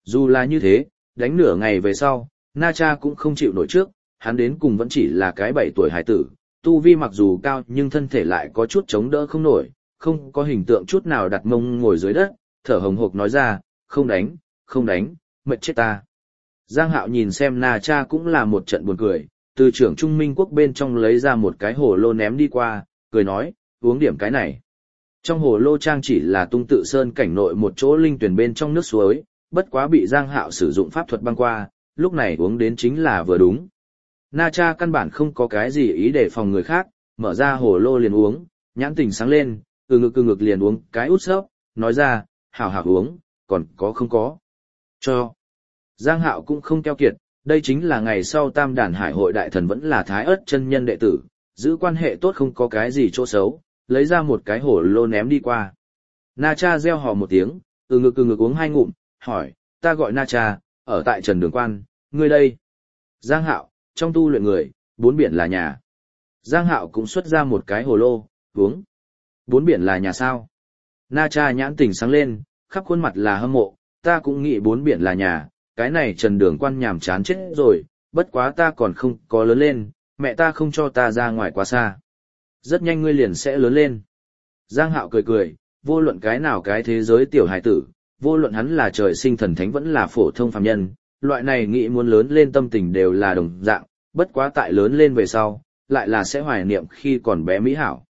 Dù là như thế, đánh nửa ngày về sau, Na Cha cũng không chịu nổi trước, hắn đến cùng vẫn chỉ là cái 7 tuổi hải tử, tu vi mặc dù cao nhưng thân thể lại có chút chống đỡ không nổi, không có hình tượng chút nào đặt mông ngồi dưới đất, thở hồng hộc nói ra, không đánh, mệt chết ta. Giang Hạo nhìn xem Na Cha cũng là một trận buồn cười, từ trưởng Trung Minh Quốc bên trong lấy ra một cái hồ lô ném đi qua, cười nói, uống điểm cái này. Trong hồ lô trang chỉ là tung tự sơn cảnh nội một chỗ linh tuyển bên trong nước suối, bất quá bị Giang Hạo sử dụng pháp thuật băng qua, lúc này uống đến chính là vừa đúng. Na Cha căn bản không có cái gì ý để phòng người khác, mở ra hồ lô liền uống, nhãn tình sáng lên, từ ngực liền uống cái út sấp, nói ra, hảo uống, còn có không có. Cho. Giang Hạo cũng không keo kiệt, đây chính là ngày sau Tam Đàn Hải hội đại thần vẫn là Thái Ức chân nhân đệ tử, giữ quan hệ tốt không có cái gì chỗ xấu, lấy ra một cái hồ lô ném đi qua. Na Cha reo hò một tiếng, từ ngực uống 2 ngụm, hỏi, ta gọi Na Cha, ở tại Trần Đường Quan, ngươi đây. Giang Hạo, trong tu luyện người, 4 biển là nhà. Giang Hạo cũng xuất ra một cái hồ lô, uống. 4 biển là nhà sao? Na Cha nhãn tình sáng lên, khắp khuôn mặt là hâm mộ, ta cũng nghĩ 4 biển là nhà, cái này Trần Đường Quan nhàm chán chết rồi, bất quá ta còn không có lớn lên, mẹ ta không cho ta ra ngoài quá xa. Rất nhanh ngươi liền sẽ lớn lên. Giang Hạo cười, vô luận cái nào cái thế giới tiểu hải tử, vô luận hắn là trời sinh thần thánh vẫn là phổ thông phàm nhân, loại này nghĩ muốn lớn lên tâm tình đều là đồng dạng, bất quá tại lớn lên về sau, lại là sẽ hoài niệm khi còn bé mỹ hảo.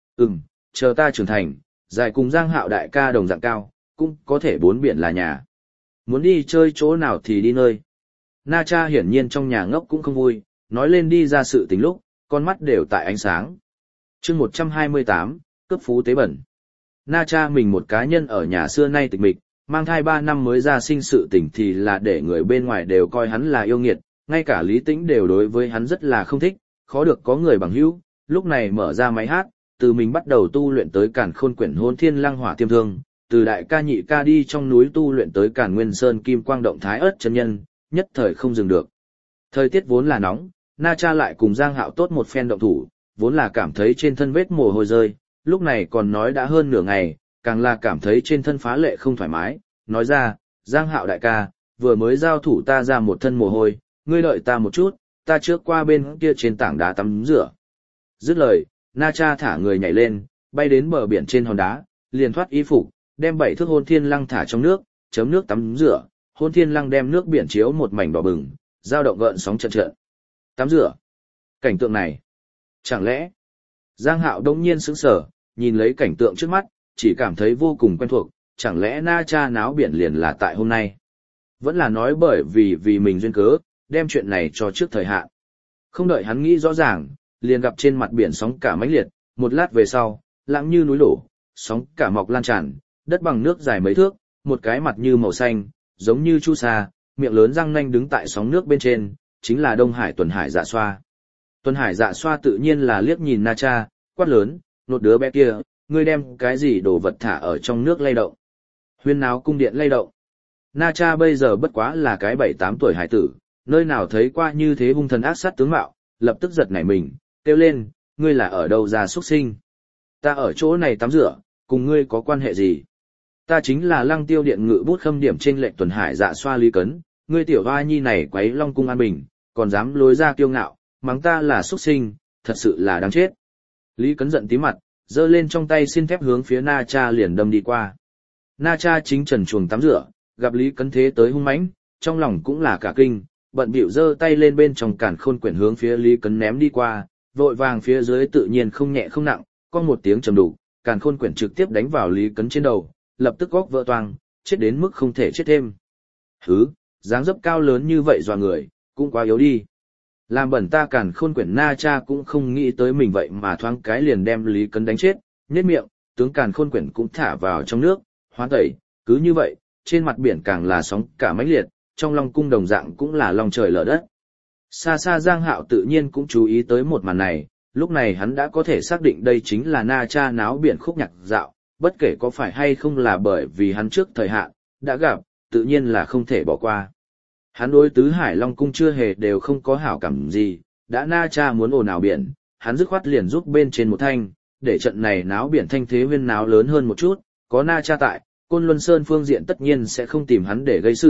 Chờ ta trưởng thành, dài cùng Giang Hạo đại ca đồng dạng cao, cũng có thể 4 biển là nhà. Muốn đi chơi chỗ nào thì đi nơi. Na Cha hiển nhiên trong nhà ngốc cũng không vui, nói lên đi ra sự tình lúc, con mắt đều tại ánh sáng. Chương 128, cướp phú tế bẩn. Na Cha mình một cá nhân ở nhà xưa nay tịch mịch, mang thai 3 năm mới ra sinh sự tình thì là để người bên ngoài đều coi hắn là yêu nghiệt, ngay cả Lý Tĩnh đều đối với hắn rất là không thích, khó được có người bằng hữu, lúc này mở ra máy hát, từ mình bắt đầu tu luyện tới Càn Khôn Quyển Hôn Thiên Lăng Hỏa Tiêm Thương, từ đại ca nhị ca đi trong núi tu luyện tới Càn Nguyên Sơn Kim Quang Động Thái Ức chân nhân, nhất thời không dừng được. Thời tiết vốn là nóng, Na Cha lại cùng Giang Hạo tốt một phen động thủ, vốn là cảm thấy trên thân vết mồ hôi rơi, lúc này còn nói đã hơn nửa ngày, càng là cảm thấy trên thân phá lệ không thoải mái, nói ra, Giang Hạo đại ca, vừa mới giao thủ ta ra một thân mồ hôi, ngươi đợi ta một chút, ta trước qua bên kia trên tảng đá tắm rửa. Dứt lời, Na Cha thả người nhảy lên, bay đến bờ biển trên hòn đá, liền thoát y phục, đem 7 thước Hôn Thiên Lăng thả trong nước, chấm nước tắm rửa, Hôn Thiên Lăng đem nước biển chiếu một mảnh đỏ bừng, dao động gợn sóng trận. Tắm rửa. Cảnh tượng này, chẳng lẽ? Giang Hạo đông nhiên sững sờ, nhìn lấy cảnh tượng trước mắt, chỉ cảm thấy vô cùng quen thuộc, chẳng lẽ Na Cha náo biển liền là tại hôm nay? Vẫn là nói bởi vì mình duyên cớ, đem chuyện này cho trước thời hạn. Không đợi hắn nghĩ rõ ràng, liền gặp trên mặt biển sóng cả mãnh liệt, một lát về sau, lặng như núi đổ, sóng cả mọc lan tràn, đất bằng nước dài mấy thước, một cái mặt như màu xanh, giống như chu sa, miệng lớn răng nanh đứng tại sóng nước bên trên, chính là Đông Hải Tuần Hải Dạ Xoa. Tuần Hải Dạ Xoa tự nhiên là liếc nhìn Na Cha, quát lớn, nột đứa bé kia, ngươi đem cái gì đồ vật thả ở trong nước lay động. Huyên náo cung điện lay động. Na Cha bây giờ bất quá là cái 7-8 tuổi hải tử, nơi nào thấy qua như thế hung thần ác sát tướng mạo, lập tức giật nảy mình, kêu lên, ngươi là ở đâu ra xuất sinh? Ta ở chỗ này tắm rửa, cùng ngươi có quan hệ gì? Ta chính là Lăng Tiêu Điện ngự bút khâm điểm trên lệnh Tuần Hải Dạ Xoa Lý Cấn, ngươi tiểu hoa nhi này quấy Long cung an bình, còn dám lối ra kiêu ngạo, mắng ta là xuất sinh, thật sự là đáng chết. Lý Cấn giận tí mặt, giơ lên trong tay xin phép hướng phía Na Cha liền đâm đi qua. Na Cha chính trần chuồng tắm rửa, gặp Lý Cấn thế tới hung mãnh, trong lòng cũng là cả kinh, bận bịu giơ tay lên bên trong Càn Khôn Quyển hướng phía Lý Cấn ném đi qua, vội vàng phía dưới tự nhiên không nhẹ không nặng, có một tiếng trầm đục, Càn Khôn Quyển trực tiếp đánh vào Lý Cấn trên đầu, lập tức góc vỡ toang, chết đến mức không thể chết thêm. Hứ, dáng dấp cao lớn như vậy dọa người, cũng quá yếu đi. Làm bẩn ta Càn Khôn Quyển. Na Cha cũng không nghĩ tới mình vậy mà thoáng cái liền đem Lý Cấn đánh chết, nhếch miệng, tướng Càn Khôn Quyển cũng thả vào trong nước, hóa tẩy, cứ như vậy, trên mặt biển càng là sóng cả mãnh liệt, trong Long cung đồng dạng cũng là long trời lở đất. Xa xa Giang Hạo tự nhiên cũng chú ý tới một màn này, lúc này hắn đã có thể xác định đây chính là Na Cha náo biển khúc nhạc dạo, bất kể có phải hay không là bởi vì hắn trước thời hạn, đã gặp, tự nhiên là không thể bỏ qua. Hắn đối tứ hải Long cung chưa hề đều không có hảo cảm gì, đã Na Cha muốn ồn ào biển, hắn dứt khoát liền giúp bên trên một thanh, để trận này náo biển thanh thế huyên náo lớn hơn một chút, có Na Cha tại, Côn Luân Sơn phương diện tất nhiên sẽ không tìm hắn để gây sự,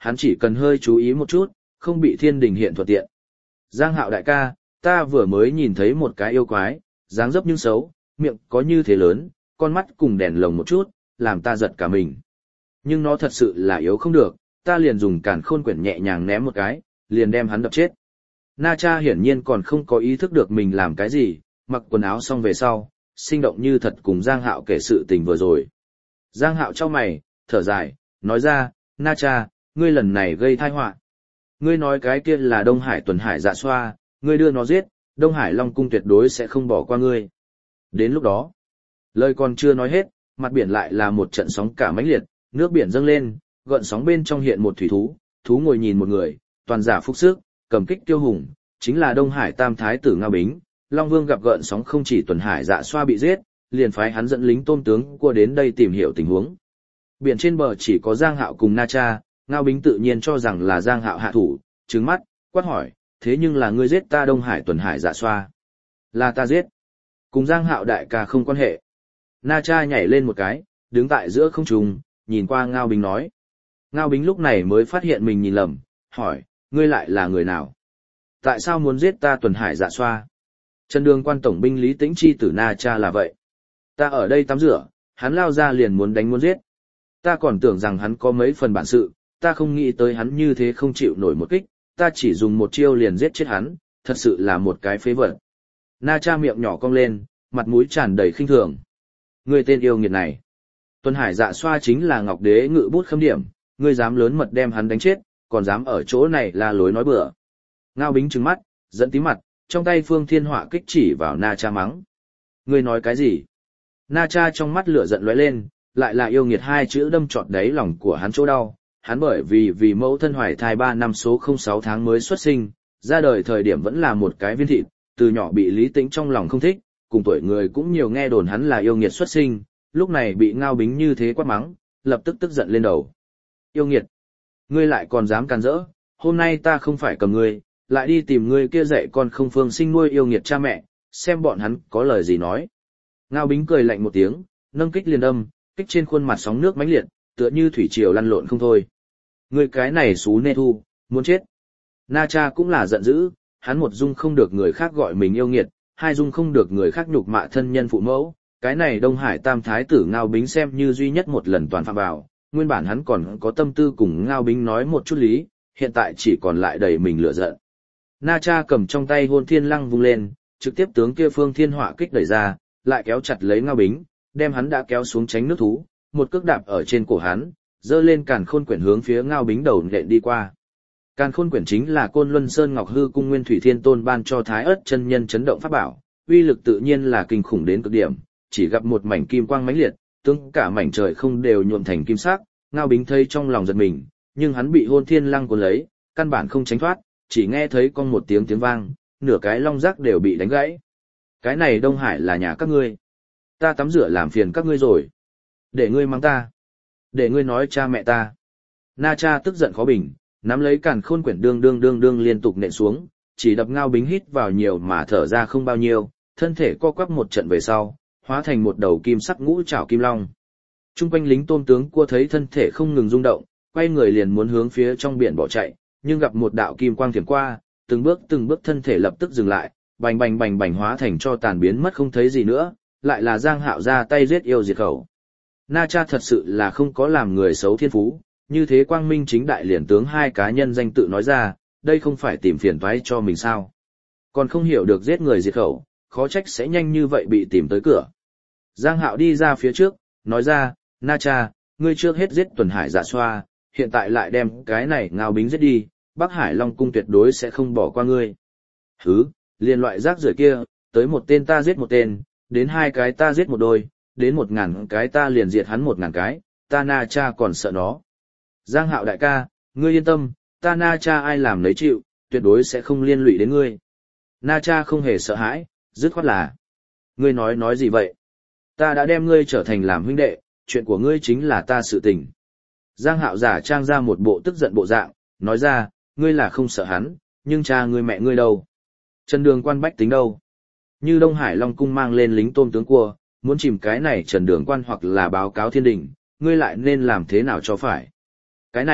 hắn chỉ cần hơi chú ý một chút, không bị thiên đình hiện thuận tiện. Giang Hạo đại ca, ta vừa mới nhìn thấy một cái yêu quái, dáng dấp nhưng xấu, miệng có như thế lớn, con mắt cùng đèn lồng một chút, làm ta giật cả mình. Nhưng nó thật sự là yếu không được, ta liền dùng càn khôn quyển nhẹ nhàng ném một cái, liền đem hắn đập chết. Na Cha hiển nhiên còn không có ý thức được mình làm cái gì, mặc quần áo xong về sau, sinh động như thật cùng Giang Hạo kể sự tình vừa rồi. Giang Hạo chau mày, thở dài, nói ra, Na Cha, ngươi lần này gây tai họa. Ngươi nói cái kia là Đông Hải Tuần Hải Dạ Xoa, ngươi đưa nó giết, Đông Hải Long Cung tuyệt đối sẽ không bỏ qua ngươi. Đến lúc đó, lời còn chưa nói hết, mặt biển lại là một trận sóng cả mãnh liệt, nước biển dâng lên, gợn sóng bên trong hiện một thủy thú, thú ngồi nhìn một người, toàn giả phúc sức, cầm kích tiêu hùng, chính là Đông Hải Tam Thái tử Ngao Bính. Long Vương gặp gợn sóng không chỉ Tuần Hải Dạ Xoa bị giết, liền phái hắn dẫn lính tôm tướng cua đến đây tìm hiểu tình huống. Biển trên bờ chỉ có Giang Hạo cùng Na Cha, Ngao Bính tự nhiên cho rằng là Giang Hạo hạ thủ, trừng mắt, quát hỏi, thế nhưng là ngươi giết ta Đông Hải Tuần Hải Dạ Xoa. Là ta giết. Cùng Giang Hạo đại ca không quan hệ. Na Cha nhảy lên một cái, đứng tại giữa không trung, nhìn qua Ngao Bính nói. Ngao Bính lúc này mới phát hiện mình nhìn lầm, hỏi, ngươi lại là người nào? Tại sao muốn giết ta Tuần Hải Dạ Xoa? Trần Đường Quan tổng binh Lý Tĩnh chi tử Na Cha là vậy. Ta ở đây tắm rửa, hắn lao ra liền muốn đánh muốn giết. Ta còn tưởng rằng hắn có mấy phần bản sự, ta không nghĩ tới hắn như thế không chịu nổi một kích, ta chỉ dùng một chiêu liền giết chết hắn, thật sự là một cái phế vật. Na Cha miệng nhỏ cong lên, mặt mũi tràn đầy khinh thường. Ngươi tên yêu nghiệt này. Tuần Hải Dạ Xoa chính là Ngọc Đế ngự bút khâm điểm, ngươi dám lớn mật đem hắn đánh chết, còn dám ở chỗ này la lối nói bừa. Ngao Bính trừng mắt, giận tí mặt, trong tay Phương Thiên Họa kích chỉ vào Na Cha mắng. Ngươi nói cái gì? Na Cha trong mắt lửa giận lóe lên, lại là yêu nghiệt hai chữ đâm trọt đáy lòng của hắn chỗ đau. Hắn bởi vì mẫu thân hoài thai 3 năm số 06 tháng mới xuất sinh, ra đời thời điểm vẫn là một cái viên thịt, từ nhỏ bị Lý Tĩnh trong lòng không thích, cùng tuổi người cũng nhiều nghe đồn hắn là yêu nghiệt xuất sinh, lúc này bị Ngao Bính như thế quát mắng, lập tức tức giận lên đầu. Yêu nghiệt! Ngươi lại còn dám can dỡ, hôm nay ta không phải cầm ngươi, lại đi tìm ngươi kia dạy con không phương sinh nuôi yêu nghiệt cha mẹ, xem bọn hắn có lời gì nói. Ngao Bính cười lạnh một tiếng, nâng kích liền đâm, kích trên khuôn mặt sóng nước mãnh liệt, tựa như thủy triều lăn lộn không thôi. Ngươi cái này xú nê thu, muốn chết. Na Cha cũng là giận dữ, hắn một dung không được người khác gọi mình yêu nghiệt, hai dung không được người khác nhục mạ thân nhân phụ mẫu. Cái này Đông Hải Tam Thái tử Ngao Bính xem như duy nhất một lần toàn phạm vào, nguyên bản hắn còn có tâm tư cùng Ngao Bính nói một chút lý, hiện tại chỉ còn lại đầy mình lửa giận. Na Cha cầm trong tay Hôn Thiên Lăng vung lên, trực tiếp tướng kia Phương Thiên Họa kích đẩy ra, lại kéo chặt lấy Ngao Bính, đem hắn đã kéo xuống tránh nước thú, một cước đạp ở trên cổ hắn, giơ lên càn khôn quyển hướng phía Ngao Bính đầu nện đi qua. Càn khôn quyển chính là Côn Luân Sơn Ngọc Hư Cung Nguyên Thủy Thiên Tôn ban cho Thái Ức chân nhân chấn động pháp bảo, uy lực tự nhiên là kinh khủng đến cực điểm, chỉ gặp một mảnh kim quang mãnh liệt, tương cả mảnh trời không đều nhuộm thành kim sắc. Ngao Bính thấy trong lòng giật mình, nhưng hắn bị Hôn Thiên Lăng cuốn lấy, căn bản không tránh thoát, chỉ nghe thấy con một tiếng vang, nửa cái long giác đều bị đánh gãy. Cái này Đông Hải là nhà các ngươi, ta tắm rửa làm phiền các ngươi rồi, để ngươi mắng ta, để ngươi nói cha mẹ ta. Na Cha tức giận khó bình, nắm lấy càn khôn quyển đương liên tục nện xuống, chỉ đập Ngao Bính hít vào nhiều mà thở ra không bao nhiêu, thân thể co quắp một trận về sau, hóa thành một đầu kim sắc ngũ trảo kim long. Trung quanh lính tôm tướng cua thấy thân thể không ngừng rung động, quay người liền muốn hướng phía trong biển bỏ chạy, nhưng gặp một đạo kim quang thiểm qua, từng bước thân thể lập tức dừng lại, bành bành hóa thành cho tàn biến mất không thấy gì nữa, lại là Giang Hạo ra tay giết yêu diệt khẩu. Na Cha thật sự là không có làm người xấu thiên phú, như thế quang minh chính đại liền tướng hai cá nhân danh tự nói ra, đây không phải tìm phiền toái cho mình sao. Còn không hiểu được giết người diệt khẩu, khó trách sẽ nhanh như vậy bị tìm tới cửa. Giang Hạo đi ra phía trước, nói ra, Na Cha, ngươi trước hết giết Tuần Hải Dạ Xoa, hiện tại lại đem cái này Ngao Bính giết đi, Bắc Hải Long Cung tuyệt đối sẽ không bỏ qua ngươi. Hứ, liền loại rác rưởi kia, tới một tên ta giết một tên, đến 2 cái ta giết một đôi, đến 1000 cái ta liền diệt hắn 1000 cái, ta Na Cha còn sợ nó. Giang Hạo đại ca, ngươi yên tâm, ta Na Cha ai làm lấy chịu, tuyệt đối sẽ không liên lụy đến ngươi. Na Cha không hề sợ hãi, dứt khoát là. Ngươi nói gì vậy? Ta đã đem ngươi trở thành làm huynh đệ, chuyện của ngươi chính là ta sự tình. Giang Hạo giả trang ra một bộ tức giận bộ dạng, nói ra, ngươi là không sợ hắn, nhưng cha ngươi mẹ ngươi đâu? Trần Đường Quan bách tính đâu? Như Đông Hải Long Cung mang lên lính tôm tướng cua, muốn chìm cái này Trần Đường Quan hoặc là báo cáo thiên đình, ngươi lại nên làm thế nào cho phải? Cái này,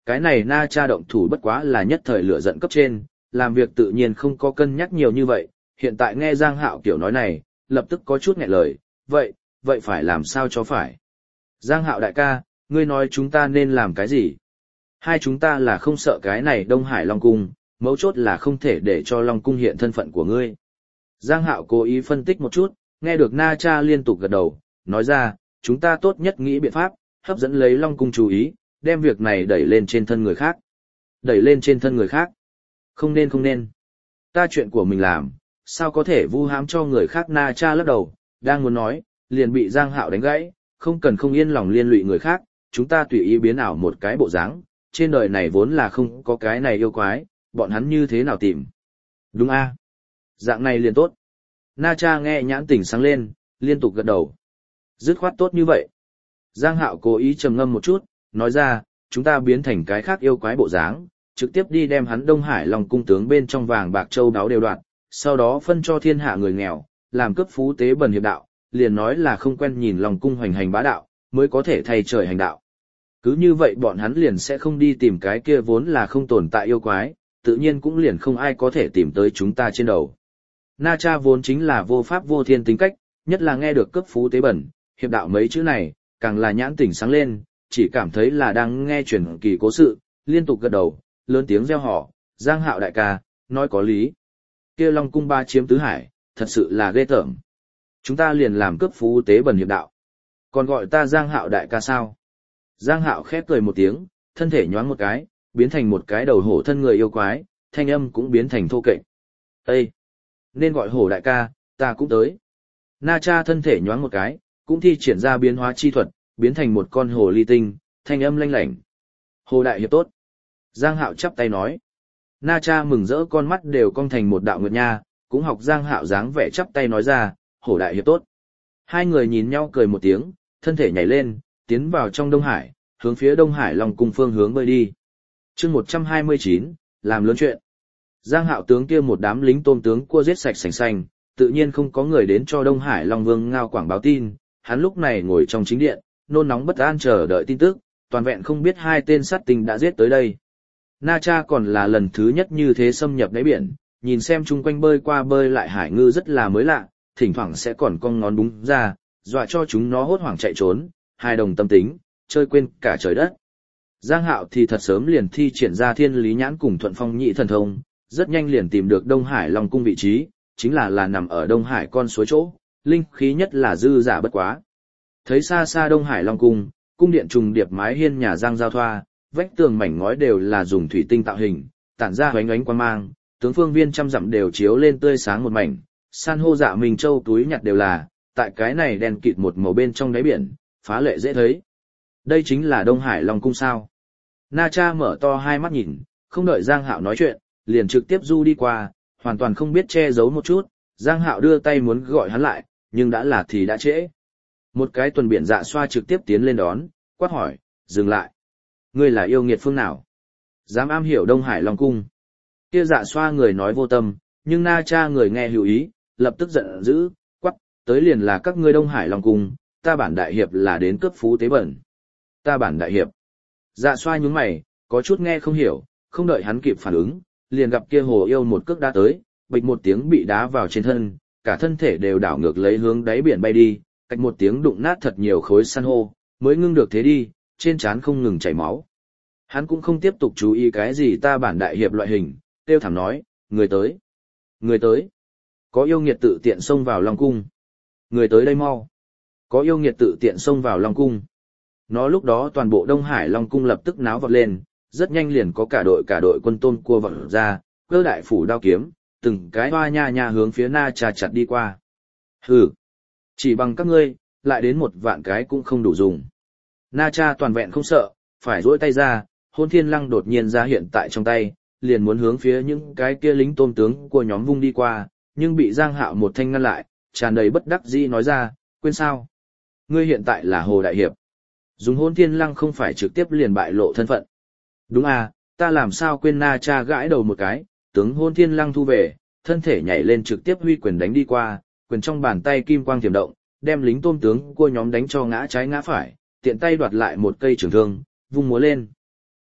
cái này Na Cha động thủ bất quá là nhất thời lửa giận cấp trên, làm việc tự nhiên không có cân nhắc nhiều như vậy, hiện tại nghe Giang Hạo kiểu nói này, lập tức có chút nghẹn lời, vậy phải làm sao cho phải. Giang Hạo đại ca, ngươi nói chúng ta nên làm cái gì? Hai chúng ta là không sợ cái này Đông Hải Long Cung, mấu chốt là không thể để cho Long Cung hiện thân phận của ngươi. Giang Hạo cố ý phân tích một chút, nghe được Na Cha liên tục gật đầu, nói ra, chúng ta tốt nhất nghĩ biện pháp, hấp dẫn lấy Long Cung chú ý, đem việc này đẩy lên trên thân người khác. Đẩy lên trên thân người khác. Không nên. Ta chuyện của mình làm, sao có thể vu hãm cho người khác. Na Cha lắc đầu, đang muốn nói, liền bị Giang Hạo đánh gãy, không cần không yên lòng liên lụy người khác, chúng ta tùy ý biến ảo một cái bộ dáng, trên đời này vốn là không có cái này yêu quái, bọn hắn như thế nào tìm. Đúng a, dạng này liền tốt. Na Cha nghe nhãn tỉnh sáng lên, liên tục gật đầu. Dứt khoát tốt như vậy. Giang Hạo cố ý trầm ngâm một chút, nói ra, chúng ta biến thành cái khác yêu quái bộ dáng, trực tiếp đi đem hắn Đông Hải Long Cung tướng bên trong vàng bạc châu đáo đều đoạt, sau đó phân cho thiên hạ người nghèo, làm cướp phú tế bần hiệp đạo, liền nói là không quen nhìn Long Cung hoành hành bá đạo, mới có thể thay trời hành đạo. Cứ như vậy bọn hắn liền sẽ không đi tìm cái kia vốn là không tồn tại yêu quái, tự nhiên cũng liền không ai có thể tìm tới chúng ta trên đầu. Na Cha vốn chính là vô pháp vô thiên tính cách, nhất là nghe được cướp phú tế bẩn, hiệp đạo mấy chữ này, càng là nhãn tỉnh sáng lên, chỉ cảm thấy là đang nghe truyền kỳ cố sự, liên tục gật đầu, lớn tiếng reo hò, Giang Hạo đại ca, nói có lý. Kia Long Cung ba chiếm tứ hải, thật sự là ghê tởm. Chúng ta liền làm cướp phú tế bẩn hiệp đạo. Còn gọi ta Giang Hạo đại ca sao? Giang Hạo khép cười một tiếng, thân thể nhoáng một cái, biến thành một cái đầu hổ thân người yêu quái, thanh âm cũng biến thành thô kệch. Ê! Nên gọi hổ đại ca, ta cũng tới. Na Cha thân thể nhoáng một cái, cũng thi triển ra biến hóa chi thuật, biến thành một con hồ ly tinh, thanh âm lanh lảnh. Hồ đại hiệp tốt. Giang Hạo chắp tay nói. Na Cha mừng rỡ con mắt đều cong thành một đạo nguyệt nha, cũng học Giang Hạo dáng vẻ chắp tay nói ra, hổ đại hiệp tốt. Hai người nhìn nhau cười một tiếng, thân thể nhảy lên, tiến vào trong Đông Hải, hướng phía Đông Hải Long Cung phương hướng bơi đi. Chương 129, làm lớn chuyện. Giang Hạo tướng kia một đám lính tôm tướng cua giết sạch sành xanh, tự nhiên không có người đến cho Đông Hải Long Vương Ngao Quảng báo tin, hắn lúc này ngồi trong chính điện, nôn nóng bất an chờ đợi tin tức, toàn vẹn không biết hai tên sát tinh đã giết tới đây. Na Cha còn là lần thứ nhất như thế xâm nhập đáy biển, nhìn xem chung quanh bơi qua bơi lại hải ngư rất là mới lạ, thỉnh thoảng sẽ còn cong ngón búng ra, dọa cho chúng nó hốt hoảng chạy trốn, hai đồng tâm tính, chơi quên cả trời đất. Giang Hạo thì thật sớm liền thi triển ra Thiên Lý Nhãn cùng Thuận Phong Nhị thần thông, rất nhanh liền tìm được Đông Hải Long Cung vị trí, chính là nằm ở Đông Hải con suối chỗ, linh khí nhất là dư giả bất quá. Thấy xa xa Đông Hải Long Cung, cung điện trùng điệp mái hiên nhà Giang giao thoa, vách tường mảnh ngói đều là dùng thủy tinh tạo hình, tản ra ánh ánh quang mang, tướng phương viên trăm dặm đều chiếu lên tươi sáng một mảnh, san hô dạ mình châu túi nhặt đều là, tại cái này đen kịt một màu bên trong đáy biển, phá lệ dễ thấy. Đây chính là Đông Hải Long Cung sao? Na Cha mở to hai mắt nhìn, không đợi Giang Hạo nói chuyện, liền trực tiếp du đi qua, hoàn toàn không biết che giấu một chút. Giang Hạo đưa tay muốn gọi hắn lại, nhưng đã là thì đã trễ. Một cái tuần biển dạ xoa trực tiếp tiến lên đón, quát hỏi, dừng lại. Ngươi là yêu nghiệt phương nào? Dám am hiểu Đông Hải Long Cung. Kia dạ xoa người nói vô tâm, nhưng Na Cha người nghe hữu ý, lập tức giận dữ, quát, tới liền là các ngươi Đông Hải Long Cung, ta bản đại hiệp là đến cướp phú tế bẩn. Ta bản đại hiệp. Dạ xoa nhướng mày, có chút nghe không hiểu, không đợi hắn kịp phản ứng, liền gặp kia hồ yêu một cước đá tới, bịch một tiếng bị đá vào trên thân, cả thân thể đều đảo ngược lấy hướng đáy biển bay đi, cách một tiếng đụng nát thật nhiều khối san hô, mới ngưng được thế đi, trên trán không ngừng chảy máu. Hắn cũng không tiếp tục chú ý cái gì ta bản đại hiệp loại hình, tiêu thảm nói, người tới. Người tới. Có yêu nghiệt tự tiện xông vào Long Cung. Người tới đây mau. Có yêu nghiệt tự tiện xông vào Long Cung. Nó lúc đó toàn bộ Đông Hải Long Cung lập tức náo vọt lên, rất nhanh liền có cả đội quân tôm cua vọt ra, cơ đại phủ đao kiếm, từng cái hoa nha nha hướng phía Na Cha chặt đi qua. Hừ, chỉ bằng các ngươi, lại đến 1.000 cái cũng không đủ dùng. Na Cha toàn vẹn không sợ, phải duỗi tay ra, Hôn Thiên Lăng đột nhiên ra hiện tại trong tay, liền muốn hướng phía những cái kia lính tôm tướng của nhóm vung đi qua, nhưng bị Giang Hạo một thanh ngăn lại, tràn đầy bất đắc dĩ nói ra, quên sao? Ngươi hiện tại là Hồ Đại Hiệp. Dùng Hôn Thiên Lăng không phải trực tiếp liền bại lộ thân phận. Đúng à, ta làm sao quên. Na Cha gãi đầu một cái, tướng Hôn Thiên Lăng thu về, thân thể nhảy lên trực tiếp huy quyền đánh đi qua, quyền trong bàn tay kim quang tiềm động, đem lính tôm tướng của nhóm đánh cho ngã trái ngã phải, tiện tay đoạt lại một cây trường thương, vung múa lên.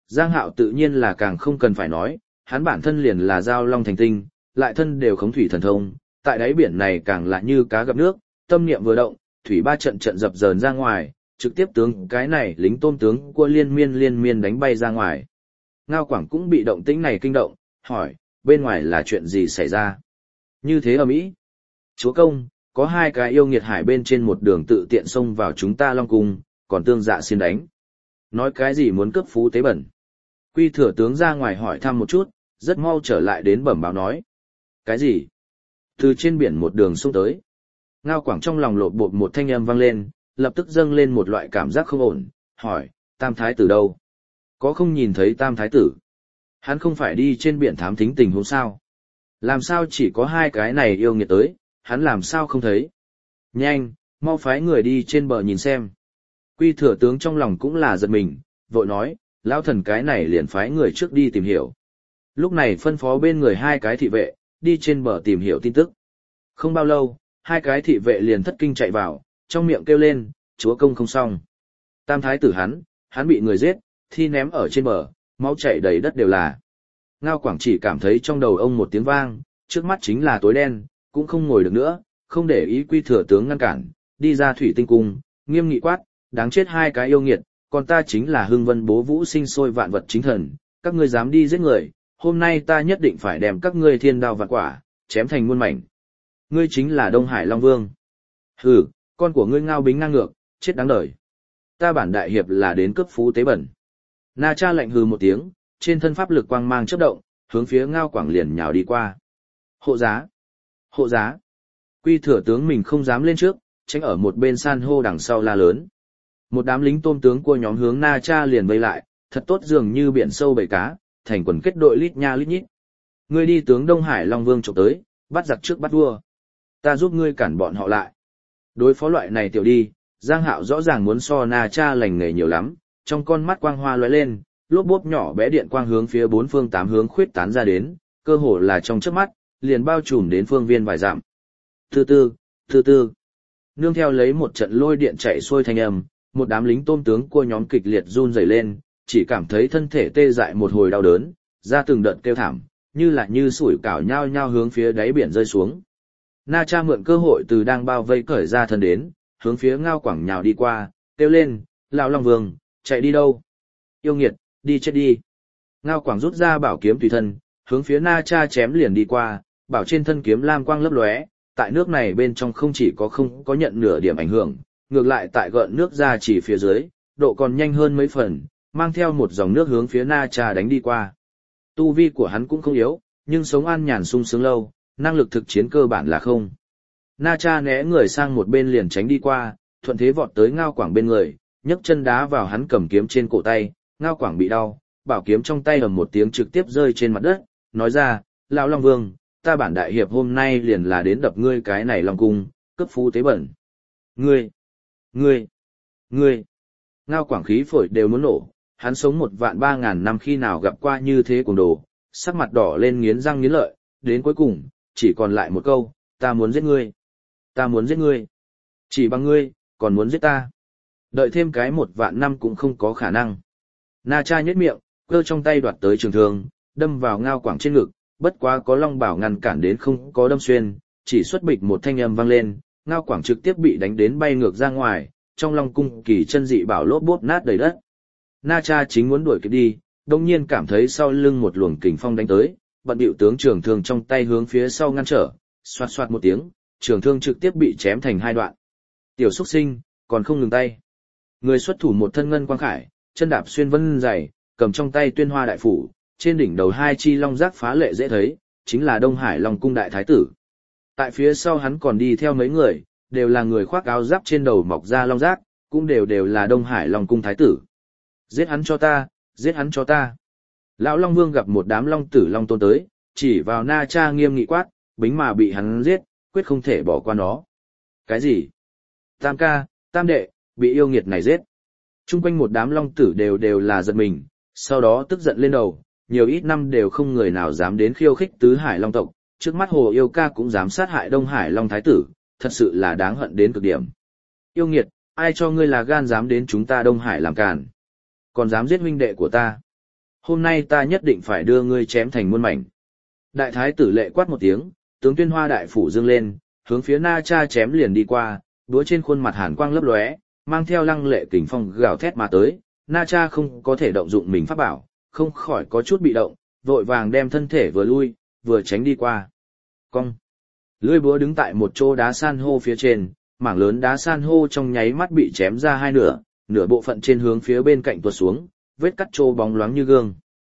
Giang Hạo tự nhiên là càng không cần phải nói, hắn bản thân liền là giao long thành tinh, lại thân đều khống thủy thần thông, tại đáy biển này càng là như cá gặp nước, tâm niệm vừa động, thủy ba trận trận dập dờn ra ngoài, trực tiếp tướng cái này lính tôm tướng của liên miên đánh bay ra ngoài. Ngao Quảng cũng bị động tĩnh này kinh động, hỏi, bên ngoài là chuyện gì xảy ra? Như thế ở Mỹ. Chúa công, có hai cái yêu nghiệt hải bên trên một đường tự tiện xông vào chúng ta Long Cung, còn tương dạ xin đánh. Nói cái gì muốn cướp phú tế bẩn. Quy thừa tướng ra ngoài hỏi thăm một chút, rất mau trở lại đến bẩm báo nói. Cái gì? Từ trên biển một đường xông tới. Ngao Quảng trong lòng lột bột một thanh âm vang lên, lập tức dâng lên một loại cảm giác không ổn, hỏi, Tam Thái tử đâu? Có không nhìn thấy Tam Thái tử? Hắn không phải đi trên biển thám thính tình huống sao? Làm sao chỉ có hai cái này yêu nghiệt tới, hắn làm sao không thấy? Nhanh, mau phái người đi trên bờ nhìn xem. Quy thừa tướng trong lòng cũng là giật mình, vội nói, lão thần cái này liền phái người trước đi tìm hiểu. Lúc này phân phó bên người hai cái thị vệ, đi trên bờ tìm hiểu tin tức. Không bao lâu, hai cái thị vệ liền thất kinh chạy vào, trong miệng kêu lên, chúa công không xong. Tam thái tử hắn bị người giết, thi ném ở trên bờ, máu chảy đầy đất đều là. Ngao Quảng chỉ cảm thấy trong đầu ông một tiếng vang, trước mắt chính là tối đen, cũng không ngồi được nữa, không để ý Quy thừa tướng ngăn cản, đi ra thủy tinh cung, nghiêm nghị quát, đáng chết hai cái yêu nghiệt, còn ta chính là Hưng Vân Bố Vũ sinh sôi vạn vật chính thần, các ngươi dám đi giết người, hôm nay ta nhất định phải đem các ngươi thiên đao vạn quả, chém thành muôn mảnh. Ngươi chính là Đông Hải Long Vương. Hừ, con của ngươi Ngao Bính ngang ngược, chết đáng đời. Ta bản đại hiệp là đến cướp phú tế bẩn. Na Cha lạnh hừ một tiếng, trên thân pháp lực quang mang chớp động, hướng phía Ngao Quảng liền nhào đi qua. Hộ giá! Hộ giá! Quy thừa tướng mình không dám lên trước, tránh ở một bên san hô đằng sau la lớn. Một đám lính tôm tướng của nhóm hướng Na Cha liền vây lại, thật tốt dường như biển sâu bầy cá, thành quần kết đội lít nha lít nhít. Ngươi đi tướng Đông Hải Long Vương chụp tới, bắt giặc trước bắt vua. Ta giúp ngươi cản bọn họ lại. Đối phó loại này tiểu đi, Giang Hạo rõ ràng muốn so Na Cha lành nghề nhiều lắm, trong con mắt quang hoa lóe lên, lốp bốp nhỏ bé điện quang hướng phía bốn phương tám hướng khuyết tán ra đến, cơ hồ là trong chớp mắt, liền bao trùm đến phương viên vài dặm. Từ từ. Nương theo lấy một trận lôi điện chạy xuôi thanh âm, một đám lính tôm tướng của nhóm kịch liệt run rẩy lên, chỉ cảm thấy thân thể tê dại một hồi đau đớn, ra từng đợt kêu thảm, như sủi cảo nhao nhao hướng phía đáy biển rơi xuống. Na Cha mượn cơ hội từ đang bao vây cởi ra thân đến, hướng phía Ngao Quảng nhào đi qua, kêu lên, lão Long Vương, chạy đi đâu? Yêu nghiệt, đi chết đi. Ngao Quảng rút ra bảo kiếm tùy thân, hướng phía Na Cha chém liền đi qua, bảo trên thân kiếm lam quang lấp lóe, tại nước này bên trong không chỉ không có nhận nửa điểm ảnh hưởng, ngược lại tại gợn nước ra chỉ phía dưới, độ còn nhanh hơn mấy phần, mang theo một dòng nước hướng phía Na Cha đánh đi qua. Tu vi của hắn cũng không yếu, nhưng sống an nhàn sung sướng lâu, năng lực thực chiến cơ bản là không. Na Cha né người sang một bên liền tránh đi qua, thuận thế vọt tới Ngao Quảng bên người, nhấc chân đá vào hắn cầm kiếm trên cổ tay, Ngao Quảng bị đau, bảo kiếm trong tay ầm một tiếng trực tiếp rơi trên mặt đất, nói ra, lão Long Vương, ta bản đại hiệp hôm nay liền là đến đập ngươi cái này Long Cung, cướp phú tế bẩn. Ngươi! Ngao Quảng khí phổi đều muốn nổ, hắn sống 1.300.000 năm khi nào gặp qua như thế cuồng đồ, sắc mặt đỏ lên nghiến răng nghiến lợi, đến cuối cùng, chỉ còn lại một câu, ta muốn giết ngươi. Chỉ bằng ngươi, còn muốn giết ta. Đợi thêm cái 1.000.000 năm cũng không có khả năng. Na Cha nhếch miệng, cơ trong tay đoạt tới trường thương, đâm vào Ngao Quảng trên ngực, bất quá có Long Bảo ngăn cản đến không có đâm xuyên, chỉ xuất bịch một thanh âm vang lên, Ngao Quảng trực tiếp bị đánh đến bay ngược ra ngoài, trong Long Cung kỳ chân dị bảo lốp bốp nát đầy đất. Na Cha chính muốn đuổi kịp đi, đột nhiên cảm thấy sau lưng một luồng kình phong đánh tới, bận bịu tướng trường thương trong tay hướng phía sau ngăn trở, xoạt xoạt một tiếng, trường thương trực tiếp bị chém thành hai đoạn. Tiểu xuất sinh, còn không ngừng tay. Người xuất thủ một thân ngân quang khải, chân đạp xuyên vân dày, cầm trong tay tuyên hoa đại phủ, trên đỉnh đầu hai chi long giác phá lệ dễ thấy, chính là Đông Hải Long Cung đại thái tử. Tại phía sau hắn còn đi theo mấy người, đều là người khoác áo giáp trên đầu mọc ra long giác, cũng đều là Đông Hải Long Cung thái tử. Giết hắn cho ta. Lão Long Vương gặp một đám long tử long tôn tới, chỉ vào Na Cha nghiêm nghị quát, bính mà bị hắn giết, quyết không thể bỏ qua nó. Cái gì? Tam ca, tam đệ, bị yêu nghiệt này giết. Trung quanh một đám long tử đều là giật mình, sau đó tức giận lên đầu, nhiều ít năm đều không người nào dám đến khiêu khích tứ hải long tộc, trước mắt Hồ Yêu Ca cũng dám sát hại Đông Hải Long Thái tử, thật sự là đáng hận đến cực điểm. Yêu nghiệt, ai cho ngươi là gan dám đến chúng ta Đông Hải làm càn? Còn dám giết huynh đệ của ta? Hôm nay ta nhất định phải đưa ngươi chém thành muôn mảnh. Đại thái tử lệ quát một tiếng, tướng Tuyên Hoa đại phủ dương lên, hướng phía Na Cha chém liền đi qua, đũa trên khuôn mặt hàn quang lấp lóe, mang theo lăng lệ kình phong gào thét mà tới. Na Cha không có thể động dụng mình pháp bảo, không khỏi có chút bị động, vội vàng đem thân thể vừa lui, vừa tránh đi qua. Cong. Lưỡi búa đứng tại một chỗ đá san hô phía trên, mảng lớn đá san hô trong nháy mắt bị chém ra hai nửa, nửa bộ phận trên hướng phía bên cạnh tuột xuống, vết cắt trô bóng loáng như gương.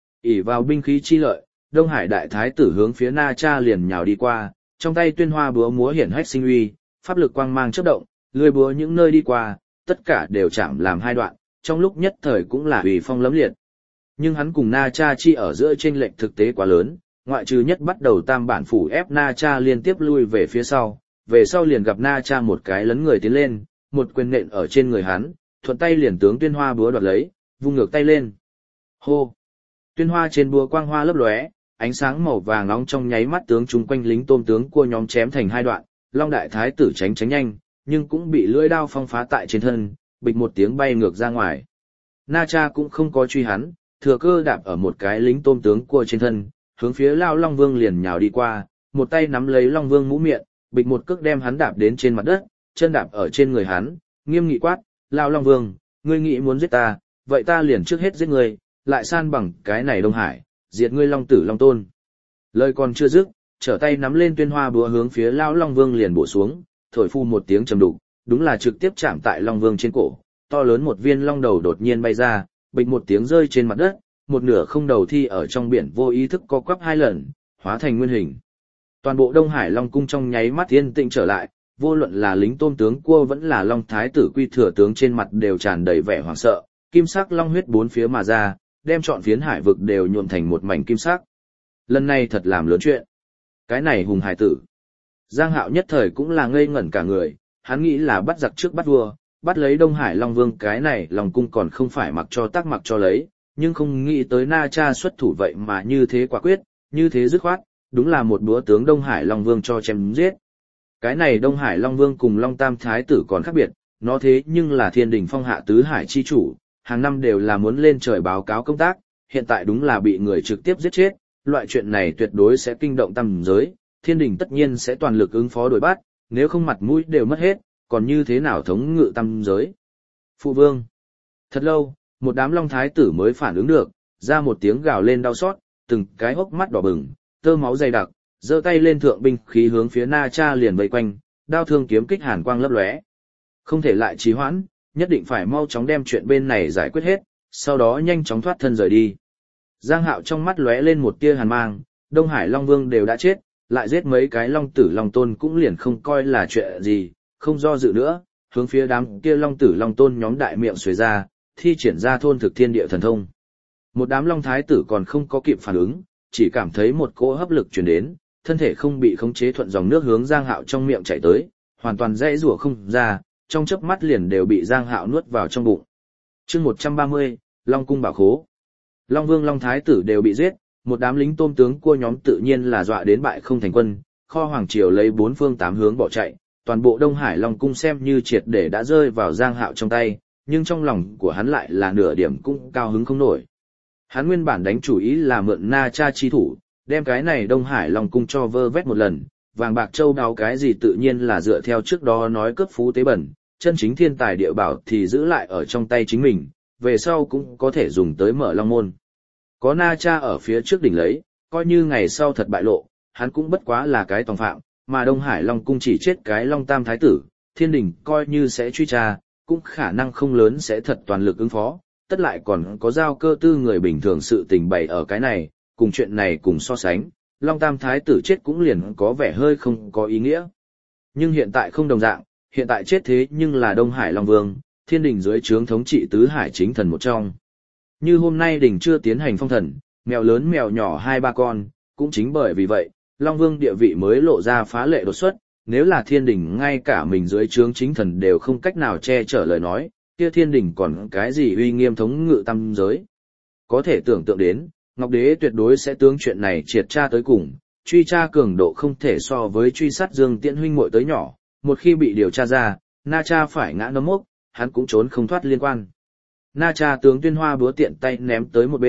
Ỷ vào binh khí chi lợi, Đông Hải đại thái tử hướng phía Na Cha liền nhào đi qua, trong tay Tuyên Hoa búa múa hiển hách sinh uy, pháp lực quang mang chớp động, lưỡi búa những nơi đi qua, tất cả đều chạm làm hai đoạn, trong lúc nhất thời cũng là uy phong lẫm liệt. Nhưng hắn cùng Na Cha chi ở giữa chênh lệch thực tế quá lớn, ngoại trừ nhất bắt đầu tam bản phủ ép Na Cha liên tiếp lui về phía sau, về sau liền gặp Na Cha một cái lấn người tiến lên, một quyền nện ở trên người hắn, thuận tay liền tướng Tuyên Hoa búa đoạt lấy, vung ngược tay lên. Hô! Tuyên Hoa trên búa quang hoa lấp lóe, ánh sáng màu vàng nóng trong nháy mắt tướng chung quanh lính tôm tướng cua nhóm chém thành hai đoạn, Long đại thái tử tránh nhanh, nhưng cũng bị lưỡi đao phong phá tại trên thân, bịch một tiếng bay ngược ra ngoài. Na Cha cũng không có truy hắn, thừa cơ đạp ở một cái lính tôm tướng cua trên thân, hướng phía Lao Long Vương liền nhào đi qua, một tay nắm lấy Long Vương mũ miệng, bịch một cước đem hắn đạp đến trên mặt đất, chân đạp ở trên người hắn, nghiêm nghị quát, Lao Long Vương, ngươi nghĩ muốn giết ta, vậy ta liền trước hết giết ngươi, lại san bằng cái này Đông Hải, diệt ngươi Long Tử Long Tôn. Lời còn chưa dứt, trở tay nắm lên Tuyên Hoa búa hướng phía Lao Long Vương liền bổ xuống, thổi phu một tiếng trầm đục, đúng là trực tiếp chạm tại Long Vương trên cổ, to lớn một viên long đầu đột nhiên bay ra, bịch một tiếng rơi trên mặt đất, một nửa không đầu thi ở trong biển vô ý thức co quắp hai lần, hóa thành nguyên hình. Toàn bộ Đông Hải Long cung trong nháy mắt yên tĩnh trở lại, vô luận là lính tôm tướng cua vẫn là Long thái tử quy thừa tướng trên mặt đều tràn đầy vẻ hoảng sợ, kim sắc long huyết bốn phía mà ra, đem trọn phiến hải vực đều nhuộm thành một mảnh kim sắc. Lần này thật làm lớn chuyện. Cái này hùng hải tử. Giang Hạo nhất thời cũng là ngây ngẩn cả người, hắn nghĩ là bắt giặc trước bắt vua, bắt lấy Đông Hải Long Vương, cái này Long cung còn không phải mặc cho tác mặc cho lấy, nhưng không nghĩ tới Na Cha xuất thủ vậy mà như thế quả quyết, như thế dứt khoát, đúng là một búa tướng Đông Hải Long Vương cho chém giết. Cái này Đông Hải Long Vương cùng Long Tam Thái tử còn khác biệt, nó thế nhưng là thiên đình phong hạ tứ hải chi chủ, hàng năm đều là muốn lên trời báo cáo công tác, hiện tại đúng là bị người trực tiếp giết chết, loại chuyện này tuyệt đối sẽ kinh động tam giới, thiên đình tất nhiên sẽ toàn lực ứng phó đuổi bắt, nếu không mặt mũi đều mất hết, còn như thế nào thống ngự tam giới. Phụ vương. Thật lâu, một đám Long thái tử mới phản ứng được, ra một tiếng gào lên đau xót, từng cái hốc mắt đỏ bừng, tơ máu dày đặc, giơ tay lên thượng binh khí hướng phía Na Cha liền vây quanh, đao thương kiếm kích hàn quang lấp lóe. Không thể lại trì hoãn, nhất định phải mau chóng đem chuyện bên này giải quyết hết, sau đó nhanh chóng thoát thân rời đi. Giang Hạo trong mắt lóe lên một tia hàn mang, Đông Hải Long Vương đều đã chết, lại giết mấy cái Long Tử Long Tôn cũng liền không coi là chuyện gì, không do dự nữa, hướng phía đám kia Long Tử Long Tôn nhóm đại miệng xuề ra, thi triển ra thôn thực thiên địa thần thông. Một đám Long Thái tử còn không có kịp phản ứng, chỉ cảm thấy một cỗ hấp lực truyền đến, thân thể không bị khống chế thuận dòng nước hướng Giang Hạo trong miệng chảy tới, hoàn toàn dễ rủa không ra, trong chớp mắt liền đều bị Giang Hạo nuốt vào trong bụng. Chương 130, Long cung bảo khố. Long Vương Long Thái tử đều bị giết, một đám lính tôm tướng cua nhóm tự nhiên là dọa đến bại không thành quân, kho hoàng triều lấy bốn phương tám hướng bỏ chạy, toàn bộ Đông Hải Long cung xem như triệt để đã rơi vào Giang Hạo trong tay, nhưng trong lòng của hắn lại là nửa điểm cũng cao hứng không nổi. Hắn nguyên bản đánh chủ ý là mượn Na Cha chi thủ, đem cái này Đông Hải Long cung cho vơ vét một lần, vàng bạc châu đáo cái gì tự nhiên là dựa theo trước đó nói cướp phú tế bẩn, chân chính thiên tài địa bảo thì giữ lại ở trong tay chính mình, về sau cũng có thể dùng tới mở Long môn. Có Na Cha ở phía trước đỉnh lấy, coi như ngày sau thật bại lộ, hắn cũng bất quá là cái tòng phạm, mà Đông Hải Long cung chỉ chết cái Long Tam Thái tử, thiên đình coi như sẽ truy tra, cũng khả năng không lớn sẽ thật toàn lực ứng phó, tất lại còn có giao cơ tư người bình thường sự tình bày ở cái này, cùng chuyện này cùng so sánh, Long Tam Thái tử chết cũng liền có vẻ hơi không có ý nghĩa. Nhưng hiện tại không đồng dạng, hiện tại chết thế nhưng là Đông Hải Long Vương, thiên đình dưới trướng thống trị tứ hải chính thần một trong. Như hôm nay đình chưa tiến hành phong thần, mèo lớn mèo nhỏ 2-3 con, cũng chính bởi vì vậy, Long Vương địa vị mới lộ ra phá lệ đột xuất, nếu là thiên đình ngay cả mình dưới trướng chính thần đều không cách nào che chở lời nói, kia thiên đình còn cái gì uy nghiêm thống ngự tam giới. Có thể tưởng tượng đến, Ngọc Đế tuyệt đối sẽ tướng chuyện này triệt tra tới cùng, truy tra cường độ không thể so với truy sát Dương Tiễn huynh muội tới nhỏ, một khi bị điều tra ra, Na Cha phải ngã nấm mốc, hắn cũng trốn không thoát liên quan. Na Cha tướng Tuyên Hoa búa tiện tay ném tới một bên,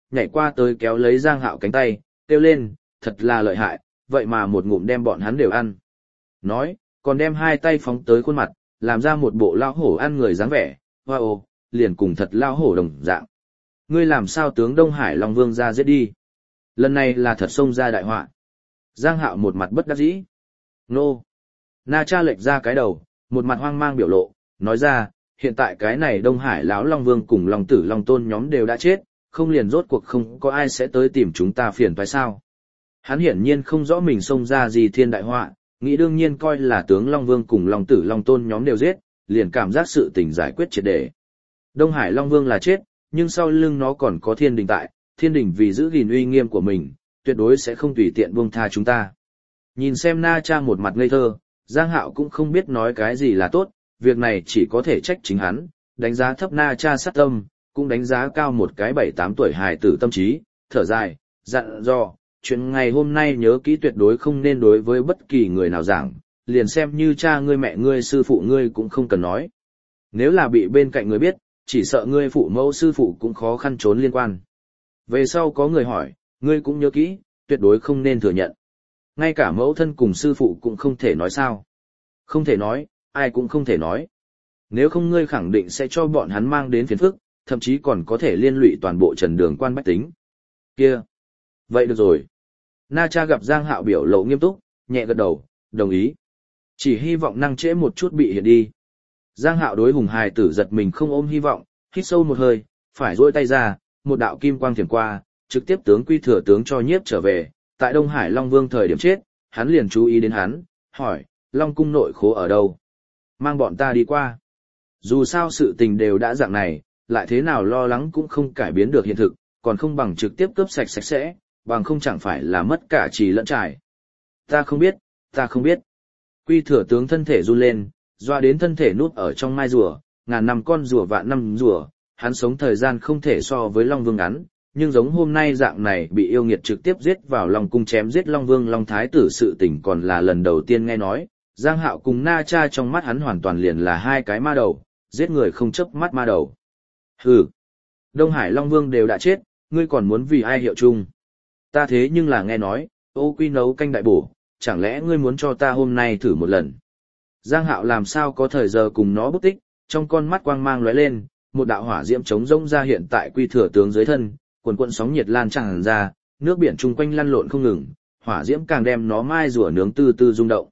nhảy qua tới kéo lấy Giang Hạo cánh tay, kêu lên, thật là lợi hại, vậy mà một ngụm đem bọn hắn đều ăn. Nói, còn đem hai tay phóng tới khuôn mặt, làm ra một bộ lão hổ ăn người dáng vẻ, wow, liền cùng thật lão hổ đồng dạng. Ngươi làm sao tướng Đông Hải Long Vương ra giết đi? Lần này là thật xông ra đại họa. Giang Hạo một mặt bất đắc dĩ. Nô! Na Cha lệch ra cái đầu, một mặt hoang mang biểu lộ, nói ra, hiện tại cái này Đông Hải lão Long Vương cùng Long Tử Long Tôn nhóm đều đã chết, không liền rốt cuộc không có ai sẽ tới tìm chúng ta phiền toái sao. Hắn hiển nhiên không rõ mình xông ra gì thiên đại họa, nghĩ đương nhiên coi là tướng Long Vương cùng Long Tử Long Tôn nhóm đều giết, liền cảm giác sự tình giải quyết triệt để. Đông Hải Long Vương là chết, nhưng sau lưng nó còn có thiên đình tại, thiên đình vì giữ gìn uy nghiêm của mình, tuyệt đối sẽ không tùy tiện buông tha chúng ta. Nhìn xem Na Cha một mặt ngây thơ, Giang Hạo cũng không biết nói cái gì là tốt, việc này chỉ có thể trách chính hắn, đánh giá thấp Na Cha sát tâm, cũng đánh giá cao một cái 7-8 tuổi hài tử tâm trí, thở dài, dặn dò, chuyện ngày hôm nay nhớ kỹ tuyệt đối không nên đối với bất kỳ người nào giảng, liền xem như cha ngươi mẹ ngươi sư phụ ngươi cũng không cần nói. Nếu là bị bên cạnh người biết, chỉ sợ ngươi phụ mẫu sư phụ cũng khó khăn trốn liên quan. Về sau có người hỏi, ngươi cũng nhớ kỹ, tuyệt đối không nên thừa nhận. Ngay cả mẫu thân cùng sư phụ cũng không thể nói sao. Không thể nói, ai cũng không thể nói. Nếu không ngươi khẳng định sẽ cho bọn hắn mang đến phiền phức, thậm chí còn có thể liên lụy toàn bộ Trần Đường quan bách tính. Kia! Vậy được rồi. Na Cha gặp Giang Hạo biểu lộ nghiêm túc, nhẹ gật đầu, đồng ý. Chỉ hy vọng năng trễ một chút bị hiện đi. Giang Hạo đối hùng hài tử giật mình không ôm hy vọng, hít sâu một hơi, phải duỗi tay ra, một đạo kim quang thiểm qua, trực tiếp tướng Quy Thừa tướng cho nhiếp trở về. Tại Đông Hải Long Vương thời điểm chết, hắn liền chú ý đến hắn, hỏi, Long cung nội khố ở đâu? Mang bọn ta đi qua. Dù sao sự tình đều đã dạng này, lại thế nào lo lắng cũng không cải biến được hiện thực, còn không bằng trực tiếp cướp sạch sạch sẽ, bằng không chẳng phải là mất cả trì lẫn trải. Ta không biết, ta không biết. Quy Thừa tướng thân thể run lên, doa đến thân thể núp ở trong mai rùa, ngàn năm con rùa vạn năm rùa, hắn sống thời gian không thể so với Long Vương ngắn, nhưng giống hôm nay dạng này bị yêu nghiệt trực tiếp giết vào Long cung chém giết Long Vương Long Thái tử sự tình còn là lần đầu tiên nghe nói. Giang Hạo cùng Na Cha trong mắt hắn hoàn toàn liền là hai cái ma đầu, giết người không chớp mắt ma đầu. Hừ, Đông Hải Long Vương đều đã chết, ngươi còn muốn vì ai hiệu chung? Ta thế nhưng là nghe nói, Ô Quy nấu canh đại bổ, chẳng lẽ ngươi muốn cho ta hôm nay thử một lần? Giang Hạo làm sao có thời giờ cùng nó bút tích, trong con mắt quang mang lóe lên, một đạo hỏa diễm chống rông ra hiện tại Quy Thừa tướng dưới thân, cuồn cuộn sóng nhiệt lan tràn ra, nước biển chung quanh lăn lộn không ngừng, hỏa diễm càng đem nó mai rùa nướng từ từ rung động.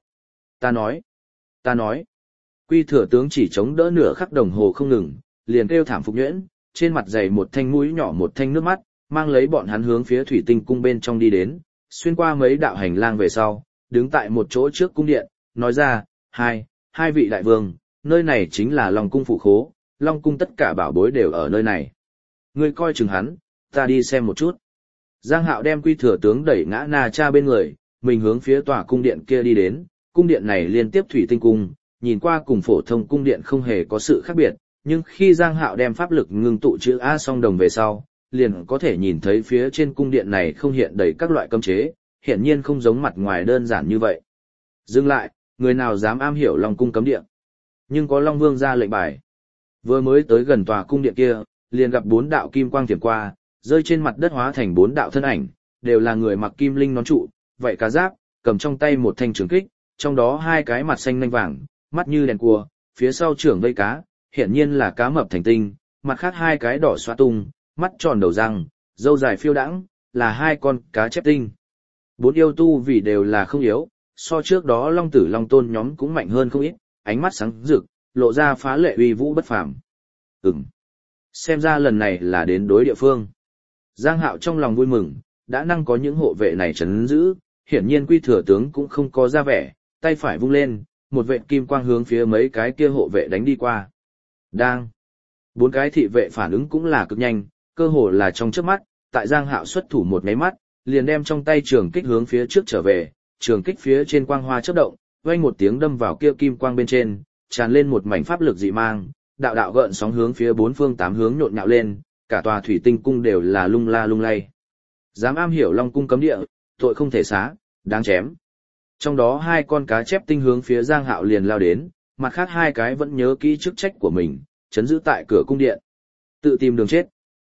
Ta nói, Quy Thừa tướng chỉ chống đỡ nửa khắc đồng hồ không ngừng, liền kêu thảm phục nhuyễn, trên mặt dày một thanh mũi nhỏ một thanh nước mắt, mang lấy bọn hắn hướng phía thủy tinh cung bên trong đi đến, xuyên qua mấy đạo hành lang về sau, đứng tại một chỗ trước cung điện, nói ra, hai vị đại vương, nơi này chính là Long cung phụ khố, Long cung tất cả bảo bối đều ở nơi này. Ngươi coi chừng hắn, ta đi xem một chút. Giang Hạo đem Quy Thừa tướng đẩy ngã Na Cha bên người, mình hướng phía tòa cung điện kia đi đến, cung điện này liên tiếp thủy tinh cung, nhìn qua cùng phổ thông cung điện không hề có sự khác biệt, nhưng khi Giang Hạo đem pháp lực ngưng tụ chữ A song đồng về sau, liền có thể nhìn thấy phía trên cung điện này không hiện đầy các loại cấm chế, hiển nhiên không giống mặt ngoài đơn giản như vậy. Dừng lại, người nào dám am hiểu Long cung cấm điện? Nhưng có Long Vương ra lệnh bài. Vừa mới tới gần tòa cung điện kia, liền gặp 4 đạo kim quang thiểm qua, rơi trên mặt đất hóa thành 4 đạo thân ảnh, đều là người mặc kim linh nón trụ, vậy cá giáp, cầm trong tay một thanh trường kích, trong đó 2 cái mặt xanh nanh vàng, mắt như đèn cua, phía sau trưởng vây cá, hiển nhiên là cá mập thành tinh, mặt khác 2 cái đỏ xoa tung, mắt tròn đầu răng, râu dài phiêu đãng, là 2 con cá chép tinh. 4 yêu tu vì đều là không yếu, so trước đó Long Tử Long Tôn nhóm cũng mạnh hơn không ít, ánh mắt sáng rực, lộ ra phá lệ uy vũ bất phàm. Xem ra lần này là đến đối địa phương. Giang Hạo trong lòng vui mừng, đã năng có những hộ vệ này trấn giữ, hiển nhiên Quy Thừa tướng cũng không có ra vẻ, tay phải vung lên, một vệt kim quang hướng phía mấy cái kia hộ vệ đánh đi qua. Đang. 4 cái thị vệ phản ứng cũng là cực nhanh, cơ hồ là trong chớp mắt, tại Giang Hạo xuất thủ một cái mắt, liền đem trong tay trường kích hướng phía trước trở về, trường kích phía trên quang hoa chớp động, vang một tiếng đâm vào kia kim quang bên trên, tràn lên một mảnh pháp lực dị mang, đạo đạo gợn sóng hướng phía 4 phương 8 hướng nhộn nhạo lên, cả tòa thủy tinh cung đều là lung la lung lay. Dám am hiểu Long cung cấm địa, tội không thể xá, đáng chém. Trong đó 2 con cá chép tinh hướng phía Giang Hạo liền lao đến, mặt khác 2 cái vẫn nhớ kỹ chức trách của mình, chấn giữ tại cửa cung điện. Tự tìm đường chết.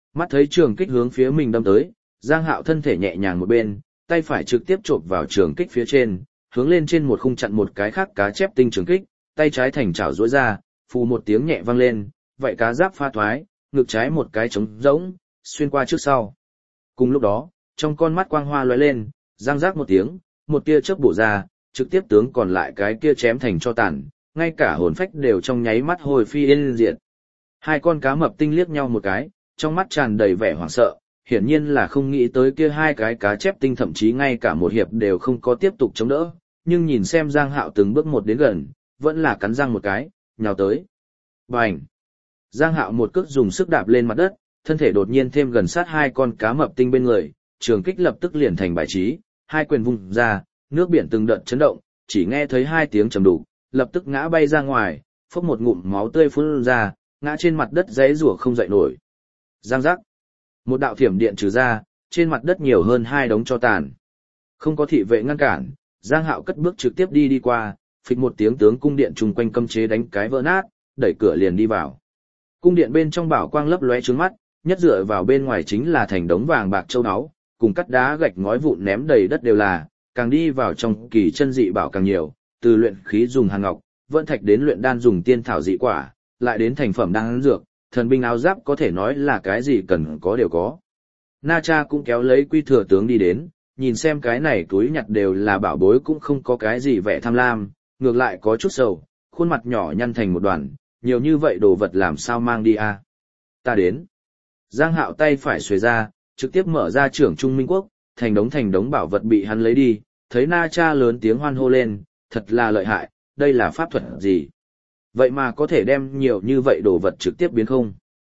Mắt thấy trường kích hướng phía mình đâm tới, Giang Hạo thân thể nhẹ nhàng một bên, tay phải trực tiếp chộp vào trường kích phía trên, hướng lên trên một khung chặn một cái khác cá chép tinh trường kích, tay trái thành chảo duỗi ra, phù một tiếng nhẹ vang lên, vậy cá giáp pha thoái, ngực trái một cái trống rỗng, xuyên qua trước sau. Cùng lúc đó, trong con mắt quang hoa lóe lên, răng rác một tiếng, một tia chớp bổ ra, trực tiếp tướng còn lại cái kia chém thành cho tàn, ngay cả hồn phách đều trong nháy mắt hồi phi yên diệt. Hai con cá mập tinh liếc nhau một cái, trong mắt tràn đầy vẻ hoảng sợ, hiển nhiên là không nghĩ tới kia hai cái cá chép tinh thậm chí ngay cả một hiệp đều không có tiếp tục chống đỡ, nhưng nhìn xem Giang Hạo từng bước một đến gần, vẫn là cắn răng một cái, nhào tới. Bành! Giang Hạo một cước dùng sức đạp lên mặt đất, thân thể đột nhiên thêm gần sát hai con cá mập tinh bên người, trường kích lập tức liền thành bài trí, hai quyền vung ra, nước biển từng đợt chấn động, chỉ nghe thấy hai tiếng trầm đục, lập tức ngã bay ra ngoài, phốc một ngụm máu tươi phun ra, ngã trên mặt đất giãy giụa không dậy nổi. Giang giác. Một đạo thiểm điện trừ ra, trên mặt đất nhiều hơn hai đống tro tàn. Không có thị vệ ngăn cản, Giang Hạo cất bước trực tiếp đi qua, phịch một tiếng tướng cung điện chung quanh cấm chế đánh cái vỡ nát, đẩy cửa liền đi vào. Cung điện bên trong bảo quang lấp lóe trướng mắt, nhất dựa vào bên ngoài chính là thành đống vàng bạc châu áo, cùng cắt đá gạch ngói vụn ném đầy đất đều là, càng đi vào trong kỳ chân dị bảo càng nhiều, từ luyện khí dùng hàn ngọc, vận thạch đến luyện đan dùng tiên thảo dị quả, lại đến thành phẩm đan dược, thần binh áo giáp có thể nói là cái gì cần có đều có. Na Cha cũng kéo lấy Quy Thừa tướng đi đến, nhìn xem cái này túi nhặt đều là bảo bối cũng không có cái gì vẻ tham lam, ngược lại có chút sầu, khuôn mặt nhỏ nhăn thành một đoàn, nhiều như vậy đồ vật làm sao mang đi à? Ta đến. Giang Hạo tay phải xuề ra, trực tiếp mở ra trưởng Trung Minh Quốc, thành đống bảo vật bị hắn lấy đi, thấy Na Cha lớn tiếng hoan hô lên, thật là lợi hại, đây là pháp thuật gì? Vậy mà có thể đem nhiều như vậy đồ vật trực tiếp biến không?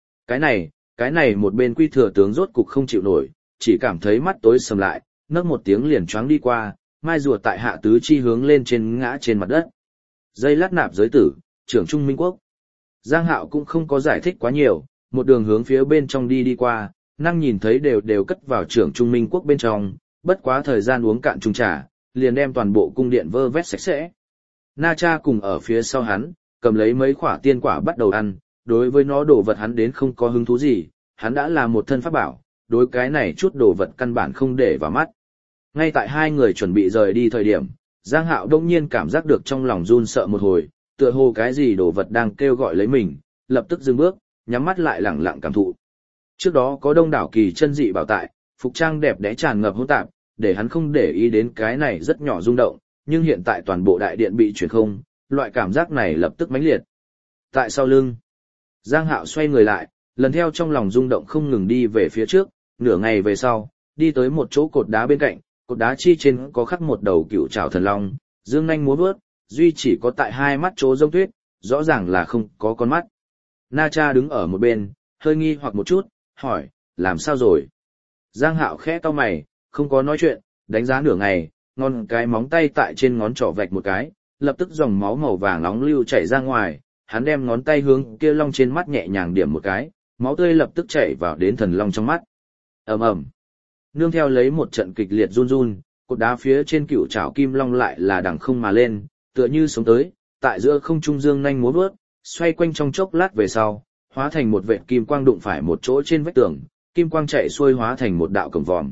Cái này một bên Quy Thừa tướng rốt cục không chịu nổi, chỉ cảm thấy mắt tối sầm lại, nấc một tiếng liền choáng đi qua, mai rùa tại hạ tứ chi hướng lên trên ngã trên mặt đất. Dây lát nạp giới tử, trưởng Trung Minh Quốc. Giang Hạo cũng không có giải thích quá nhiều, một đường hướng phía bên trong đi qua, năng nhìn thấy đều cất vào trưởng Trung Minh Quốc bên trong, bất quá thời gian uống cạn chung trà, liền đem toàn bộ cung điện vơ vét sạch sẽ. Na Cha cùng ở phía sau hắn, cầm lấy mấy quả tiên quả bắt đầu ăn, đối với nó đồ vật hắn đến không có hứng thú gì, hắn đã là một thân pháp bảo, đối cái này chút đồ vật căn bản không để vào mắt. Ngay tại hai người chuẩn bị rời đi thời điểm, Giang Hạo đông nhiên cảm giác được trong lòng run sợ một hồi, tựa hồ cái gì đồ vật đang kêu gọi lấy mình, lập tức dừng bước, nhắm mắt lại lặng lặng cảm thụ. Trước đó có đông đảo kỳ chân dị bảo tại, phục trang đẹp đẽ tràn ngập hỗn tạp, để hắn không để ý đến cái này rất nhỏ rung động, nhưng hiện tại toàn bộ đại điện bị chuyển không, loại cảm giác này lập tức mãnh liệt. Tại sau lưng, Giang Hạo xoay người lại, lần theo trong lòng rung động không ngừng đi về phía trước, nửa ngày về sau, đi tới một chỗ cột đá bên cạnh, cột đá chi trên có khắc một đầu cựu trảo thần long, dương nhanh múa vớt, duy chỉ có tại hai mắt chỗ rông tuyết, rõ ràng là không có con mắt. Na Cha đứng ở một bên, hơi nghi hoặc một chút, hỏi, làm sao rồi? Giang Hạo khẽ cau mày, không có nói chuyện, đánh giá nửa ngày, ngón cái móng tay tại trên ngón trỏ vạch một cái, lập tức dòng máu màu vàng nóng lưu chảy ra ngoài, hắn đem ngón tay hướng kia long trên mắt nhẹ nhàng điểm một cái, máu tươi lập tức chảy vào đến thần long trong mắt. Ầm ầm. Nương theo lấy một trận kịch liệt run run, cột đá phía trên cựu trảo kim long lại là đằng không mà lên, tựa như sống tới, tại giữa không trung dương nhanh múa vớt, xoay quanh trong chốc lát về sau, hóa thành một vệt kim quang đụng phải một chỗ trên vách tường, kim quang chạy xuôi hóa thành một đạo cổng vòm.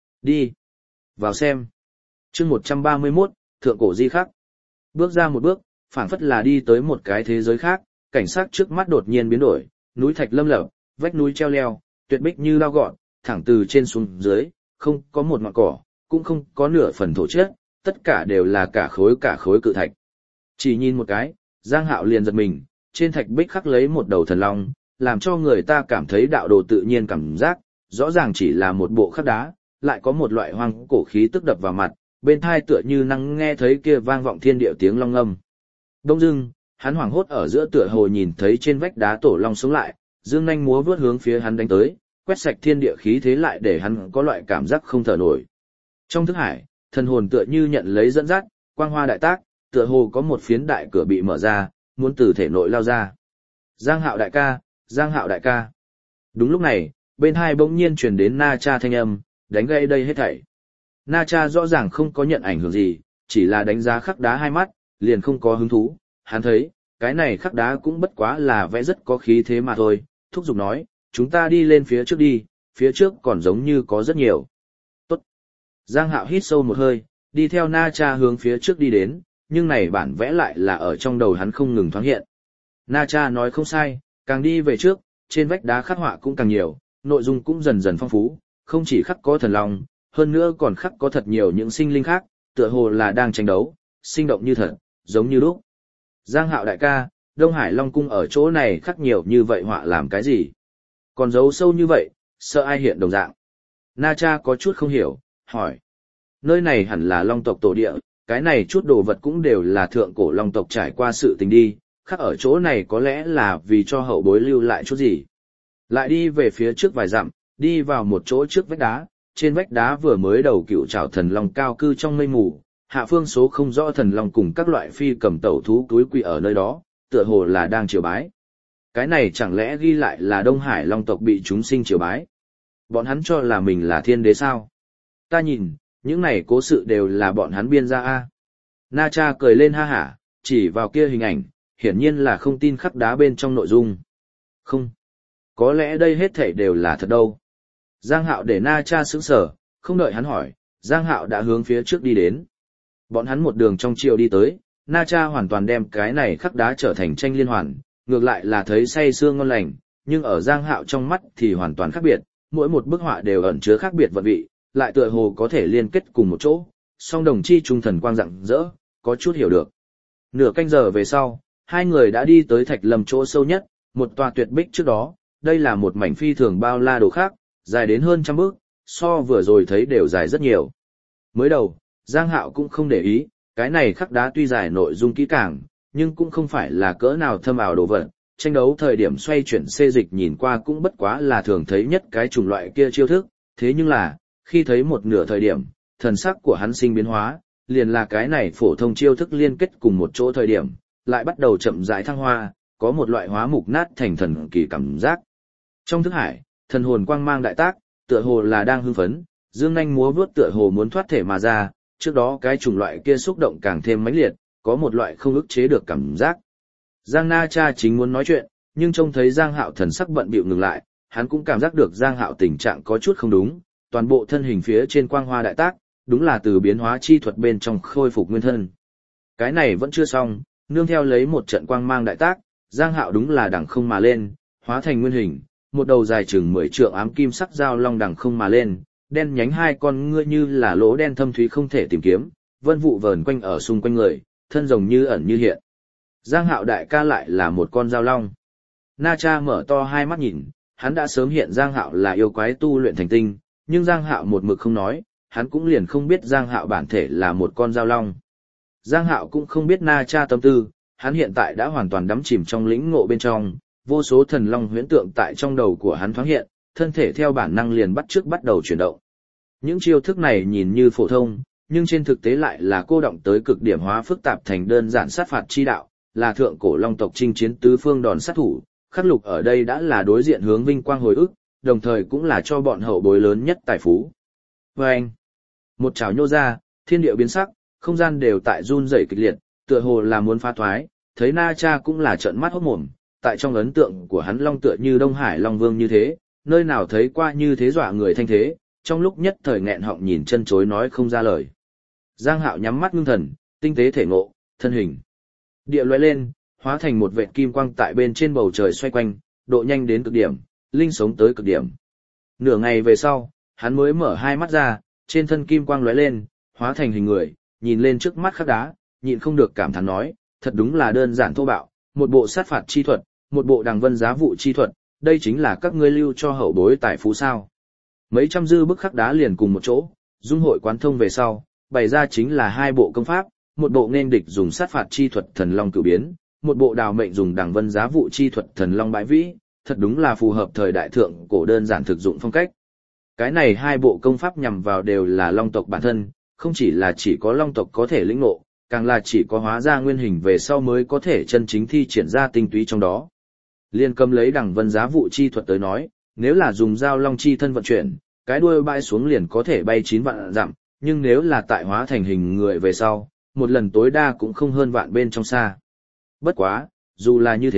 Đi vào xem. Chương 131, thượng cổ di khắc. Bước ra một bước, phảng phất là đi tới một cái thế giới khác, cảnh sắc trước mắt đột nhiên biến đổi, núi thạch lâm lập, vách núi treo leo, tuyệt bích như lao gọn, thẳng từ trên xuống dưới, không có một ngọn cỏ, cũng không có nửa phần thổ chất, tất cả đều là cả khối cự thạch. Chỉ nhìn một cái, Giang Hạo liền giật mình, trên thạch bích khắc lấy một đầu thần long, làm cho người ta cảm thấy đạo đồ tự nhiên cảm giác, rõ ràng chỉ là một bộ khắc đá, lại có một loại hoang cổ khí tức đập vào mặt, bên tai tựa như năng nghe thấy kia vang vọng thiên địa tiếng long ngâm. Đông dưng, hắn hoảng hốt ở giữa tựa hồ nhìn thấy trên vách đá tổ long sống lại, dương nhanh múa vớt hướng phía hắn đánh tới, quét sạch thiên địa khí thế lại để hắn có loại cảm giác không thở nổi. Trong thức hải, thần hồn tựa như nhận lấy dẫn dắt, quang hoa đại tác, tựa hồ có một phiến đại cửa bị mở ra, muốn từ thể nội lao ra. Giang Hạo đại ca, Giang Hạo đại ca. Đúng lúc này, bên hai bỗng nhiên truyền đến Na Cha thanh âm, đánh gãy đây hết thảy. Na Cha rõ ràng không có nhận ảnh hưởng gì, chỉ là đánh giá khắc đá hai mắt, liền không có hứng thú. Hắn thấy, cái này khắc đá cũng bất quá là vẽ rất có khí thế mà thôi, thúc giục nói, chúng ta đi lên phía trước đi, phía trước còn giống như có rất nhiều. Tốt. Giang Hạo hít sâu một hơi, đi theo Na Cha hướng phía trước đi đến, nhưng này bản vẽ lại là ở trong đầu hắn không ngừng thoáng hiện. Na Cha nói không sai, càng đi về trước, trên vách đá khắc họa cũng càng nhiều, nội dung cũng dần dần phong phú, không chỉ khắc có thần long, hơn nữa còn khắc có thật nhiều những sinh linh khác, tựa hồ là đang tranh đấu, sinh động như thật, giống như lúc. Giang Hạo đại ca, Đông Hải Long Cung ở chỗ này khắc nhiều như vậy họa làm cái gì? Còn giấu sâu như vậy, sợ ai hiện đồng dạng. Na Cha có chút không hiểu, hỏi. Nơi này hẳn là Long tộc tổ địa, cái này chút đồ vật cũng đều là thượng cổ Long tộc trải qua sự tình đi, khắc ở chỗ này có lẽ là vì cho hậu bối lưu lại chút gì. Lại đi về phía trước vài dặm, đi vào một chỗ trước vách đá, trên vách đá vừa mới đầu cựu trảo thần long cao cư trong mây mù, hạ phương số không rõ thần long cùng các loại phi cầm tẩu thú túi quỳ ở nơi đó, tựa hồ là đang triều bái. Cái này chẳng lẽ ghi lại là Đông Hải Long tộc bị chúng sinh triều bái? Bọn hắn cho là mình là thiên đế sao? Ta nhìn, những này cố sự đều là bọn hắn biên ra a. Na Cha cười lên ha hả, chỉ vào kia hình ảnh, hiển nhiên là không tin khắc đá bên trong nội dung. Không. Có lẽ đây hết thảy đều là thật đâu. Giang Hạo để Na Cha sững sờ, không đợi hắn hỏi, Giang Hạo đã hướng phía trước đi đến. Bọn hắn một đường trong chiều đi tới, Na Cha hoàn toàn đem cái này khắc đá trở thành tranh liên hoàn, ngược lại là thấy say sưa ngon lành, nhưng ở Giang Hạo trong mắt thì hoàn toàn khác biệt, mỗi một bức họa đều ẩn chứa khác biệt vận vị, lại tựa hồ có thể liên kết cùng một chỗ, song đồng chi trung thần quang rạng rỡ, có chút hiểu được. Nửa canh giờ về sau, hai người đã đi tới Thạch Lâm chỗ sâu nhất, một tòa tuyệt bích trước đó, đây là một mảnh phi thường bao la đồ khác, dài đến hơn 100 bước, so vừa rồi thấy đều dài rất nhiều. Mới đầu, Giang Hạo cũng không để ý, cái này khắc đá tuy dài nội dung kỹ càng, nhưng cũng không phải là cỡ nào thâm ảo đồ vật, tranh đấu thời điểm xoay chuyển xê dịch nhìn qua cũng bất quá là thường thấy nhất cái chủng loại kia chiêu thức, thế nhưng là, khi thấy một nửa thời điểm, thần sắc của hắn sinh biến hóa, liền là cái này phổ thông chiêu thức liên kết cùng một chỗ thời điểm, lại bắt đầu chậm rãi thăng hoa, có một loại hóa mục nát thành thần kỳ cảm giác. Trong thức hải, thần hồn quang mang đại tác, tựa hồ là đang hưng phấn, dương nhanh múa vuốt tựa hồ muốn thoát thể mà ra, trước đó cái chủng loại kia xúc động càng thêm mãnh liệt, có một loại không ức chế được cảm giác. Giang Na Cha chính muốn nói chuyện, nhưng trông thấy Giang Hạo thần sắc bận bịu ngừng lại, hắn cũng cảm giác được Giang Hạo tình trạng có chút không đúng, toàn bộ thân hình phía trên quang hoa đại tác, đúng là từ biến hóa chi thuật bên trong khôi phục nguyên thân. Cái này vẫn chưa xong, nương theo lấy một trận quang mang đại tác, Giang Hạo đúng là đằng không mà lên, hóa thành nguyên hình, một đầu dài chừng 10 trượng ám kim sắc dao long đằng không mà lên, đen nhánh hai con ngươi như là lỗ đen thâm thúy không thể tìm kiếm, vân vụ vờn quanh ở xung quanh người, thân rồng như ẩn như hiện. Giang Hạo đại ca lại là một con dao long. Na Cha mở to hai mắt nhìn, hắn đã sớm hiện Giang Hạo là yêu quái tu luyện thành tinh, nhưng Giang Hạo một mực không nói, hắn cũng liền không biết Giang Hạo bản thể là một con dao long. Giang Hạo cũng không biết Na Cha tâm tư, hắn hiện tại đã hoàn toàn đắm chìm trong lĩnh ngộ bên trong, vô số thần long huyễn tượng tại trong đầu của hắn thoáng hiện, thân thể theo bản năng liền bắt đầu chuyển động. Những chiêu thức này nhìn như phổ thông, nhưng trên thực tế lại là cô động tới cực điểm hóa phức tạp thành đơn giản sát phạt chi đạo, là thượng cổ long tộc chinh chiến tứ phương đòn sát thủ, khắc lục ở đây đã là đối diện hướng vinh quang hồi ức, đồng thời cũng là cho bọn hậu bối lớn nhất tài phú. Vâng! Một chảo nhô ra, thiên địa biến sắc, không gian đều tại run rẩy kịch liệt, tựa hồ là muốn phá thoái, thấy Na Cha cũng là trợn mắt hốt mồm, tại trong ấn tượng của hắn long tựa như Đông Hải Long Vương như thế, nơi nào thấy qua như thế dọa người thanh thế, trong lúc nhất thời nghẹn họng nhìn chân chối nói không ra lời. Giang Hạo nhắm mắt ngưng thần, tinh tế thể ngộ, thân hình địa lóe lên, hóa thành một vệt kim quang tại bên trên bầu trời xoay quanh, độ nhanh đến cực điểm, linh sống tới cực điểm. Nửa ngày về sau, hắn mới mở hai mắt ra, trên thân kim quang lóe lên, hóa thành hình người, nhìn lên trước mắt khắc đá, nhịn không được cảm thán nói, thật đúng là đơn giản thô bạo, một bộ sát phạt chi thuật, một bộ đằng vân giá vụ chi thuật, đây chính là các ngươi lưu cho hậu bối tài phú sao. Mấy trăm dư bức khắc đá liền cùng một chỗ, dung hội quán thông về sau, bày ra chính là hai bộ công pháp, một bộ nên địch dùng sát phạt chi thuật thần long cửu biến, một bộ đào mệnh dùng đằng vân giá vụ chi thuật thần long bãi vĩ, thật đúng là phù hợp thời đại thượng cổ đơn giản thực dụng phong cách. Cái này hai bộ công pháp nhằm vào đều là long tộc bản thân, không chỉ có long tộc có thể lĩnh ngộ, càng là chỉ có hóa ra nguyên hình về sau mới có thể chân chính thi triển ra tinh túy trong đó. Liên cầm lấy đằng vân giá vụ chi thuật tới nói, nếu là dùng dao long chi thân vận chuyển, cái đuôi bay xuống liền có thể bay 9 vạn dặm, nhưng nếu là tại hóa thành hình người về sau, một lần tối đa cũng không hơn vạn bên trong xa. Bất quá, dù là như thế,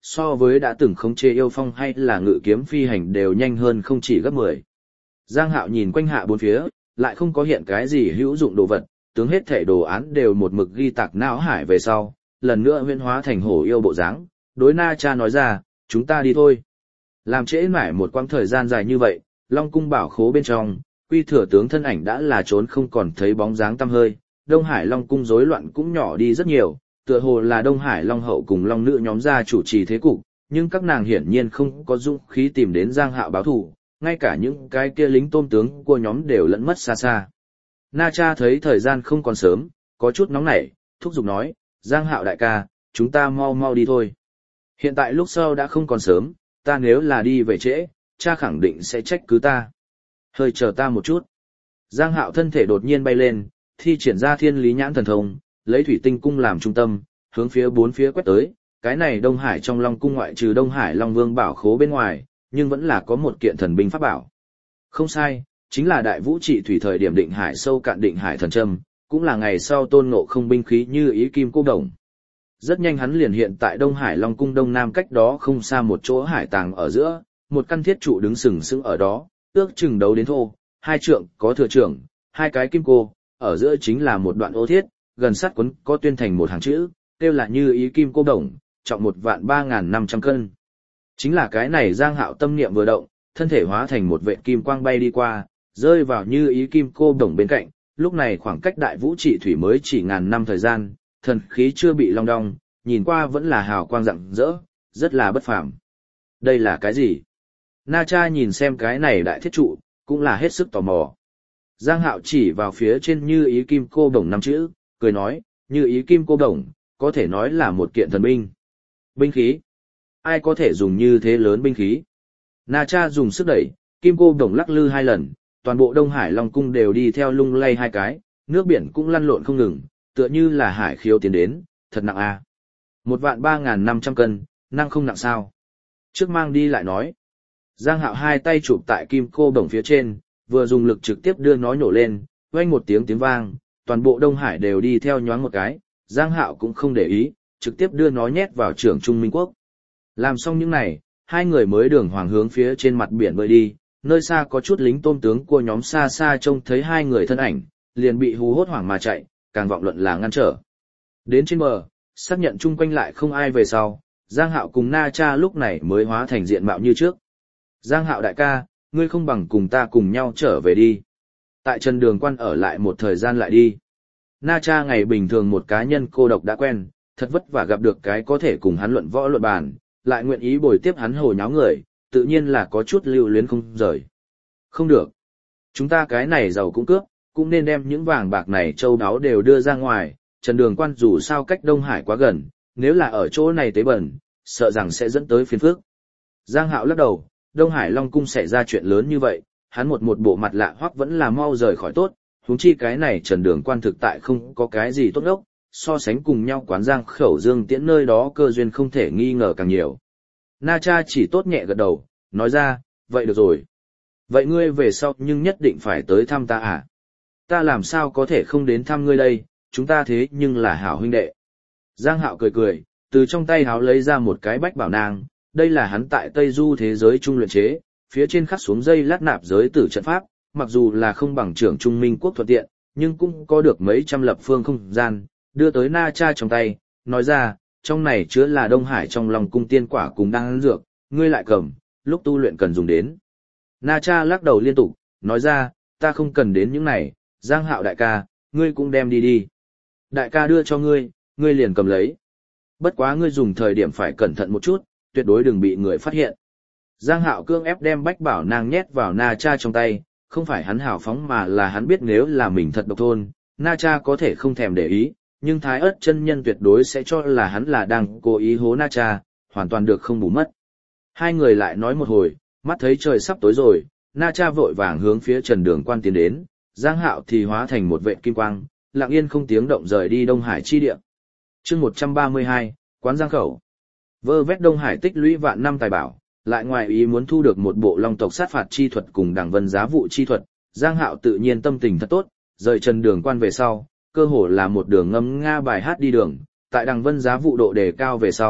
so với đã từng khống chế yêu phong hay là ngự kiếm phi hành đều nhanh hơn không chỉ gấp 10. Giang Hạo nhìn quanh hạ bốn phía, lại không có hiện cái gì hữu dụng đồ vật, tướng hết thể đồ án đều một mực ghi tạc não hải về sau, lần nữa huyễn hóa thành hổ yêu bộ dáng, đối Na Cha nói ra, chúng ta đi thôi. Làm trễ mãi một quãng thời gian dài như vậy, Long cung bảo khố bên trong, Quy Thừa tướng thân ảnh đã là trốn không còn thấy bóng dáng tăm hơi, Đông Hải Long cung rối loạn cũng nhỏ đi rất nhiều, tựa hồ là Đông Hải Long hậu cùng Long nữ nhóm ra chủ trì thế cục, nhưng các nàng hiển nhiên không có dũng khí tìm đến Giang Hạo báo thù, ngay cả những cái kia lính tôm tướng của nhóm đều lẫn mất xa xa. Na Cha thấy thời gian không còn sớm, có chút nóng nảy, thúc giục nói, Giang Hạo đại ca, chúng ta mau mau đi thôi. Hiện tại lúc sau đã không còn sớm, ta nếu là đi về trễ, cha khẳng định sẽ trách cứ ta. Hơi chờ ta một chút. Giang Hạo thân thể đột nhiên bay lên, thi triển ra thiên lý nhãn thần thông, lấy thủy tinh cung làm trung tâm, hướng phía bốn phía quét tới. Cái này Đông Hải trong Long cung ngoại trừ Đông Hải Long Vương bảo khố bên ngoài, nhưng vẫn là có một kiện thần binh pháp bảo. Không sai, chính là đại vũ trị thủy thời điểm định hải sâu cạn định hải thần châm, cũng là ngày sau tôn ngộ không binh khí như ý kim cô đồng. Rất nhanh hắn liền hiện tại Đông Hải Long cung đông nam cách đó không xa một chỗ hải tàng ở giữa, một căn thiết trụ đứng sừng sững ở đó, ước chừng đấu đến thô, 2 trượng có thừa trưởng, 2 cái kim cô, ở giữa chính là một đoạn ô thiết, gần sát quấn có tuyên thành một hàng chữ, kêu là như ý kim cô đồng, trọng 1.3500 cân. Chính là cái này Giang Hạo tâm niệm vừa động, thân thể hóa thành một vệt kim quang bay đi qua, rơi vào như ý kim cô đồng bên cạnh, lúc này khoảng cách đại vũ trị thủy mới chỉ ngàn năm thời gian, thần khí chưa bị long đong, nhìn qua vẫn là hào quang rạng rỡ, rất là bất phàm. Đây là cái gì? Na Cha nhìn xem cái này đại thiết trụ, cũng là hết sức tò mò. Giang Hạo chỉ vào phía trên như ý kim cô đồng 5 chữ, cười nói, như ý kim cô đồng, có thể nói là một kiện thần binh. Binh khí? Ai có thể dùng như thế lớn binh khí? Na Cha dùng sức đẩy, kim cô đồng lắc lư 2 lần, toàn bộ Đông Hải Long cung đều đi theo lung lay 2 cái, nước biển cũng lăn lộn không ngừng, tựa như là hải khiếu tiến đến, thật nặng a. 1.3500 cân, năng không nặng sao? Trước mang đi lại nói. Giang Hạo 2 tay chụp tại kim cô đồng phía trên, vừa dùng lực trực tiếp đưa nó nhổ lên, vang một tiếng vang, toàn bộ Đông Hải đều đi theo nhoáng một cái, Giang Hạo cũng không để ý, trực tiếp đưa nó nhét vào trưởng Trung Minh Quốc. Làm xong những này, 2 người mới đường hoàng hướng phía trên mặt biển bơi đi, nơi xa có chút lính tôm tướng của nhóm xa xa trông thấy 2 người thân ảnh, liền bị hú hốt hoảng mà chạy, càng vọng luận là ngăn trở. Đến trên bờ, xác nhận chung quanh lại không ai về sau, Giang Hạo cùng Na Cha lúc này mới hóa thành diện mạo như trước. Giang Hạo đại ca, ngươi không bằng cùng ta cùng nhau trở về đi. Tại Trần Đường Quan ở lại một thời gian lại đi. Na Cha ngày bình thường một cá nhân cô độc đã quen, thật vất vả gặp được cái có thể cùng hắn luận võ luận bàn, lại nguyện ý bồi tiếp hắn hồ nháo người, tự nhiên là có chút lưu luyến không rời. Không được. Chúng ta cái này giàu cũng cướp, cũng nên đem những vàng bạc này châu đáo đều đưa ra ngoài, Trần Đường Quan dù sao cách Đông Hải quá gần, nếu là ở chỗ này tế bẩn, sợ rằng sẽ dẫn tới phiền phức. Giang Hạo lắc đầu, Đông Hải Long cung xảy ra chuyện lớn như vậy, hắn một bộ mặt lạ hoắc vẫn là mau rời khỏi tốt, huống chi cái này Trần Đường Quan thực tại không có cái gì tốt ốc, so sánh cùng nhau quán Giang Khẩu Dương Tiễn nơi đó cơ duyên không thể nghi ngờ càng nhiều. Na Cha chỉ tốt nhẹ gật đầu, nói ra, vậy được rồi. Vậy ngươi về sau nhưng nhất định phải tới thăm ta à? Ta làm sao có thể không đến thăm ngươi đây, chúng ta thế nhưng là hảo huynh đệ. Giang Hạo cười cười, từ trong tay háo lấy ra một cái bách bảo nang, đây là hắn tại Tây Du thế giới trung luyện chế, phía trên khắc xuống dây lát nạp giới tử trận pháp, mặc dù là không bằng trưởng Trung Minh Quốc thuận tiện, nhưng cũng có được mấy trăm lập phương không gian, đưa tới Na Cha trong tay, nói ra, trong này chứa là Đông Hải trong lòng cung tiên quả cùng đan dược, ngươi lại cầm, lúc tu luyện cần dùng đến. Na Cha lắc đầu liên tục, nói ra, ta không cần đến những này, Giang Hạo đại ca, ngươi cũng đem đi đi. Đại ca đưa cho ngươi, ngươi liền cầm lấy. Bất quá ngươi dùng thời điểm phải cẩn thận một chút, tuyệt đối đừng bị người phát hiện. Giang Hạo cương ép đem bách bảo nàng nhét vào Na Cha trong tay, không phải hắn hào phóng mà là hắn biết nếu là mình thật độc thôn, Na Cha có thể không thèm để ý, nhưng Thái Ức chân nhân tuyệt đối sẽ cho là hắn là đang cố ý hố Na Cha, hoàn toàn được không bù mất. 2 người lại nói một hồi, mắt thấy trời sắp tối rồi, Na Cha vội vàng hướng phía Trần Đường Quan tiến đến, Giang Hạo thì hóa thành một vệt kim quang, lặng yên không tiếng động rời đi Đông Hải chi địa. Chương 132, quán Giang Khẩu. Vơ vét Đông Hải tích lũy vạn năm tài bảo, lại ngoài ý muốn thu được một bộ Long tộc sát phạt chi thuật cùng Đằng Vân giá vụ chi thuật, Giang Hạo tự nhiên tâm tình thật tốt, rời Trần Đường Quan về sau, cơ hồ là một đường ngâm nga bài hát đi đường, tại Đằng Vân giá vụ độ đề cao về sau,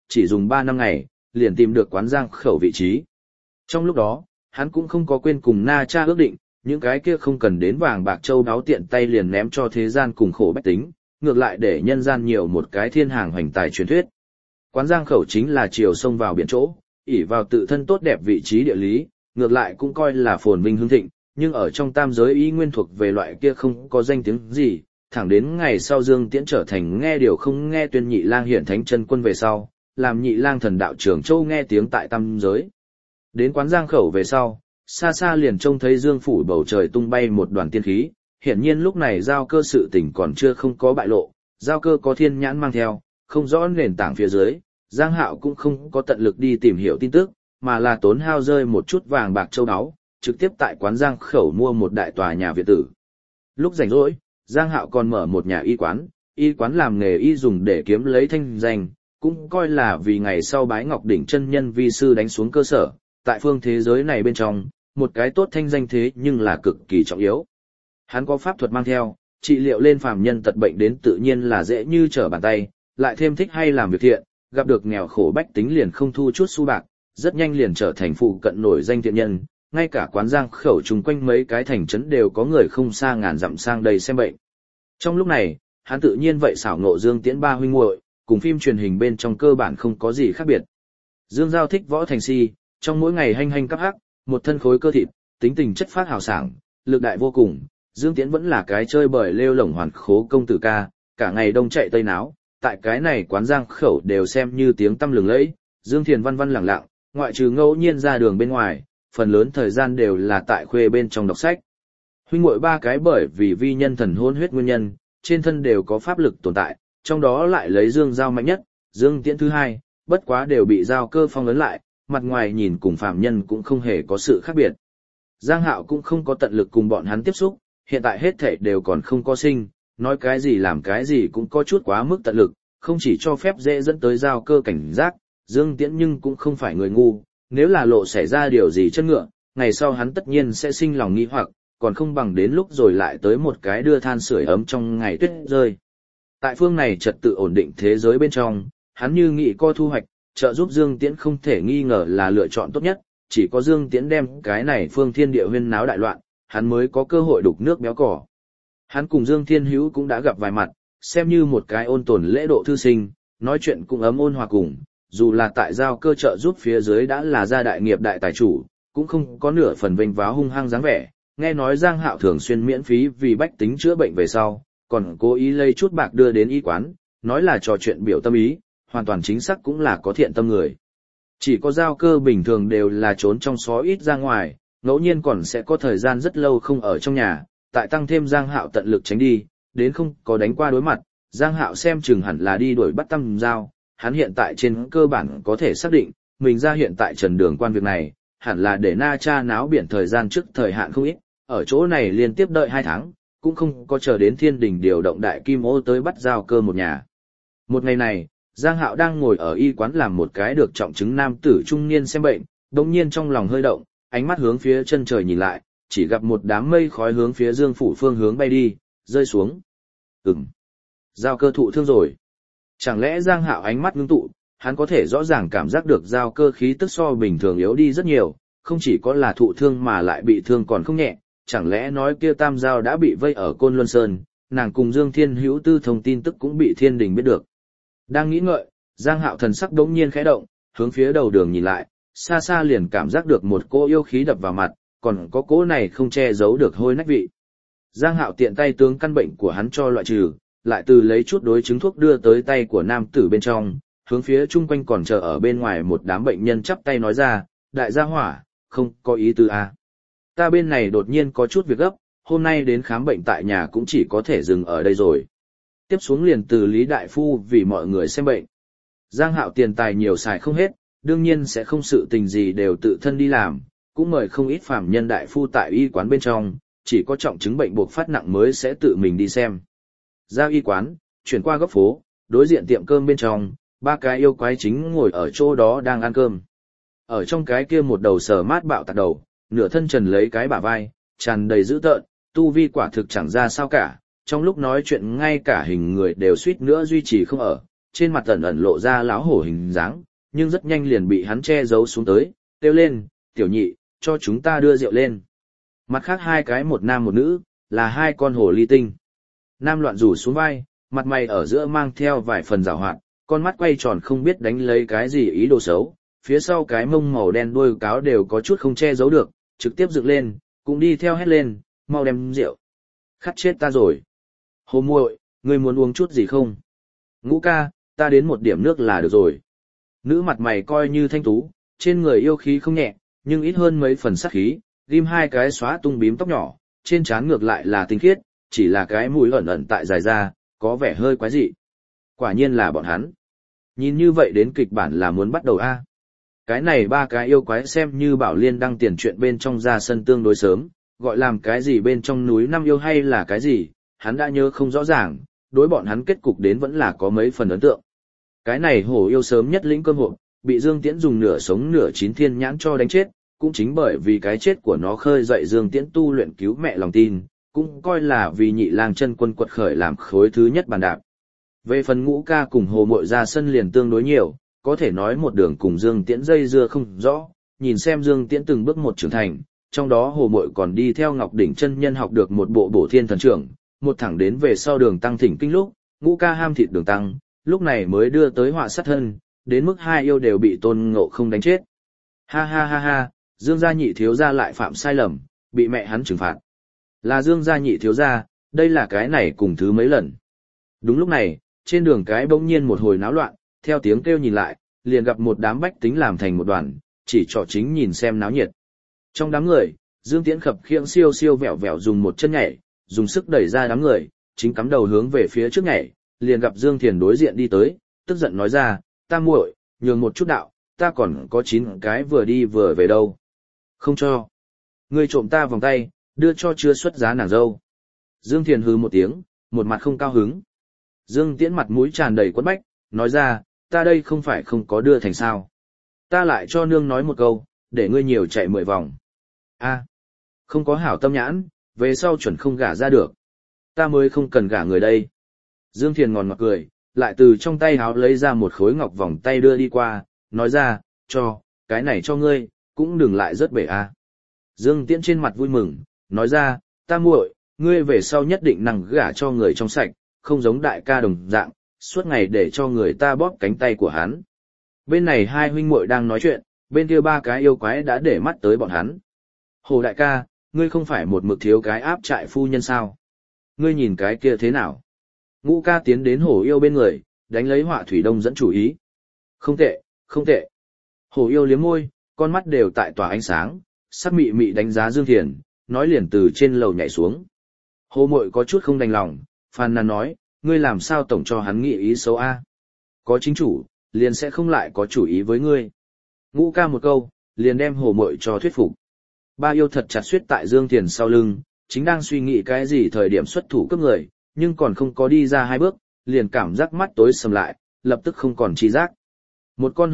chỉ dùng 3 năm ngày, liền tìm được quán giang khẩu vị trí. Trong lúc đó, hắn cũng không có quên cùng Na Cha ước định, những cái kia không cần đến vàng bạc châu đáo tiện tay liền ném cho thế gian cùng khổ bách tính, ngược lại để nhân gian nhiều một cái thiên hàng hoành tài truyền thuyết. Quán giang khẩu chính là chiều sông vào biển chỗ, ỷ vào tự thân tốt đẹp vị trí địa lý, ngược lại cũng coi là phồn vinh hưng thịnh, nhưng ở trong tam giới y nguyên thuộc về loại kia không có danh tiếng gì, thẳng đến ngày sau Dương Tiễn trở thành nghe điều không nghe tuyên nhị lang hiển thánh chân quân về sau, làm nhị lang thần đạo trưởng châu nghe tiếng tại tam giới. Đến quán giang khẩu về sau, xa xa liền trông thấy Dương phủ bầu trời tung bay một đoàn tiên khí, hiển nhiên lúc này giao cơ sự tình còn chưa không có bại lộ, giao cơ có thiên nhãn mang theo, không rõ nền tảng phía dưới, Giang Hạo cũng không có tận lực đi tìm hiểu tin tức, mà là tốn hao rơi một chút vàng bạc châu áo, trực tiếp tại quán giang khẩu mua một đại tòa nhà viện tử. Lúc rảnh rỗi, Giang Hạo còn mở một nhà y quán làm nghề y dùng để kiếm lấy thanh danh, cũng coi là vì ngày sau bái Ngọc Đỉnh chân nhân vi sư đánh xuống cơ sở, tại phương thế giới này bên trong, một cái tốt thanh danh thế nhưng là cực kỳ trọng yếu. Hắn có pháp thuật mang theo, trị liệu lên phàm nhân tật bệnh đến tự nhiên là dễ như trở bàn tay, lại thêm thích hay làm việc thiện, gặp được nghèo khổ bách tính liền không thu chút xu bạc, rất nhanh liền trở thành phụ cận nổi danh thiện nhân, ngay cả quán giang khẩu chung quanh mấy cái thành trấn đều có người không xa ngàn dặm sang đây xem bệnh. Trong lúc này, hắn tự nhiên vậy xảo ngộ Dương Tiễn ba huynh muội, cùng phim truyền hình bên trong cơ bản không có gì khác biệt. Dương Giao thích võ thành si, trong mỗi ngày hanh hanh cắp hắc, một thân khối cơ thịt, tính tình chất phát hào sảng, lực đại vô cùng. Dương Tiễn vẫn là cái chơi bời lêu lổng hoàn khố công tử ca, cả ngày đông chạy tây náo, tại cái này quán giang khẩu đều xem như tiếng tăm lừng lẫy. Dương Thiền văn văn lẳng lặng, ngoại trừ ngẫu nhiên ra đường bên ngoài, phần lớn thời gian đều là tại khuê bên trong đọc sách. Huynh muội ba cái bởi vì vi nhân thần hôn huyết nguyên nhân, trên thân đều có pháp lực tồn tại, trong đó lại lấy Dương Giao mạnh nhất, Dương Tiễn thứ hai, bất quá đều bị Giao Cơ phong ấn lại, mặt ngoài nhìn cùng phàm nhân cũng không hề có sự khác biệt. Giang Hạo cũng không có tận lực cùng bọn hắn tiếp xúc, hiện tại hết thảy đều còn không có sinh, nói cái gì làm cái gì cũng có chút quá mức tận lực, không chỉ cho phép dễ dẫn tới Giao Cơ cảnh giác, Dương Tiễn nhưng cũng không phải người ngu, nếu là lộ xảy ra điều gì chân ngựa, ngày sau hắn tất nhiên sẽ sinh lòng nghi hoặc, còn không bằng đến lúc rồi lại tới một cái đưa than sưởi ấm trong ngày tuyết rơi. Tại phương này trật tự ổn định thế giới bên trong, hắn như nghị co thu hoạch, trợ giúp Dương Tiễn không thể nghi ngờ là lựa chọn tốt nhất, chỉ có Dương Tiễn đem cái này phương thiên địa huyên náo đại loạn, hắn mới có cơ hội đục nước béo cỏ. Hắn cùng Dương Thiên Hữu cũng đã gặp vài mặt, xem như một cái ôn tồn lễ độ thư sinh, nói chuyện cũng ấm ôn hòa cùng, dù là tại Giao Cơ trợ giúp phía dưới đã là gia đại nghiệp đại tài chủ, cũng không có nửa phần vênh váo hung hăng dáng vẻ. Nghe nói Giang Hạo thường xuyên miễn phí vì bách tính chữa bệnh về sau, còn cố ý lấy chút bạc đưa đến y quán, nói là trò chuyện biểu tâm ý, hoàn toàn chính xác cũng là có thiện tâm người. Chỉ có Giao Cơ bình thường đều là trốn trong xó ít ra ngoài, ngẫu nhiên còn sẽ có thời gian rất lâu không ở trong nhà, tại tăng thêm Giang Hạo tận lực tránh đi, đến không có đánh qua đối mặt, Giang Hạo xem chừng hẳn là đi đuổi bắt Tam Giao, hắn hiện tại trên cơ bản có thể xác định, mình ra hiện tại trần đường quan việc này, hẳn là để Na Cha náo biển thời gian trước thời hạn không ít, ở chỗ này liên tiếp đợi 2 tháng, cũng không có chờ đến thiên đình điều động đại kim ô tới bắt Giao Cơ một nhà. Một ngày này, Giang Hạo đang ngồi ở y quán làm một cái được trọng chứng nam tử trung niên xem bệnh, đồng nhiên trong lòng hơi động, ánh mắt hướng phía chân trời nhìn lại, chỉ gặp một đám mây khói hướng phía Dương phủ phương hướng bay đi, rơi xuống. Giao Cơ thụ thương rồi. Chẳng lẽ Giang Hạo ánh mắt ngưng tụ, hắn có thể rõ ràng cảm giác được Giao Cơ khí tức so bình thường yếu đi rất nhiều, không chỉ có là thụ thương mà lại bị thương còn không nhẹ, chẳng lẽ nói kia Tam Giao đã bị vây ở Côn Luân Sơn, nàng cùng Dương Thiên Hữu tư thông tin tức cũng bị thiên đình biết được. Đang nghĩ ngợi, Giang Hạo thần sắc đống nhiên khẽ động, hướng phía đầu đường nhìn lại, xa xa liền cảm giác được một cỗ yêu khí đập vào mặt, còn có cỗ này không che giấu được hôi nách vị. Giang Hạo tiện tay tướng căn bệnh của hắn cho loại trừ, lại từ lấy chút đối chứng thuốc đưa tới tay của nam tử bên trong, hướng phía chung quanh còn chờ ở bên ngoài một đám bệnh nhân chắp tay nói ra, đại gia hỏa, không có ý tư à. Ta bên này đột nhiên có chút việc gấp, hôm nay đến khám bệnh tại nhà cũng chỉ có thể dừng ở đây rồi. Tiếp xuống liền từ Lý Đại Phu vì mọi người xem bệnh. Giang Hạo tiền tài nhiều xài không hết, đương nhiên sẽ không sự tình gì đều tự thân đi làm, cũng mời không ít phàm nhân đại phu tại y quán bên trong, chỉ có trọng chứng bệnh buộc phát nặng mới sẽ tự mình đi xem. Ra y quán, chuyển qua góc phố, đối diện tiệm cơm bên trong, 3 cái yêu quái chính ngồi ở chỗ đó đang ăn cơm. Ở trong cái kia một đầu sờ mát bạo tạc đầu, nửa thân trần lấy cái bả vai, tràn đầy dữ tợn, tu vi quả thực chẳng ra sao cả, trong lúc nói chuyện ngay cả hình người đều suýt nữa duy trì không ở, trên mặt ẩn ẩn lộ ra láo hổ hình dáng, nhưng rất nhanh liền bị hắn che giấu xuống tới, kêu lên, tiểu nhị, cho chúng ta đưa rượu lên. Mặt khác hai cái một nam một nữ, là hai con hồ ly tinh. Nam loạn rủ xuống vai, mặt mày ở giữa mang theo vài phần giảo hoạt, con mắt quay tròn không biết đánh lấy cái gì ý đồ xấu, phía sau cái mông màu đen đuôi cáo đều có chút không che giấu được, trực tiếp dựng lên, cũng đi theo hét lên, mau đem rượu. Khát chết ta rồi. Hồ muội, ngươi muốn uống chút gì không? Ngũ ca, ta đến một điểm nước là được rồi. Nữ mặt mày coi như thanh tú, trên người yêu khí không nhẹ, nhưng ít hơn mấy phần sát khí, ghim hai cái xóa tung bím tóc nhỏ, trên trán ngược lại là tinh khiết, chỉ là cái mũi ẩn ẩn tại dài ra, có vẻ hơi quái dị. Quả nhiên là bọn hắn. Nhìn như vậy đến kịch bản là muốn bắt đầu a. Cái này ba cái yêu quái xem như Bảo Liên đăng tiền chuyện bên trong ra sân tương đối sớm, gọi làm cái gì bên trong núi năm yêu hay là cái gì, hắn đã nhớ không rõ ràng, đối bọn hắn kết cục đến vẫn là có mấy phần ấn tượng. Cái này hổ yêu sớm nhất lĩnh cơm hộp, bị Dương Tiễn dùng nửa sống nửa chín thiên nhãn cho đánh chết, cũng chính bởi vì cái chết của nó khơi dậy Dương Tiễn tu luyện cứu mẹ lòng tin, cũng coi là vì Nhị Lang chân quân quật khởi làm khối thứ nhất bàn đạp. Về phần Ngũ ca cùng Hồ Mội ra sân liền tương đối nhiều, có thể nói một đường cùng Dương Tiễn dây dưa không rõ, nhìn xem Dương Tiễn từng bước một trưởng thành, trong đó Hồ Mội còn đi theo Ngọc Đỉnh chân nhân học được một bộ bổ thiên thần trưởng, một thẳng đến về sau đường tăng thỉnh kinh lúc, Ngũ ca ham thịt đường tăng, lúc này mới đưa tới họa sát thân, đến mức hai yêu đều bị Tôn Ngộ Không đánh chết. Ha ha ha ha, Dương gia nhị thiếu gia lại phạm sai lầm, bị mẹ hắn trừng phạt. Là Dương gia nhị thiếu gia, đây là cái này cùng thứ mấy lần. Đúng lúc này, trên đường cái bỗng nhiên một hồi náo loạn, theo tiếng kêu nhìn lại, liền gặp một đám bách tính làm thành một đoàn, chỉ trỏ chính nhìn xem náo nhiệt. Trong đám người, Dương Tiễn khập khiễng siêu siêu vẹo vẹo dùng một chân nhảy, dùng sức đẩy ra đám người, chính cắm đầu hướng về phía trước nhảy, liền gặp Dương Thiền đối diện đi tới, tức giận nói ra, ta muội, nhường một chút đạo, ta còn có 9 cái vừa đi vừa về đâu. Không cho. Ngươi trộm ta vòng tay, đưa cho chưa xuất giá nàng dâu. Dương Thiền hừ một tiếng, một mặt không cao hứng. Dương Tiễn mặt mũi tràn đầy quẫn bách, nói ra, ta đây không phải không có đưa thành sao. Ta lại cho nương nói một câu, để ngươi nhiều chạy 10 vòng. A, không có hảo tâm nhãn, về sau chuẩn không gả ra được. Ta mới không cần gả người đây. Dương Thiền ngòn ngọt cười, lại từ trong tay háo lấy ra một khối ngọc vòng tay đưa đi qua, nói ra, cho, cái này cho ngươi, cũng đừng lại rớt bể a. Dương Tiễn trên mặt vui mừng, nói ra, ta muội, ngươi về sau nhất định năng gả cho người trong sạch, không giống đại ca đồng dạng, suốt ngày để cho người ta bóp cánh tay của hắn. Bên này hai huynh muội đang nói chuyện, bên kia ba cái yêu quái đã để mắt tới bọn hắn. Hồ đại ca, ngươi không phải một mực thiếu cái áp trại phu nhân sao? Ngươi nhìn cái kia thế nào? Ngũ ca tiến đến hổ yêu bên người, đánh lấy Họa Thủy Đông dẫn chủ ý. Không tệ, không tệ. Hổ yêu liếm môi, con mắt đều tại tỏa ánh sáng, sắc mị mị đánh giá Dương Thiền, nói liền từ trên lầu nhảy xuống. Hồ Mội có chút không đành lòng, phàn nàn nói, ngươi làm sao tổng cho hắn nghĩ ý xấu a? Có chính chủ, liền sẽ không lại có chủ ý với ngươi. Ngũ ca một câu, liền đem Hồ Mội cho thuyết phục. Ba yêu thật chặt suyết tại Dương Thiền sau lưng, chính đang suy nghĩ cái gì thời điểm xuất thủ cướp người, nhưng còn không có đi ra 2 bước, liền cảm giác mắt tối sầm lại, lập tức không còn trí giác. Một con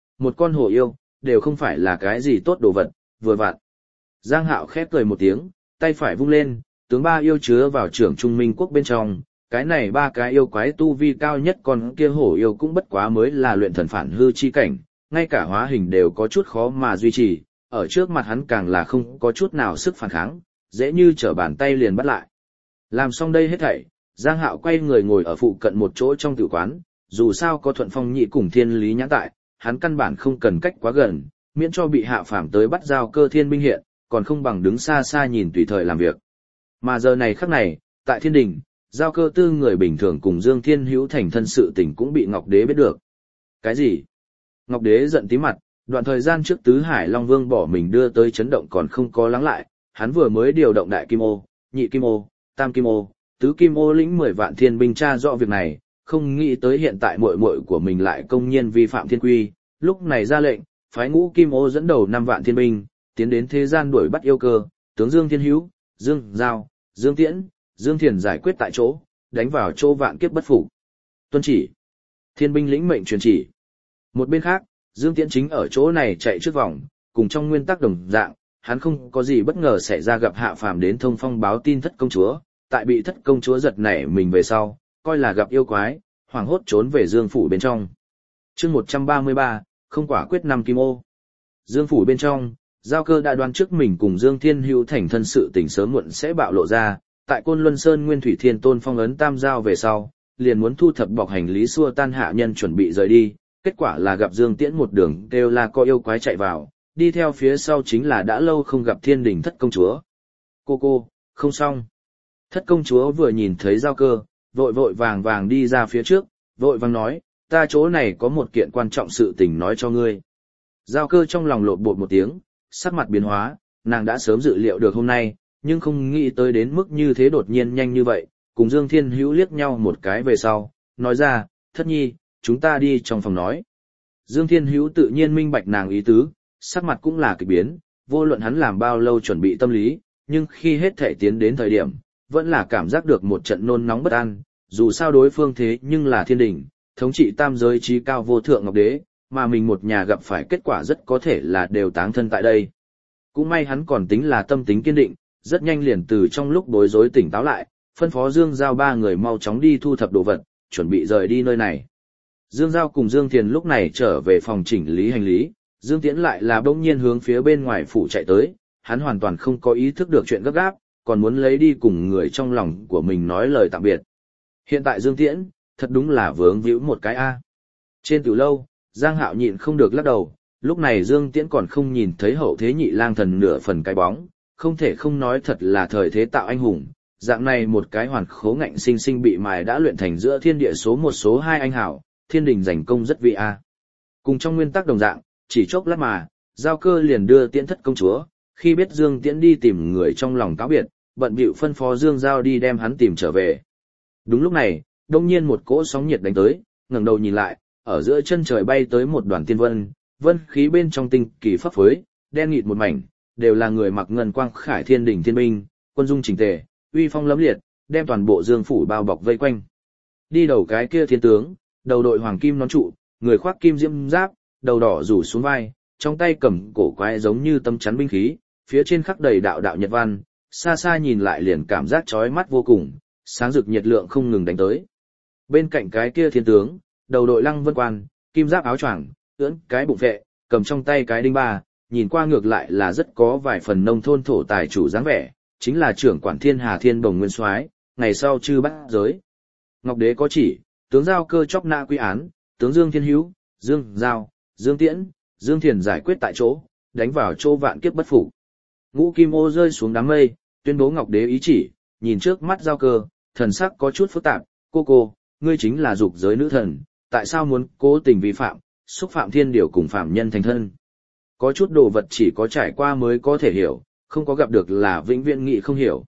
hổ yêu, đều không phải là cái gì tốt đồ vật, vừa vặn. Giang Hạo khép cười một tiếng, tay phải vung lên, tướng ba yêu chứa vào trưởng trung minh quốc bên trong, cái này ba cái yêu quái tu vi cao nhất còn kia hổ yêu cũng bất quá mới là luyện thần phản hư chi cảnh, ngay cả hóa hình đều có chút khó mà duy trì, ở trước mặt hắn càng là không có chút nào sức phản kháng, dễ như trở bàn tay liền bắt lại. Làm xong đây hết thảy, Giang Hạo quay người ngồi ở phụ cận một chỗ trong tử quán, dù sao có Thuận Phong Nhị cùng Thiên Lý nhãn tại, hắn căn bản không cần cách quá gần, miễn cho bị hạ phàm tới bắt giao cơ thiên binh hiện, còn không bằng đứng xa xa nhìn tùy thời làm việc. Mà giờ này khắc này, tại thiên đình, giao cơ tư người bình thường cùng Dương Thiên Hữu thành thân sự tình cũng bị Ngọc Đế biết được. Cái gì? Ngọc Đế giận tí mặt, đoạn thời gian trước Tứ Hải Long Vương bỏ mình đưa tới chấn động còn không có lắng lại, hắn vừa mới điều động đại kim ô, nhị kim ô, tam kim ô, tứ kim ô lĩnh 10 vạn thiên binh tra rõ việc này, không nghĩ tới hiện tại muội muội của mình lại công nhiên vi phạm thiên quy, lúc này ra lệnh, phái Ngũ Kim Ô dẫn đầu 5 vạn thiên binh, tiến đến thế gian đuổi bắt yêu cơ, tướng Dương Thiên Hữu, Dương Giao, Dương Tiễn, Dương Thiền giải quyết tại chỗ, đánh vào chỗ vạn kiếp bất phục. Tuân chỉ. Thiên binh lĩnh mệnh truyền chỉ. Một bên khác, Dương Tiễn chính ở chỗ này chạy trước vòng, cùng trong nguyên tắc đồng dạng, hắn không có gì bất ngờ xảy ra gặp hạ phàm đến thông phong báo tin thất công chúa, tại bị thất công chúa giật nảy mình về sau, coi là gặp yêu quái, hoảng hốt trốn về Dương phủ bên trong. Chương 133, không quả quyết năm kim ô. Dương phủ bên trong, Giao Cơ đã đoán trước mình cùng Dương Thiên Hữu thành thân sự tình sớm muộn sẽ bạo lộ ra, tại Côn Luân Sơn Nguyên Thủy Thiên Tôn phong ấn Tam Giao về sau, liền muốn thu thập bọc hành lý xua tan hạ nhân chuẩn bị rời đi, kết quả là gặp Dương Tiễn một đường kêu là có yêu quái chạy vào, đi theo phía sau chính là đã lâu không gặp Thiên Đình Thất công chúa. Cô, không xong. Thất công chúa vừa nhìn thấy Giao Cơ, vội vội vàng vàng đi ra phía trước, vội vàng nói, ta chỗ này có một kiện quan trọng sự tình nói cho ngươi. Giao Cơ trong lòng lộn bột một tiếng, sắc mặt biến hóa, nàng đã sớm dự liệu được hôm nay, nhưng không nghĩ tới đến mức như thế đột nhiên nhanh như vậy, cùng Dương Thiên Hữu liếc nhau một cái về sau, nói ra, Thất nhi, chúng ta đi trong phòng nói. Dương Thiên Hữu tự nhiên minh bạch nàng ý tứ, sắc mặt cũng là kỳ biến, vô luận hắn làm bao lâu chuẩn bị tâm lý, nhưng khi hết thể tiến đến thời điểm, vẫn là cảm giác được một trận nôn nóng bất an, dù sao đối phương thế nhưng là thiên đình, thống trị tam giới trí cao vô thượng ngọc đế, mà mình một nhà gặp phải kết quả rất có thể là đều táng thân tại đây. Cũng may hắn còn tính là tâm tính kiên định, rất nhanh liền từ trong lúc bối rối tỉnh táo lại, phân phó Dương Giao ba người mau chóng đi thu thập đồ vật, chuẩn bị rời đi nơi này. Dương Giao cùng Dương Thiền lúc này trở về phòng chỉnh lý hành lý, Dương Tiễn lại là bỗng nhiên hướng phía bên ngoài phủ chạy tới, hắn hoàn toàn không có ý thức được chuyện gấp gáp, còn muốn lấy đi cùng người trong lòng của mình nói lời tạm biệt. Hiện tại Dương Tiễn, thật đúng là vướng víu một cái A. Trên tiểu lâu, Giang Hạo nhịn không được lắc đầu, lúc này Dương Tiễn còn không nhìn thấy hậu thế nhị lang thần nửa phần cái bóng, không thể không nói thật là thời thế tạo anh hùng, dạng này một cái hoàn khố ngạnh sinh sinh bị mài đã luyện thành giữa thiên địa số một số hai anh hảo, thiên đình giành công rất vị A. Cùng trong nguyên tắc đồng dạng, chỉ chốc lát mà, Giao Cơ liền đưa Tiễn thất công chúa, khi biết Dương Tiễn đi tìm người trong lòng cáo biệt, bận bịu phân phó Dương Giao đi đem hắn tìm trở về. Đúng lúc này, đông nhiên một cỗ sóng nhiệt đánh tới, ngẩng đầu nhìn lại, ở giữa chân trời bay tới một đoàn tiên vân, vân khí bên trong tinh kỳ phấp phới, đen nghịt một mảnh, đều là người mặc ngân quang khải thiên đỉnh thiên binh, quân dung chỉnh tề, uy phong lẫm liệt, đem toàn bộ Dương phủ bao bọc vây quanh. Đi đầu cái kia thiên tướng, đầu đội hoàng kim nón trụ, người khoác kim diễm giáp, đầu đỏ rủ xuống vai, trong tay cầm cổ quái giống như tấm chắn binh khí, phía trên khắc đầy đạo đạo nhật văn, xa xa nhìn lại liền cảm giác chói mắt vô cùng, sáng rực nhiệt lượng không ngừng đánh tới. Bên cạnh cái kia thiên tướng, đầu đội lăng vân quan, kim giáp áo choàng, ưỡn cái bụng vệ, cầm trong tay cái đinh ba, nhìn qua ngược lại là rất có vài phần nông thôn thổ tài chủ dáng vẻ, chính là trưởng quản thiên hà thiên bồng nguyên soái, ngày sau chư bắt giới. Ngọc đế có chỉ, tướng Giao Cơ chóc nã quy án, tướng Dương Thiên Hữu, Dương Giao, Dương Tiễn, Dương Thiền giải quyết tại chỗ, đánh vào chỗ vạn kiếp bất phục. Ngũ kim ô rơi xuống đám mây, tuyên bố Ngọc đế ý chỉ, nhìn trước mắt Giao Cơ, thần sắc có chút phức tạp, cô, ngươi chính là dục giới nữ thần, tại sao muốn cố tình vi phạm, xúc phạm thiên điều cùng phạm nhân thành thân. Có chút đồ vật chỉ có trải qua mới có thể hiểu, không có gặp được là vĩnh viễn nghị không hiểu.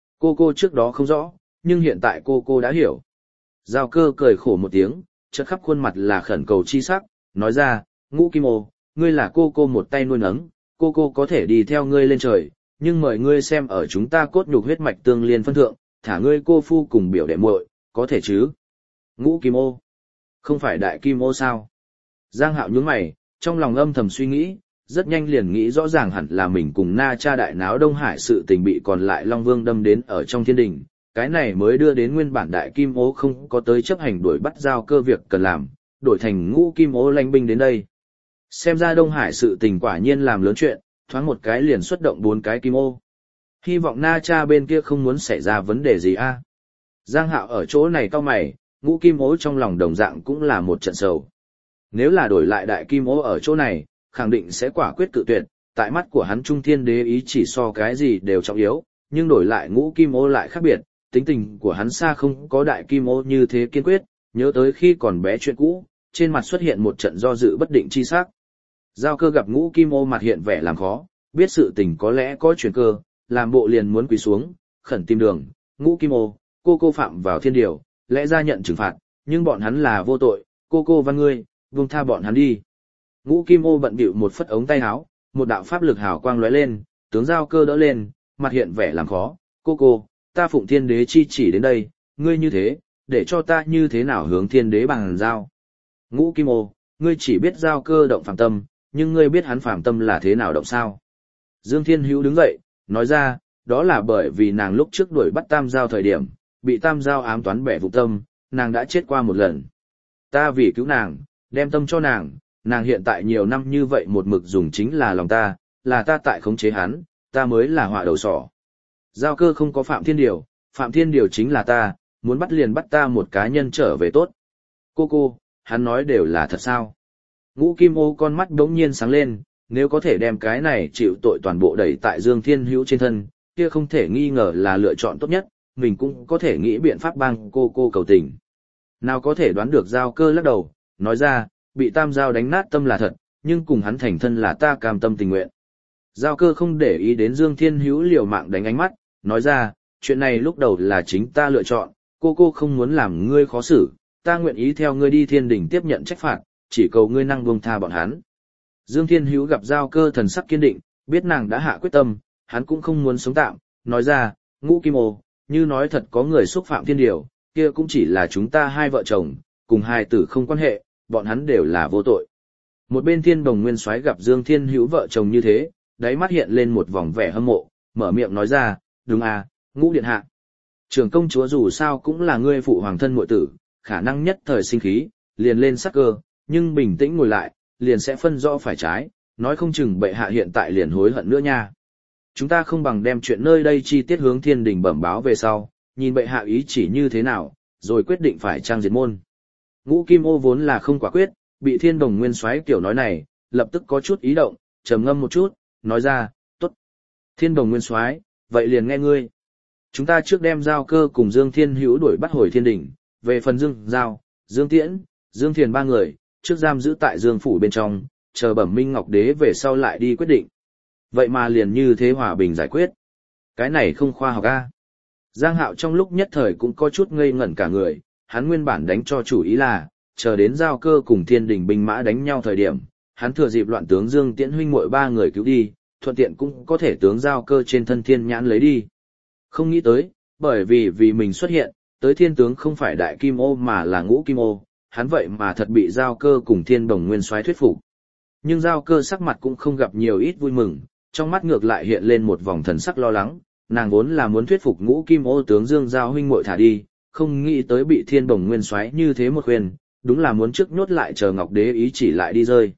Cô trước đó không rõ, nhưng hiện tại cô đã hiểu. Giao Cơ cười khổ một tiếng, chợt khắp khuôn mặt là khẩn cầu chi sắc, nói ra, Ngũ kim ô, ngươi là cô một tay nuôi nấng, cô có thể đi theo ngươi lên trời, nhưng mời ngươi xem ở chúng ta cốt nhục huyết mạch tương liên phân thượng, thả ngươi cô phu cùng biểu đệ muội, có thể chứ? Ngũ kim ô, không phải đại kim ô sao? Giang Hạo nhướng mày, trong lòng âm thầm suy nghĩ, rất nhanh liền nghĩ rõ ràng hẳn là mình cùng Na Cha đại náo Đông Hải sự tình bị còn lại Long Vương đâm đến ở trong thiên đình, cái này mới đưa đến nguyên bản đại kim ô không có tới chấp hành đuổi bắt Giao Cơ việc cần làm, đổi thành Ngũ kim ô lãnh binh đến đây. Xem ra Đông Hải sự tình quả nhiên làm lớn chuyện, thoáng một cái liền xuất động 4 cái kim ô. Hy vọng Na Cha bên kia không muốn xảy ra vấn đề gì a. Giang Hạo ở chỗ này cau mày, Ngũ kim ô trong lòng đồng dạng cũng là một trận sầu. Nếu là đổi lại đại kim ô ở chỗ này, khẳng định sẽ quả quyết cự tuyệt, tại mắt của hắn Trung Thiên Đế ý chỉ so cái gì đều trọng yếu, nhưng đổi lại Ngũ kim ô lại khác biệt, tính tình của hắn xa không có đại kim ô như thế kiên quyết, nhớ tới khi còn bé chuyện cũ, trên mặt xuất hiện một trận do dự bất định chi sắc. Giao Cơ gặp Ngũ kim ô mặt hiện vẻ làm khó, biết sự tình có lẽ có chuyển cơ, làm bộ liền muốn quỳ xuống, khẩn tìm đường, Ngũ kim ô, cô phạm vào thiên điều, lẽ ra nhận trừng phạt, nhưng bọn hắn là vô tội, cô văn ngươi, buông tha bọn hắn đi. Ngũ kim ô bận bịu một phất ống tay áo, một đạo pháp lực hào quang lóe lên, tướng Giao Cơ đỡ lên, mặt hiện vẻ làm khó, cô, ta phụng thiên đế chi chỉ đến đây, ngươi như thế, để cho ta như thế nào hướng thiên đế bằng giao. Ngũ kim ô, ngươi chỉ biết Giao Cơ động phàm tâm, nhưng ngươi biết hắn phàm tâm là thế nào động sao? Dương Thiên Hữu đứng dậy, nói ra, đó là bởi vì nàng lúc trước đuổi bắt Tam Giao thời điểm, bị Tam Giao ám toán bẻ vụ tâm, nàng đã chết qua một lần. Ta vì cứu nàng, đem tâm cho nàng, nàng hiện tại nhiều năm như vậy một mực dùng chính là lòng ta, là ta tại khống chế hắn, ta mới là họa đầu sỏ. Giao Cơ không có Phạm Thiên Điều, Phạm Thiên Điều chính là ta, muốn bắt liền bắt ta một cá nhân trở về tốt. Cô, hắn nói đều là thật sao? Ngũ Kim Ô con mắt đống nhiên sáng lên, nếu có thể đem cái này chịu tội toàn bộ đẩy tại Dương Thiên Hữu trên thân, kia không thể nghi ngờ là lựa chọn tốt nhất, mình cũng có thể nghĩ biện pháp bang cô cầu tình. Nào có thể đoán được Giao Cơ lắc đầu, nói ra, bị Tam Giao đánh nát tâm là thật, nhưng cùng hắn thành thân là ta cam tâm tình nguyện. Giao Cơ không để ý đến Dương Thiên Hữu liều mạng đánh ánh mắt, nói ra, chuyện này lúc đầu là chính ta lựa chọn, cô không muốn làm ngươi khó xử, ta nguyện ý theo ngươi đi thiên đình tiếp nhận trách phạt, chỉ cầu ngươi năng buông tha bọn hắn. Dương Thiên Hữu gặp Giao Cơ thần sắc kiên định, biết nàng đã hạ quyết tâm, hắn cũng không muốn sống tạm, nói ra, Ngũ Kim Ô, như nói thật có người xúc phạm thiên điều, kia cũng chỉ là chúng ta hai vợ chồng, cùng hai tử không quan hệ, bọn hắn đều là vô tội. Một bên Thiên Đồng Nguyên Soái gặp Dương Thiên Hữu vợ chồng như thế, đáy mắt hiện lên một vòng vẻ hâm mộ, mở miệng nói ra, đúng à, Ngũ điện hạ. Trưởng công chúa dù sao cũng là ngươi phụ hoàng thân muội tử, khả năng nhất thời sinh khí, liền lên sắc cơ, nhưng bình tĩnh ngồi lại, liền sẽ phân rõ phải trái, nói không chừng bệ hạ hiện tại liền hối hận nữa nha. Chúng ta không bằng đem chuyện nơi đây chi tiết hướng thiên đình bẩm báo về sau, nhìn bệ hạ ý chỉ như thế nào, rồi quyết định phải trang diệt môn. Ngũ Kim Ô vốn là không quả quyết, bị Thiên Đồng Nguyên Soái kiểu nói này, lập tức có chút ý động, trầm ngâm một chút, nói ra, tốt. Thiên Đồng Nguyên Soái, vậy liền nghe ngươi. Chúng ta trước đem Giao Cơ cùng Dương Thiên Hữu đuổi bắt hồi thiên đình, về phần Dương Giao, Dương Tiễn, Dương Thiền ba người, trước giam giữ tại Dương phủ bên trong, chờ Bẩm Minh Ngọc Đế về sau lại đi quyết định. Vậy mà liền như thế hòa bình giải quyết. Cái này không khoa học a. Giang Hạo trong lúc nhất thời cũng có chút ngây ngẩn cả người, hắn nguyên bản đánh cho chủ ý là, chờ đến Giao Cơ cùng thiên đình binh mã đánh nhau thời điểm, hắn thừa dịp loạn tướng Dương Tiễn huynh muội ba người cứu đi, thuận tiện cũng có thể tướng Giao Cơ trên thân thiên nhãn lấy đi. Không nghĩ tới, bởi vì mình xuất hiện, tới thiên tướng không phải Đại Kim Ô mà là Ngũ Kim Ô, hắn vậy mà thật bị Giao Cơ cùng Thiên Đồng Nguyên Soái thuyết phục. Nhưng Giao Cơ sắc mặt cũng không gặp nhiều ít vui mừng, trong mắt ngược lại hiện lên một vòng thần sắc lo lắng, nàng vốn là muốn thuyết phục Ngũ Kim Ô tướng Dương Giao huynh muội thả đi, không nghĩ tới bị Thiên Đồng Nguyên Soái như thế một khuyên, đúng là muốn trước nhốt lại chờ Ngọc Đế ý chỉ lại đi rơi.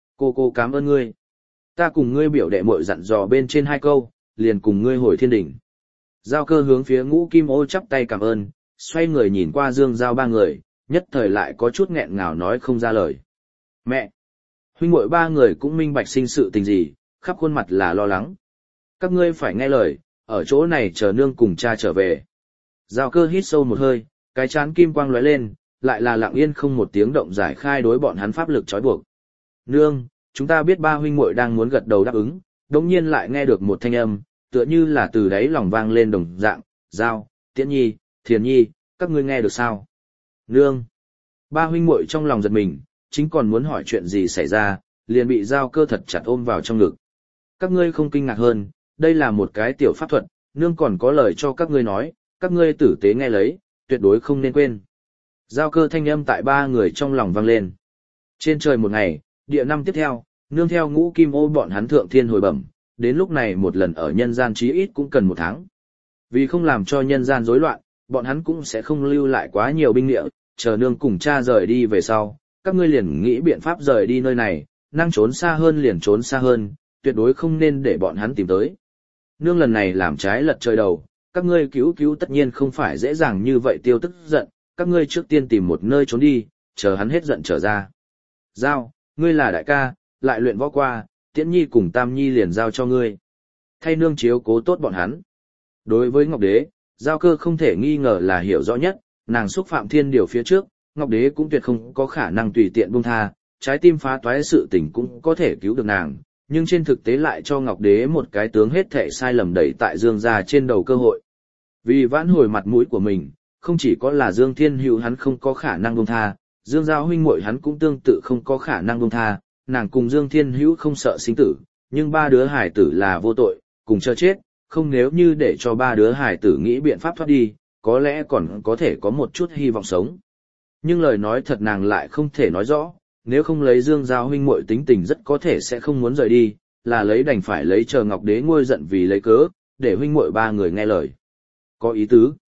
Cô cảm ơn ngươi. Ta cùng ngươi biểu đệ muội dặn dò bên trên hai câu, liền cùng ngươi hồi thiên đỉnh. Giao Cơ hướng phía Ngũ Kim Ô chắp tay cảm ơn, xoay người nhìn qua Dương Giao ba người, nhất thời lại có chút nghẹn ngào nói không ra lời. Mẹ! Huynh muội ba người cũng minh bạch sinh sự tình gì, khắp khuôn mặt là lo lắng. Các ngươi phải nghe lời, ở chỗ này chờ nương cùng cha trở về. Giao Cơ hít sâu một hơi, cái chán kim quang lóe lên, lại là lặng yên không một tiếng động giải khai đối bọn hắn pháp lực trói buộc. Nương, chúng ta biết ba huynh muội đang muốn gật đầu đáp ứng, đống nhiên lại nghe được một thanh âm, tựa như là từ đáy lòng vang lên đồng dạng, Giao, Tiễn Nhi, Thiền Nhi, các ngươi nghe được sao? Nương! Ba huynh muội trong lòng giật mình, chính còn muốn hỏi chuyện gì xảy ra, liền bị Giao Cơ thật chặt ôm vào trong ngực. Các ngươi không kinh ngạc hơn, đây là một cái tiểu pháp thuật, nương còn có lời cho các ngươi nói, các ngươi tử tế nghe lấy, tuyệt đối không nên quên. Giao Cơ thanh âm tại ba người trong lòng vang lên. Trên trời một ngày, địa năm tiếp theo, nương theo Ngũ Kim Ô bọn hắn thượng thiên hồi bẩm, đến lúc này một lần ở nhân gian chí ít cũng cần 1 tháng. Vì không làm cho nhân gian rối loạn, bọn hắn cũng sẽ không lưu lại quá nhiều binh địa, chờ nương cùng cha rời đi về sau, các ngươi liền nghĩ biện pháp rời đi nơi này, năng trốn xa hơn liền trốn xa hơn, tuyệt đối không nên để bọn hắn tìm tới. Nương lần này làm trái lật trời đầu, các ngươi cứu tất nhiên không phải dễ dàng như vậy tiêu tức giận, các ngươi trước tiên tìm một nơi trốn đi, chờ hắn hết giận trở ra. Giao, ngươi là đại ca, lại luyện võ qua, Tiễn Nhi cùng Tam Nhi liền giao cho ngươi. Thay nương chiếu cố tốt bọn hắn. Đối với Ngọc Đế, Giao Cơ không thể nghi ngờ là hiểu rõ nhất, nàng xúc phạm thiên điều phía trước, Ngọc Đế cũng tuyệt không có khả năng tùy tiện buông tha, trái tim phá toái sự tình cũng có thể cứu được nàng, nhưng trên thực tế lại cho Ngọc Đế một cái tướng hết thệ sai lầm đẩy tại Dương gia trên đầu cơ hội. Vì vãn hồi mặt mũi của mình, không chỉ có là Dương Thiên Hữu hắn không có khả năng buông tha, Dương Giao huynh muội hắn cũng tương tự không có khả năng buông tha, nàng cùng Dương Thiên Hữu không sợ sinh tử, nhưng ba đứa hải tử là vô tội, cùng chờ chết, không nếu như để cho ba đứa hải tử nghĩ biện pháp thoát đi, có lẽ còn có thể có một chút hy vọng sống. Nhưng lời nói thật nàng lại không thể nói rõ, nếu không lấy Dương Giao huynh muội tính tình rất có thể sẽ không muốn rời đi, là lấy đành phải lấy chờ Ngọc Đế nguôi giận vì lấy cớ, để huynh muội ba người nghe lời. Có ý tứ.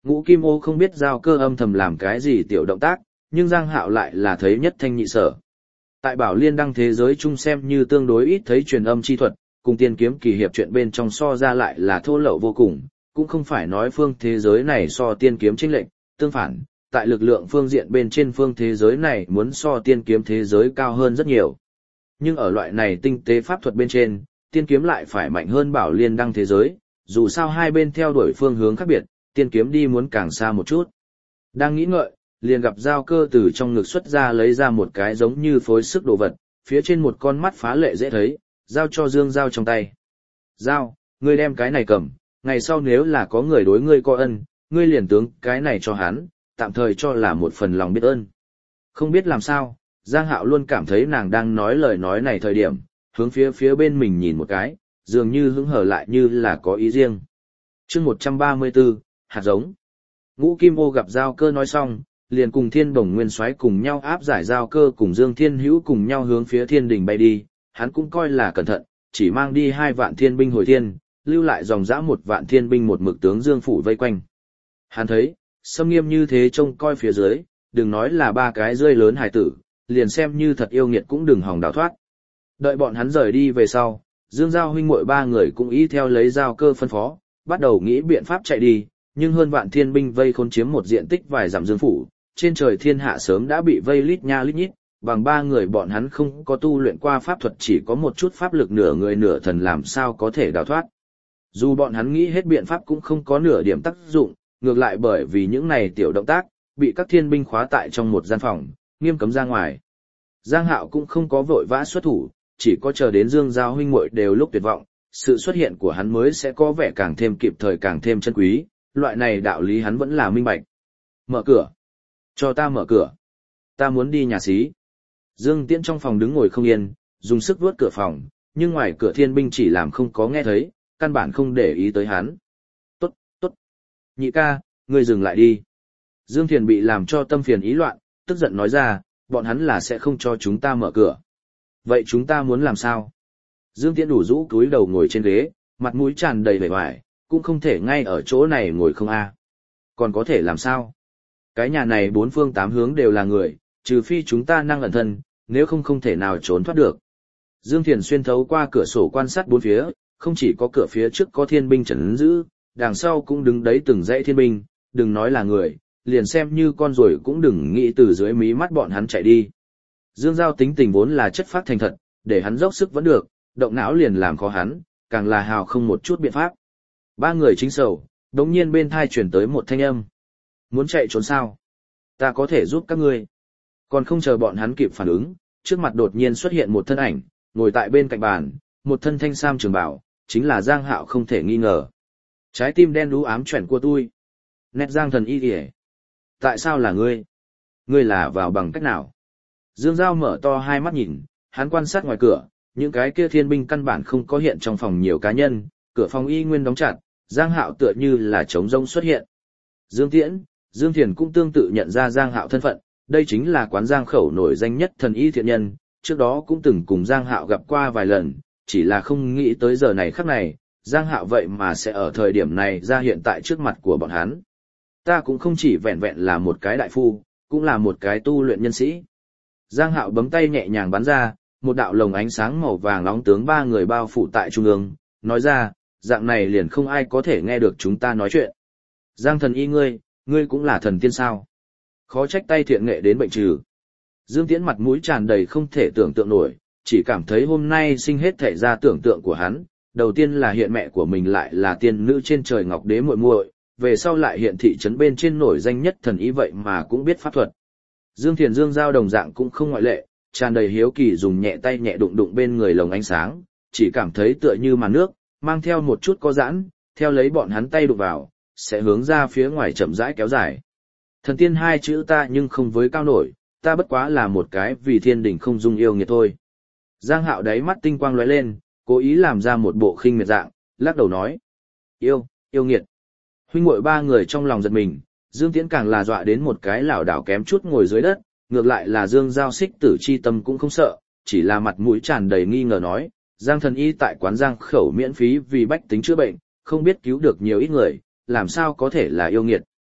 Ngũ Kim Ô không biết Giao Cơ âm thầm làm cái gì tiểu động tác, nhưng Giang Hạo lại là thấy nhất thanh nhị sở. Tại Bảo Liên đăng thế giới chung xem như tương đối ít thấy truyền âm chi thuật, cùng tiên kiếm kỳ hiệp chuyện bên trong so ra lại là thô lậu vô cùng, cũng không phải nói phương thế giới này so tiên kiếm chênh lệch, tương phản, tại lực lượng phương diện bên trên phương thế giới này muốn so tiên kiếm thế giới cao hơn rất nhiều. Nhưng ở loại này tinh tế pháp thuật bên trên, tiên kiếm lại phải mạnh hơn Bảo Liên đăng thế giới, dù sao hai bên theo đuổi phương hướng khác biệt, tiên kiếm đi muốn càng xa một chút. Đang nghĩ ngợi, liền gặp Giao Cơ từ trong ngực xuất ra lấy ra một cái giống như phối sức đồ vật, phía trên một con mắt phá lệ dễ thấy, giao cho Dương Giao trong tay. Giao, ngươi đem cái này cầm, ngày sau nếu là có người đối ngươi có ân, ngươi liền tướng cái này cho hắn, tạm thời cho là một phần lòng biết ơn. Không biết làm sao, Giang Hạo luôn cảm thấy nàng đang nói lời nói này thời điểm, hướng phía bên mình nhìn một cái, dường như hứng hở lại như là có ý riêng. Chương 134, hạt giống. Ngũ Kim Ô gặp Giao Cơ nói xong, liền cùng Thiên Bổng Nguyên Soái cùng nhau áp giải Giao Cơ cùng Dương Thiên Hữu cùng nhau hướng phía Thiên Đình bay đi, hắn cũng coi là cẩn thận, chỉ mang đi 2 vạn thiên binh hồi thiên, lưu lại dòng dã 1 vạn thiên binh một mực tướng Dương phủ vây quanh. Hắn thấy, xâm nghiêm như thế trông coi phía dưới, đừng nói là 3 cái rơi lớn hài tử, liền xem như thật yêu nghiệt cũng đừng hòng đào thoát. Đợi bọn hắn rời đi về sau, Dương Giao huynh muội 3 người cũng ý theo lấy Giao Cơ phân phó, bắt đầu nghĩ biện pháp chạy đi, nhưng hơn vạn thiên binh vây khốn chiếm một diện tích vài dặm Dương phủ, trên trời thiên hạ sớm đã bị vây lít nha lít nhít, bằng 3 người bọn hắn không có tu luyện qua pháp thuật, chỉ có một chút pháp lực nửa người nửa thần làm sao có thể đào thoát. Dù bọn hắn nghĩ hết biện pháp cũng không có nửa điểm tác dụng, ngược lại bởi vì những này tiểu động tác, bị các thiên binh khóa tại trong một gian phòng, nghiêm cấm ra ngoài. Giang Hạo cũng không có vội vã xuất thủ, chỉ có chờ đến Dương Giao huynh muội đều lúc tuyệt vọng, sự xuất hiện của hắn mới sẽ có vẻ càng thêm kịp thời càng thêm chân quý, loại này đạo lý hắn vẫn là minh bạch. Mở cửa. Cho ta mở cửa. Ta muốn đi nhà xí. Dương Tiễn trong phòng đứng ngồi không yên, dùng sức vuốt cửa phòng, nhưng ngoài cửa thiên binh chỉ làm không có nghe thấy, căn bản không để ý tới hắn. Tốt, tốt. Nhị ca, ngươi dừng lại đi. Dương Thiền bị làm cho tâm phiền ý loạn, tức giận nói ra, bọn hắn là sẽ không cho chúng ta mở cửa. Vậy chúng ta muốn làm sao? Dương Tiễn đủ rũ cúi đầu ngồi trên ghế, mặt mũi tràn đầy vẻ vải, cũng không thể ngay ở chỗ này ngồi không a. Còn có thể làm sao? Cái nhà này 4 phương 8 hướng đều là người, trừ phi chúng ta năng ẩn thân, nếu không không thể nào trốn thoát được. Dương Thiền xuyên thấu qua cửa sổ quan sát 4 phía, không chỉ có cửa phía trước có thiên binh trấn giữ, đằng sau cũng đứng đấy từng dãy thiên binh, đừng nói là người, liền xem như con rồi cũng đừng nghĩ từ dưới mí mắt bọn hắn chạy đi. Dương Giao tính tình vốn là chất phác thành thật, để hắn dốc sức vẫn được, động não liền làm khó hắn, càng là hào không một chút biện pháp. 3 người chính sầu, đống nhiên bên thai chuyển tới một thanh âm. Muốn chạy trốn sao? Ta có thể giúp các ngươi. Còn không chờ bọn hắn kịp phản ứng, trước mặt đột nhiên xuất hiện một thân ảnh, ngồi tại bên cạnh bàn, một thân thanh sam trường bào, chính là Giang Hạo không thể nghi ngờ. Trái tim đen đú ám chuyển của tôi. Nét Giang thần y kìa. Tại sao là ngươi? Ngươi là vào bằng cách nào? Dương Giao mở to hai mắt nhìn, hắn quan sát ngoài cửa, những cái kia thiên binh căn bản không có hiện trong phòng nhiều cá nhân, cửa phòng y nguyên đóng chặt, Giang Hạo tựa như là trống rông xuất hiện. Dương Tiễn, Dương Thiền cũng tương tự nhận ra Giang Hạo thân phận, đây chính là quán Giang Khẩu nổi danh nhất thần y thiện nhân, trước đó cũng từng cùng Giang Hạo gặp qua vài lần, chỉ là không nghĩ tới giờ này khắc này, Giang Hạo vậy mà sẽ ở thời điểm này ra hiện tại trước mặt của bọn hắn. Ta cũng không chỉ vẹn vẹn là một cái đại phu, cũng là một cái tu luyện nhân sĩ. Giang Hạo bấm tay nhẹ nhàng bắn ra, một đạo lồng ánh sáng màu vàng nóng tướng 3 người bao phủ tại trung ương, nói ra, dạng này liền không ai có thể nghe được chúng ta nói chuyện. Giang thần y ngươi cũng là thần tiên sao? Khó trách tay thiện nghệ đến bệnh trừ. Dương Tiễn mặt mũi tràn đầy không thể tưởng tượng nổi, chỉ cảm thấy hôm nay sinh hết thể ra tưởng tượng của hắn, đầu tiên là hiện mẹ của mình lại là tiên nữ trên trời ngọc đế muội muội, về sau lại hiện thị trấn bên trên nổi danh nhất thần y vậy mà cũng biết pháp thuật. Dương Thiền Dương Giao đồng dạng cũng không ngoại lệ, tràn đầy hiếu kỳ dùng nhẹ tay nhẹ đụng đụng bên người lồng ánh sáng, chỉ cảm thấy tựa như màn nước, mang theo một chút có giãn, theo lấy bọn hắn tay đụng vào, sẽ hướng ra phía ngoài chậm rãi kéo dài. Thần tiên 2 chữ ta nhưng không với cao nổi, ta bất quá là một cái vì thiên đình không dung yêu nghiệt thôi. Giang Hạo đáy mắt tinh quang lóe lên, cố ý làm ra một bộ khinh miệt dạng, lắc đầu nói. Yêu nghiệt. Huynh muội 3 người trong lòng giật mình, Dương Tiễn càng là dọa đến một cái lảo đảo kém chút ngồi dưới đất, ngược lại là Dương Giao xích tử chi tâm cũng không sợ, chỉ là mặt mũi tràn đầy nghi ngờ nói, Giang thần y tại quán Giang Khẩu miễn phí vì bách tính chữa bệnh, không biết cứu được nhiều ít người, làm sao có thể là yêu nghiệt.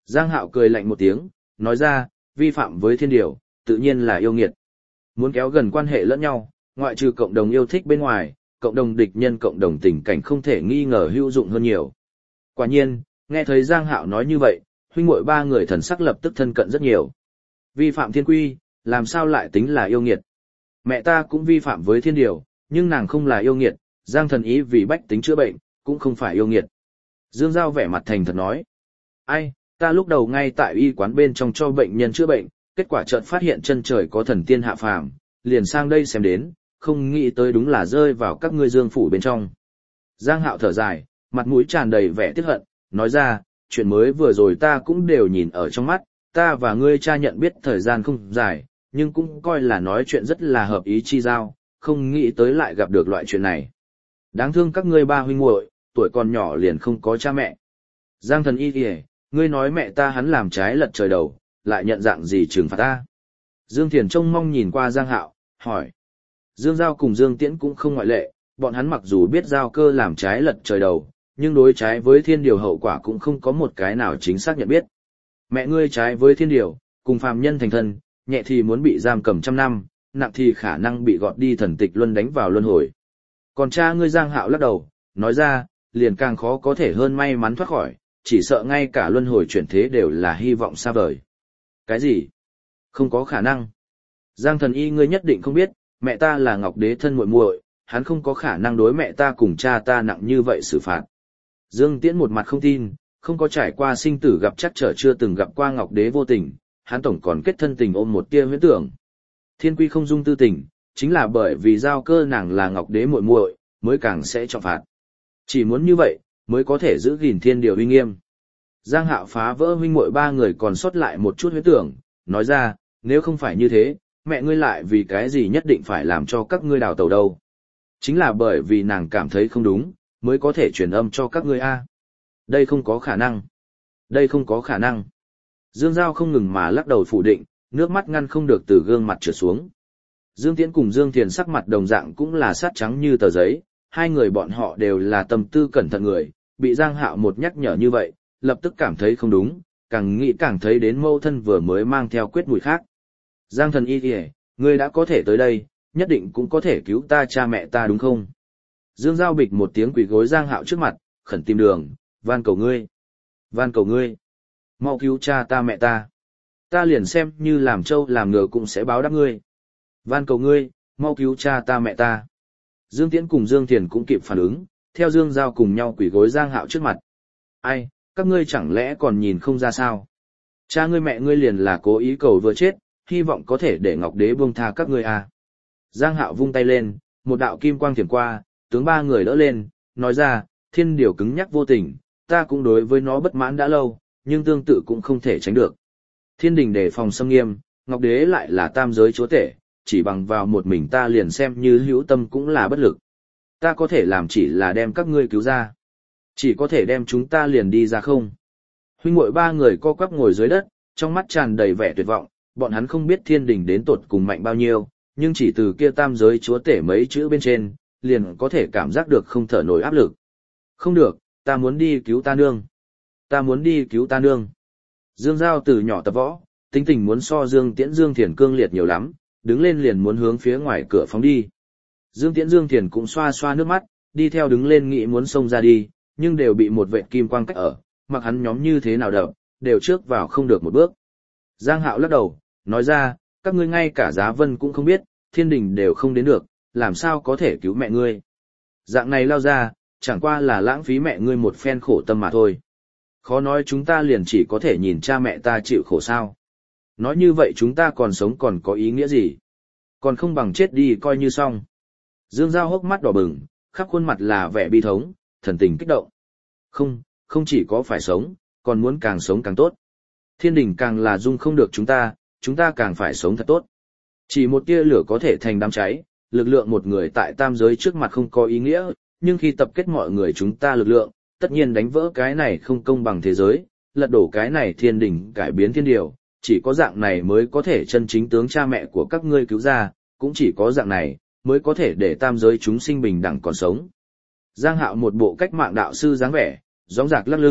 Giang Hạo cười lạnh một tiếng, nói ra, vi phạm với thiên điều, tự nhiên là yêu nghiệt. Muốn kéo gần quan hệ lẫn nhau, ngoại trừ cộng đồng yêu thích bên ngoài, cộng đồng địch nhân cộng đồng tình cảnh không thể nghi ngờ hữu dụng hơn nhiều. Quả nhiên, nghe thấy Giang Hạo nói như vậy, huynh muội ba người thần sắc lập tức thân cận rất nhiều. Vi phạm thiên quy, làm sao lại tính là yêu nghiệt? Mẹ ta cũng vi phạm với thiên điều, nhưng nàng không là yêu nghiệt, Giang thần ý vì bách tính chữa bệnh, cũng không phải yêu nghiệt. Dương Giao vẻ mặt thành thật nói. Ai, ta lúc đầu ngay tại y quán bên trong cho bệnh nhân chữa bệnh, kết quả chợt phát hiện chân trời có thần tiên hạ phàm, liền sang đây xem đến, không nghĩ tới đúng là rơi vào các ngươi Dương phủ bên trong. Giang Hạo thở dài, mặt mũi tràn đầy vẻ tiếc hận, nói ra, chuyện mới vừa rồi ta cũng đều nhìn ở trong mắt, ta và ngươi cha nhận biết thời gian không dài, nhưng cũng coi là nói chuyện rất là hợp ý chi giao, không nghĩ tới lại gặp được loại chuyện này. Đáng thương các ngươi ba huynh muội, tuổi còn nhỏ liền không có cha mẹ. Giang thần y kìa, ngươi nói mẹ ta hắn làm trái lật trời đầu, lại nhận dạng gì trừng phạt ta? Dương Thiền trông mong nhìn qua Giang Hạo, hỏi. Dương Giao cùng Dương Tiễn cũng không ngoại lệ, bọn hắn mặc dù biết Giao Cơ làm trái lật trời đầu, nhưng đối trái với thiên điều hậu quả cũng không có một cái nào chính xác nhận biết. Mẹ ngươi trái với thiên điều, cùng phàm nhân thành thân, nhẹ thì muốn bị giam cầm 100 năm, nặng thì khả năng bị gọt đi thần tịch luân đánh vào luân hồi. Còn cha ngươi Giang Hạo lắc đầu, nói ra, liền càng khó có thể hơn may mắn thoát khỏi, chỉ sợ ngay cả luân hồi chuyển thế đều là hy vọng xa vời. Cái gì? Không có khả năng. Giang thần y ngươi nhất định không biết, mẹ ta là Ngọc Đế thân muội muội, hắn không có khả năng đối mẹ ta cùng cha ta nặng như vậy xử phạt. Dương Tiễn một mặt không tin, không có trải qua sinh tử gặp chắc trở chưa từng gặp qua Ngọc Đế vô tình, hắn tổng còn kết thân tình ôm một tia huyễn tưởng. Thiên quy không dung tư tình, chính là bởi vì Giao Cơ nàng là Ngọc Đế muội muội, mới càng sẽ trọng phạt. Chỉ muốn như vậy, mới có thể giữ gìn thiên điều uy nghiêm. Giang Hạo phá vỡ huynh muội ba người còn sót lại một chút huyễn tưởng, nói ra, nếu không phải như thế, mẹ ngươi lại vì cái gì nhất định phải làm cho các ngươi đào tẩu đâu. Chính là bởi vì nàng cảm thấy không đúng, mới có thể truyền âm cho các ngươi a. Đây không có khả năng. Đây không có khả năng. Dương Giao không ngừng mà lắc đầu phủ định, nước mắt ngăn không được từ gương mặt trượt xuống. Dương Tiễn cùng Dương Thiền sắc mặt đồng dạng cũng là sát trắng như tờ giấy, hai người bọn họ đều là tâm tư cẩn thận người, bị Giang Hạo một nhắc nhở như vậy, lập tức cảm thấy không đúng, càng nghĩ càng thấy đến mâu thân vừa mới mang theo quyết mùi khác. Giang thần y kìa, ngươi đã có thể tới đây, nhất định cũng có thể cứu ta cha mẹ ta đúng không? Dương Giao bịch một tiếng quỳ gối Giang Hạo trước mặt, khẩn tìm đường, van cầu ngươi. Van cầu ngươi. Mau cứu cha ta mẹ ta. Ta liền xem như làm trâu làm ngựa cũng sẽ báo đáp ngươi. Van cầu ngươi, mau cứu cha ta mẹ ta. Dương Tiễn cùng Dương Thiền cũng kịp phản ứng, theo Dương Giao cùng nhau quỳ gối Giang Hạo trước mặt. Ai, các ngươi chẳng lẽ còn nhìn không ra sao? Cha ngươi mẹ ngươi liền là cố ý cầu vừa chết, hy vọng có thể để Ngọc Đế buông tha các ngươi à. Giang Hạo vung tay lên, một đạo kim quang thiểm qua, tướng ba người đỡ lên, nói ra, thiên điều cứng nhắc vô tình, ta cũng đối với nó bất mãn đã lâu, nhưng tương tự cũng không thể tránh được. Thiên đình đề phòng xâm nghiêm, Ngọc Đế lại là tam giới chúa tể, chỉ bằng vào một mình ta liền xem như hữu tâm cũng là bất lực. Ta có thể làm chỉ là đem các ngươi cứu ra. Chỉ có thể đem chúng ta liền đi ra không. Huynh muội ba người co quắp ngồi dưới đất, trong mắt tràn đầy vẻ tuyệt vọng, bọn hắn không biết thiên đình đến tột cùng mạnh bao nhiêu, nhưng chỉ từ kia tam giới chúa tể mấy chữ bên trên, liền có thể cảm giác được không thở nổi áp lực. Không được, ta muốn đi cứu ta nương. Ta muốn đi cứu ta nương. Dương Giao từ nhỏ tập võ, tính tình muốn so Dương Tiễn Dương Thiền cương liệt nhiều lắm, đứng lên liền muốn hướng phía ngoài cửa phóng đi. Dương Tiễn Dương Thiền cũng xoa xoa nước mắt, đi theo đứng lên nghĩ muốn xông ra đi, nhưng đều bị một vệt kim quang cách ở, mặc hắn nhóm như thế nào đậu, đều trước vào không được một bước. Giang Hạo lắc đầu, nói ra, các ngươi ngay cả Giá Vân cũng không biết, thiên đình đều không đến được, làm sao có thể cứu mẹ ngươi. Dạng này lao ra, chẳng qua là lãng phí mẹ ngươi một phen khổ tâm mà thôi. Khó nói chúng ta liền chỉ có thể nhìn cha mẹ ta chịu khổ sao. Nói như vậy chúng ta còn sống còn có ý nghĩa gì? Còn không bằng chết đi coi như xong. Dương Giao hốc mắt đỏ bừng, khắp khuôn mặt là vẻ bi thống, thần tình kích động. Không, không chỉ có phải sống, còn muốn càng sống càng tốt. Thiên đình càng là dung không được chúng ta càng phải sống thật tốt. Chỉ một tia lửa có thể thành đám cháy, lực lượng một người tại tam giới trước mặt không có ý nghĩa, nhưng khi tập kết mọi người chúng ta lực lượng, tất nhiên đánh vỡ cái này không công bằng thế giới, lật đổ cái này thiên đình cải biến thiên điều, chỉ có dạng này mới có thể chân chính tướng cha mẹ của các ngươi cứu ra, cũng chỉ có dạng này mới có thể để tam giới chúng sinh bình đẳng còn sống. Giang Hạo một bộ cách mạng đạo sư dáng vẻ, gióng giạc lắc lư,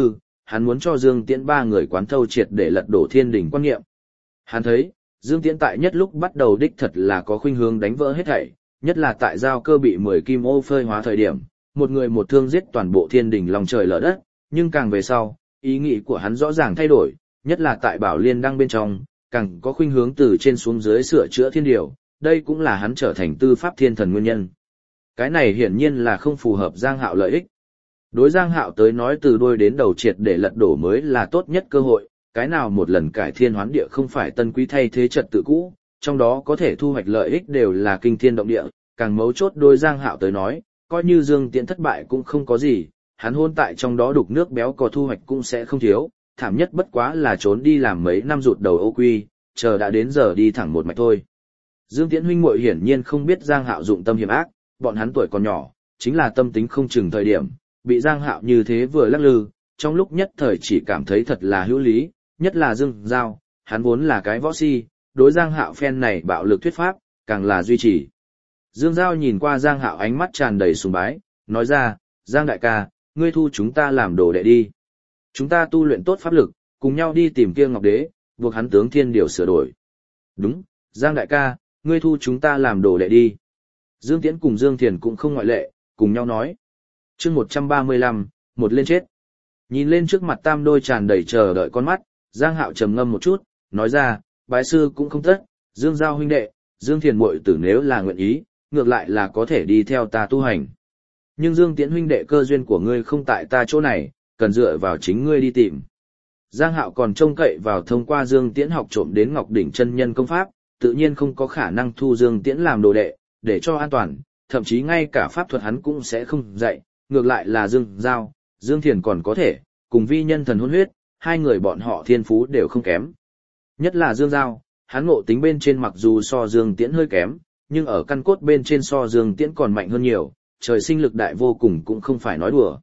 hắn muốn cho Dương Tiễn ba người quán thâu triệt để lật đổ thiên đình quan niệm. Hắn thấy, Dương Tiễn tại nhất lúc bắt đầu đích thật là có khuynh hướng đánh vỡ hết thảy, nhất là tại giao cơ bị 10 kim ô phơi hóa thời điểm, một người một thương giết toàn bộ thiên đình lòng trời lở đất, nhưng càng về sau, ý nghĩ của hắn rõ ràng thay đổi, nhất là tại Bảo Liên Đăng bên trong, càng có khuynh hướng từ trên xuống dưới sửa chữa thiên điều, đây cũng là hắn trở thành tư pháp thiên thần nguyên nhân. Cái này hiển nhiên là không phù hợp Giang Hạo lợi ích. Đối Giang Hạo tới nói từ đuôi đến đầu triệt để lật đổ mới là tốt nhất cơ hội, cái nào một lần cải thiên hoán địa không phải tân quý thay thế trật tự cũ, trong đó có thể thu hoạch lợi ích đều là kinh thiên động địa, càng mấu chốt đôi Giang Hạo tới nói, coi như Dương Tiễn thất bại cũng không có gì, hắn hôn tại trong đó đục nước béo có thu hoạch cũng sẽ không thiếu, thảm nhất bất quá là trốn đi làm mấy năm rụt đầu ô quy, chờ đã đến giờ đi thẳng một mạch thôi. Dương Tiễn huynh muội hiển nhiên không biết Giang Hạo dụng tâm hiểm ác, bọn hắn tuổi còn nhỏ, chính là tâm tính không chừng thời điểm, bị Giang Hạo như thế vừa lắc lư, trong lúc nhất thời chỉ cảm thấy thật là hữu lý, nhất là Dương Giao, hắn vốn là cái võ si, đối Giang Hạo phen này bạo lực thuyết pháp, càng là duy trì. Dương Giao nhìn qua Giang Hạo ánh mắt tràn đầy sùng bái, nói ra, Giang đại ca, ngươi thu chúng ta làm đồ đệ đi. Chúng ta tu luyện tốt pháp lực, cùng nhau đi tìm kia Ngọc Đế, buộc hắn tướng thiên điều sửa đổi. Đúng, Giang đại ca, ngươi thu chúng ta làm đồ đệ đi. Dương Tiễn cùng Dương Thiền cũng không ngoại lệ, cùng nhau nói. chương 135, một lên chết. Nhìn lên trước mặt tam đôi tràn đầy chờ đợi con mắt, Giang Hạo trầm ngâm một chút, nói ra, bái sư cũng không tất, Dương Giao huynh đệ, Dương Thiền muội tử nếu là nguyện ý, ngược lại là có thể đi theo ta tu hành. Nhưng Dương Tiễn huynh đệ cơ duyên của ngươi không tại ta chỗ này, cần dựa vào chính ngươi đi tìm. Giang Hạo còn trông cậy vào thông qua Dương Tiễn học trộm đến Ngọc Đỉnh chân nhân công pháp, tự nhiên không có khả năng thu Dương Tiễn làm đồ đệ, để cho an toàn, thậm chí ngay cả pháp thuật hắn cũng sẽ không dạy, ngược lại là Dương Giao, Dương Thiền còn có thể, cùng vi nhân thần hôn huyết, hai người bọn họ thiên phú đều không kém. Nhất là Dương Giao, hắn ngộ tính bên trên mặc dù so Dương Tiễn hơi kém, nhưng ở căn cốt bên trên so Dương Tiễn còn mạnh hơn nhiều, trời sinh lực đại vô cùng cũng không phải nói đùa.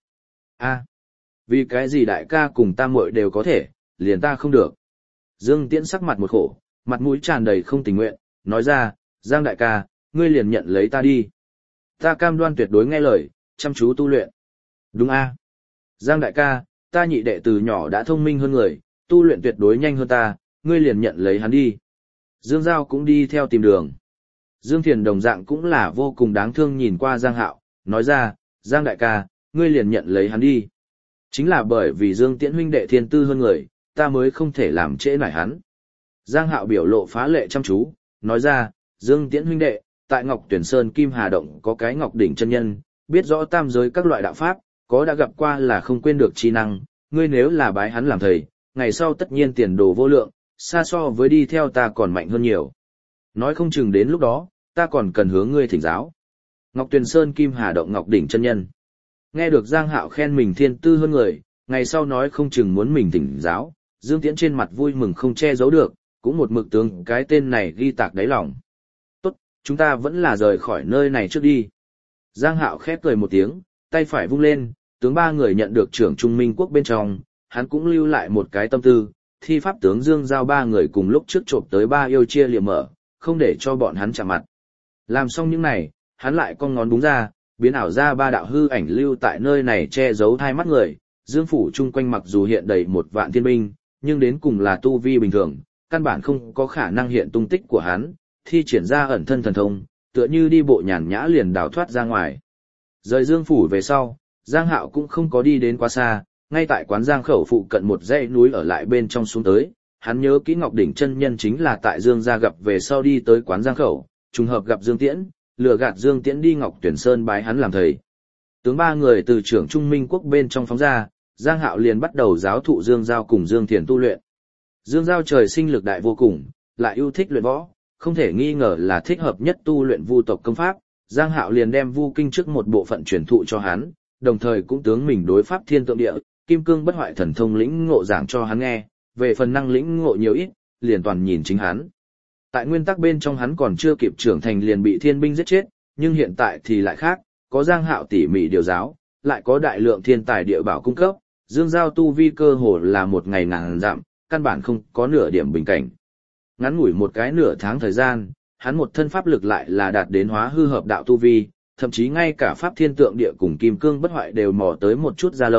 Vì cái gì đại ca cùng ta muội đều có thể, liền ta không được. Dương Tiễn sắc mặt một khổ, mặt mũi tràn đầy không tình nguyện, nói ra, Giang đại ca, ngươi liền nhận lấy ta đi. Ta cam đoan tuyệt đối nghe lời, chăm chú tu luyện. Đúng Giang đại ca, ta nhị đệ từ nhỏ đã thông minh hơn người, tu luyện tuyệt đối nhanh hơn ta, ngươi liền nhận lấy hắn đi. Dương Giao cũng đi theo tìm đường. Dương Thiền đồng dạng cũng là vô cùng đáng thương nhìn qua Giang Hạo, nói ra, Giang đại ca, ngươi liền nhận lấy hắn đi. Chính là bởi vì Dương Tiễn huynh đệ thiên tư hơn người, ta mới không thể làm trễ nải hắn. Giang Hạo biểu lộ phá lệ chăm chú, nói ra, Dương Tiễn huynh đệ, tại Ngọc Tuyển Sơn Kim Hà Động có cái Ngọc Đỉnh chân nhân, biết rõ tam giới các loại đạo pháp, có đã gặp qua là không quên được chi năng, ngươi nếu là bái hắn làm thầy, ngày sau tất nhiên tiền đồ vô lượng, xa so với đi theo ta còn mạnh hơn nhiều. Nói không chừng đến lúc đó, ta còn cần hướng ngươi thỉnh giáo. Ngọc Tuyền Sơn Kim Hà Động Ngọc Đỉnh chân nhân. Nghe được Giang Hạo khen mình thiên tư hơn người, ngày sau nói không chừng muốn mình thỉnh giáo, Dương Tiễn trên mặt vui mừng không che giấu được, cũng một mực tướng cái tên này ghi tạc đáy lòng. Tốt, chúng ta vẫn là rời khỏi nơi này trước đi. Giang Hạo khép cười một tiếng, tay phải vung lên, tướng ba người nhận được trưởng Trung Minh Quốc bên trong, hắn cũng lưu lại một cái tâm tư, thi pháp tướng Dương Giao ba người cùng lúc trước trộm tới ba yêu chia liệm mở, không để cho bọn hắn chạm mặt. Làm xong những này, hắn lại cong ngón đúng ra, biến ảo ra ba đạo hư ảnh lưu tại nơi này che giấu hai mắt người. Dương phủ chung quanh mặc dù hiện đầy 1.000 thiên binh, nhưng đến cùng là tu vi bình thường, căn bản không có khả năng hiện tung tích của hắn, thi triển ra ẩn thân thần thông, tựa như đi bộ nhàn nhã liền đào thoát ra ngoài. Rời Dương phủ về sau, Giang Hạo cũng không có đi đến quá xa, ngay tại quán Giang khẩu phụ cận một dãy núi ở lại bên trong xuống tới, hắn nhớ kỹ Ngọc Đỉnh chân nhân chính là tại Dương gia gặp về sau đi tới quán Giang khẩu, trùng hợp gặp Dương Tiễn, lừa gạt Dương Tiễn đi Ngọc Tuyển Sơn bái hắn làm thầy. Tướng ba người từ trưởng Trung Minh Quốc bên trong phóng ra, Giang Hạo liền bắt đầu giáo thụ Dương Giao cùng Dương Thiền tu luyện. Dương Giao trời sinh lực đại vô cùng, lại yêu thích luyện võ, không thể nghi ngờ là thích hợp nhất tu luyện vu tộc công pháp. Giang Hạo liền đem vu kinh trước một bộ phận truyền thụ cho hắn, đồng thời cũng tướng mình đối pháp thiên tượng địa, kim cương bất hoại thần thông lĩnh ngộ giảng cho hắn nghe, về phần năng lĩnh ngộ nhiều ít, liền toàn nhìn chính hắn. Tại nguyên tắc bên trong hắn còn chưa kịp trưởng thành liền bị thiên binh giết chết, nhưng hiện tại thì lại khác, có Giang Hạo tỉ mỉ điều giáo, lại có đại lượng thiên tài địa bảo cung cấp, Dương Giao tu vi cơ hồ là một ngày ngàn dặm, căn bản không có nửa điểm bình cảnh. Ngắn ngủi một cái nửa tháng thời gian, hắn một thân pháp lực lại là đạt đến hóa hư hợp đạo tu vi, thậm chí ngay cả pháp thiên tượng địa cùng kim cương bất hoại đều mò tới một chút da lông,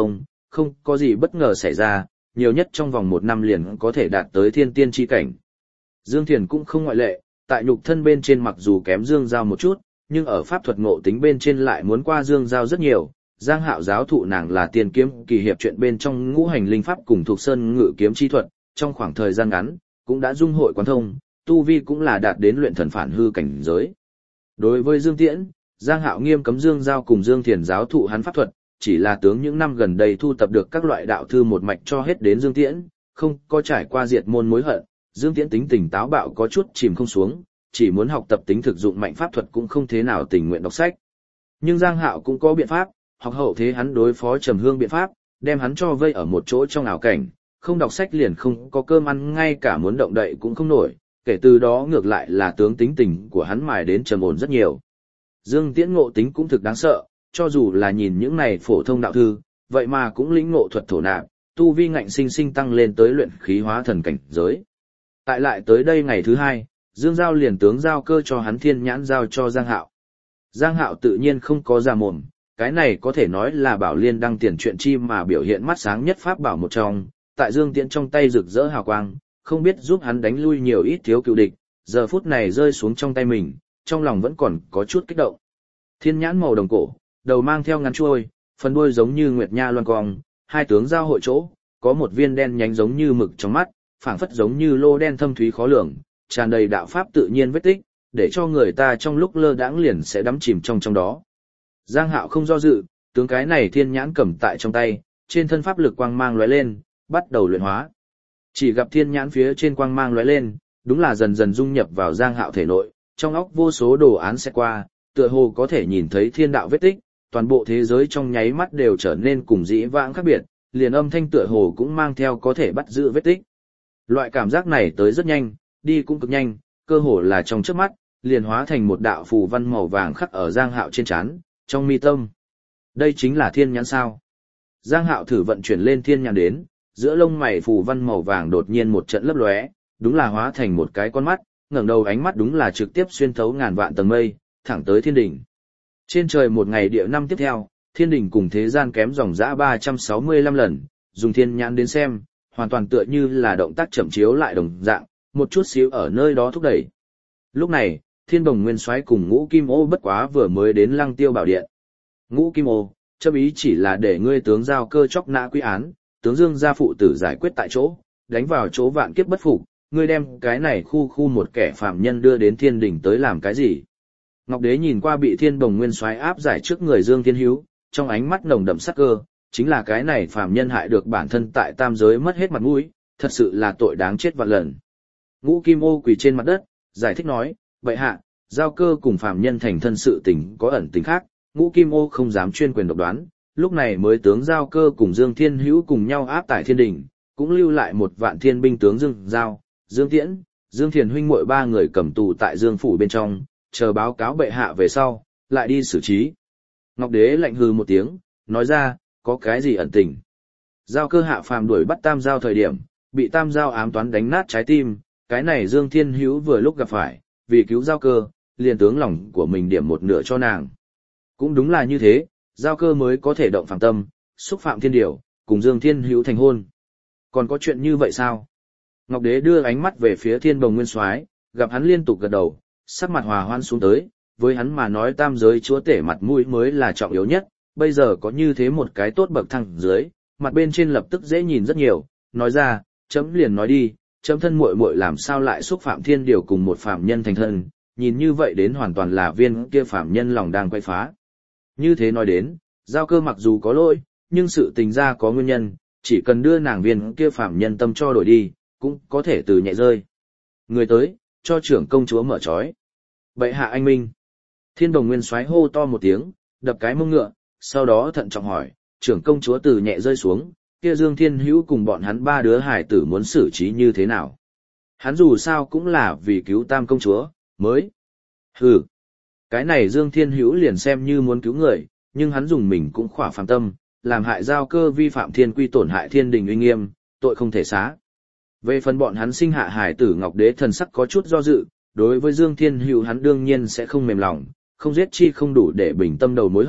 không có gì bất ngờ xảy ra, nhiều nhất trong vòng 1 năm liền có thể đạt tới thiên tiên chi cảnh. Dương Thiền cũng không ngoại lệ, tại nhục thân bên trên mặc dù kém Dương Giao một chút, nhưng ở pháp thuật ngộ tính bên trên lại muốn qua Dương Giao rất nhiều. Giang Hạo giáo thụ nàng là tiền kiếm kỳ hiệp chuyện bên trong ngũ hành linh pháp cùng thuộc sơn ngự kiếm chi thuật, trong khoảng thời gian ngắn, cũng đã dung hội quán thông, tu vi cũng là đạt đến luyện thần phản hư cảnh giới. Đối với Dương Tiễn, Giang Hạo nghiêm cấm Dương Giao cùng Dương Thiền giáo thụ hắn pháp thuật, chỉ là tướng những năm gần đây thu tập được các loại đạo thư một mạch cho hết đến Dương Tiễn, không có trải qua diệt môn mối hận. Dương Tiễn tính tình táo bạo có chút chìm không xuống, chỉ muốn học tập tính thực dụng mạnh pháp thuật cũng không thế nào tình nguyện đọc sách. Nhưng Giang Hạo cũng có biện pháp, học hậu thế hắn đối phó Trầm Hương biện pháp, đem hắn cho vây ở một chỗ trong ảo cảnh, không đọc sách liền không có cơm ăn, ngay cả muốn động đậy cũng không nổi, kể từ đó ngược lại là tướng tính tình của hắn mài đến trầm ổn rất nhiều. Dương Tiễn ngộ tính cũng thực đáng sợ, cho dù là nhìn những này phổ thông đạo thư, vậy mà cũng lĩnh ngộ thuật thổ nạp, tu vi ngạnh sinh sinh tăng lên tới luyện khí hóa thần cảnh giới. Tại lại tới đây ngày thứ 2, Dương Giao liền tướng giao cơ cho hắn thiên nhãn giao cho Giang Hạo. Giang Hạo tự nhiên không có ra mồm, cái này có thể nói là Bảo Liên đăng tiền chuyện chi mà biểu hiện mắt sáng nhất pháp bảo một trong, tại Dương Tiễn trong tay rực rỡ hào quang, không biết giúp hắn đánh lui nhiều ít thiếu cựu địch, giờ phút này rơi xuống trong tay mình, trong lòng vẫn còn có chút kích động. Thiên nhãn màu đồng cổ, đầu mang theo ngắn chuôi, phần đuôi giống như nguyệt nha loan cong, hai tướng giao hội chỗ, có một viên đen nhánh giống như mực trong mắt, phảng phất giống như lô đen thâm thúy khó lường, tràn đầy đạo pháp tự nhiên vết tích, để cho người ta trong lúc lơ đãng liền sẽ đắm chìm trong đó. Giang Hạo không do dự, tướng cái này thiên nhãn cầm tại trong tay, trên thân pháp lực quang mang lóe lên, bắt đầu luyện hóa. Chỉ gặp thiên nhãn phía trên quang mang lóe lên, đúng là dần dần dung nhập vào Giang Hạo thể nội, trong óc vô số đồ án sẽ qua, tựa hồ có thể nhìn thấy thiên đạo vết tích, toàn bộ thế giới trong nháy mắt đều trở nên cùng dĩ vãng khác biệt, liền âm thanh tựa hồ cũng mang theo có thể bắt giữ vết tích. Loại cảm giác này tới rất nhanh, đi cũng cực nhanh, cơ hồ là trong chớp mắt, liền hóa thành một đạo phù văn màu vàng khắc ở Giang Hạo trên trán, trong mi tâm. Đây chính là thiên nhãn sao? Giang Hạo thử vận chuyển lên thiên nhãn đến, giữa lông mày phù văn màu vàng đột nhiên một trận lấp lóe, đúng là hóa thành một cái con mắt, ngẩng đầu ánh mắt đúng là trực tiếp xuyên thấu ngàn vạn tầng mây, thẳng tới thiên đỉnh. Trên trời một ngày địa năm tiếp theo, thiên đỉnh cùng thế gian kém dòng dã 365 lần, dùng thiên nhãn đến xem, hoàn toàn tựa như là động tác chậm chiếu lại đồng dạng, một chút xíu ở nơi đó thúc đẩy. Lúc này, Thiên Đồng Nguyên Soái cùng Ngũ Kim Ô bất quá vừa mới đến Lăng Tiêu Bảo Điện. Ngũ Kim Ô, châm ý chỉ là để ngươi tướng giao cơ chóc nã quy án, tướng Dương gia phụ tử giải quyết tại chỗ, đánh vào chỗ vạn kiếp bất phục, ngươi đem cái này khu một kẻ phạm nhân đưa đến thiên đỉnh tới làm cái gì? Ngọc Đế nhìn qua bị Thiên Đồng Nguyên Soái áp giải trước người Dương Thiên Hữu, trong ánh mắt nồng đậm sắc cơ, chính là cái này phạm nhân hại được bản thân tại tam giới mất hết mặt mũi, thật sự là tội đáng chết vạn lần. Ngũ Kim Ô quỳ trên mặt đất, giải thích nói, bệ hạ, giao cơ cùng phạm nhân thành thân sự tình có ẩn tình khác, Ngũ Kim Ô không dám chuyên quyền độc đoán, lúc này mới tướng giao cơ cùng Dương Thiên Hữu cùng nhau áp tải thiên đỉnh, cũng lưu lại 1.000 thiên binh tướng Dương Giao, Dương Tiễn, Dương Thiền huynh muội 3 người cầm tù tại Dương phủ bên trong, chờ báo cáo bệ hạ về sau, lại đi xử trí. Ngọc Đế lạnh hừ một tiếng, nói ra, có cái gì ẩn tình? Giao cơ hạ phàm đuổi bắt Tam Giao thời điểm, bị Tam Giao ám toán đánh nát trái tim, cái này Dương Thiên Hữu vừa lúc gặp phải, vì cứu giao cơ, liền tướng lòng của mình điểm một nửa cho nàng. Cũng đúng là như thế, giao cơ mới có thể động phàm tâm, xúc phạm thiên điều, cùng Dương Thiên Hữu thành hôn. Còn có chuyện như vậy sao? Ngọc Đế đưa ánh mắt về phía Thiên Đồng Nguyên Soái, gặp hắn liên tục gật đầu, sắc mặt hòa hoan xuống tới, với hắn mà nói tam giới chúa tể mặt mũi mới là trọng yếu nhất, bây giờ có như thế một cái tốt bậc thang dưới, mặt bên trên lập tức dễ nhìn rất nhiều, nói ra, chấm liền nói đi, chấm thân muội muội làm sao lại xúc phạm thiên điều cùng một phạm nhân thành thân, nhìn như vậy đến hoàn toàn là viên kia phạm nhân lòng đang quay phá. Như thế nói đến, giao cơ mặc dù có lỗi, nhưng sự tình ra có nguyên nhân, chỉ cần đưa nàng viên kia phạm nhân tâm cho đổi đi, cũng có thể từ nhẹ rơi. Người tới, cho trưởng công chúa mở trói. Bệ hạ anh minh. Thiên Đồng Nguyên Soái hô to một tiếng, đập cái mông ngựa, sau đó thận trọng hỏi, trưởng công chúa từ nhẹ rơi xuống, kia Dương Thiên Hữu cùng bọn hắn 3 đứa hải tử muốn xử trí như thế nào? Hắn dù sao cũng là vì cứu Tam công chúa, mới. Hừ. Cái này Dương Thiên Hữu liền xem như muốn cứu người, nhưng hắn dùng mình cũng khỏa phàm tâm, làm hại giao cơ vi phạm thiên quy tổn hại thiên đình uy nghiêm, tội không thể xá. Về phần bọn hắn sinh hạ hải tử Ngọc Đế thần sắc có chút do dự, đối với Dương Thiên Hữu hắn đương nhiên sẽ không mềm lòng, không giết chi không đủ để bình tâm đầu mối hận,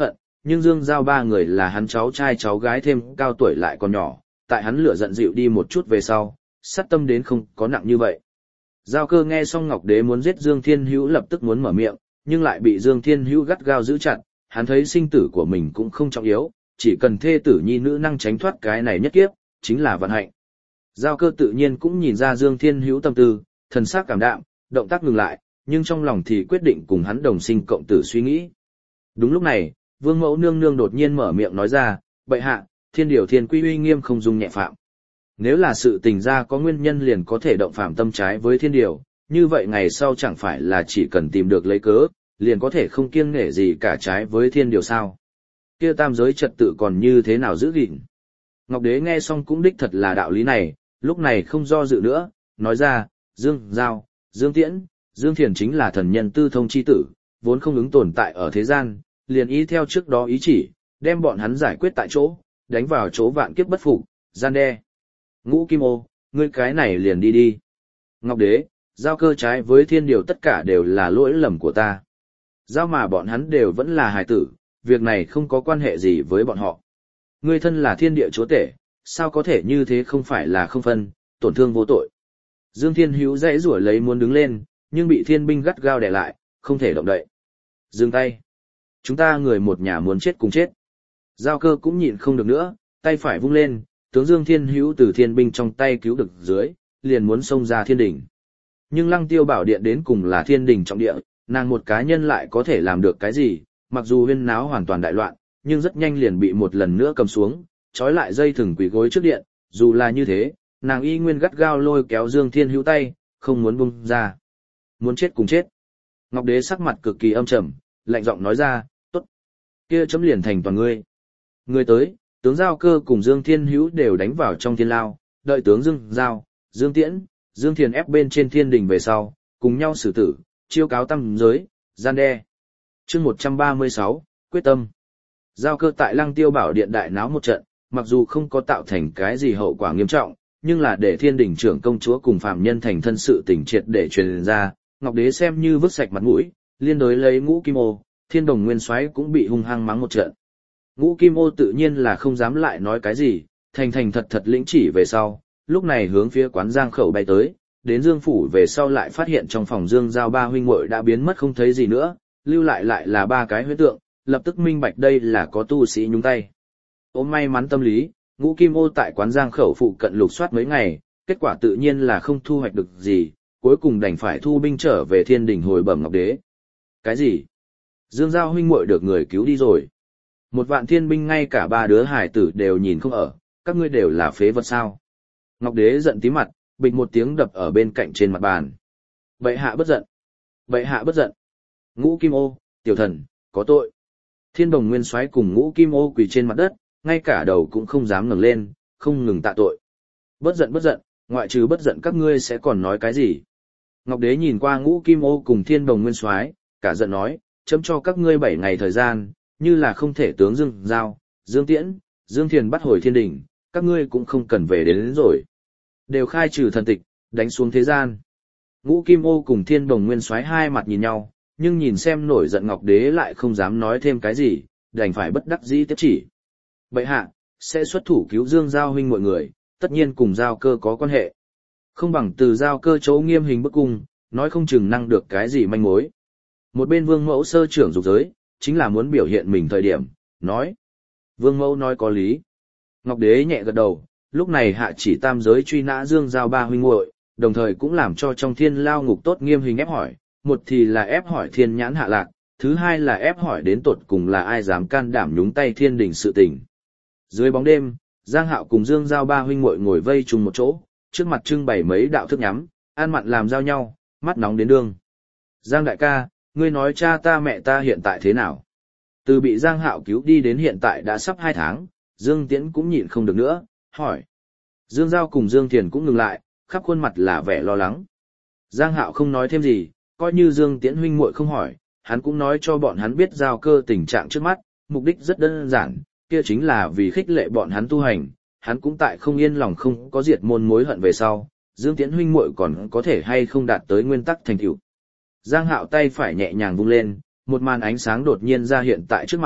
nhưng Dương Giao ba người là hắn cháu trai cháu gái thêm cao tuổi lại còn nhỏ, tại hắn lửa giận dịu đi một chút về sau, sát tâm đến không có nặng như vậy. Giao Cơ nghe xong Ngọc Đế muốn giết Dương Thiên Hữu lập tức muốn mở miệng, nhưng lại bị Dương Thiên Hữu gắt gao giữ chặt, hắn thấy sinh tử của mình cũng không trọng yếu, chỉ cần thê tử nhi nữ năng tránh thoát cái này nhất kiếp, chính là vận hạnh. Giao Cơ tự nhiên cũng nhìn ra Dương Thiên Hữu tâm tư, thần sắc cảm đạm, động tác ngừng lại, nhưng trong lòng thì quyết định cùng hắn đồng sinh cộng tử suy nghĩ. Đúng lúc này, Vương Mẫu nương nương đột nhiên mở miệng nói ra, bệ hạ, thiên điều thiên quy uy nghiêm không dung nhẹ phạm. Nếu là sự tình ra có nguyên nhân liền có thể động phạm tâm trái với thiên điều, như vậy ngày sau chẳng phải là chỉ cần tìm được lấy cớ, liền có thể không kiêng nể gì cả trái với thiên điều sao. Kia tam giới trật tự còn như thế nào giữ gìn. Ngọc Đế nghe xong cũng đích thật là đạo lý này, lúc này không do dự nữa, nói ra, Dương Giao, Dương Tiễn, Dương Thiền chính là thần nhân tư thông chi tử, vốn không ứng tồn tại ở thế gian, liền ý theo trước đó ý chỉ, đem bọn hắn giải quyết tại chỗ, đánh vào chỗ vạn kiếp bất phục, gian đe. Ngũ Kim Ô, ngươi cái này liền đi đi. Ngọc Đế, Giao Cơ trái với thiên điều tất cả đều là lỗi lầm của ta. Giao mà bọn hắn đều vẫn là hài tử, việc này không có quan hệ gì với bọn họ. Ngươi thân là thiên địa chúa tể, sao có thể như thế không phải là không phân, tổn thương vô tội. Dương Thiên Hữu dãy rủa lấy muốn đứng lên, nhưng bị thiên binh gắt gao đè lại, không thể động đậy. Dừng tay. Chúng ta người một nhà muốn chết cùng chết. Giao Cơ cũng nhịn không được nữa, tay phải vung lên, tướng Dương Thiên Hữu từ thiên binh trong tay cứu được dưới, liền muốn xông ra thiên đỉnh. Nhưng Lăng Tiêu Bảo Điện đến cùng là thiên đỉnh trọng địa, nàng một cá nhân lại có thể làm được cái gì, mặc dù huyên náo hoàn toàn đại loạn, nhưng rất nhanh liền bị một lần nữa cầm xuống, trói lại dây thừng quỳ gối trước điện, dù là như thế, nàng y nguyên gắt gao lôi kéo Dương Thiên Hữu tay, không muốn buông ra. Muốn chết cùng chết. Ngọc Đế sắc mặt cực kỳ âm trầm, lạnh giọng nói ra, tốt. Kia chấm liền thành toàn ngươi. Ngươi tới, tướng Giao Cơ cùng Dương Thiên Hữu đều đánh vào trong thiên lao, đợi tướng Dương Giao, Dương Tiễn, Dương Thiền ép bên trên thiên đình về sau, cùng nhau xử tử, chiêu cáo tam giới, gian đe. Chương 136, quyết tâm. Giao Cơ tại Lăng Tiêu Bảo Điện đại náo một trận, mặc dù không có tạo thành cái gì hậu quả nghiêm trọng, nhưng là để thiên đình trưởng công chúa cùng phạm nhân thành thân sự tình triệt để truyền ra, Ngọc Đế xem như vứt sạch mặt mũi, liên đối lấy Ngũ Kim Ô, Thiên Đồng Nguyên Soái cũng bị hung hăng mắng một trận. Ngũ Kim Ô tự nhiên là không dám lại nói cái gì, thành thành thật thật lĩnh chỉ về sau, lúc này hướng phía quán Giang Khẩu bay tới, đến Dương phủ về sau lại phát hiện trong phòng Dương Giao ba huynh muội đã biến mất không thấy gì nữa, lưu lại là ba cái huyễn tượng, lập tức minh bạch đây là có tu sĩ nhúng tay. Ôm may mắn tâm lý, Ngũ Kim Ô tại quán Giang Khẩu phụ cận lục soát mấy ngày, kết quả tự nhiên là không thu hoạch được gì, cuối cùng đành phải thu binh trở về thiên đình hồi bẩm Ngọc Đế. Cái gì? Dương Giao huynh muội được người cứu đi rồi. Một vạn thiên binh ngay cả ba đứa hải tử đều nhìn không ở, các ngươi đều là phế vật sao? Ngọc Đế giận tí mặt, bịch một tiếng đập ở bên cạnh trên mặt bàn. Bệ hạ bất giận. Bệ hạ bất giận. Ngũ Kim Ô, tiểu thần, có tội. Thiên Đồng Nguyên Soái cùng Ngũ Kim Ô quỳ trên mặt đất, ngay cả đầu cũng không dám ngẩng lên, không ngừng tạ tội. Bất giận, ngoại trừ bất giận các ngươi sẽ còn nói cái gì? Ngọc Đế nhìn qua Ngũ Kim Ô cùng Thiên Đồng Nguyên Soái, cả giận nói, chấm cho các ngươi 7 ngày thời gian, như là không thể tướng Dương Giao, Dương Tiễn, Dương Thiền bắt hồi thiên đình, các ngươi cũng không cần về đến rồi. Đều khai trừ thần tịch, đánh xuống thế gian. Ngũ Kim Ô cùng Thiên Đồng Nguyên Soái hai mặt nhìn nhau, nhưng nhìn xem nổi giận Ngọc Đế lại không dám nói thêm cái gì, đành phải bất đắc dĩ tiếp chỉ. Bệ hạ, sẽ xuất thủ cứu Dương Giao huynh mọi người, tất nhiên cùng Giao Cơ có quan hệ. Không bằng từ Giao Cơ chỗ nghiêm hình bức cung, nói không chừng năng được cái gì manh mối. Một bên Vương Mẫu sơ trưởng dục giới, chính là muốn biểu hiện mình thời điểm, nói. Vương Mẫu nói có lý. Ngọc Đế nhẹ gật đầu, lúc này hạ chỉ tam giới truy nã Dương Giao ba huynh muội, đồng thời cũng làm cho trong thiên lao ngục tốt nghiêm hình ép hỏi, một thì là ép hỏi Thiên Nhãn Hạ Lạc, thứ hai là ép hỏi đến tột cùng là ai dám can đảm nhúng tay thiên đình sự tình. Dưới bóng đêm, Giang Hạo cùng Dương Giao ba huynh muội ngồi vây chung một chỗ, trước mặt trưng bày mấy đạo thức nhắm, ăn mặn làm giao nhau, mắt nóng đến đương. Giang đại ca, ngươi nói cha ta mẹ ta hiện tại thế nào? Từ bị Giang Hạo cứu đi đến hiện tại đã sắp 2 tháng, Dương Tiễn cũng nhịn không được nữa, hỏi. Dương Giao cùng Dương Thiền cũng ngừng lại, khắp khuôn mặt là vẻ lo lắng. Giang Hạo không nói thêm gì, coi như Dương Tiễn huynh muội không hỏi, hắn cũng nói cho bọn hắn biết Giao Cơ tình trạng trước mắt, mục đích rất đơn giản, kia chính là vì khích lệ bọn hắn tu hành, hắn cũng tại không yên lòng không có diệt môn mối hận về sau, Dương Tiễn huynh muội còn có thể hay không đạt tới nguyên tắc thành tựu. Giang Hạo tay phải nhẹ nhàng vung lên, một màn ánh sáng đột nhiên ra hiện tại trước mặt,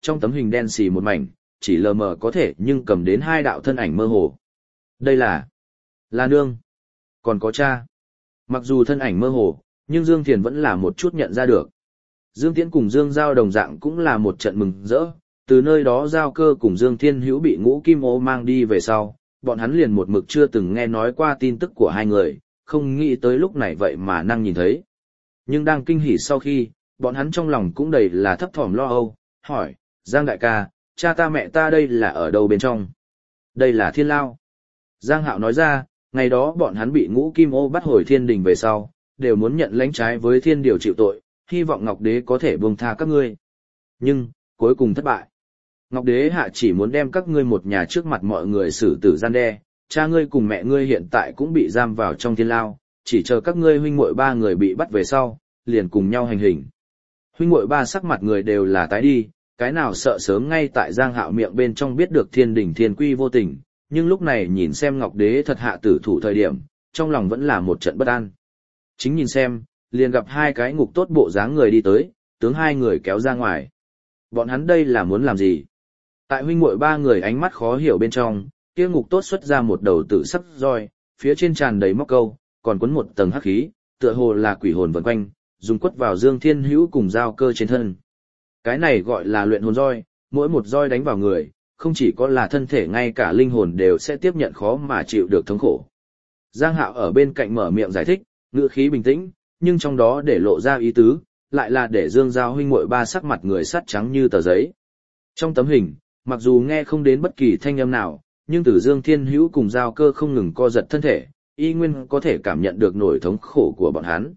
trong tấm hình đen xì một mảnh, chỉ lờ mờ có thể nhưng cầm đến hai đạo thân ảnh mơ hồ. Đây là nương, còn có cha. Mặc dù thân ảnh mơ hồ, nhưng Dương Thiền vẫn là một chút nhận ra được. Dương Tiễn cùng Dương Giao đồng dạng cũng là một trận mừng rỡ, từ nơi đó Giao Cơ cùng Dương Thiên Hữu bị Ngũ Kim Ô mang đi về sau, bọn hắn liền một mực chưa từng nghe nói qua tin tức của hai người, không nghĩ tới lúc này vậy mà năng nhìn thấy. Nhưng đang kinh hỉ sau khi, bọn hắn trong lòng cũng đầy là thấp thỏm lo âu, hỏi, Giang đại ca, cha ta mẹ ta đây là ở đâu bên trong? Đây là Thiên Lao. Giang Hạo nói ra, ngày đó bọn hắn bị Ngũ Kim Ô bắt hồi thiên đình về sau, đều muốn nhận lãnh trái với thiên điều chịu tội, hy vọng Ngọc Đế có thể buông tha các ngươi. Nhưng, cuối cùng thất bại. Ngọc Đế hạ chỉ muốn đem các ngươi một nhà trước mặt mọi người xử tử gian đe, cha ngươi cùng mẹ ngươi hiện tại cũng bị giam vào trong Thiên Lao, chỉ chờ các ngươi huynh muội ba người bị bắt về sau, liền cùng nhau hành hình. Huynh muội ba sắc mặt người đều là tái đi, cái nào sợ sớm ngay tại Giang Hạo miệng bên trong biết được thiên đình thiên quy vô tình, nhưng lúc này nhìn xem Ngọc Đế thật hạ tử thủ thời điểm, trong lòng vẫn là một trận bất an. Chính nhìn xem, liền gặp hai cái ngục tốt bộ dáng người đi tới, tướng hai người kéo ra ngoài. Bọn hắn đây là muốn làm gì? Tại huynh muội ba người ánh mắt khó hiểu bên trong, kia ngục tốt xuất ra một đầu tử sắc roi, phía trên tràn đầy móc câu, còn quấn một tầng hắc khí, tựa hồ là quỷ hồn vần quanh, dùng quất vào Dương Thiên Hữu cùng Giao Cơ trên thân. Cái này gọi là luyện hồn roi, mỗi một roi đánh vào người, không chỉ có là thân thể ngay cả linh hồn đều sẽ tiếp nhận khó mà chịu được thống khổ. Giang Hạo ở bên cạnh mở miệng giải thích, ngữ khí bình tĩnh, nhưng trong đó để lộ ra ý tứ, lại là để Dương Giao huynh muội ba sắc mặt người sắt trắng như tờ giấy. Trong tấm hình, mặc dù nghe không đến bất kỳ thanh âm nào, nhưng từ Dương Thiên Hữu cùng Giao Cơ không ngừng co giật thân thể, y nguyên có thể cảm nhận được nỗi thống khổ của bọn hắn.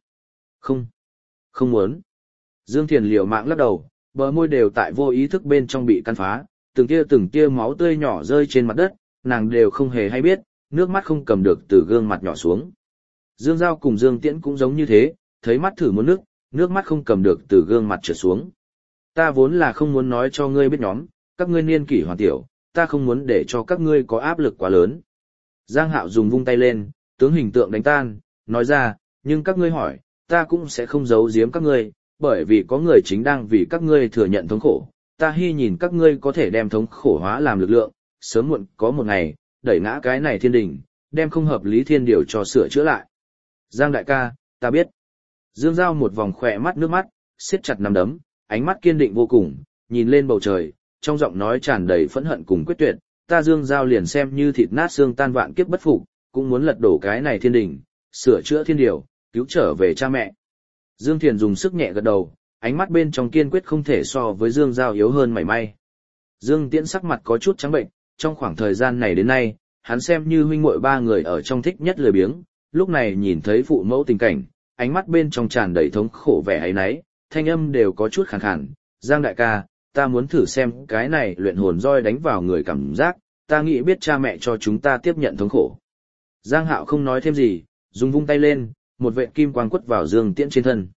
Không muốn. Dương Thiền liều mạng lắc đầu, bờ môi đều tại vô ý thức bên trong bị căn phá, từng tia máu tươi nhỏ rơi trên mặt đất, nàng đều không hề hay biết, nước mắt không cầm được từ gương mặt nhỏ xuống. Dương Giao cùng Dương Tiễn cũng giống như thế, thấy mắt thử muốn nước mắt không cầm được từ gương mặt trượt xuống. Ta vốn là không muốn nói cho ngươi biết nhóm, các ngươi niên kỷ hoàn tiểu, ta không muốn để cho các ngươi có áp lực quá lớn. Giang Hạo dùng vung tay lên, tướng hình tượng đánh tan, nói ra, nhưng các ngươi hỏi, ta cũng sẽ không giấu giếm các ngươi, bởi vì có người chính đang vì các ngươi thừa nhận thống khổ, ta hy nhìn các ngươi có thể đem thống khổ hóa làm lực lượng, sớm muộn có một ngày, đẩy ngã cái này thiên đình, đem không hợp lý thiên điều cho sửa chữa lại. Giang đại ca, ta biết. Dương Giao một vòng khỏe mắt nước mắt, siết chặt nắm đấm, ánh mắt kiên định vô cùng, nhìn lên bầu trời, trong giọng nói tràn đầy phẫn hận cùng quyết tuyệt, ta Dương Giao liền xem như thịt nát xương tan vạn kiếp bất phục, cũng muốn lật đổ cái này thiên đình, sửa chữa thiên điều, cứu trở về cha mẹ. Dương Thiền dùng sức nhẹ gật đầu, ánh mắt bên trong kiên quyết không thể so với Dương Giao yếu hơn mảy may. Dương Tiễn sắc mặt có chút trắng bệnh, trong khoảng thời gian này đến nay, hắn xem như huynh muội ba người ở trong thích nhất lười biếng, lúc này nhìn thấy phụ mẫu tình cảnh, ánh mắt bên trong tràn đầy thống khổ vẻ ấy nấy, thanh âm đều có chút khàn khàn. Giang đại ca, ta muốn thử xem cái này luyện hồn roi đánh vào người cảm giác, ta nghĩ biết cha mẹ cho chúng ta tiếp nhận thống khổ. Giang Hạo không nói thêm gì, dùng vung tay lên, một vệt kim quang quất vào Dương Tiễn trên thân.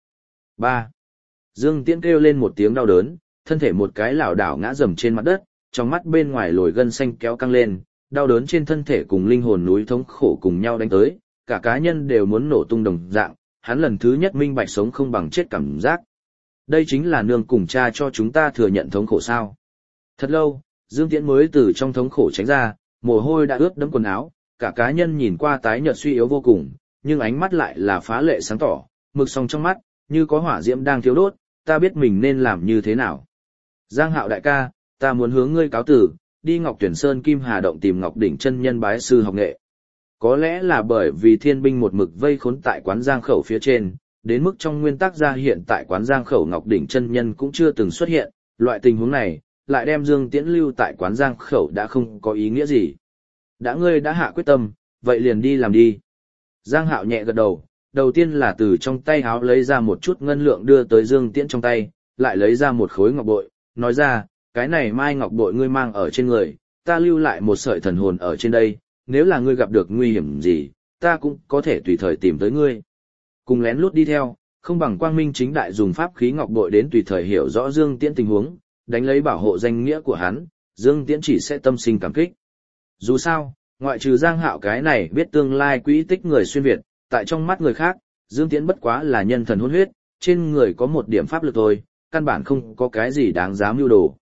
3. Dương Tiễn kêu lên một tiếng đau đớn, thân thể một cái lảo đảo ngã rầm trên mặt đất, trong mắt bên ngoài lồi gân xanh kéo căng lên, đau đớn trên thân thể cùng linh hồn núi thống khổ cùng nhau đánh tới, cả cá nhân đều muốn nổ tung đồng dạng, hắn lần thứ nhất minh bạch sống không bằng chết cảm giác. Đây chính là nương cùng cha cho chúng ta thừa nhận thống khổ sao. Thật lâu, Dương Tiễn mới từ trong thống khổ tránh ra, mồ hôi đã ướt đẫm quần áo, cả cá nhân nhìn qua tái nhợt suy yếu vô cùng, nhưng ánh mắt lại là phá lệ sáng tỏ, mực song trong mắt, như có hỏa diễm đang thiêu đốt, ta biết mình nên làm như thế nào. Giang Hạo đại ca, ta muốn hướng ngươi cáo tử, đi Ngọc Tuyển Sơn Kim Hà Động tìm Ngọc Đỉnh chân nhân bái sư học nghệ. Có lẽ là bởi vì thiên binh một mực vây khốn tại quán Giang Khẩu phía trên, đến mức trong nguyên tắc ra hiện tại quán Giang Khẩu Ngọc Đỉnh chân nhân cũng chưa từng xuất hiện, loại tình huống này, lại đem Dương Tiễn lưu tại quán Giang Khẩu đã không có ý nghĩa gì. Đã ngươi đã hạ quyết tâm, vậy liền đi làm đi. Giang Hạo nhẹ gật đầu, đầu tiên là từ trong tay háo lấy ra một chút ngân lượng đưa tới Dương Tiễn trong tay, lại lấy ra một khối ngọc bội, nói ra, cái này mai ngọc bội ngươi mang ở trên người, ta lưu lại một sợi thần hồn ở trên đây, nếu là ngươi gặp được nguy hiểm gì, ta cũng có thể tùy thời tìm tới ngươi. Cùng lén lút đi theo, không bằng quang minh chính đại dùng pháp khí ngọc bội đến tùy thời hiểu rõ Dương Tiễn tình huống, đánh lấy bảo hộ danh nghĩa của hắn, Dương Tiễn chỉ sẽ tâm sinh cảm kích. Dù sao, ngoại trừ Giang Hạo cái này biết tương lai quỹ tích người xuyên Việt, tại trong mắt người khác, Dương Tiễn bất quá là nhân thần hôn huyết, trên người có một điểm pháp lực thôi, căn bản không có cái gì đáng giá mưu đồ.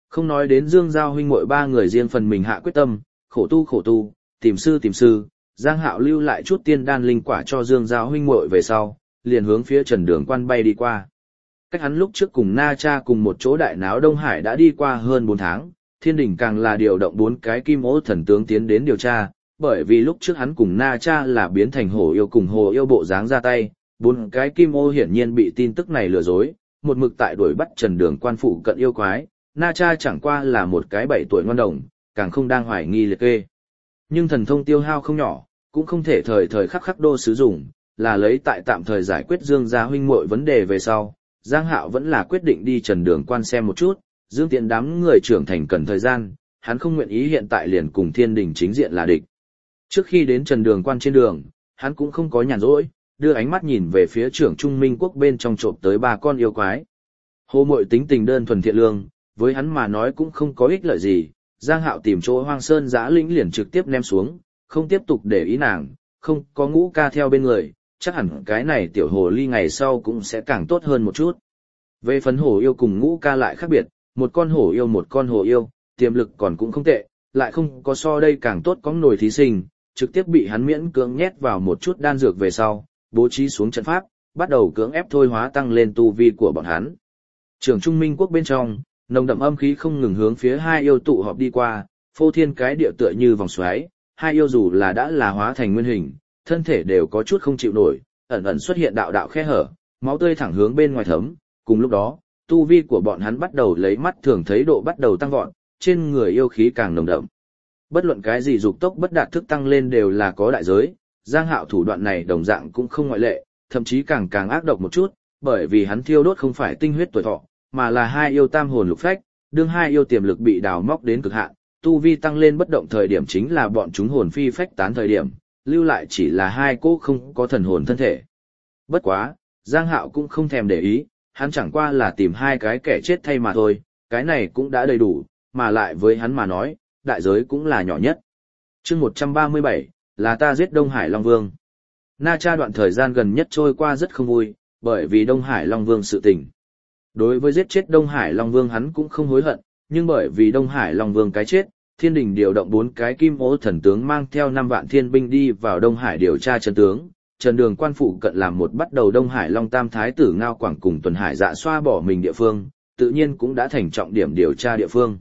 Không nói đến Dương Giao huynh muội ba người riêng phần mình hạ quyết tâm, khổ tu, tìm sư, Giang Hạo lưu lại chút tiên đan linh quả cho Dương Giao huynh muội về sau, liền hướng phía Trần Đường Quan bay đi qua. Cách hắn lúc trước cùng Na Cha cùng một chỗ đại náo Đông Hải đã đi qua hơn 4 tháng, Thiên Đình càng là điều động 4 cái kim ô thần tướng tiến đến điều tra, bởi vì lúc trước hắn cùng Na Cha là biến thành hổ yêu cùng hồ yêu bộ dáng ra tay, 4 cái kim ô hiển nhiên bị tin tức này lừa dối, một mực tại đuổi bắt Trần Đường Quan phụ cận yêu quái, Na Cha chẳng qua là một cái 7 tuổi ngoan đồng, càng không đang hoài nghi liệt kê. Nhưng thần thông tiêu hao không nhỏ, cũng không thể thời thời khắc khắc đô sử dụng, là lấy tại tạm thời giải quyết Dương gia huynh muội vấn đề về sau, Giang Hạo vẫn là quyết định đi Trần Đường Quan xem một chút, Dương Tiện đám người trưởng thành cần thời gian, hắn không nguyện ý hiện tại liền cùng Thiên Đình chính diện là địch. Trước khi đến Trần Đường Quan trên đường, hắn cũng không có nhàn rỗi, đưa ánh mắt nhìn về phía trưởng Trung Minh quốc bên trong trộm tới 3 con yêu quái. Hồ Muội tính tình đơn thuần thiện lương, với hắn mà nói cũng không có ích lợi gì, Giang Hạo tìm chỗ hoang sơn giã lĩnh liền trực tiếp ném xuống, không tiếp tục để ý nàng, không có Ngũ Ca theo bên người, chắc hẳn cái này tiểu hồ ly ngày sau cũng sẽ càng tốt hơn một chút. Về phần hổ yêu cùng Ngũ Ca lại khác biệt, một con hổ yêu, tiềm lực còn cũng không tệ, lại không có so đây càng tốt có nổi thí sinh, trực tiếp bị hắn miễn cưỡng nhét vào một chút đan dược về sau, bố trí xuống trận pháp, bắt đầu cưỡng ép thôi hóa tăng lên tu vi của bọn hắn. Trường Trung Minh quốc bên trong, nồng đậm âm khí không ngừng hướng phía hai yêu tụ họp đi qua, phô thiên cái địa tựa như vòng xoáy, hai yêu dù là đã là hóa thành nguyên hình, thân thể đều có chút không chịu nổi, ẩn ẩn xuất hiện đạo đạo khe hở, máu tươi thẳng hướng bên ngoài thấm, cùng lúc đó, tu vi của bọn hắn bắt đầu lấy mắt thường thấy độ bắt đầu tăng vọt, trên người yêu khí càng nồng đậm. Bất luận cái gì dục tốc bất đạt thức tăng lên đều là có đại giới, Giang Hạo thủ đoạn này đồng dạng cũng không ngoại lệ, thậm chí càng ác độc một chút, bởi vì hắn thiêu đốt không phải tinh huyết tuổi thọ, mà là hai yêu tam hồn lục phách, đương hai yêu tiềm lực bị đào móc đến cực hạn, tu vi tăng lên bất động thời điểm chính là bọn chúng hồn phi phách tán thời điểm, lưu lại chỉ là hai cô không có thần hồn thân thể. Bất quá, Giang Hạo cũng không thèm để ý, hắn chẳng qua là tìm hai cái kẻ chết thay mà thôi, cái này cũng đã đầy đủ, mà lại với hắn mà nói, đại giới cũng là nhỏ nhất. Chương 137, là ta giết Đông Hải Long Vương. Na Cha đoạn thời gian gần nhất trôi qua rất không vui, bởi vì Đông Hải Long Vương sự tình. Đối với giết chết Đông Hải Long Vương hắn cũng không hối hận, nhưng bởi vì Đông Hải Long Vương cái chết, Thiên Đình điều động 4 cái kim ô thần tướng mang theo 5 vạn thiên binh đi vào Đông Hải điều tra chân tướng. Trần Đường Quan phụ cận làm một bắt đầu Đông Hải Long Tam Thái tử Ngao Quảng cùng Tuần Hải Dạ xoa bỏ mình địa phương, tự nhiên cũng đã thành trọng điểm điều tra địa phương.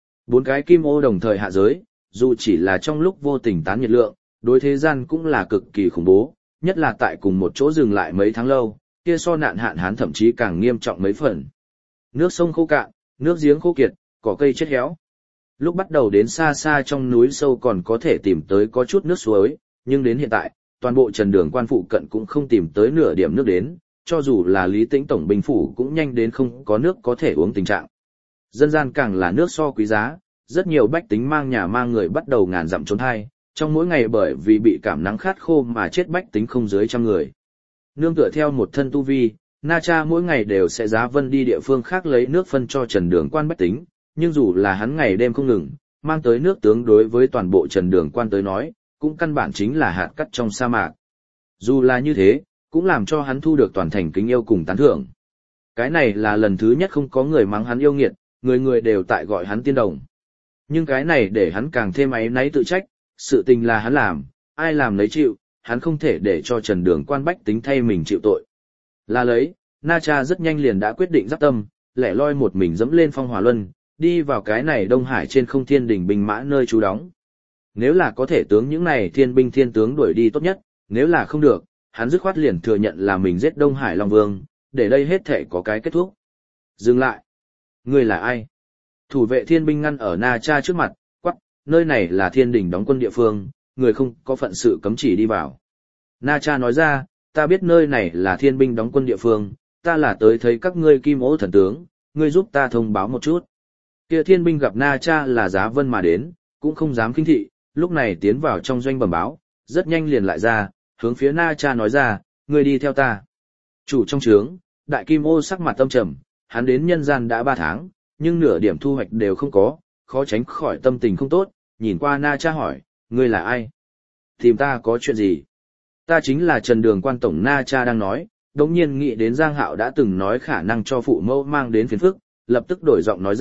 4 cái kim ô đồng thời hạ giới, dù chỉ là trong lúc vô tình tán nhiệt lượng, đối thế gian cũng là cực kỳ khủng bố, nhất là tại cùng một chỗ dừng lại mấy tháng lâu, kia so nạn hạn hán thậm chí càng nghiêm trọng mấy phần. Nước sông khô cạn, nước giếng khô kiệt, cỏ cây chết héo. Lúc bắt đầu đến xa xa trong núi sâu còn có thể tìm tới có chút nước suối, nhưng đến hiện tại, toàn bộ Trần Đường Quan phụ cận cũng không tìm tới nửa điểm nước đến, cho dù là Lý Tĩnh tổng binh phủ cũng nhanh đến không có nước có thể uống tình trạng. Dân gian càng là nước so quý giá, rất nhiều bách tính mang nhà mang người bắt đầu ngàn dặm trốn hai, trong mỗi ngày bởi vì bị cảm nắng khát khô mà chết bách tính không dưới 100 người. Nương tựa theo một thân tu vi, Na Cha mỗi ngày đều sẽ giá vân đi địa phương khác lấy nước phân cho Trần Đường Quan bách tính, nhưng dù là hắn ngày đêm không ngừng, mang tới nước tướng đối với toàn bộ Trần Đường Quan tới nói, cũng căn bản chính là hạt cát trong sa mạc. Dù là như thế, cũng làm cho hắn thu được toàn thành kính yêu cùng tán thưởng. Cái này là lần thứ nhất không có người mắng hắn yêu nghiệt, người người đều tại gọi hắn tiên đồng. Nhưng cái này để hắn càng thêm áy náy tự trách, sự tình là hắn làm, ai làm lấy chịu, hắn không thể để cho Trần Đường Quan bách tính thay mình chịu tội. Là lấy, Na Cha rất nhanh liền đã quyết định giáp tâm, lẻ loi một mình dẫm lên phong hỏa luân, đi vào cái này Đông Hải trên không thiên đình binh mã nơi trú đóng. Nếu là có thể tướng những này thiên binh thiên tướng đuổi đi tốt nhất, nếu là không được, hắn dứt khoát liền thừa nhận là mình giết Đông Hải Long Vương, để đây hết thể có cái kết thúc. Dừng lại. Ngươi là ai? Thủ vệ thiên binh ngăn ở Na Cha trước mặt, quắc, nơi này là thiên đình đóng quân địa phương, người không có phận sự cấm chỉ đi vào. Na Cha nói ra, ta biết nơi này là thiên binh đóng quân địa phương, ta là tới thấy các ngươi kim ố thần tướng, ngươi giúp ta thông báo một chút. Kia thiên binh gặp Na Cha là giá vân mà đến, cũng không dám khinh thị, lúc này tiến vào trong doanh bẩm báo, rất nhanh liền lại ra, hướng phía Na Cha nói ra, ngươi đi theo ta. Chủ trong trướng, đại kim ô sắc mặt tâm trầm, hắn đến nhân gian đã 3 tháng, nhưng nửa điểm thu hoạch đều không có, khó tránh khỏi tâm tình không tốt, nhìn qua Na Cha hỏi, ngươi là ai? Tìm ta có chuyện gì? Ta chính là Trần Đường Quan tổng. Na Cha đang nói, đống nhiên nghĩ đến Giang Hạo đã từng nói khả năng cho phụ mẫu mang đến phiền phức, lập tức đổi giọng nói ra,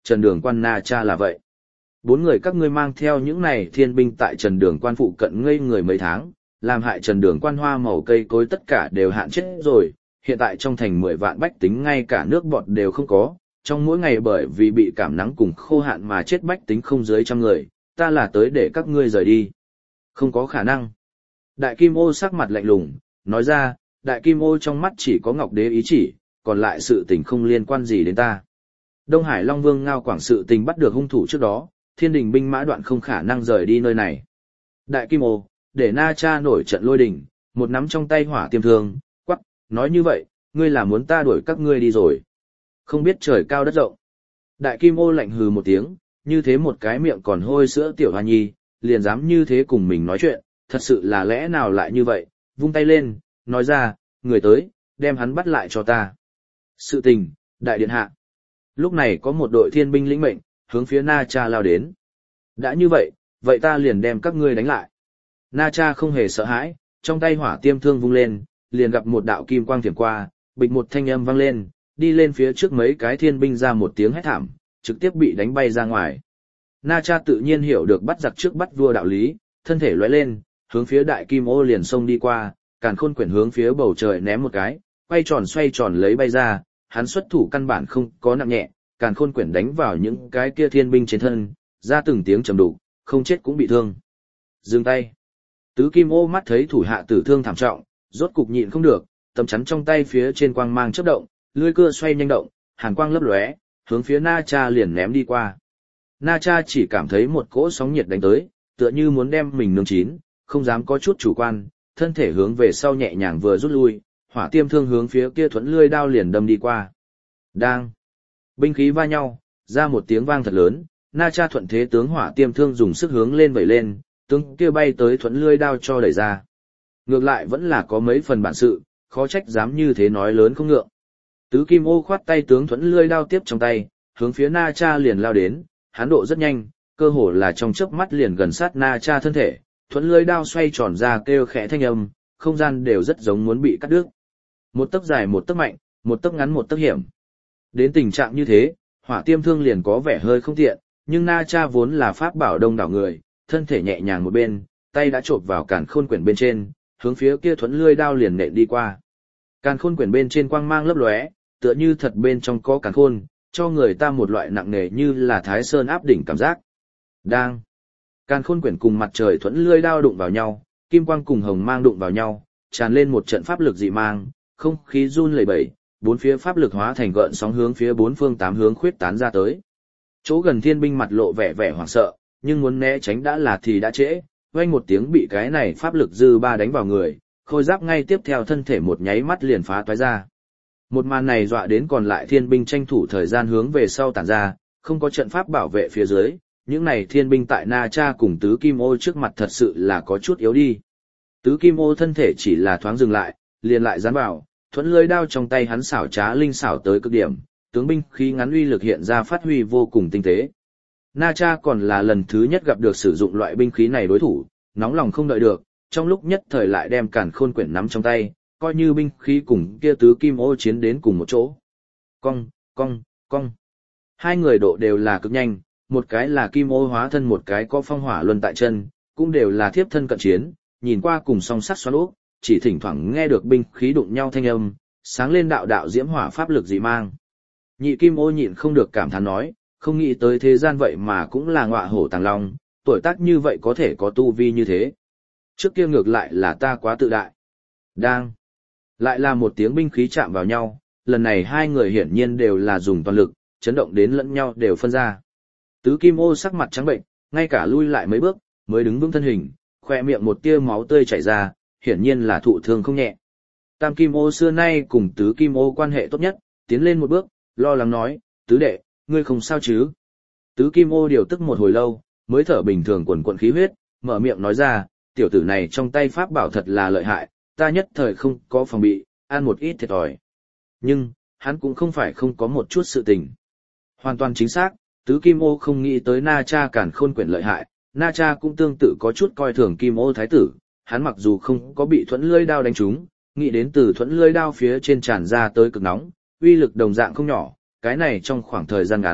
Trần Đường Quan Na Cha là vậy. 4 người các ngươi mang theo những này thiên binh tại Trần Đường Quan phụ cận ngây người mấy tháng, làm hại Trần Đường Quan hoa màu cây cối tất cả đều hạn chết rồi, hiện tại trong thành 10 vạn bách tính ngay cả nước bọt đều không có, trong mỗi ngày bởi vì bị cảm nắng cùng khô hạn mà chết bách tính không dưới 100 người, ta là tới để các ngươi rời đi. Không có khả năng. Đại Kim Ô sắc mặt lạnh lùng, nói ra, Đại Kim Ô trong mắt chỉ có Ngọc Đế ý chỉ, còn lại sự tình không liên quan gì đến ta. Đông Hải Long Vương Ngao Quảng sự tình bắt được hung thủ trước đó, thiên đình binh mã đoạn không khả năng rời đi nơi này. Đại Kim Ô, để Na Cha nổi trận lôi đình, một nắm trong tay hỏa tiêm thương, quắc, nói như vậy, ngươi là muốn ta đuổi các ngươi đi rồi. Không biết trời cao đất rộng. Đại Kim Ô lạnh hừ một tiếng, như thế một cái miệng còn hôi sữa tiểu hoa nhi, liền dám như thế cùng mình nói chuyện, thật sự là lẽ nào lại như vậy, vung tay lên, nói ra, người tới, đem hắn bắt lại cho ta. Sự tình, đại điện hạ. Lúc này có một đội thiên binh lĩnh mệnh, hướng phía Na Cha lao đến. Đã như vậy, vậy ta liền đem các ngươi đánh lại. Na Cha không hề sợ hãi, trong tay hỏa tiêm thương vung lên, liền gặp một đạo kim quang thiểm qua, bịch một thanh âm vang lên, đi lên phía trước mấy cái thiên binh ra một tiếng hét thảm, trực tiếp bị đánh bay ra ngoài. Na Cha tự nhiên hiểu được bắt giặc trước bắt vua đạo lý, thân thể lóe lên, hướng phía Đại Kim Ô liền xông đi qua, càn khôn quyển hướng phía bầu trời ném một cái, quay tròn xoay tròn lấy bay ra, hắn xuất thủ căn bản không có nặng nhẹ, càn khôn quyển đánh vào những cái kia thiên binh trên thân, ra từng tiếng trầm đục, không chết cũng bị thương. Dừng tay. Tứ Kim Ô mắt thấy thủ hạ tử thương thảm trọng, rốt cục nhịn không được, tấm chắn trong tay phía trên quang mang chớp động, lưỡi cưa xoay nhanh động, hàn quang lấp lóe, hướng phía Na Cha liền ném đi qua. Na Cha chỉ cảm thấy một cỗ sóng nhiệt đánh tới, tựa như muốn đem mình nướng chín, không dám có chút chủ quan, thân thể hướng về sau nhẹ nhàng vừa rút lui, hỏa tiêm thương hướng phía kia thuẫn lưỡi đao liền đâm đi qua. Đang. Binh khí va nhau, ra một tiếng vang thật lớn, Na Cha thuận thế tướng hỏa tiêm thương dùng sức hướng lên vẩy lên, tướng kia bay tới thuẫn lưỡi đao cho đẩy ra. Ngược lại vẫn là có mấy phần bản sự, khó trách dám như thế nói lớn không ngượng. Tứ Kim Ô khoát tay tướng thuẫn lưỡi đao tiếp trong tay, hướng phía Na Cha liền lao đến, hắn độ rất nhanh, cơ hồ là trong chớp mắt liền gần sát Na Cha thân thể, thuẫn lưỡi đao xoay tròn ra kêu khẽ thanh âm, không gian đều rất giống muốn bị cắt đứt. Một tấc dài một tấc mạnh, một tấc ngắn một tấc hiểm. Đến tình trạng như thế, hỏa tiêm thương liền có vẻ hơi không tiện, nhưng Na Cha vốn là pháp bảo đông đảo người, thân thể nhẹ nhàng một bên, tay đã chộp vào càn khôn quyển bên trên, hướng phía kia thuẫn lưỡi đao liền nện đi qua. Càn khôn quyển bên trên quang mang lấp lóe, tựa như thật bên trong có càn khôn, cho người ta một loại nặng nề như là Thái Sơn áp đỉnh cảm giác. Đang. Càn khôn quyển cùng mặt trời thuẫn lưỡi đao đụng vào nhau, kim quang cùng hồng mang đụng vào nhau, tràn lên một trận pháp lực dị mang, không khí run lẩy bẩy, bốn phía pháp lực hóa thành gợn sóng hướng phía bốn phương tám hướng khuyết tán ra tới. Chỗ gần thiên binh mặt lộ vẻ vẻ hoảng sợ, nhưng muốn né tránh đã là thì đã trễ, vang một tiếng bị cái này pháp lực dư ba đánh vào người, khôi giáp ngay tiếp theo thân thể một nháy mắt liền phá toái ra. Một màn này dọa đến còn lại thiên binh tranh thủ thời gian hướng về sau tản ra, không có trận pháp bảo vệ phía dưới, những này thiên binh tại Na Cha cùng Tứ Kim Ô trước mặt thật sự là có chút yếu đi. Tứ Kim Ô thân thể chỉ là thoáng dừng lại, liền lại dán vào, thuẫn lưỡi đao trong tay hắn xảo trá linh xảo tới cực điểm, tướng binh khí ngắn uy lực hiện ra phát huy vô cùng tinh tế. Na Cha còn là lần thứ nhất gặp được sử dụng loại binh khí này đối thủ, nóng lòng không đợi được, trong lúc nhất thời lại đem càn khôn quyển nắm trong tay, coi như binh khí cùng kia Tứ Kim Ô chiến đến cùng một chỗ. Cong, cong, cong. Hai người độ đều là cực nhanh, một cái là Kim Ô hóa thân, một cái có phong hỏa luân tại chân, cũng đều là thiếp thân cận chiến, nhìn qua cùng song sắt xoắn úp, chỉ thỉnh thoảng nghe được binh khí đụng nhau thanh âm, sáng lên đạo đạo diễm hỏa pháp lực dị mang. Nhị Kim Ô nhịn không được cảm thán nói, không nghĩ tới thế gian vậy mà cũng là ngọa hổ tàng long, tuổi tác như vậy có thể có tu vi như thế. Trước kia ngược lại là ta quá tự đại. Đang. Lại là một tiếng binh khí chạm vào nhau, lần này hai người hiển nhiên đều là dùng toàn lực, chấn động đến lẫn nhau đều phân ra. Tứ Kim Ô sắc mặt trắng bệnh, ngay cả lui lại mấy bước, mới đứng vững thân hình, khoe miệng một tia máu tươi chảy ra, hiển nhiên là thụ thương không nhẹ. Tam Kim Ô xưa nay cùng Tứ Kim Ô quan hệ tốt nhất, tiến lên một bước, lo lắng nói, tứ đệ, ngươi không sao chứ? Tứ Kim Ô điều tức một hồi lâu, mới thở bình thường quần quận khí huyết, mở miệng nói ra, tiểu tử này trong tay pháp bảo thật là lợi hại, ta nhất thời không có phòng bị, ăn một ít thiệt thòi. Nhưng, hắn cũng không phải không có một chút sự tình. Hoàn toàn chính xác, Tứ Kim Ô không nghĩ tới Na Cha càn khôn quyển lợi hại, Na Cha cũng tương tự có chút coi thường Kim Ô thái tử, hắn mặc dù không có bị thuẫn lưỡi đao đánh trúng, nghĩ đến từ thuẫn lưỡi đao phía trên tràn ra tới cực nóng, uy lực đồng dạng không nhỏ, cái này trong khoảng thời gian ngắn,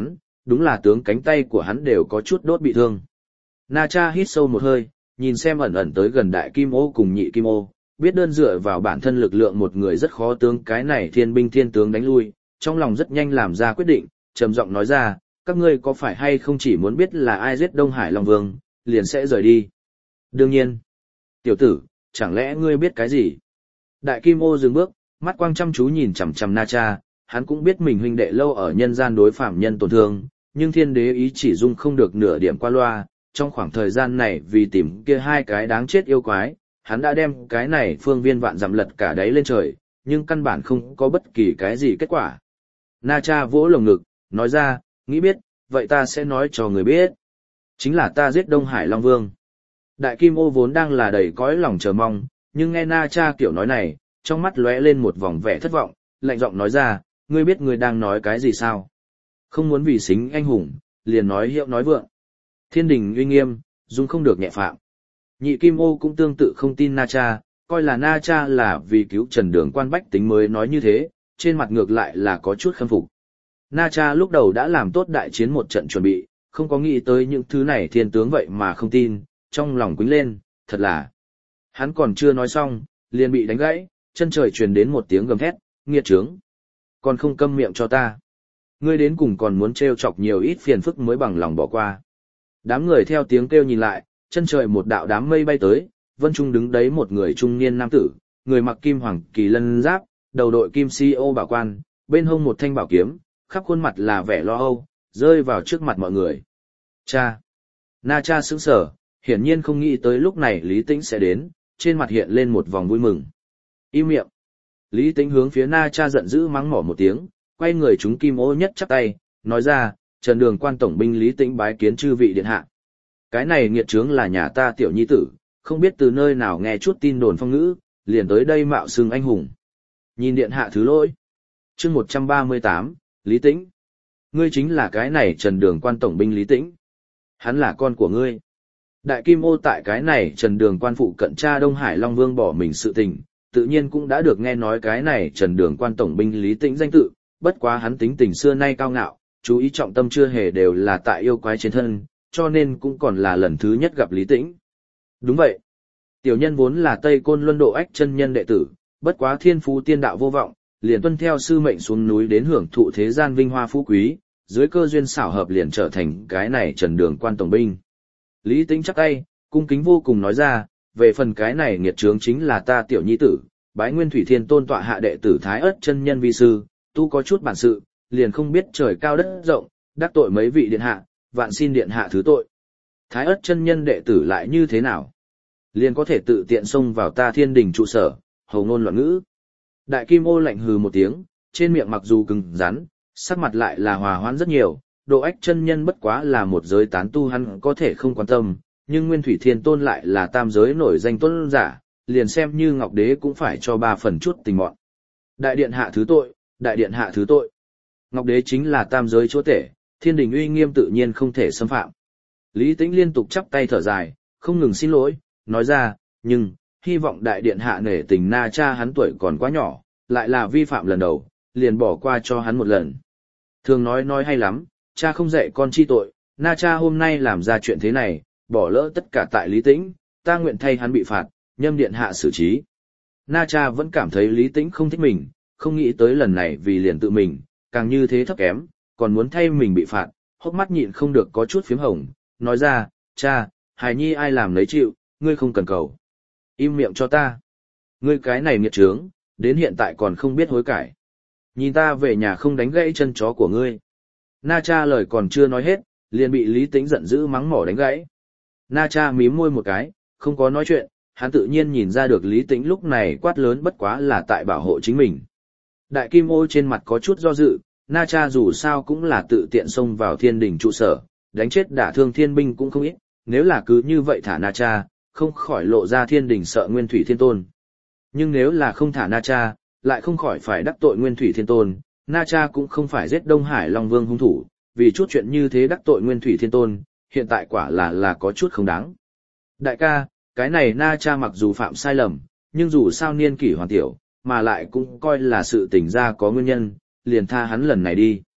đúng là tướng cánh tay của hắn đều có chút đốt bị thương. Na Cha hít sâu một hơi, nhìn xem ẩn ẩn tới gần đại kim ô cùng nhị kim ô, biết đơn dựa vào bản thân lực lượng một người rất khó tướng cái này thiên binh thiên tướng đánh lui, trong lòng rất nhanh làm ra quyết định, trầm giọng nói ra, các ngươi có phải hay không chỉ muốn biết là ai giết Đông Hải Long Vương, liền sẽ rời đi. Đương nhiên. Tiểu tử, chẳng lẽ ngươi biết cái gì? Đại kim ô dừng bước, mắt quang chăm chú nhìn chằm chằm Na Cha, hắn cũng biết mình huynh đệ lâu ở nhân gian đối phạm nhân tổn thương, nhưng thiên đế ý chỉ dung không được nửa điểm qua loa, trong khoảng thời gian này vì tìm kia hai cái đáng chết yêu quái, hắn đã đem cái này phương viên vạn dặm lật cả đáy lên trời, nhưng căn bản không có bất kỳ cái gì kết quả. Na Cha vỗ lồng ngực, nói ra, nghĩ biết, vậy ta sẽ nói cho người biết. Chính là ta giết Đông Hải Long Vương. Đại kim ô vốn đang là đầy cõi lòng chờ mong, nhưng nghe Na Cha kiểu nói này, trong mắt lóe lên một vòng vẻ thất vọng, lạnh giọng nói ra, ngươi biết ngươi đang nói cái gì sao? Không muốn vì xính anh hùng, liền nói hiệu nói vượng. Thiên đình uy nghiêm, dung không được nhẹ phạm. Nhị kim ô cũng tương tự không tin Na Cha, coi là Na Cha là vì cứu Trần Đường Quan bách tính mới nói như thế, trên mặt ngược lại là có chút khâm phục. Na Cha lúc đầu đã làm tốt đại chiến một trận chuẩn bị, không có nghĩ tới những thứ này thiên tướng vậy mà không tin, trong lòng quýnh lên, thật là. Hắn còn chưa nói xong, liền bị đánh gãy, chân trời truyền đến một tiếng gầm thét, nghiệt trướng. Còn không câm miệng cho ta. Ngươi đến cùng còn muốn trêu chọc nhiều ít phiền phức mới bằng lòng bỏ qua. Đám người theo tiếng kêu nhìn lại, chân trời một đạo đám mây bay tới, vân trung đứng đấy một người trung niên nam tử, người mặc kim hoàng kỳ lân giáp, đầu đội kim si ô bảo quan, bên hông một thanh bảo kiếm, khắp khuôn mặt là vẻ lo âu, rơi vào trước mặt mọi người. Cha! Na Cha sững sờ, hiển nhiên không nghĩ tới lúc này Lý Tĩnh sẽ đến, trên mặt hiện lên một vòng vui mừng. Im miệng! Lý Tĩnh hướng phía Na Cha giận dữ mắng mỏ một tiếng, quay người chúng kim ô nhất chắp tay, nói ra, Trần Đường Quan tổng binh Lý Tĩnh bái kiến chư vị điện hạ. Cái này nghiệt trướng là nhà ta tiểu nhi tử, không biết từ nơi nào nghe chút tin đồn phong ngữ, liền tới đây mạo xưng anh hùng. Nhìn điện hạ thứ lỗi. Chương 138, Lý Tĩnh. Ngươi chính là cái này Trần Đường Quan tổng binh Lý Tĩnh. Hắn là con của ngươi. Đại kim ô tại cái này Trần Đường Quan phụ cận cha Đông Hải Long Vương bỏ mình sự tình, tự nhiên cũng đã được nghe nói cái này Trần Đường Quan tổng binh Lý Tĩnh danh tự, bất quá hắn tính tình xưa nay cao ngạo, chú ý trọng tâm chưa hề đều là tại yêu quái trên thân, cho nên cũng còn là lần thứ nhất gặp Lý Tĩnh. Đúng vậy. Tiểu nhân vốn là Tây Côn Luân Độ Ách chân nhân đệ tử, bất quá thiên phú tiên đạo vô vọng, liền tuân theo sư mệnh xuống núi đến hưởng thụ thế gian vinh hoa phú quý, dưới cơ duyên xảo hợp liền trở thành cái này Trần Đường Quan tổng binh. Lý Tĩnh chắp tay, cung kính vô cùng nói ra, về phần cái này nghiệt trướng chính là ta tiểu nhi tử, bái Nguyên Thủy Thiên Tôn tọa hạ đệ tử Thái Ất chân nhân vi sư, tu có chút bản sự, liền không biết trời cao đất rộng, đắc tội mấy vị điện hạ, vạn xin điện hạ thứ tội. Thái Ất chân nhân đệ tử lại như thế nào? Liền có thể tự tiện xông vào ta Thiên đình trụ sở, hầu ngôn loạn ngữ. Đại kim ô lạnh hừ một tiếng, trên miệng mặc dù cứng rắn, sắc mặt lại là hòa hoãn rất nhiều, Độ Ách chân nhân bất quá là một giới tán tu hắn có thể không quan tâm, nhưng Nguyên Thủy Thiên Tôn lại là tam giới nổi danh tôn giả, liền xem như Ngọc Đế cũng phải cho 3 phần chút tình mọn. Đại điện hạ thứ tội, đại điện hạ thứ tội. Ngọc Đế chính là tam giới chúa tể, thiên đình uy nghiêm tự nhiên không thể xâm phạm. Lý Tĩnh liên tục chắp tay thở dài, không ngừng xin lỗi, nói ra, nhưng, hy vọng đại điện hạ nể tình Na Cha hắn tuổi còn quá nhỏ, lại là vi phạm lần đầu, liền bỏ qua cho hắn một lần. Thường nói hay lắm, cha không dạy con chi tội, Na Cha hôm nay làm ra chuyện thế này, bỏ lỡ tất cả tại Lý Tĩnh, ta nguyện thay hắn bị phạt, nhâm điện hạ xử trí. Na Cha vẫn cảm thấy Lý Tĩnh không thích mình, không nghĩ tới lần này vì liền tự mình, càng như thế thấp kém, còn muốn thay mình bị phạt, hốc mắt nhịn không được có chút phím hồng, nói ra, cha, hài nhi ai làm lấy chịu, ngươi không cần cầu. Im miệng cho ta. Ngươi cái này nghiệt trướng, đến hiện tại còn không biết hối cải. Nhìn ta về nhà không đánh gãy chân chó của ngươi. Na Cha lời còn chưa nói hết, liền bị Lý Tĩnh giận dữ mắng mỏ đánh gãy. Na Cha mím môi một cái, không có nói chuyện, hắn tự nhiên nhìn ra được Lý Tĩnh lúc này quát lớn bất quá là tại bảo hộ chính mình. Đại kim ô trên mặt có chút do dự, Na Cha dù sao cũng là tự tiện xông vào thiên đình trụ sở, đánh chết đả thương thiên binh cũng không ít, nếu là cứ như vậy thả Na Cha, không khỏi lộ ra thiên đình sợ Nguyên Thủy Thiên Tôn. Nhưng nếu là không thả Na Cha, lại không khỏi phải đắc tội Nguyên Thủy Thiên Tôn, Na Cha cũng không phải giết Đông Hải Long Vương hung thủ, vì chút chuyện như thế đắc tội Nguyên Thủy Thiên Tôn, hiện tại quả là có chút không đáng. Đại ca, cái này Na Cha mặc dù phạm sai lầm, nhưng dù sao niên kỷ hoàn tiểu, mà lại cũng coi là sự tình ra có nguyên nhân, liền tha hắn lần này đi.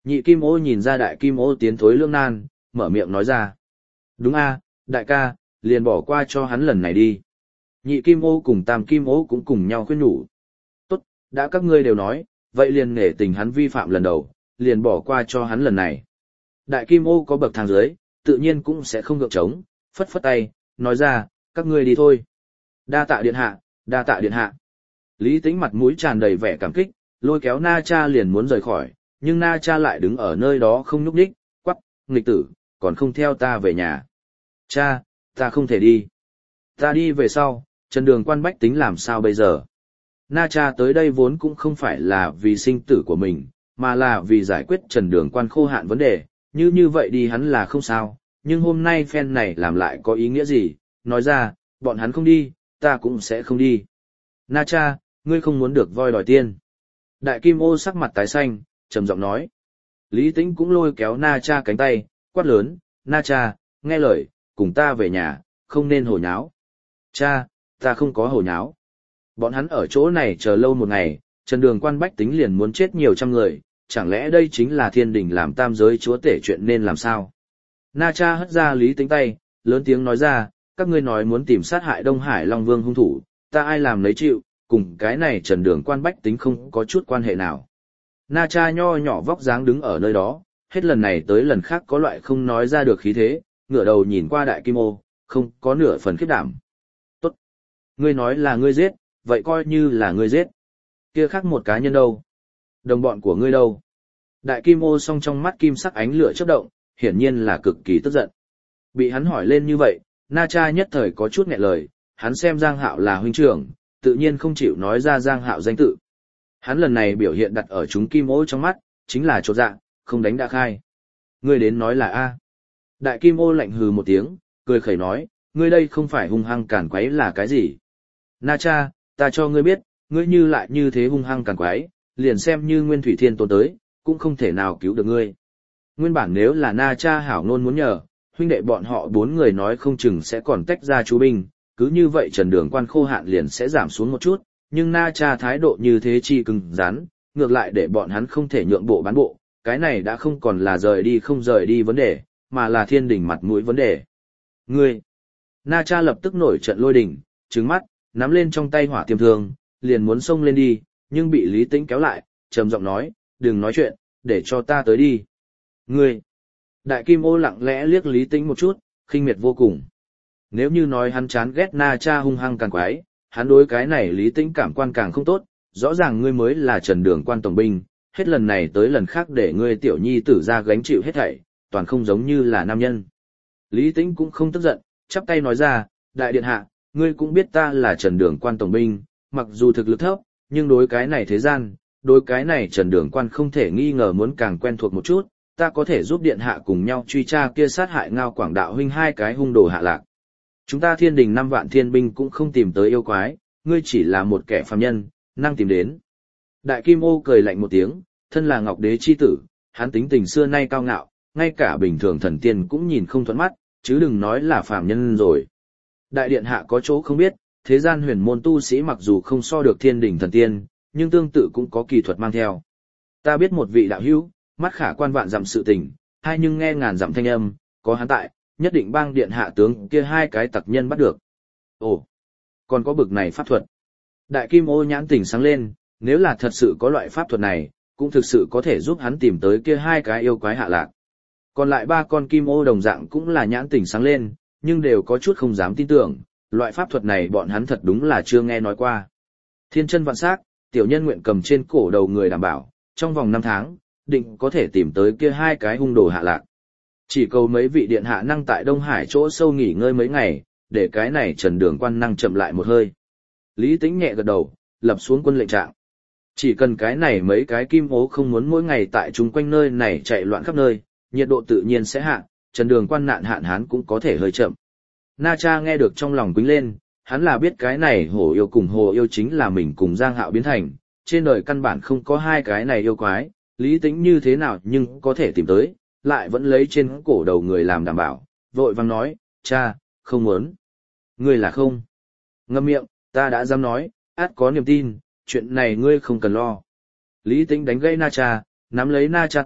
Nhị kim ô nhìn ra đại kim ô tiến thối lưỡng nan, mở miệng nói ra. Đúng a, đại ca, liền bỏ qua cho hắn lần này đi. Nhị kim ô cùng tam kim ô cũng cùng nhau khuyên nhủ. Tốt, đã các ngươi đều nói, vậy liền nể tình hắn vi phạm lần đầu, liền bỏ qua cho hắn lần này. Đại kim ô có bậc thang dưới, tự nhiên cũng sẽ không gượng trống, phất phất tay, nói ra, các ngươi đi thôi. Đa tạ điện hạ, đa tạ điện hạ. Lý Tĩnh mặt mũi tràn đầy vẻ cảm kích, lôi kéo Na Cha liền muốn rời khỏi, nhưng Na Cha lại đứng ở nơi đó không nhúc nhích, quắc, nghịch tử, còn không theo ta về nhà. Cha, ta không thể đi. Ta đi về sau, Trần Đường Quan bách tính làm sao bây giờ? Na Cha tới đây vốn cũng không phải là vì sinh tử của mình, mà là vì giải quyết Trần Đường Quan khô hạn vấn đề, như vậy đi hắn là không sao, nhưng hôm nay phen này làm lại có ý nghĩa gì, nói ra, bọn hắn không đi, ta cũng sẽ không đi. Na Cha, ngươi không muốn được voi đòi tiên. Đại kim ô sắc mặt tái xanh, trầm giọng nói. Lý Tĩnh cũng lôi kéo Na Cha cánh tay, quát lớn, Na Cha, nghe lời, cùng ta về nhà, không nên hồ nháo. Cha, ta không có hồ nháo. Bọn hắn ở chỗ này chờ lâu một ngày, Trần Đường Quan bách tính liền muốn chết nhiều trăm người, chẳng lẽ đây chính là thiên đình làm tam giới chúa tể chuyện nên làm sao? Na Cha hất ra Lý Tĩnh tay, lớn tiếng nói ra, các ngươi nói muốn tìm sát hại Đông Hải Long Vương hung thủ, ta ai làm lấy chịu, cùng cái này Trần Đường Quan bách tính không có chút quan hệ nào. Na Cha nho nhỏ vóc dáng đứng ở nơi đó, hết lần này tới lần khác có loại không nói ra được khí thế, ngửa đầu nhìn qua đại kim ô, không có nửa phần khiếp đảm. Tốt. Ngươi nói là ngươi giết, vậy coi như là ngươi giết. Kia khác một cá nhân đâu? Đồng bọn của ngươi đâu? Đại kim ô song trong mắt kim sắc ánh lửa chớp động, hiển nhiên là cực kỳ tức giận. Bị hắn hỏi lên như vậy, Na Cha nhất thời có chút nghẹn lời, hắn xem Giang Hạo là huynh trưởng, tự nhiên không chịu nói ra Giang Hạo danh tự. Hắn lần này biểu hiện đặt ở chúng kim ô trong mắt, chính là chột dạ, không đánh đã khai. Ngươi đến nói là A. Đại kim ô lạnh hừ một tiếng, cười khẩy nói, ngươi đây không phải hung hăng càn quấy là cái gì? Na Cha, ta cho ngươi biết, ngươi như lại như thế hung hăng càn quấy, liền xem như Nguyên Thủy Thiên Tôn tới, cũng không thể nào cứu được ngươi. Nguyên bản nếu là Na Cha hảo ngôn muốn nhờ, huynh đệ bọn họ 4 người nói không chừng sẽ còn tách ra chú binh, cứ như vậy Trần Đường Quan khô hạn liền sẽ giảm xuống một chút, nhưng Na Cha thái độ như thế chi cứng rắn, ngược lại để bọn hắn không thể nhượng bộ bán bộ, cái này đã không còn là rời đi không rời đi vấn đề, mà là thiên đình mặt mũi vấn đề. Ngươi! Na Cha lập tức nổi trận lôi đình, trừng mắt, nắm lên trong tay hỏa tiêm thương, liền muốn xông lên đi, nhưng bị Lý Tĩnh kéo lại, trầm giọng nói, đừng nói chuyện, để cho ta tới đi. Ngươi! Đại kim ô lặng lẽ liếc Lý Tĩnh một chút, khinh miệt vô cùng. Nếu như nói hắn chán ghét Na Cha hung hăng càng quái, hắn đối cái này Lý Tĩnh cảm quan càng không tốt, rõ ràng ngươi mới là Trần Đường Quan tổng binh, hết lần này tới lần khác để ngươi tiểu nhi tử ra gánh chịu hết thảy, toàn không giống như là nam nhân. Lý Tĩnh cũng không tức giận, chắp tay nói ra, đại điện hạ, ngươi cũng biết ta là Trần Đường Quan tổng binh, mặc dù thực lực thấp, nhưng đối cái này thế gian, đối cái này Trần Đường Quan không thể nghi ngờ muốn càng quen thuộc một chút, ta có thể giúp điện hạ cùng nhau truy tra kia sát hại Ngao Quảng đạo huynh 2 cái hung đồ hạ lạc. Chúng ta thiên đình 5 vạn thiên binh cũng không tìm tới yêu quái, ngươi chỉ là một kẻ phàm nhân, năng tìm đến. Đại kim ô cười lạnh một tiếng, thân là Ngọc Đế chi tử, hắn tính tình xưa nay cao ngạo, ngay cả bình thường thần tiên cũng nhìn không thuận mắt, chứ đừng nói là phàm nhân rồi. Đại điện hạ có chỗ không biết, thế gian huyền môn tu sĩ mặc dù không so được thiên đình thần tiên, nhưng tương tự cũng có kỳ thuật mang theo. Ta biết một vị đạo hữu, mắt khả quan vạn dặm sự tình, hai nhưng nghe ngàn dặm thanh âm, có hắn tại, nhất định bang điện hạ tướng kia 2 cái tặc nhân bắt được. Ồ, còn có bực này pháp thuật. Đại kim ô nhãn tỉnh sáng lên, nếu là thật sự có loại pháp thuật này, cũng thực sự có thể giúp hắn tìm tới kia 2 cái yêu quái hạ lạc. Còn lại 3 con kim ô đồng dạng cũng là nhãn tỉnh sáng lên, nhưng đều có chút không dám tin tưởng, loại pháp thuật này bọn hắn thật đúng là chưa nghe nói qua. Thiên chân vạn sắc, tiểu nhân nguyện cầm trên cổ đầu người đảm bảo, trong vòng 5 tháng, định có thể tìm tới kia 2 cái hung đồ hạ lạc. Chỉ cầu mấy vị điện hạ năng tại Đông Hải chỗ sâu nghỉ ngơi mấy ngày, để cái này Trần Đường Quan năng chậm lại một hơi. Lý Tĩnh nhẹ gật đầu, lập xuống quân lệnh trạng. Chỉ cần cái này mấy cái kim ố không muốn mỗi ngày tại chung quanh nơi này chạy loạn khắp nơi, nhiệt độ tự nhiên sẽ hạ, Trần Đường Quan nạn hạn hán cũng có thể hơi chậm. Na Cha nghe được trong lòng quýnh lên, hắn là biết cái này hổ yêu cùng hồ yêu chính là mình cùng Giang Hạo biến thành, trên đời căn bản không có 2 cái này yêu quái, Lý Tĩnh như thế nào nhưng có thể tìm tới, lại vẫn lấy trên cổ đầu người làm đảm bảo, vội vang nói, cha, không muốn. Ngươi là không. Ngậm miệng, ta đã dám nói, át có niềm tin, chuyện này ngươi không cần lo. Lý Tĩnh đánh gãy Na Cha, nắm lấy Na Cha tay,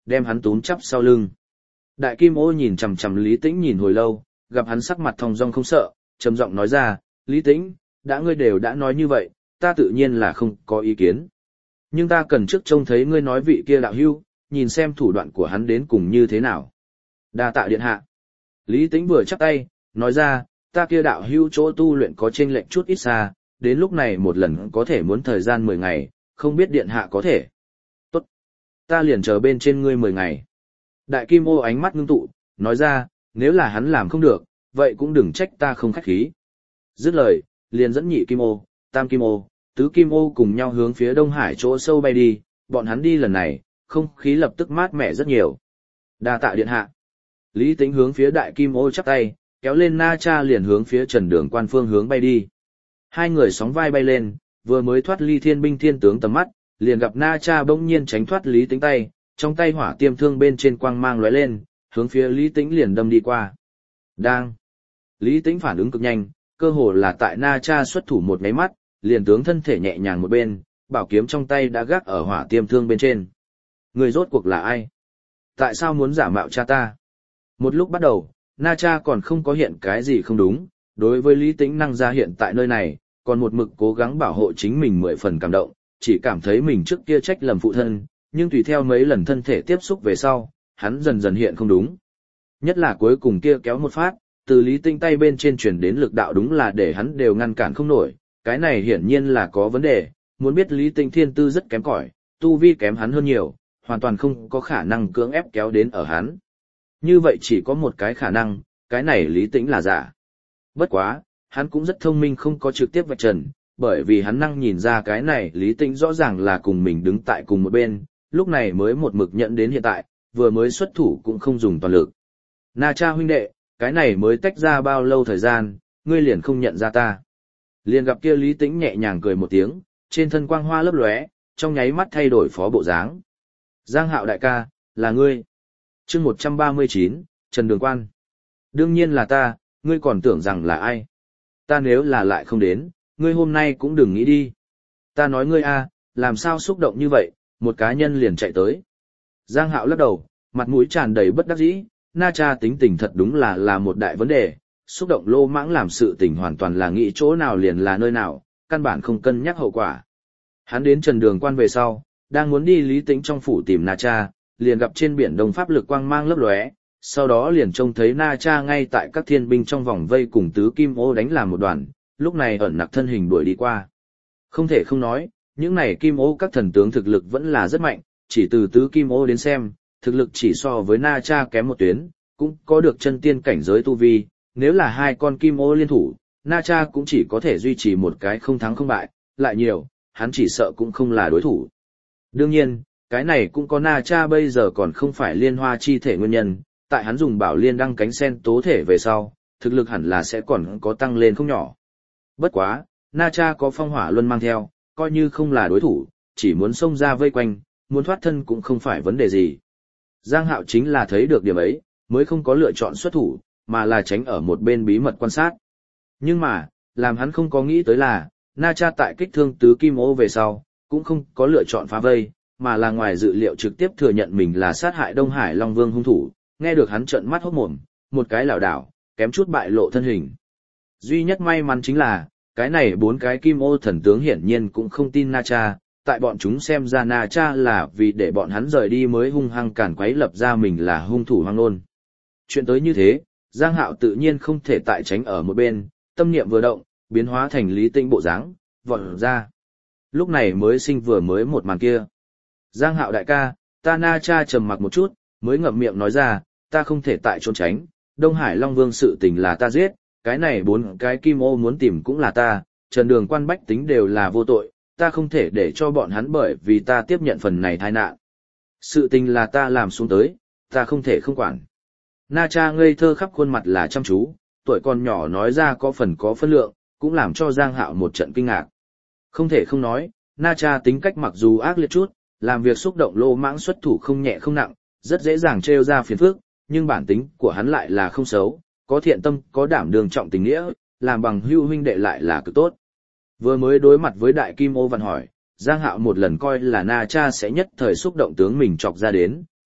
đem hắn túm chắp sau lưng. Đại kim ô nhìn chằm chằm Lý Tĩnh nhìn hồi lâu, gặp hắn sắc mặt thong dong không sợ, trầm giọng nói ra, Lý Tĩnh, ngươi đều đã nói như vậy, ta tự nhiên là không có ý kiến. Nhưng ta cần trước trông thấy ngươi nói vị kia đạo hưu, nhìn xem thủ đoạn của hắn đến cùng như thế nào. Đa tạ điện hạ. Lý Tĩnh vừa chắp tay, nói ra, ta kia đạo hưu chỗ tu luyện có chênh lệch chút ít xa, đến lúc này một lần có thể muốn thời gian 10 ngày, không biết điện hạ có thể. Tốt. Ta liền chờ bên trên ngươi 10 ngày. Đại kim ô ánh mắt ngưng tụ, nói ra, nếu là hắn làm không được, vậy cũng đừng trách ta không khách khí. Dứt lời, liền dẫn nhị kim ô, tam kim ô, tứ kim ô cùng nhau hướng phía Đông Hải chỗ sâu bay đi, bọn hắn đi lần này, không khí lập tức mát mẻ rất nhiều. Đa tạ điện hạ. Lý Tĩnh hướng phía đại kim ô chắp tay, kéo lên Na Cha liền hướng phía Trần Đường Quan phương hướng bay đi. Hai người sóng vai bay lên, vừa mới thoát ly thiên binh thiên tướng tầm mắt, liền gặp Na Cha bỗng nhiên tránh thoát Lý Tĩnh tay, trong tay hỏa tiêm thương bên trên quang mang lóe lên, hướng phía Lý Tĩnh liền đâm đi qua. Đang. Lý Tĩnh phản ứng cực nhanh, cơ hồ là tại Na Cha xuất thủ một máy mắt, liền tướng thân thể nhẹ nhàng một bên, bảo kiếm trong tay đã gác ở hỏa tiêm thương bên trên. Người rốt cuộc là ai? Tại sao muốn giả mạo cha ta? Một lúc bắt đầu, Na Cha còn không có hiện cái gì không đúng, đối với Lý Tĩnh năng ra hiện tại nơi này, còn một mực cố gắng bảo hộ chính mình 10 phần cảm động, chỉ cảm thấy mình trước kia trách lầm phụ thân, nhưng tùy theo mấy lần thân thể tiếp xúc về sau, hắn dần dần hiện không đúng. Nhất là cuối cùng kia kéo một phát, từ Lý Tĩnh tay bên trên truyền đến lực đạo đúng là để hắn đều ngăn cản không nổi, cái này hiển nhiên là có vấn đề, muốn biết Lý Tĩnh thiên tư rất kém cỏi, tu vi kém hắn hơn nhiều, hoàn toàn không có khả năng cưỡng ép kéo đến ở hắn. Như vậy chỉ có một cái khả năng, cái này Lý Tĩnh là giả. Bất quá, hắn cũng rất thông minh không có trực tiếp vạch trần, bởi vì hắn năng nhìn ra cái này Lý Tĩnh rõ ràng là cùng mình đứng tại cùng một bên, lúc này mới một mực nhận đến hiện tại, vừa mới xuất thủ cũng không dùng toàn lực. Na Cha huynh đệ, cái này mới tách ra bao lâu thời gian, ngươi liền không nhận ra ta. Liền gặp kia Lý Tĩnh nhẹ nhàng cười một tiếng, trên thân quang hoa lấp lóe, trong nháy mắt thay đổi phó bộ dáng. Giang Hạo đại ca, là ngươi. Chương 139, Trần Đường Quan. Đương nhiên là ta, ngươi còn tưởng rằng là ai. Ta nếu là lại không đến, ngươi hôm nay cũng đừng nghĩ đi. Ta nói ngươi a, làm sao xúc động như vậy, một cá nhân liền chạy tới. Giang Hạo lắc đầu, mặt mũi tràn đầy bất đắc dĩ, Na Cha tính tình thật đúng là một đại vấn đề, xúc động lô mãng làm sự tình hoàn toàn là nghĩ chỗ nào liền là nơi nào, căn bản không cân nhắc hậu quả. Hắn đến Trần Đường Quan về sau, đang muốn đi Lý Tĩnh trong phủ tìm Na Cha, liền gặp trên biển đông pháp lực quang mang lấp lóe, sau đó liền trông thấy Na Cha ngay tại các thiên binh trong vòng vây cùng tứ kim ô đánh làm một đoàn, lúc này ẩn nặc thân hình đuổi đi qua. Không thể không nói, những này kim ô các thần tướng thực lực vẫn là rất mạnh, chỉ từ tứ kim ô đến xem, thực lực chỉ so với Na Cha kém một tuyến, cũng có được chân tiên cảnh giới tu vi, nếu là hai con kim ô liên thủ, Na Cha cũng chỉ có thể duy trì một cái không thắng không bại, lại nhiều, hắn chỉ sợ cũng không là đối thủ. Đương nhiên, cái này cũng có Na Cha bây giờ còn không phải liên hoa chi thể nguyên nhân, tại hắn dùng bảo liên đăng cánh sen tố thể về sau, thực lực hẳn là sẽ còn có tăng lên không nhỏ. Bất quá, Na Cha có phong hỏa luân mang theo, coi như không là đối thủ, chỉ muốn xông ra vây quanh, muốn thoát thân cũng không phải vấn đề gì. Giang Hạo chính là thấy được điểm ấy, mới không có lựa chọn xuất thủ, mà là tránh ở một bên bí mật quan sát. Nhưng mà, làm hắn không có nghĩ tới là, Na Cha tại kích thương tứ kim ô về sau, cũng không có lựa chọn phá vây, mà là ngoài dự liệu trực tiếp thừa nhận mình là sát hại Đông Hải Long Vương hung thủ, nghe được hắn trợn mắt hốt mồm, một cái lảo đảo, kém chút bại lộ thân hình. Duy nhất may mắn chính là, cái này 4 cái kim ô thần tướng hiển nhiên cũng không tin Na Cha, tại bọn chúng xem ra Na Cha là vì để bọn hắn rời đi mới hung hăng cản quấy lập ra mình là hung thủ hoang nôn. Chuyện tới như thế, Giang Hạo tự nhiên không thể tại tránh ở một bên, tâm niệm vừa động, biến hóa thành Lý Tĩnh bộ dáng, vọt ra. Lúc này mới sinh vừa mới một màn kia. Giang Hạo đại ca, ta Na Cha trầm mặc một chút, mới ngậm miệng nói ra, ta không thể tại trốn tránh, Đông Hải Long Vương sự tình là ta giết, cái này 4 cái kim ô muốn tìm cũng là ta, Trần Đường Quan bách tính đều là vô tội, ta không thể để cho bọn hắn bởi vì ta tiếp nhận phần này tai nạn. Sự tình là ta làm xuống tới, ta không thể không quản. Na Cha ngây thơ khắp khuôn mặt là chăm chú, tuổi còn nhỏ nói ra có phần có phân lượng, cũng làm cho Giang Hạo một trận kinh ngạc. Không thể không nói, Na Cha tính cách mặc dù ác liệt chút, làm việc xúc động lô mãng xuất thủ không nhẹ không nặng, rất dễ dàng trêu ra phiền phức, nhưng bản tính của hắn lại là không xấu, có thiện tâm, có đảm đường trọng tình nghĩa, làm bằng hữu huynh đệ lại là cực tốt. Vừa mới đối mặt với đại kim ô văn hỏi, Giang Hạo một lần coi là Na Cha sẽ nhất thời xúc động tướng mình chọc ra đến,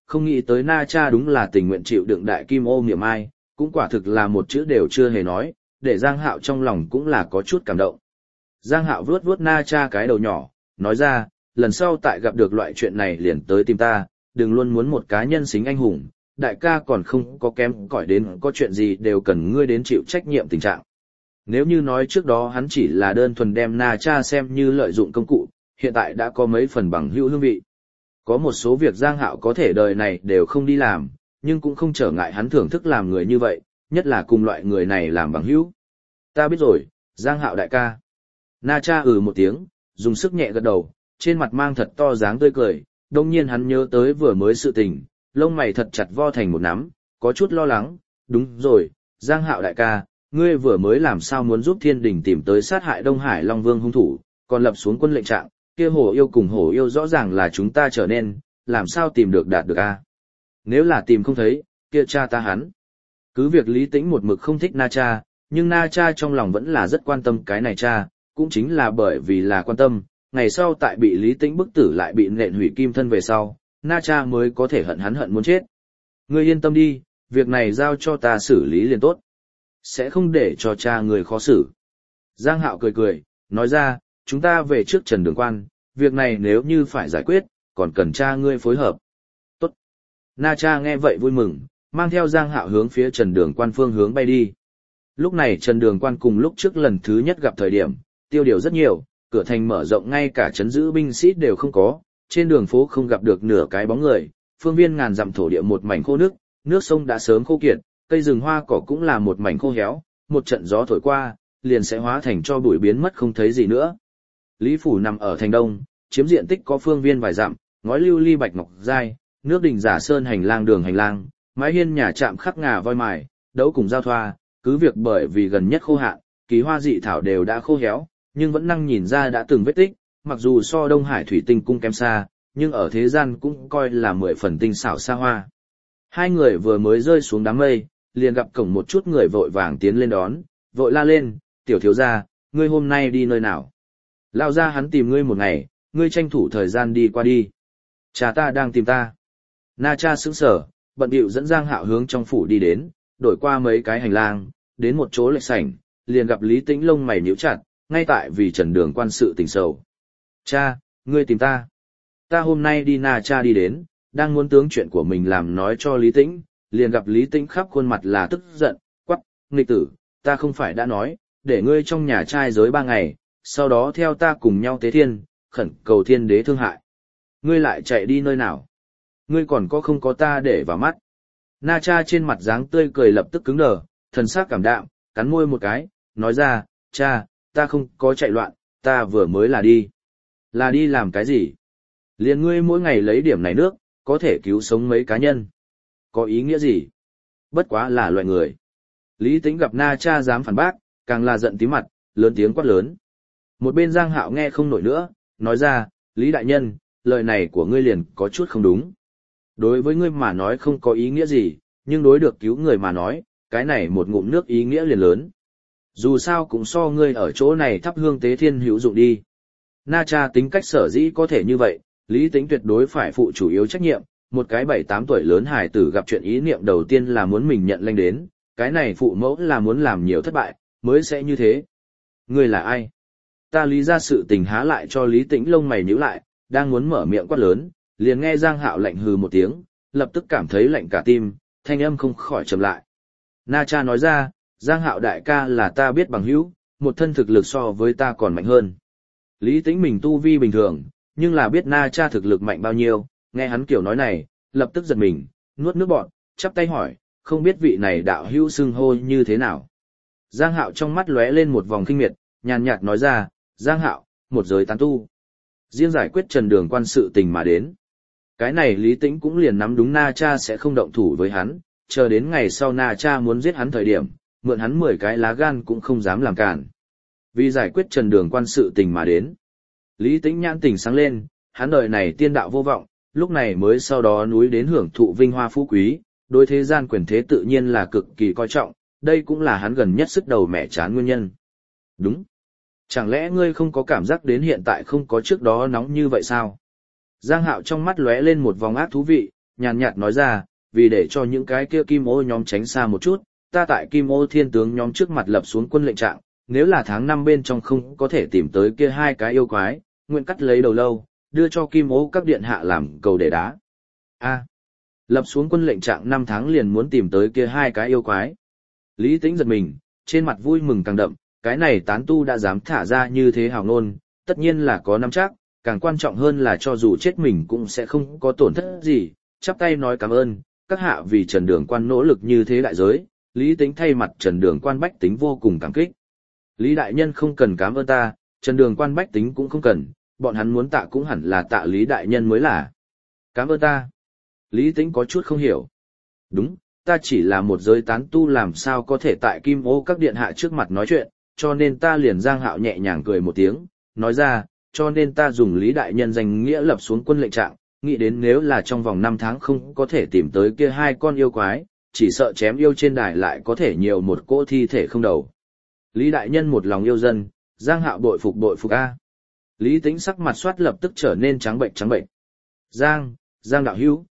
không nghĩ tới Na Cha đúng là tình nguyện chịu đựng đại kim ô niệm ai, cũng quả thực là một chữ đều chưa hề nói, để Giang Hạo trong lòng cũng là có chút cảm động. Giang Hạo vuốt vuốt Na Cha cái đầu nhỏ, nói ra, lần sau tại gặp được loại chuyện này liền tới tìm ta, đừng luôn muốn một cá nhân xính anh hùng, đại ca còn không có kém cỏi đến có chuyện gì đều cần ngươi đến chịu trách nhiệm tình trạng. Nếu như nói trước đó hắn chỉ là đơn thuần đem Na Cha xem như lợi dụng công cụ, hiện tại đã có mấy phần bằng hữu hương vị. Có một số việc Giang Hạo có thể đời này đều không đi làm, nhưng cũng không trở ngại hắn thưởng thức làm người như vậy, nhất là cùng loại người này làm bằng hữu. Ta biết rồi, Giang Hạo đại ca. Na Cha một tiếng, dùng sức nhẹ gật đầu, trên mặt mang thật to dáng tươi cười, đồng nhiên hắn nhớ tới vừa mới sự tình, lông mày thật chặt vo thành một nắm, có chút lo lắng, đúng rồi, Giang Hạo đại ca, ngươi vừa mới làm sao muốn giúp Thiên Đình tìm tới sát hại Đông Hải Long Vương hung thủ, còn lập xuống quân lệnh trạng, kia hổ yêu cùng hổ yêu rõ ràng là chúng ta trở nên, làm sao tìm được đạt được a? Nếu là tìm không thấy, kia cha ta hắn. Cứ việc Lý Tĩnh một mực không thích Na Cha, nhưng Na Cha trong lòng vẫn là rất quan tâm cái này cha, cũng chính là bởi vì là quan tâm, ngày sau tại bị Lý Tĩnh bức tử lại bị nện hủy kim thân về sau, Na Cha mới có thể hận hắn hận muốn chết. Ngươi yên tâm đi, việc này giao cho ta xử lý liền tốt. Sẽ không để cho cha người khó xử. Giang Hạo cười cười, nói ra, chúng ta về trước Trần Đường Quan, việc này nếu như phải giải quyết, còn cần cha ngươi phối hợp. Tốt. Na Cha nghe vậy vui mừng, mang theo Giang Hạo hướng phía Trần Đường Quan phương hướng bay đi. Lúc này Trần Đường Quan cùng lúc trước lần thứ nhất gặp thời điểm, tiêu điều rất nhiều, cửa thành mở rộng ngay cả trấn giữ binh sĩ đều không có, trên đường phố không gặp được nửa cái bóng người, phương viên ngàn dặm thổ địa một mảnh khô nước, nước sông đã sớm khô kiệt, cây rừng hoa cỏ cũng là một mảnh khô héo, một trận gió thổi qua, liền sẽ hóa thành cho bụi biến mất không thấy gì nữa. Lý phủ nằm ở thành đông, chiếm diện tích có phương viên vài dặm, ngói lưu ly bạch ngọc giai, nước đình giả sơn hành lang đường hành lang, mái hiên nhà trạm khắc ngà voi mài, đấu cùng giao thoa, cứ việc bởi vì gần nhất khô hạn, kỳ hoa dị thảo đều đã khô héo, nhưng vẫn năng nhìn ra đã từng vết tích, mặc dù so Đông Hải thủy tinh cung kém xa, nhưng ở thế gian cũng coi là 10 phần tinh xảo xa hoa. Hai người vừa mới rơi xuống đám mây, liền gặp cổng một chút người vội vàng tiến lên đón, vội la lên, tiểu thiếu gia, ngươi hôm nay đi nơi nào? Lao ra hắn tìm ngươi một ngày, ngươi tranh thủ thời gian đi qua đi. Cha ta đang tìm ta. Na Cha sững sờ, bận bịu dẫn Giang Hạo hướng trong phủ đi đến, đổi qua mấy cái hành lang, đến một chỗ lệch sảnh, liền gặp Lý Tĩnh lông mày nhíu chặt, ngay tại vì Trần Đường Quan sự tình sầu. Cha, ngươi tìm ta. Ta hôm nay đi Na Cha đi đến, đang muốn tướng chuyện của mình làm nói cho Lý Tĩnh, liền gặp Lý Tĩnh khắp khuôn mặt là tức giận, quắc, nghịch tử, ta không phải đã nói, để ngươi trong nhà trai giới 3 ngày, sau đó theo ta cùng nhau tế thiên, khẩn cầu thiên đế thương hại. Ngươi lại chạy đi nơi nào? Ngươi còn có không có ta để vào mắt? Na Cha trên mặt dáng tươi cười lập tức cứng đờ, thần sắc cảm đạm, cắn môi một cái, nói ra, cha, ta không có chạy loạn, ta vừa mới là đi. Là đi làm cái gì? Liền ngươi mỗi ngày lấy điểm này nước, có thể cứu sống mấy cá nhân. Có ý nghĩa gì? Bất quá là loại người. Lý Tĩnh gặp Na Cha dám phản bác, càng là giận tím mặt, lớn tiếng quát lớn. Một bên Giang Hạo nghe không nổi nữa, nói ra, Lý đại nhân, lời này của ngươi liền có chút không đúng. Đối với ngươi mà nói không có ý nghĩa gì, nhưng đối được cứu người mà nói, cái này một ngụm nước ý nghĩa liền lớn. Dù sao cũng so ngươi ở chỗ này thắp hương tế thiên hữu dụng đi. Na Cha tính cách sở dĩ có thể như vậy, Lý Tĩnh tuyệt đối phải phụ chủ yếu trách nhiệm, một cái 7-8 tuổi lớn hài tử gặp chuyện ý niệm đầu tiên là muốn mình nhận lanh đến, cái này phụ mẫu là muốn làm nhiều thất bại, mới sẽ như thế. Ngươi là ai? Ta Lý ra sự tình há lại cho Lý Tĩnh lông mày nhíu lại, đang muốn mở miệng quát lớn, liền nghe Giang Hạo lạnh hừ một tiếng, lập tức cảm thấy lạnh cả tim, thanh âm không khỏi trầm lại. Na Cha nói ra, Giang Hạo đại ca là ta biết bằng hữu, một thân thực lực so với ta còn mạnh hơn. Lý Tĩnh mình tu vi bình thường, nhưng là biết Na Cha thực lực mạnh bao nhiêu, nghe hắn kiểu nói này, lập tức giật mình, nuốt nước bọt, chắp tay hỏi, không biết vị này đạo hữu xưng hô như thế nào. Giang Hạo trong mắt lóe lên một vòng kinh miệt, nhàn nhạt nói ra, Giang Hạo, một giới tán tu. Riêng giải quyết Trần Đường Quan sự tình mà đến. Cái này Lý Tĩnh cũng liền nắm đúng Na Cha sẽ không động thủ với hắn, chờ đến ngày sau Na Cha muốn giết hắn thời điểm, mượn hắn 10 cái lá gan cũng không dám làm cản. Vì giải quyết Trần Đường Quan sự tình mà đến. Lý Tĩnh nhãn tình sáng lên, hắn đời này tiên đạo vô vọng, lúc này mới sau đó núi đến hưởng thụ vinh hoa phú quý, đối thế gian quyền thế tự nhiên là cực kỳ coi trọng, đây cũng là hắn gần nhất sức đầu mẹ chán nguyên nhân. Đúng. Chẳng lẽ ngươi không có cảm giác đến hiện tại không có trước đó nóng như vậy sao? Giang Hạo trong mắt lóe lên một vòng ác thú vị, nhàn nhạt nói ra, vì để cho những cái kia kim ô nhóm tránh xa một chút, ta tại kim ô thiên tướng nhóm trước mặt lập xuống quân lệnh trạng, nếu là tháng 5 bên trong không có thể tìm tới kia hai cái yêu quái, nguyện cắt lấy đầu lâu, đưa cho kim ô các điện hạ làm cầu để đá. Lập xuống quân lệnh trạng 5 tháng liền muốn tìm tới kia hai cái yêu quái. Lý Tĩnh giật mình, trên mặt vui mừng càng đậm, cái này tán tu đã dám thả ra như thế hào ngôn, tất nhiên là có nắm chắc, càng quan trọng hơn là cho dù chết mình cũng sẽ không có tổn thất gì, chắp tay nói cảm ơn, các hạ vì Trần Đường Quan nỗ lực như thế đại giới, Lý Tĩnh thay mặt Trần Đường Quan bách tính vô cùng cảm kích. Lý đại nhân không cần cảm ơn ta, Trần Đường Quan bách tính cũng không cần, bọn hắn muốn tạ cũng hẳn là tạ Lý đại nhân mới là. Cảm ơn ta. Lý Tĩnh có chút không hiểu. Đúng, ta chỉ là một giới tán tu làm sao có thể tại kim ô các điện hạ trước mặt nói chuyện, cho nên ta liền Giang Hạo nhẹ nhàng cười một tiếng, nói ra, cho nên ta dùng Lý đại nhân danh nghĩa lập xuống quân lệnh trạng, nghĩ đến nếu là trong vòng 5 tháng không có thể tìm tới kia hai con yêu quái, chỉ sợ chém yêu trên đài lại có thể nhiều một cỗ thi thể không đầu. Lý đại nhân một lòng yêu dân, Giang Hạo bội phục a. Lý Tĩnh sắc mặt soát lập tức trở nên trắng bệnh. Giang đạo hữu,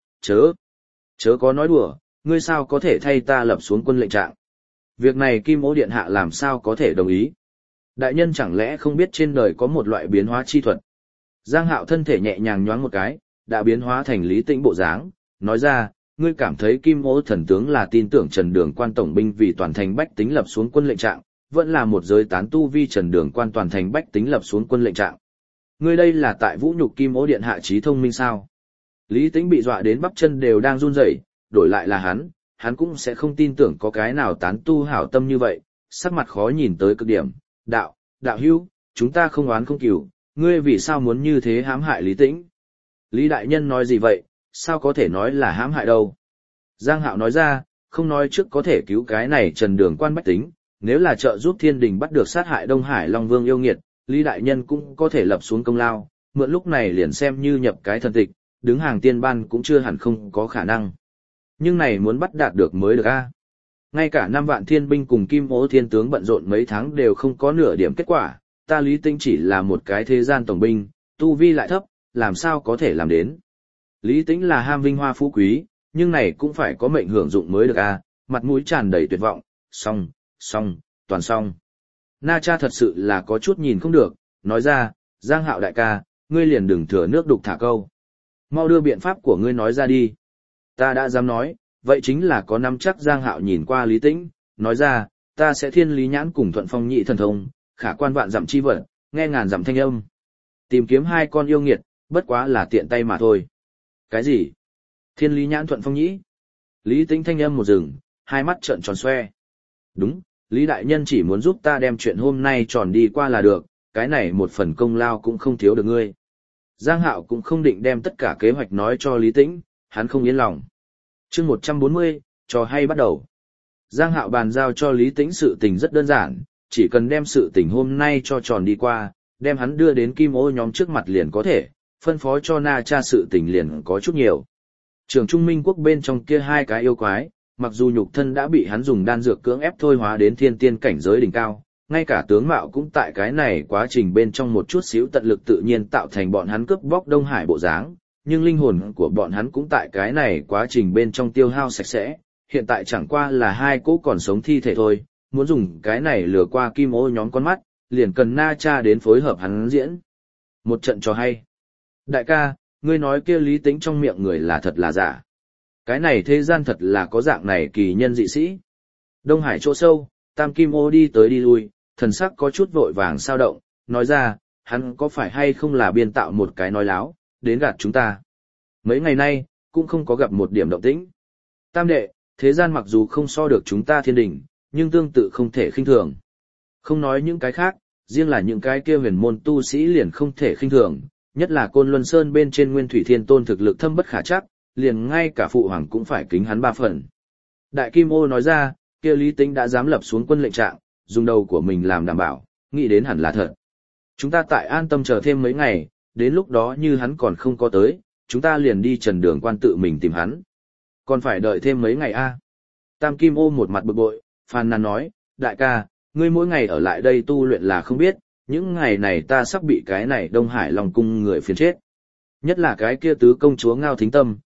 chớ có nói đùa, ngươi sao có thể thay ta lập xuống quân lệnh trạng. Việc này Kim Ô điện hạ làm sao có thể đồng ý. Đại nhân chẳng lẽ không biết trên đời có một loại biến hóa chi thuật. Giang Hạo thân thể nhẹ nhàng nhoáng một cái, đã biến hóa thành Lý Tĩnh bộ dáng, nói ra, ngươi cảm thấy Kim Ô thần tướng là tin tưởng Trần Đường Quan tổng binh vì toàn thành bách tính lập xuống quân lệnh trạng, vẫn là một giới tán tu vi Trần Đường Quan toàn thành bách tính lập xuống quân lệnh trạng. Ngươi đây là tại vũ nhục Kim Ô điện hạ trí thông minh sao? Lý Tĩnh bị dọa đến bắp chân đều đang run rẩy, đổi lại là hắn cũng sẽ không tin tưởng có cái nào tán tu hảo tâm như vậy, sắc mặt khó nhìn tới cực điểm. Đạo hữu, chúng ta không oán không cừu, ngươi vì sao muốn như thế hãm hại Lý Tĩnh? Lý đại nhân nói gì vậy, sao có thể nói là hãm hại đâu? Giang Hạo nói ra, không nói trước có thể cứu cái này Trần Đường Quan bách tính, nếu là trợ giúp Thiên Đình bắt được sát hại Đông Hải Long Vương yêu nghiệt, Lý đại nhân cũng có thể lập xuống công lao, mượn lúc này liền xem như nhập cái thần tịch, đứng hàng tiên ban cũng chưa hẳn không có khả năng. Nhưng này muốn bắt đạt được mới được a. Ngay cả 5 vạn thiên binh cùng Kim Ô thiên tướng bận rộn mấy tháng đều không có nửa điểm kết quả, ta Lý Tĩnh chỉ là một cái thế gian tổng binh, tu vi lại thấp, làm sao có thể làm đến. Lý Tĩnh là ham vinh hoa phú quý, nhưng này cũng phải có mệnh hưởng dụng mới được a. Mặt mũi tràn đầy tuyệt vọng, xong, toàn xong. Na Cha thật sự là có chút nhìn không được, nói ra, Giang Hạo đại ca, ngươi liền đừng thừa nước đục thả câu. Mau đưa biện pháp của ngươi nói ra đi. Ta đã dám nói, vậy chính là có nắm chắc. Giang Hạo nhìn qua Lý Tĩnh, nói ra, ta sẽ thiên lý nhãn cùng thuận phong nhị thần thông, khả quan vạn dặm chi vật, nghe ngàn dặm thanh âm. Tìm kiếm hai con yêu nghiệt, bất quá là tiện tay mà thôi. Cái gì? Thiên lý nhãn thuận phong nhĩ? Lý Tĩnh thanh âm một rừng, hai mắt trợn tròn xoe. Đúng, Lý đại nhân chỉ muốn giúp ta đem chuyện hôm nay tròn đi qua là được, cái này một phần công lao cũng không thiếu được ngươi. Giang Hạo cũng không định đem tất cả kế hoạch nói cho Lý Tĩnh, hắn không yên lòng. Chương 140, trò hay bắt đầu. Giang Hạo bàn giao cho Lý Tĩnh sự tình rất đơn giản, chỉ cần đem sự tình hôm nay cho tròn đi qua, đem hắn đưa đến Kim Ô nhóm trước mặt liền có thể, phân phó cho Na Cha sự tình liền có chút nhiều. Trường Trung Minh quốc bên trong kia hai cái yêu quái, mặc dù nhục thân đã bị hắn dùng đan dược cưỡng ép thôi hóa đến thiên tiên cảnh giới đỉnh cao, ngay cả tướng mạo cũng tại cái này quá trình bên trong một chút xíu tận lực tự nhiên tạo thành bọn hắn cướp bóc Đông Hải bộ dáng, nhưng linh hồn của bọn hắn cũng tại cái này quá trình bên trong tiêu hao sạch sẽ, hiện tại chẳng qua là hai cỗ còn sống thi thể thôi, muốn dùng cái này lừa qua Kim Ô nhóm con mắt, liền cần Na Cha đến phối hợp hắn diễn. Một trận trò hay. Đại ca, ngươi nói kia Lý Tĩnh trong miệng người là thật là giả. Cái này thế gian thật là có dạng này kỳ nhân dị sĩ. Đông Hải chỗ sâu, Tam Kim Ô đi tới đi lui, thần sắc có chút vội vàng sao động, nói ra, hắn có phải hay không là biên tạo một cái nói láo, đến gạt chúng ta. Mấy ngày nay, cũng không có gặp một điểm động tĩnh. Tam đệ, thế gian mặc dù không so được chúng ta Thiên Đình, nhưng tương tự không thể khinh thường. Không nói những cái khác, riêng là những cái kia huyền môn tu sĩ liền không thể khinh thường, nhất là Côn Luân Sơn bên trên Nguyên Thủy Thiên Tôn thực lực thâm bất khả trắc, liền ngay cả phụ hoàng cũng phải kính hắn 3 phần. Đại Kim Ô nói ra, kia Lý Tĩnh đã dám lập xuống quân lệnh trạng, dùng đầu của mình làm đảm bảo, nghĩ đến hẳn là thật. Chúng ta tại an tâm chờ thêm mấy ngày, đến lúc đó như hắn còn không có tới, chúng ta liền đi Trần Đường Quan tự mình tìm hắn. Còn phải đợi thêm mấy ngày a? Tam Kim Ô một mặt bực bội, phàn nàn nói, đại ca, ngươi mỗi ngày ở lại đây tu luyện là không biết, những ngày này ta sắp bị cái này Đông Hải Long cung người phiền chết. Nhất là cái kia tứ công chúa Ngao Thính Tâm,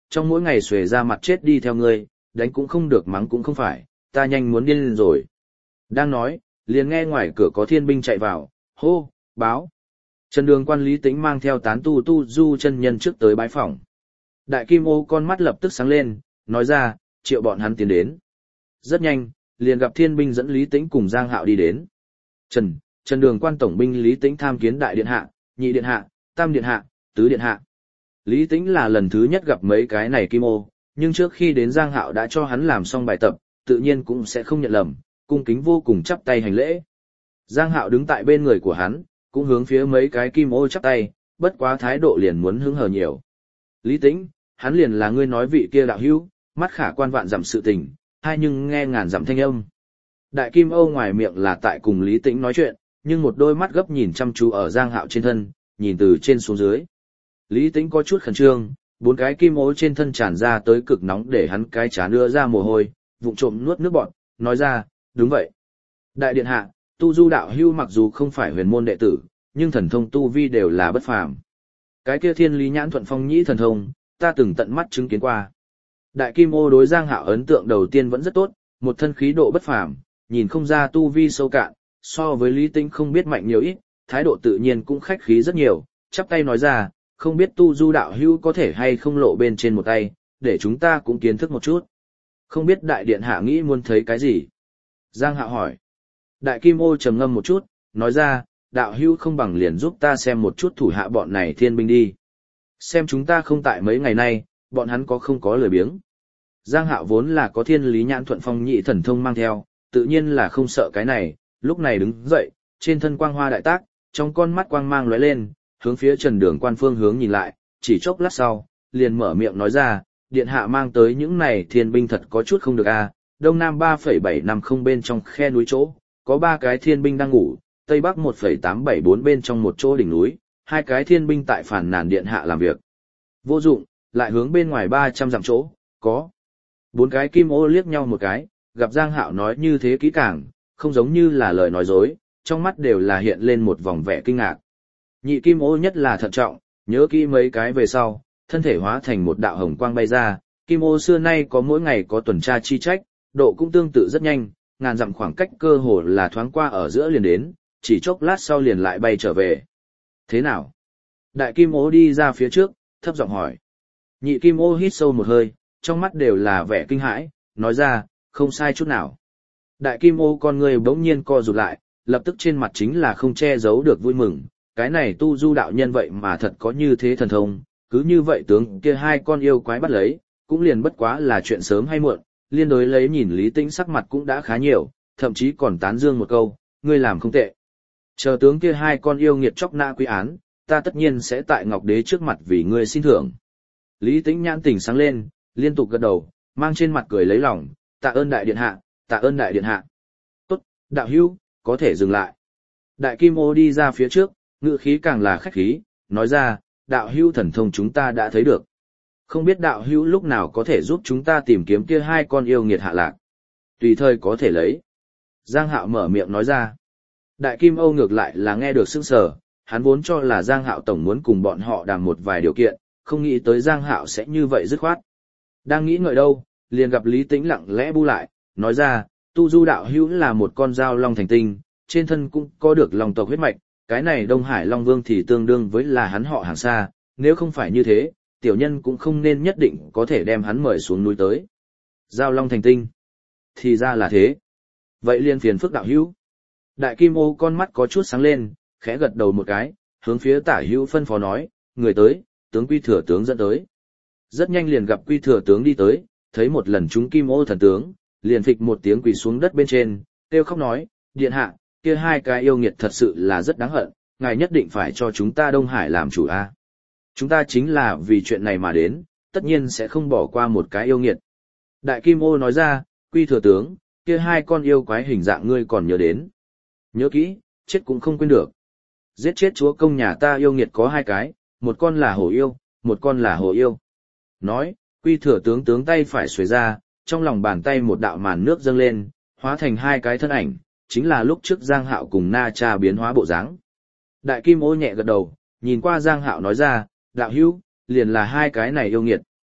trong mỗi ngày xuề ra mặt chết đi theo ngươi, đánh cũng không được mắng cũng không phải, ta nhanh muốn điên lên rồi. Đang nói, liền nghe ngoài cửa có thiên binh chạy vào, hô, báo. Trần Đường Quan Lý Tĩnh mang theo Tán Tu Tu Du chân nhân trước tới bái phỏng. Đại Kim Ô con mắt lập tức sáng lên, nói ra, triệu bọn hắn tiến đến. Rất nhanh, liền gặp thiên binh dẫn Lý Tĩnh cùng Giang Hạo đi đến. Trần Đường Quan tổng binh Lý Tĩnh tham kiến đại điện hạ, nhị điện hạ, tam điện hạ, tứ điện hạ. Lý Tĩnh là lần thứ nhất gặp mấy cái này Kim Ô, nhưng trước khi đến Giang Hạo đã cho hắn làm xong bài tập, tự nhiên cũng sẽ không nhận lầm, cung kính vô cùng chắp tay hành lễ. Giang Hạo đứng tại bên người của hắn, cũng hướng phía mấy cái Kim Ô chắp tay, bất quá thái độ liền muốn hứng hờ nhiều. Lý Tĩnh, hắn liền là ngươi nói vị kia đạo hữu, mắt khả quan vạn dặm sự tình, hai nhưng nghe ngàn dặm thanh âm. Đại Kim Ô ngoài miệng là tại cùng Lý Tĩnh nói chuyện, nhưng một đôi mắt gấp nhìn chăm chú ở Giang Hạo trên thân, nhìn từ trên xuống dưới. Lý Tĩnh có chút khẩn trương, bốn cái Kim Ô trên thân tràn ra tới cực nóng để hắn cái chán đưa ra mồ hôi, vụng trộm nuốt nước bọt, nói ra, đúng vậy. Đại điện hạ, Tu Du đạo hưu mặc dù không phải huyền môn đệ tử, nhưng thần thông tu vi đều là bất phàm. Cái kia Thiên Lý Nhãn Thuận Phong Nhĩ thần thông, ta từng tận mắt chứng kiến qua. Đại Kim Ô đối Giang Hạo ấn tượng đầu tiên vẫn rất tốt, một thân khí độ bất phàm, nhìn không ra tu vi sâu cạn, so với Lý Tĩnh không biết mạnh nhiều ít, thái độ tự nhiên cũng khách khí rất nhiều, chắp tay nói ra, không biết Tu Du đạo hữu có thể hay không lộ bên trên một tay, để chúng ta cũng kiến thức một chút. Không biết đại điện hạ nghĩ muốn thấy cái gì? Giang Hạo hỏi. Đại Kim Ô trầm ngâm một chút, nói ra, đạo hữu không bằng liền giúp ta xem một chút thủ hạ bọn này thiên binh đi. Xem chúng ta không tại mấy ngày nay, bọn hắn có không có lười biếng. Giang Hạo vốn là có Thiên Lý Nhãn Thuận Phong Nhĩ thần thông mang theo, tự nhiên là không sợ cái này, lúc này đứng dậy, trên thân quang hoa đại tác, trong con mắt quang mang lóe lên, hướng phía Trần Đường Quan phương hướng nhìn lại, chỉ chốc lát sau, liền mở miệng nói ra, điện hạ mang tới những này thiên binh thật có chút không được a. Đông Nam 3,750 bên trong khe núi chỗ, có 3 cái thiên binh đang ngủ, Tây Bắc 1,874 bên trong một chỗ đỉnh núi, 2 cái thiên binh tại phản nàn điện hạ làm việc. Vô dụng, lại hướng bên ngoài 300 dặm chỗ, có 4 cái Kim Ô liếc nhau một cái, gặp Giang Hạo nói như thế kỹ càng, không giống như là lời nói dối, trong mắt đều là hiện lên một vòng vẻ kinh ngạc. Nhị Kim Ô nhất là thận trọng, nhớ kỹ mấy cái về sau, thân thể hóa thành một đạo hồng quang bay ra, Kim Ô xưa nay có mỗi ngày có tuần tra chi trách, độ cũng tương tự rất nhanh, ngàn dặm khoảng cách cơ hồ là thoáng qua ở giữa liền đến, chỉ chốc lát sau liền lại bay trở về. Thế nào? Đại Kim Ô đi ra phía trước, thấp giọng hỏi. Nhị Kim Ô hít sâu một hơi, trong mắt đều là vẻ kinh hãi, nói ra, không sai chút nào. Đại Kim Ô con người bỗng nhiên co rụt lại, lập tức trên mặt chính là không che giấu được vui mừng, cái này Tu Du đạo nhân vậy mà thật có như thế thần thông, cứ như vậy tướng kia 2 con yêu quái bắt lấy, cũng liền bất quá là chuyện sớm hay muộn, liên đối lấy nhìn Lý Tĩnh sắc mặt cũng đã khá nhiều, thậm chí còn tán dương một câu, ngươi làm không tệ. Chờ tướng kia 2 con yêu nghiệt chóc nã quy án, ta tất nhiên sẽ tại Ngọc Đế trước mặt vì ngươi xin thưởng. Lý Tĩnh nhãn tỉnh sáng lên, liên tục gật đầu, mang trên mặt cười lấy lòng, tạ ơn đại điện hạ, tạ ơn đại điện hạ. Tốt, đạo hữu, có thể dừng lại. Đại Kim Ô đi ra phía trước, ngữ khí càng là khách khí, nói ra, đạo hữu thần thông chúng ta đã thấy được. Không biết đạo hữu lúc nào có thể giúp chúng ta tìm kiếm kia 2 con yêu nghiệt hạ lạc. Tùy thời có thể lấy. Giang Hạo mở miệng nói ra. Đại Kim Ô ngược lại là nghe được sững sờ, hắn vốn cho là Giang Hạo tổng muốn cùng bọn họ đàm một vài điều kiện, không nghĩ tới Giang Hạo sẽ như vậy dứt khoát. Đang nghĩ ngợi đâu, liền gặp Lý Tĩnh lặng lẽ bu lại, nói ra, Tu Du đạo hữu là một con dao long thành tinh, trên thân cũng có được long tộc huyết mạch, cái này Đông Hải Long Vương thì tương đương với là hắn họ hàng xa, nếu không phải như thế, tiểu nhân cũng không nên nhất định có thể đem hắn mời xuống núi tới. Giao long thành tinh. Thì ra là thế. Vậy liên phiền phức đạo hữu. Đại Kim Ô con mắt có chút sáng lên, khẽ gật đầu một cái, hướng phía Tả Hữu phân phó nói, người tới, tướng Quy Thừa tướng dẫn tới. Rất nhanh liền gặp Quy Thừa tướng đi tới, thấy một lần chúng Kim Ô thần tướng, liền phịch một tiếng quỳ xuống đất bên trên, kêu khóc nói, điện hạ, kia 2 cái yêu nghiệt thật sự là rất đáng hận, ngài nhất định phải cho chúng ta Đông Hải làm chủ a. Chúng ta chính là vì chuyện này mà đến, tất nhiên sẽ không bỏ qua một cái yêu nghiệt. Đại Kim Ô nói ra, Quy Thừa tướng, kia 2 con yêu quái hình dạng ngươi còn nhớ đến. Nhớ kỹ, chết cũng không quên được. Giết chết chúa công nhà ta yêu nghiệt có 2 cái, một con là hổ yêu, một con là hổ yêu. Nói, Quy Thừa tướng tướng tay phải xuề ra, trong lòng bàn tay một đạo màn nước dâng lên, hóa thành 2 cái thân ảnh, chính là lúc trước Giang Hạo cùng Na Cha biến hóa bộ dáng. Đại Kim Ô nhẹ gật đầu, nhìn qua Giang Hạo nói ra, đạo hữu, liền là 2 cái này yêu nghiệt.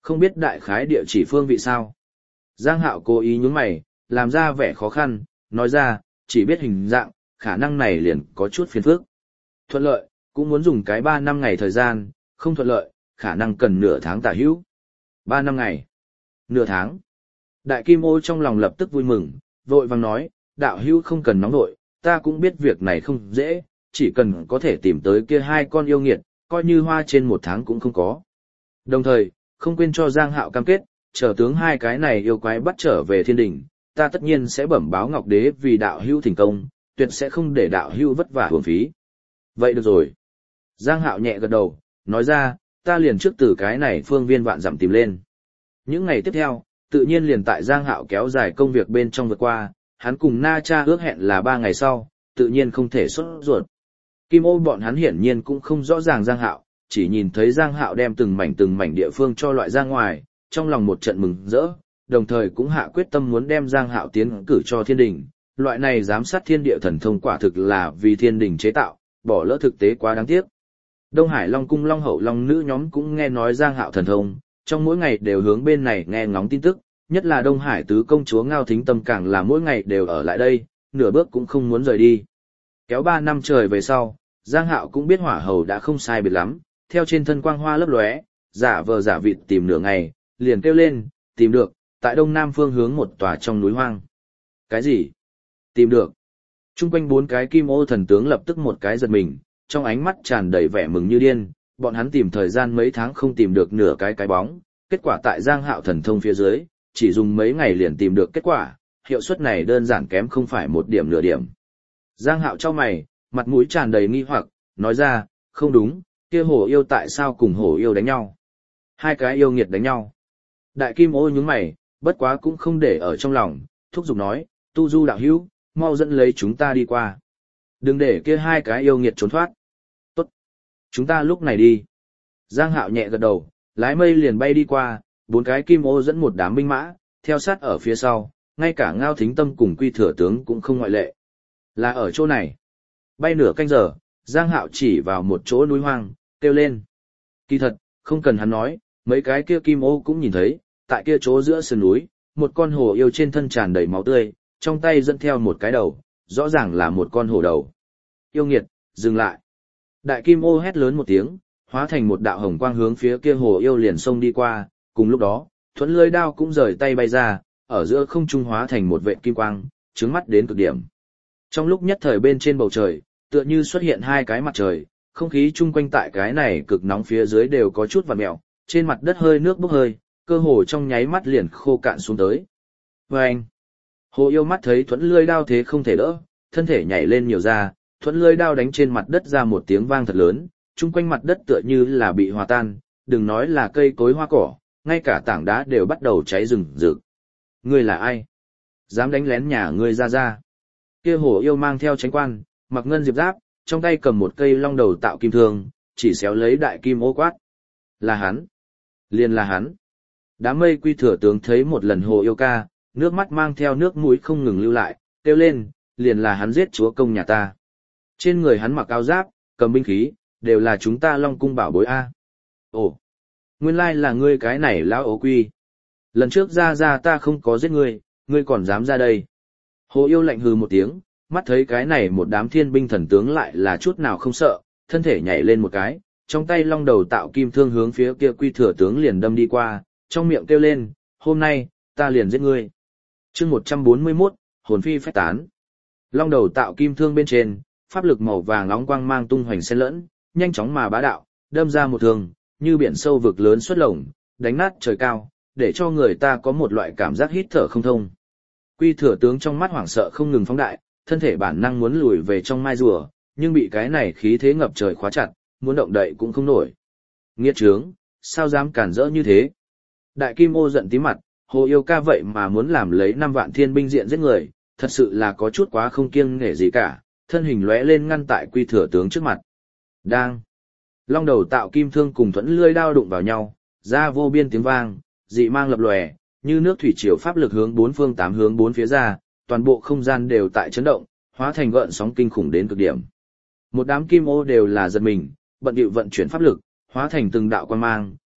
Không biết đại khái địa chỉ phương vị sao? Giang Hạo cố ý nhún mày, làm ra vẻ khó khăn, nói ra, chỉ biết hình dạng, khả năng này liền có chút phiền phức. Thuận lợi, cũng muốn dùng cái 3 năm ngày thời gian, không thuận lợi, khả năng cần nửa tháng tả hữu. 3 năm ngày. Nửa tháng. Đại Kim Ô trong lòng lập tức vui mừng, vội vàng nói, đạo hữu không cần nóng nội, ta cũng biết việc này không dễ, chỉ cần có thể tìm tới kia 2 con yêu nghiệt, coi như hoa trên 1 tháng cũng không có. Đồng thời, không quên cho Giang Hạo cam kết, chờ tướng 2 cái này yêu quái bắt trở về thiên đình, ta tất nhiên sẽ bẩm báo Ngọc Đế vì đạo hữu thành công, tuyệt sẽ không để đạo hữu vất vả uổng phí. Vậy được rồi. Giang Hạo nhẹ gật đầu, nói ra, ta liền trước từ cái này phương viên vạn dặm tìm lên. Những ngày tiếp theo, tự nhiên liền tại Giang Hạo kéo dài công việc bên trong vượt qua, hắn cùng Na Cha ước hẹn là 3 ngày sau, tự nhiên không thể xuất ruột. Kim Ô bọn hắn hiển nhiên cũng không rõ ràng Giang Hạo, chỉ nhìn thấy Giang Hạo đem từng mảnh địa phương cho loại ra ngoài, trong lòng một trận mừng rỡ, đồng thời cũng hạ quyết tâm muốn đem Giang Hạo tiến cử cho thiên đình. Loại này giám sát thiên địa thần thông quả thực là vì thiên đình chế tạo, bỏ lỡ thực tế quá đáng tiếc. Đông Hải Long Cung Long Hậu Long Nữ nhóm cũng nghe nói Giang Hạo thần thông, trong mỗi ngày đều hướng bên này nghe ngóng tin tức, nhất là Đông Hải tứ công chúa Ngao Thính Tâm càng là mỗi ngày đều ở lại đây, nửa bước cũng không muốn rời đi. Kéo 3 năm trời về sau, Giang Hạo cũng biết hỏa hầu đã không sai biệt lắm, theo trên thân quang hoa lấp lóe, giả vờ giả vịt tìm nửa ngày, liền kêu lên, tìm được, tại đông nam phương hướng một tòa trong núi hoang. Cái gì? Tìm được. Trung quanh 4 cái Kim Ô thần tướng lập tức một cái giật mình, trong ánh mắt tràn đầy vẻ mừng như điên, bọn hắn tìm thời gian mấy tháng không tìm được nửa cái bóng, kết quả tại Giang Hạo thần thông phía dưới, chỉ dùng mấy ngày liền tìm được kết quả, hiệu suất này đơn giản kém không phải một điểm nửa điểm. Giang Hạo chau mày, mặt mũi tràn đầy nghi hoặc, nói ra, không đúng, kia hổ yêu tại sao cùng hổ yêu đánh nhau? 2 cái yêu nghiệt đánh nhau. Đại Kim Ô nhướng mày, bất quá cũng không để ở trong lòng, thúc giục nói, Tu Du đạo hữu, mau dẫn lấy chúng ta đi qua. Đừng để kia 2 cái yêu nghiệt trốn thoát. Tốt. Chúng ta lúc này đi. Giang Hạo nhẹ gật đầu, lái mây liền bay đi qua, 4 cái Kim Ô dẫn một đám binh mã, theo sát ở phía sau, ngay cả Ngao Thính Tâm cùng Quy Thừa Tướng cũng không ngoại lệ. Là ở chỗ này. Bay nửa canh giờ, Giang Hạo chỉ vào một chỗ núi hoang, kêu lên. Kỳ thật, không cần hắn nói, mấy cái kia Kim Ô cũng nhìn thấy, tại kia chỗ giữa sườn núi, một con hổ yêu trên thân tràn đầy máu tươi, trong tay dẫn theo một cái đầu, rõ ràng là một con hổ đầu. Yêu nghiệt, dừng lại. Đại Kim Ô hét lớn một tiếng, hóa thành một đạo hồng quang hướng phía kia hổ yêu liền xông đi qua, cùng lúc đó, thuẫn lưỡi đao cũng rời tay bay ra, ở giữa không trung hóa thành một vệt kim quang, trướng mắt đến cực điểm. Trong lúc nhất thời bên trên bầu trời, tựa như xuất hiện 2 cái mặt trời, không khí chung quanh tại cái này cực nóng phía dưới đều có chút vặn mèo, trên mặt đất hơi nước bốc hơi, cơ hồ trong nháy mắt liền khô cạn xuống tới. Vâng! Hồ yêu mắt thấy thuẫn lưỡi đao thế không thể đỡ, thân thể nhảy lên nhiều ra, thuẫn lưỡi đao đánh trên mặt đất ra một tiếng vang thật lớn, chung quanh mặt đất tựa như là bị hòa tan, đừng nói là cây cối hoa cỏ, ngay cả tảng đá đều bắt đầu cháy rừng rực. Ngươi là ai? Dám đánh lén nhà ngươi ra. Kia hổ yêu mang theo tránh quan, mặc ngân diệp giáp, trong tay cầm một cây long đầu tạo kim thương, chỉ xéo lấy Đại Kim Ô quát. Là hắn. Liền là hắn. Đám mây Quy Thừa Tướng thấy một lần hồ yêu ca, nước mắt mang theo nước mũi không ngừng lưu lại, kêu lên, liền là hắn giết chúa công nhà ta. Trên người hắn mặc áo giáp, cầm binh khí, đều là chúng ta Long Cung bảo bối A. Ồ, nguyên lai là ngươi cái này lão ố quy. Lần trước ra ta không có giết ngươi, ngươi còn dám ra đây. Hồ yêu lạnh hừ một tiếng, mắt thấy cái này một đám thiên binh thần tướng lại là chút nào không sợ, thân thể nhảy lên một cái, trong tay long đầu tạo kim thương hướng phía kia Quy Thừa Tướng liền đâm đi qua, trong miệng kêu lên, hôm nay, ta liền giết ngươi. Chương 141, hồn phi phách tán. Long đầu tạo kim thương bên trên, pháp lực màu vàng nóng quang mang tung hoành xen lẫn, nhanh chóng mà bá đạo, đâm ra một thương, như biển sâu vực lớn xuất lồng, đánh nát trời cao, để cho người ta có một loại cảm giác hít thở không thông. Quy Thừa Tướng trong mắt hoảng sợ không ngừng phóng đại, thân thể bản năng muốn lùi về trong mai rùa, nhưng bị cái này khí thế ngập trời khóa chặt, muốn động đậy cũng không nổi. Nghiệt trướng, sao dám cản rỡ như thế? Đại Kim Ô giận tím mặt, hồ yêu ca vậy mà muốn làm lấy 5 vạn thiên binh diện giết người, thật sự là có chút quá không kiêng nể gì cả, thân hình lóe lên ngăn tại Quy Thừa Tướng trước mặt. Đang. Long đầu tạo kim thương cùng thuẫn lưỡi đao đụng vào nhau, ra vô biên tiếng vang, dị mang lập lòe, như nước thủy triều pháp lực hướng 4 phương 8 hướng 4 phía ra, toàn bộ không gian đều tại chấn động, hóa thành gợn sóng kinh khủng đến cực điểm. Một đám Kim Ô đều là giật mình, bận bịu vận chuyển pháp lực, hóa thành từng đạo quang mang,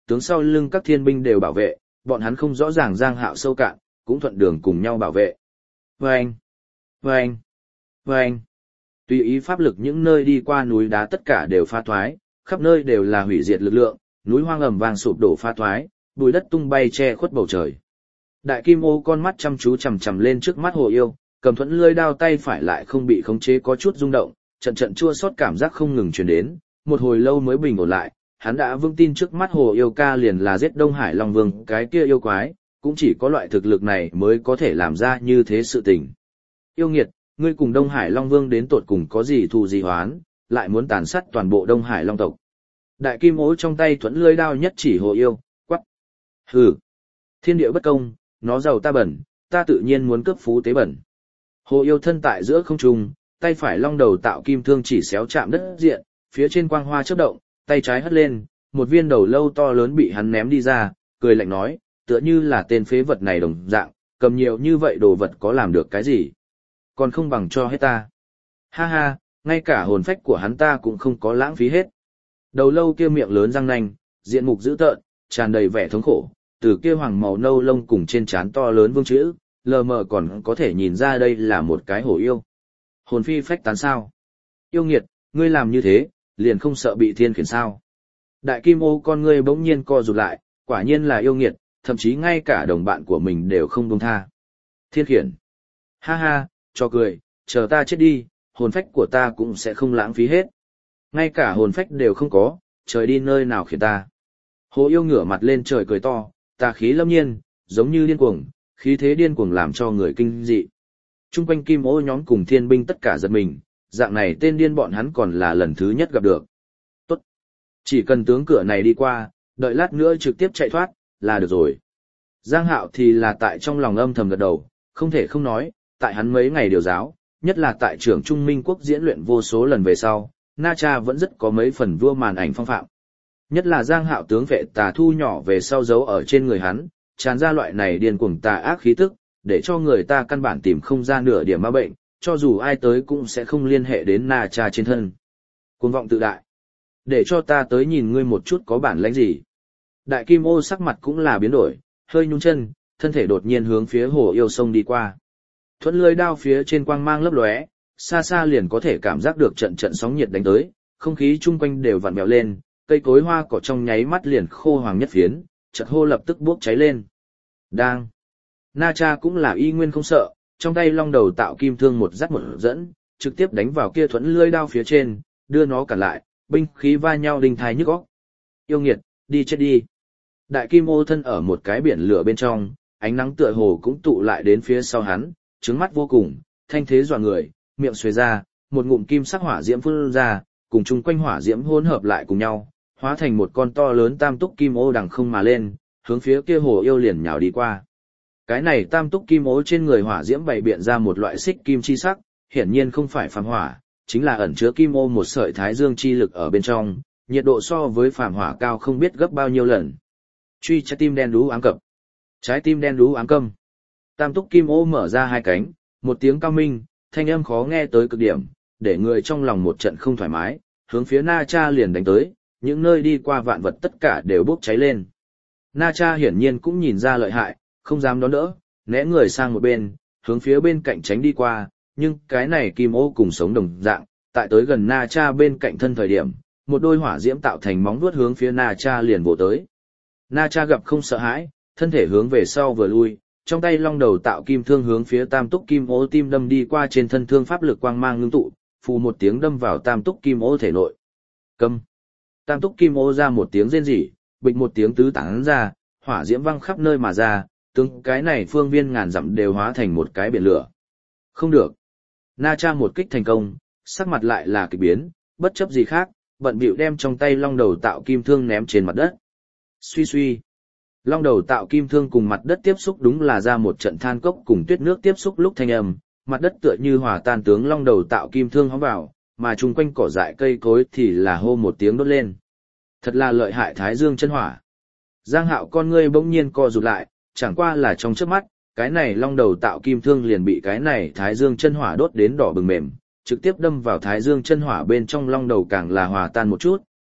tướng sau lưng các thiên binh đều bảo vệ, bọn hắn không rõ ràng Giang Hạo sâu cạn, cũng thuận đường cùng nhau bảo vệ. Vâng! Vâng! Vâng! Tùy ý pháp lực những nơi đi qua núi đá tất cả đều phá thoái, khắp nơi đều là hủy diệt lực lượng, núi hoang ầm vang sụp đổ phá thoái, bụi đất tung bay che khuất bầu trời. Đại Kim Ô con mắt chăm chú chằm chằm lên trước mắt Hồ Yêu, cầm thuẫn lưỡi đao tay phải lại không bị khống chế có chút rung động, trận trận chua xót cảm giác không ngừng truyền đến, một hồi lâu mới bình ổn lại, hắn đã vững tin trước mắt Hồ Yêu ca liền là giết Đông Hải Long Vương, cái kia yêu quái, cũng chỉ có loại thực lực này mới có thể làm ra như thế sự tình. Yêu nghiệt, ngươi cùng Đông Hải Long Vương đến tột cùng có gì thù gì hoán, lại muốn tàn sát toàn bộ Đông Hải Long tộc. Đại Kim Ô trong tay thuẫn lưỡi đao nhất chỉ Hồ Yêu, quắc. Hừ, thiên địa bất công, nó giàu ta bẩn, ta tự nhiên muốn cướp phú tế bẩn. Hồ Yêu thân tại giữa không trung, tay phải long đầu tạo kim thương chỉ xéo chạm đất diện, phía trên quang hoa chớp động, tay trái hất lên, một viên đầu lâu to lớn bị hắn ném đi ra, cười lạnh nói, tựa như là tên phế vật này đồng dạng, cầm nhiều như vậy đồ vật có làm được cái gì? Còn không bằng cho hết ta. Ha ha, ngay cả hồn phách của hắn ta cũng không có lãng phí hết. Đầu lâu kia miệng lớn răng nanh, diện mục dữ tợn, tràn đầy vẻ thống khổ, từ kia hoàng màu nâu lông cùng trên trán to lớn vương chữ, lờ mờ còn có thể nhìn ra đây là một cái hổ yêu. Hồn phi phách tán sao? Yêu nghiệt, ngươi làm như thế, liền không sợ bị thiên khiển sao? Đại Kim Ô con ngươi bỗng nhiên co rụt lại, quả nhiên là yêu nghiệt, thậm chí ngay cả đồng bạn của mình đều không buông tha. Thiên khiển. Ha ha, cho cười, chờ ta chết đi, hồn phách của ta cũng sẽ không lãng phí hết. Ngay cả hồn phách đều không có, trời đi nơi nào khiển ta. Hồ yêu ngửa mặt lên trời cười to, tà khí lâm nhiên, giống như điên cuồng, khí thế điên cuồng làm cho người kinh dị. Trung quanh Kim Ô nhóm cùng thiên binh tất cả giật mình, dạng này tên điên bọn hắn còn là lần thứ nhất gặp được. Tốt. Chỉ cần tướng cửa này đi qua, đợi lát nữa trực tiếp chạy thoát, là được rồi. Giang Hạo thì là tại trong lòng âm thầm gật đầu, không thể không nói, tại hắn mấy ngày điều giáo, nhất là tại trưởng Trung Minh Quốc diễn luyện vô số lần về sau, Na Cha vẫn rất có mấy phần vua màn ảnh phong phạm. Nhất là Giang Hạo tướng vệ tà thu nhỏ về sau giấu ở trên người hắn, tràn ra loại này điên cuồng tà ác khí tức, để cho người ta căn bản tìm không ra nửa điểm ma bệnh, cho dù ai tới cũng sẽ không liên hệ đến Na Cha trên thân. Cuồng vọng tự đại. Để cho ta tới nhìn ngươi một chút có bản lĩnh gì. Đại Kim Ô sắc mặt cũng là biến đổi, hơi nhún chân, thân thể đột nhiên hướng phía Hồ Yêu sông đi qua. Thuẫn lưới đao phía trên quang mang lấp lóe, xa xa liền có thể cảm giác được trận trận sóng nhiệt đánh tới, không khí chung quanh đều vặn vẹo lên, cây cối hoa cỏ trong nháy mắt liền khô hoàng nhất phiến, chợt hô lập tức bốc cháy lên. Đang. Na Cha cũng là y nguyên không sợ, trong tay long đầu tạo kim thương một dắt một dẫn, trực tiếp đánh vào kia thuẫn lưới đao phía trên, đưa nó cản lại, binh khí va nhau đinh thai nhức óc. Yêu nghiệt, đi chết đi. Đại Kim Ô thân ở một cái biển lửa bên trong, ánh nắng tựa hồ cũng tụ lại đến phía sau hắn, trứng mắt vô cùng, thanh thế dọa người, miệng xuề ra, một ngụm kim sắc hỏa diễm phun ra, cùng chung quanh hỏa diễm hỗn hợp lại cùng nhau, hóa thành một con to lớn tam túc kim ô đằng không mà lên, hướng phía kia Hồ Yêu liền nhào đi qua. Cái này tam túc kim ô trên người hỏa diễm bày biện ra một loại xích kim chi sắc, hiển nhiên không phải phàm hỏa, chính là ẩn chứa kim ô một sợi thái dương chi lực ở bên trong, nhiệt độ so với phàm hỏa cao không biết gấp bao nhiêu lần. Truy trái tim đen đú ám cập. Trái tim đen đú ám câm. Tam túc kim ô mở ra hai cánh, một tiếng cao minh, thanh âm khó nghe tới cực điểm, để người trong lòng một trận không thoải mái, hướng phía Na Cha liền đánh tới, những nơi đi qua vạn vật tất cả đều bốc cháy lên. Na Cha hiển nhiên cũng nhìn ra lợi hại, không dám đón đỡ, né người sang một bên, hướng phía bên cạnh tránh đi qua, nhưng cái này kim ô cùng sống đồng dạng, tại tới gần Na Cha bên cạnh thân thời điểm, một đôi hỏa diễm tạo thành móng vuốt hướng phía Na Cha liền vồ tới. Na Cha gặp không sợ hãi, thân thể hướng về sau vừa lui, trong tay long đầu tạo kim thương hướng phía tam túc kim ô tim đâm đi qua trên thân thương pháp lực quang mang ngưng tụ, phù một tiếng đâm vào tam túc kim ô thể nội. Câm. Tam túc kim ô ra một tiếng rên rỉ, bịch một tiếng tứ tán ra, hỏa diễm văng khắp nơi mà ra, từng cái này phương viên ngàn dặm đều hóa thành một cái biển lửa. Không được. Na Cha một kích thành công, sắc mặt lại là kỳ biến, bất chấp gì khác, bận bịu đem trong tay long đầu tạo kim thương ném trên mặt đất. Suy suy. Long đầu tạo kim thương cùng mặt đất tiếp xúc đúng là ra một trận than cốc cùng tuyết nước tiếp xúc lúc thanh âm, mặt đất tựa như hòa tan tướng long đầu tạo kim thương hóng vào, mà chung quanh cỏ dại cây cối thì là hô một tiếng đốt lên. Thật là lợi hại thái dương chân hỏa. Giang Hạo con ngươi bỗng nhiên co rụt lại, chẳng qua là trong chớp mắt, cái này long đầu tạo kim thương liền bị cái này thái dương chân hỏa đốt đến đỏ bừng mềm, trực tiếp đâm vào thái dương chân hỏa bên trong long đầu càng là hòa tan một chút,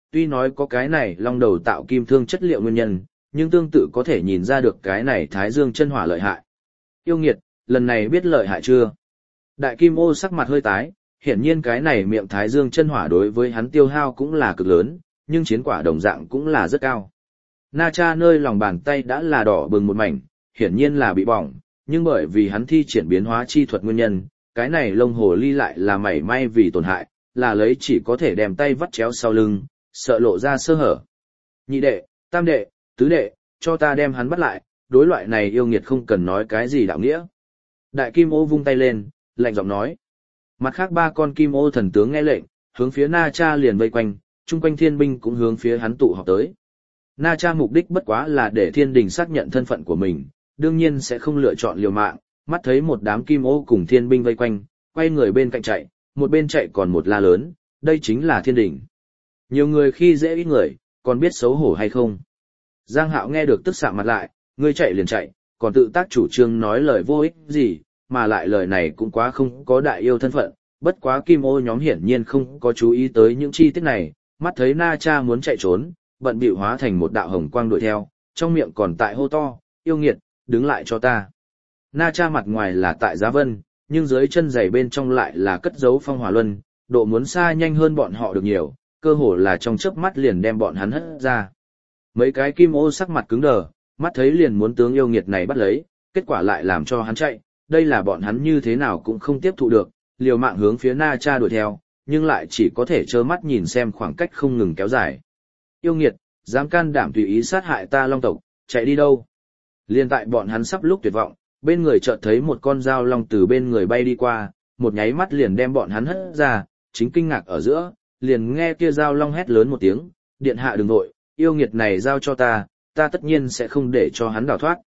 tuy nói có cái này long đầu tạo kim thương chất liệu nguyên nhân, nhưng tương tự có thể nhìn ra được cái này thái dương chân hỏa lợi hại. Yêu nghiệt, lần này biết lợi hại chưa? Đại kim ô sắc mặt hơi tái, hiển nhiên cái này miệng thái dương chân hỏa đối với hắn tiêu hao cũng là cực lớn, nhưng chiến quả đồng dạng cũng là rất cao. Na Cha nơi lòng bàn tay đã là đỏ bừng một mảnh, hiển nhiên là bị bỏng, nhưng bởi vì hắn thi triển biến hóa chi thuật nguyên nhân, cái này lông hồ ly lại là mảy may vì tổn hại, là lấy chỉ có thể đem tay vắt chéo sau lưng, sợ lộ ra sơ hở. Nhị đệ, tam đệ, tứ đệ, cho ta đem hắn bắt lại, đối loại này yêu nghiệt không cần nói cái gì đạo nghĩa. Đại kim ô vung tay lên, lạnh giọng nói. Mặt khác ba con kim ô thần tướng nghe lệnh, hướng phía Na Cha liền vây quanh, chung quanh thiên binh cũng hướng phía hắn tụ họp tới. Na Cha mục đích bất quá là để thiên đình xác nhận thân phận của mình, đương nhiên sẽ không lựa chọn liều mạng, mắt thấy một đám kim ô cùng thiên binh vây quanh, quay người bên cạnh chạy, một bên chạy còn một la lớn, đây chính là thiên đình. Nhiều người khi dễ ít người, còn biết xấu hổ hay không? Giang Hạo nghe được tức sạm mặt lại, ngươi chạy liền chạy, còn tự tác chủ trương nói lời vô ích gì, mà lại lời này cũng quá không có đại yêu thân phận, bất quá kim ô nhóm hiển nhiên không có chú ý tới những chi tiết này, mắt thấy Na Cha muốn chạy trốn, bận bịu hóa thành một đạo hồng quang đuổi theo, trong miệng còn tại hô to, yêu nghiệt, đứng lại cho ta. Na Cha mặt ngoài là tại Giá Vân, nhưng dưới chân giày bên trong lại là cất giấu phong hỏa luân, độ muốn xa nhanh hơn bọn họ được nhiều, cơ hồ là trong chớp mắt liền đem bọn hắn hất ra. Mấy cái kim ô sắc mặt cứng đờ, mắt thấy liền muốn tướng yêu nghiệt này bắt lấy, kết quả lại làm cho hắn chạy, đây là bọn hắn như thế nào cũng không tiếp thụ được, liều mạng hướng phía Na Cha đuổi theo, nhưng lại chỉ có thể trơ mắt nhìn xem khoảng cách không ngừng kéo dài. Yêu nghiệt, dám can đảm tùy ý sát hại ta long tộc, chạy đi đâu? Liên tại bọn hắn sắp lúc tuyệt vọng, bên người chợt thấy một con dao long từ bên người bay đi qua, một nháy mắt liền đem bọn hắn hất ra, chính kinh ngạc ở giữa, liền nghe kia dao long hét lớn một tiếng, điện hạ đừng nội, yêu nghiệt này giao cho ta, ta tất nhiên sẽ không để cho hắn đào thoát.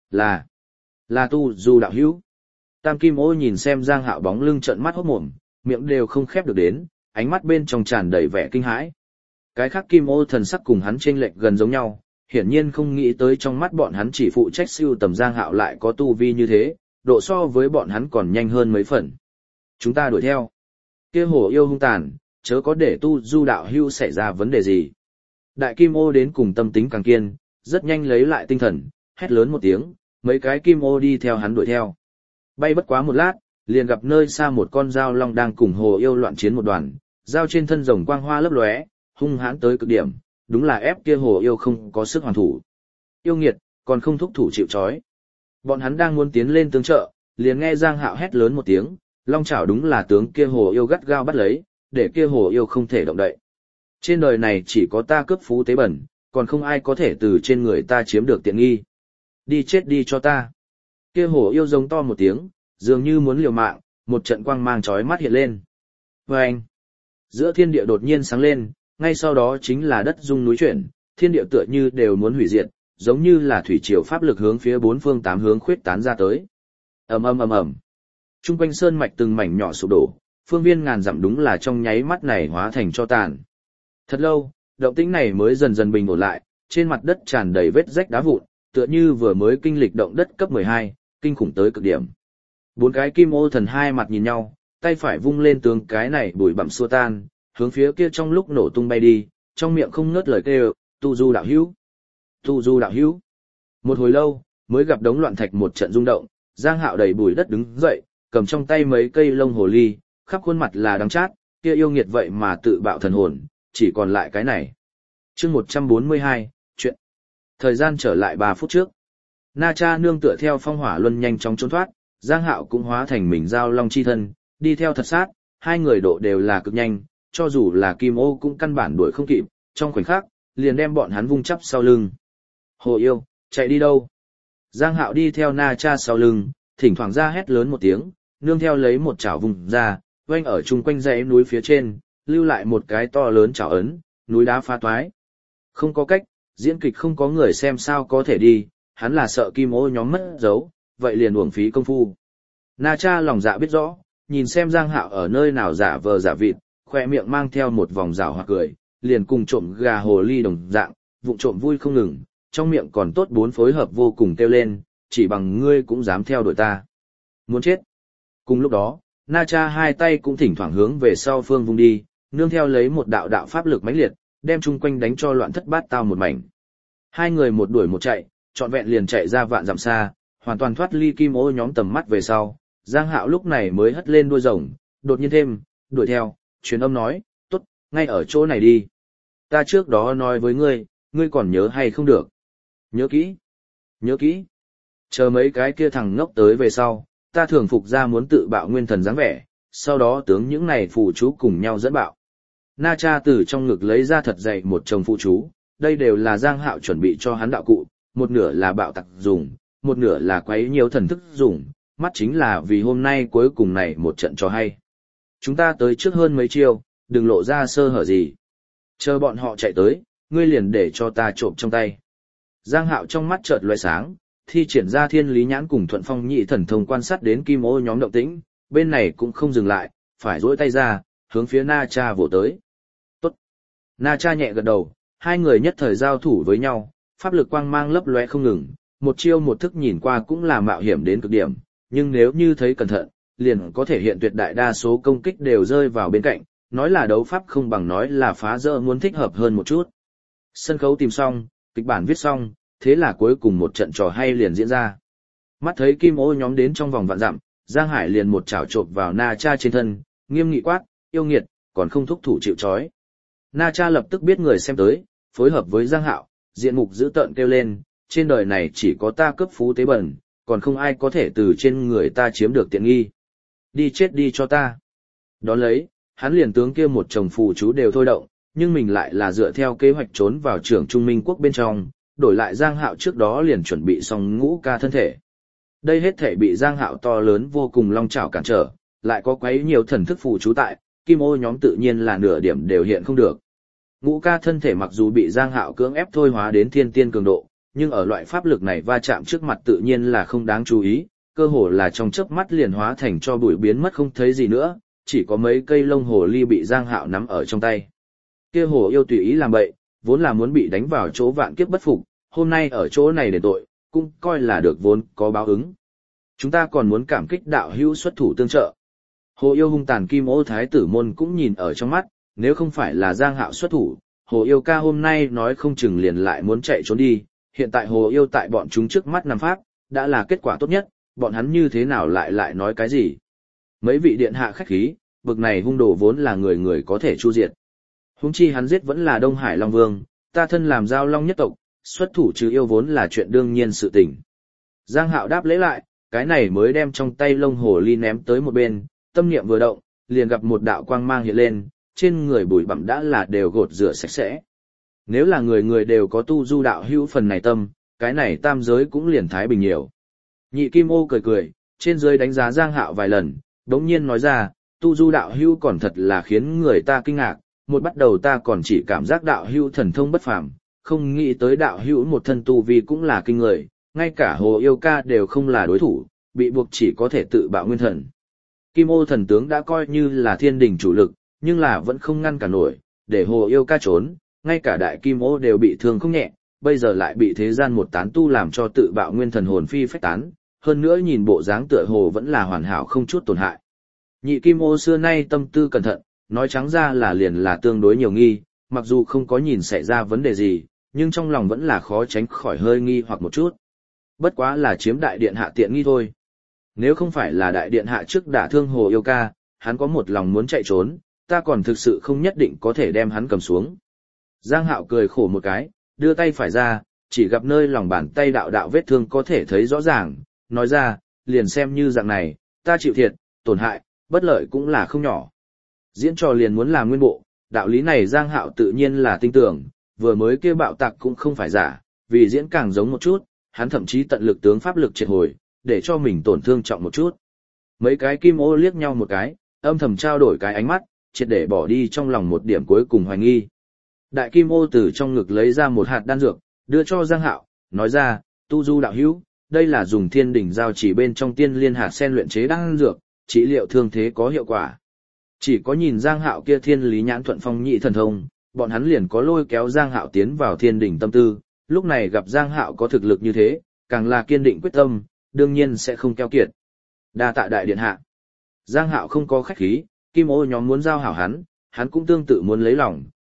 Là Tu Du đạo hữu. Tam Kim Ô nhìn xem Giang Hạo bóng lưng trợn mắt hốt mồm, miệng đều không khép được đến, ánh mắt bên trong tràn đầy vẻ kinh hãi. Cái khác Kim Ô thần sắc cùng hắn chênh lệch gần giống nhau, hiển nhiên không nghĩ tới trong mắt bọn hắn chỉ phụ trách siêu tầm Giang Hạo lại có tu vi như thế, độ so với bọn hắn còn nhanh hơn mấy phần. Chúng ta đuổi theo. Kia hổ yêu hung tàn, chớ có để Tu Du đạo hữu xảy ra vấn đề gì. Đại Kim Ô đến cùng tâm tính càng kiên, rất nhanh lấy lại tinh thần, hét lớn một tiếng, mấy cái Kim Ô đi theo hắn đuổi theo. Bay bất quá một lát, liền gặp nơi xa một con dao long đang cùng hồ yêu loạn chiến một đoàn, dao trên thân rồng quang hoa lấp lóe, hung hãn tới cực điểm, đúng là ép kia hồ yêu không có sức hoàn thủ. Yêu nghiệt, còn không thúc thủ chịu trói. Bọn hắn đang muốn tiến lên tương trợ, liền nghe Giang Hạo hét lớn một tiếng, long chảo đúng là tướng kia hồ yêu gắt gao bắt lấy, để kia hồ yêu không thể động đậy. Trên đời này chỉ có ta cướp phú tế bẩn, còn không ai có thể từ trên người ta chiếm được tiện nghi. Đi chết đi cho ta. Kia hổ yêu giống to một tiếng, dường như muốn liều mạng, một trận quang mang chói mắt hiện lên. Vâng! Giữa thiên địa đột nhiên sáng lên, ngay sau đó chính là đất rung núi chuyển, thiên địa tựa như đều muốn hủy diệt, giống như là thủy triều pháp lực hướng phía bốn phương tám hướng khuyết tán ra tới. Ầm ầm ầm ầm. Trung quanh sơn mạch từng mảnh nhỏ sụp đổ, phương viên ngàn dặm đúng là trong nháy mắt này hóa thành cho tàn. Thật lâu, động tĩnh này mới dần dần bình ổn lại, trên mặt đất tràn đầy vết rách đá vụn, tựa như vừa mới kinh lịch động đất cấp 12, kinh khủng tới cực điểm. Bốn cái kim ô thần hai mặt nhìn nhau, tay phải vung lên tướng cái này bụi bặm xua tan, hướng phía kia trong lúc nổ tung bay đi, trong miệng không ngớt lời kêu, Tu Du đạo hữu, Tu Du đạo hữu. Một hồi lâu, mới gặp đống loạn thạch một trận rung động, Giang Hạo đầy bụi đất đứng dậy, cầm trong tay mấy cây lông hồ ly, khắp khuôn mặt là đắng chát, kia yêu nghiệt vậy mà tự bạo thần hồn, chỉ còn lại cái này. Chương 142, chuyện. Thời gian trở lại 3 phút trước. Na Cha nương tựa theo phong hỏa luân nhanh chóng trốn thoát, Giang Hạo cũng hóa thành mình giao long chi thân, đi theo thật sát, hai người độ đều là cực nhanh, cho dù là Kim Ô cũng căn bản đuổi không kịp, trong khoảnh khắc, liền đem bọn hắn vung chắp sau lưng. Hồ yêu, chạy đi đâu? Giang Hạo đi theo Na Cha sau lưng, thỉnh thoảng ra hét lớn một tiếng, nương theo lấy một chảo vùng ra, quanh ở chung quanh dãy núi phía trên, lưu lại một cái to lớn chảo ấn, núi đá phá toái. Không có cách, diễn kịch không có người xem sao có thể đi, hắn là sợ Kim Ô nhóm mất dấu, vậy liền uổng phí công phu. Na Cha lòng dạ biết rõ, nhìn xem Giang Hạo ở nơi nào giả vờ giả vịt, khoe miệng mang theo một vòng rào hoặc cười, liền cùng trộm gà hồ ly đồng dạng, vụng trộm vui không ngừng, trong miệng còn tốt bốn phối hợp vô cùng kêu lên, chỉ bằng ngươi cũng dám theo đuổi ta. Muốn chết. Cùng lúc đó, Na Cha hai tay cũng thỉnh thoảng hướng về sau phương vung đi, nương theo lấy một đạo đạo pháp lực mãnh liệt, đem chung quanh đánh cho loạn thất bát tao một mảnh. Hai người một đuổi một chạy, trọn vẹn liền chạy ra vạn dặm xa, hoàn toàn thoát ly Kim Ô nhóm tầm mắt về sau. Giang Hạo lúc này mới hất lên đuôi rồng, đột nhiên thêm, đuổi theo, truyền âm nói, tốt, ngay ở chỗ này đi. Ta trước đó nói với ngươi, ngươi còn nhớ hay không được? Nhớ kỹ. Nhớ kỹ. Chờ mấy cái kia thằng ngốc tới về sau, ta thường phục ra muốn tự bạo nguyên thần dáng vẻ, sau đó tướng những này phù chú cùng nhau dẫn bạo. Na Cha từ trong ngực lấy ra thật dày một chồng phù chú, đây đều là Giang Hạo chuẩn bị cho hắn đạo cụ, một nửa là bạo tặc dùng, một nửa là quấy nhiều thần thức dùng, mắt chính là vì hôm nay cuối cùng này một trận cho hay. Chúng ta tới trước hơn mấy chiêu, đừng lộ ra sơ hở gì. Chờ bọn họ chạy tới, ngươi liền để cho ta trộm trong tay. Giang Hạo trong mắt chợt lóe sáng, thi triển ra Thiên Lý Nhãn cùng Thuận Phong Nhị Thần Thông quan sát đến Kim Ô nhóm động tĩnh, bên này cũng không dừng lại, phải duỗi tay ra, hướng phía Na Cha vỗ tới. Tốt. Na Cha nhẹ gật đầu, hai người nhất thời giao thủ với nhau, pháp lực quang mang lấp lóe không ngừng, một chiêu một thức nhìn qua cũng là mạo hiểm đến cực điểm, nhưng nếu như thấy cẩn thận, liền có thể hiện tuyệt đại đa số công kích đều rơi vào bên cạnh, nói là đấu pháp không bằng nói là phá rỡ muốn thích hợp hơn một chút. Sân khấu tìm xong, kịch bản viết xong, thế là cuối cùng một trận trò hay liền diễn ra. Mắt thấy Kim Ô nhóm đến trong vòng vạn dặm, Giang Hải liền một chảo chộp vào Na Cha trên thân, nghiêm nghị quát, yêu nghiệt, còn không thúc thủ chịu trói. Na Cha lập tức biết người xem tới, phối hợp với Giang Hạo, diện mục dữ tợn kêu lên, trên đời này chỉ có ta cấp phú tế bẩn, còn không ai có thể từ trên người ta chiếm được tiện nghi. Đi chết đi cho ta. Đón lấy, hắn liền tướng kia một chồng phù chú đều thôi động, nhưng mình lại là dựa theo kế hoạch trốn vào trưởng Trung Minh quốc bên trong, đổi lại Giang Hạo trước đó liền chuẩn bị xong ngũ ca thân thể. Đây hết thể bị Giang Hạo to lớn vô cùng long chảo cản trở, lại có quấy nhiều thần thức phù chú tại, Kim Ô nhóm tự nhiên là nửa điểm đều hiện không được. Ngũ ca thân thể mặc dù bị Giang Hạo cưỡng ép thôi hóa đến thiên tiên cường độ, nhưng ở loại pháp lực này va chạm trước mặt tự nhiên là không đáng chú ý, cơ hồ là trong chớp mắt liền hóa thành cho bụi biến mất không thấy gì nữa, chỉ có mấy cây lông hồ ly bị Giang Hạo nắm ở trong tay. Kia hồ yêu tùy ý làm bậy, vốn là muốn bị đánh vào chỗ vạn kiếp bất phục, hôm nay ở chỗ này để tội, cũng coi là được vốn có báo ứng. Chúng ta còn muốn cảm kích đạo hữu xuất thủ tương trợ. Hồ yêu hung tàn Kim Ô thái tử môn cũng nhìn ở trong mắt, nếu không phải là Giang Hạo xuất thủ, hồ yêu ca hôm nay nói không chừng liền lại muốn chạy trốn đi, hiện tại hồ yêu tại bọn chúng trước mắt nằm pháp, đã là kết quả tốt nhất, bọn hắn như thế nào lại nói cái gì. Mấy vị điện hạ khách khí, bực này hung đồ vốn là người người có thể chu diệt. Huống chi hắn giết vẫn là Đông Hải Long Vương, ta thân làm giao long nhất tộc, xuất thủ trừ yêu vốn là chuyện đương nhiên sự tình. Giang Hạo đáp lễ lại, cái này mới đem trong tay lông hồ ly ném tới một bên, tâm niệm vừa động, liền gặp một đạo quang mang hiện lên, trên người bụi bặm đã là đều gột rửa sạch sẽ. Nếu là người người đều có tu du đạo hữu phần này tâm, cái này tam giới cũng liền thái bình nhiều. Nhị Kim Ô cười cười, trên dưới đánh giá Giang Hạo vài lần, đống nhiên nói ra, tu du đạo hữu còn thật là khiến người ta kinh ngạc, một bắt đầu ta còn chỉ cảm giác đạo hữu thần thông bất phàm, không nghĩ tới đạo hữu một thân tu vi cũng là kinh người, ngay cả hồ yêu ca đều không là đối thủ, bị buộc chỉ có thể tự bạo nguyên thần. Kim Ô thần tướng đã coi như là thiên đình chủ lực, nhưng là vẫn không ngăn cả nổi, để hồ yêu ca trốn, ngay cả đại Kim Ô đều bị thương không nhẹ, bây giờ lại bị thế gian một tán tu làm cho tự bạo nguyên thần hồn phi phách tán, hơn nữa nhìn bộ dáng tựa hồ vẫn là hoàn hảo không chút tổn hại. Nhị Kim Ô xưa nay tâm tư cẩn thận, nói trắng ra là liền là tương đối nhiều nghi, mặc dù không có nhìn xảy ra vấn đề gì, nhưng trong lòng vẫn là khó tránh khỏi hơi nghi hoặc một chút. Bất quá là chiếm đại điện hạ tiện nghi thôi. Nếu không phải là đại điện hạ trước đả thương hồ yêu ca, hắn có một lòng muốn chạy trốn, ta còn thực sự không nhất định có thể đem hắn cầm xuống. Giang Hạo cười khổ một cái, đưa tay phải ra, chỉ gặp nơi lòng bàn tay đạo đạo vết thương có thể thấy rõ ràng, nói ra, liền xem như dạng này, ta chịu thiệt, tổn hại, bất lợi cũng là không nhỏ. Diễn trò liền muốn làm nguyên bộ, đạo lý này Giang Hạo tự nhiên là tin tưởng, vừa mới kia bạo tạc cũng không phải giả, vì diễn càng giống một chút, hắn thậm chí tận lực tướng pháp lực triệt hồi, để cho mình tổn thương trọng một chút. Mấy cái Kim Ô liếc nhau một cái, âm thầm trao đổi cái ánh mắt, triệt để bỏ đi trong lòng một điểm cuối cùng hoài nghi. Đại Kim Ô từ trong ngực lấy ra một hạt đan dược, đưa cho Giang Hạo, nói ra, tu du đạo hữu, đây là dùng thiên đỉnh giao chỉ bên trong tiên liên hạt sen luyện chế đan dược, trị liệu thương thế có hiệu quả. Chỉ có nhìn Giang Hạo kia thiên lý nhãn thuận phong nhị thần thông, bọn hắn liền có lôi kéo Giang Hạo tiến vào thiên đỉnh tâm tư, lúc này gặp Giang Hạo có thực lực như thế, càng là kiên định quyết tâm, đương nhiên sẽ không keo kiệt. Đa tạ đại điện hạ. Giang Hạo không có khách khí, Kim Ô nhóm muốn giao hảo hắn cũng tương tự muốn lấy lòng,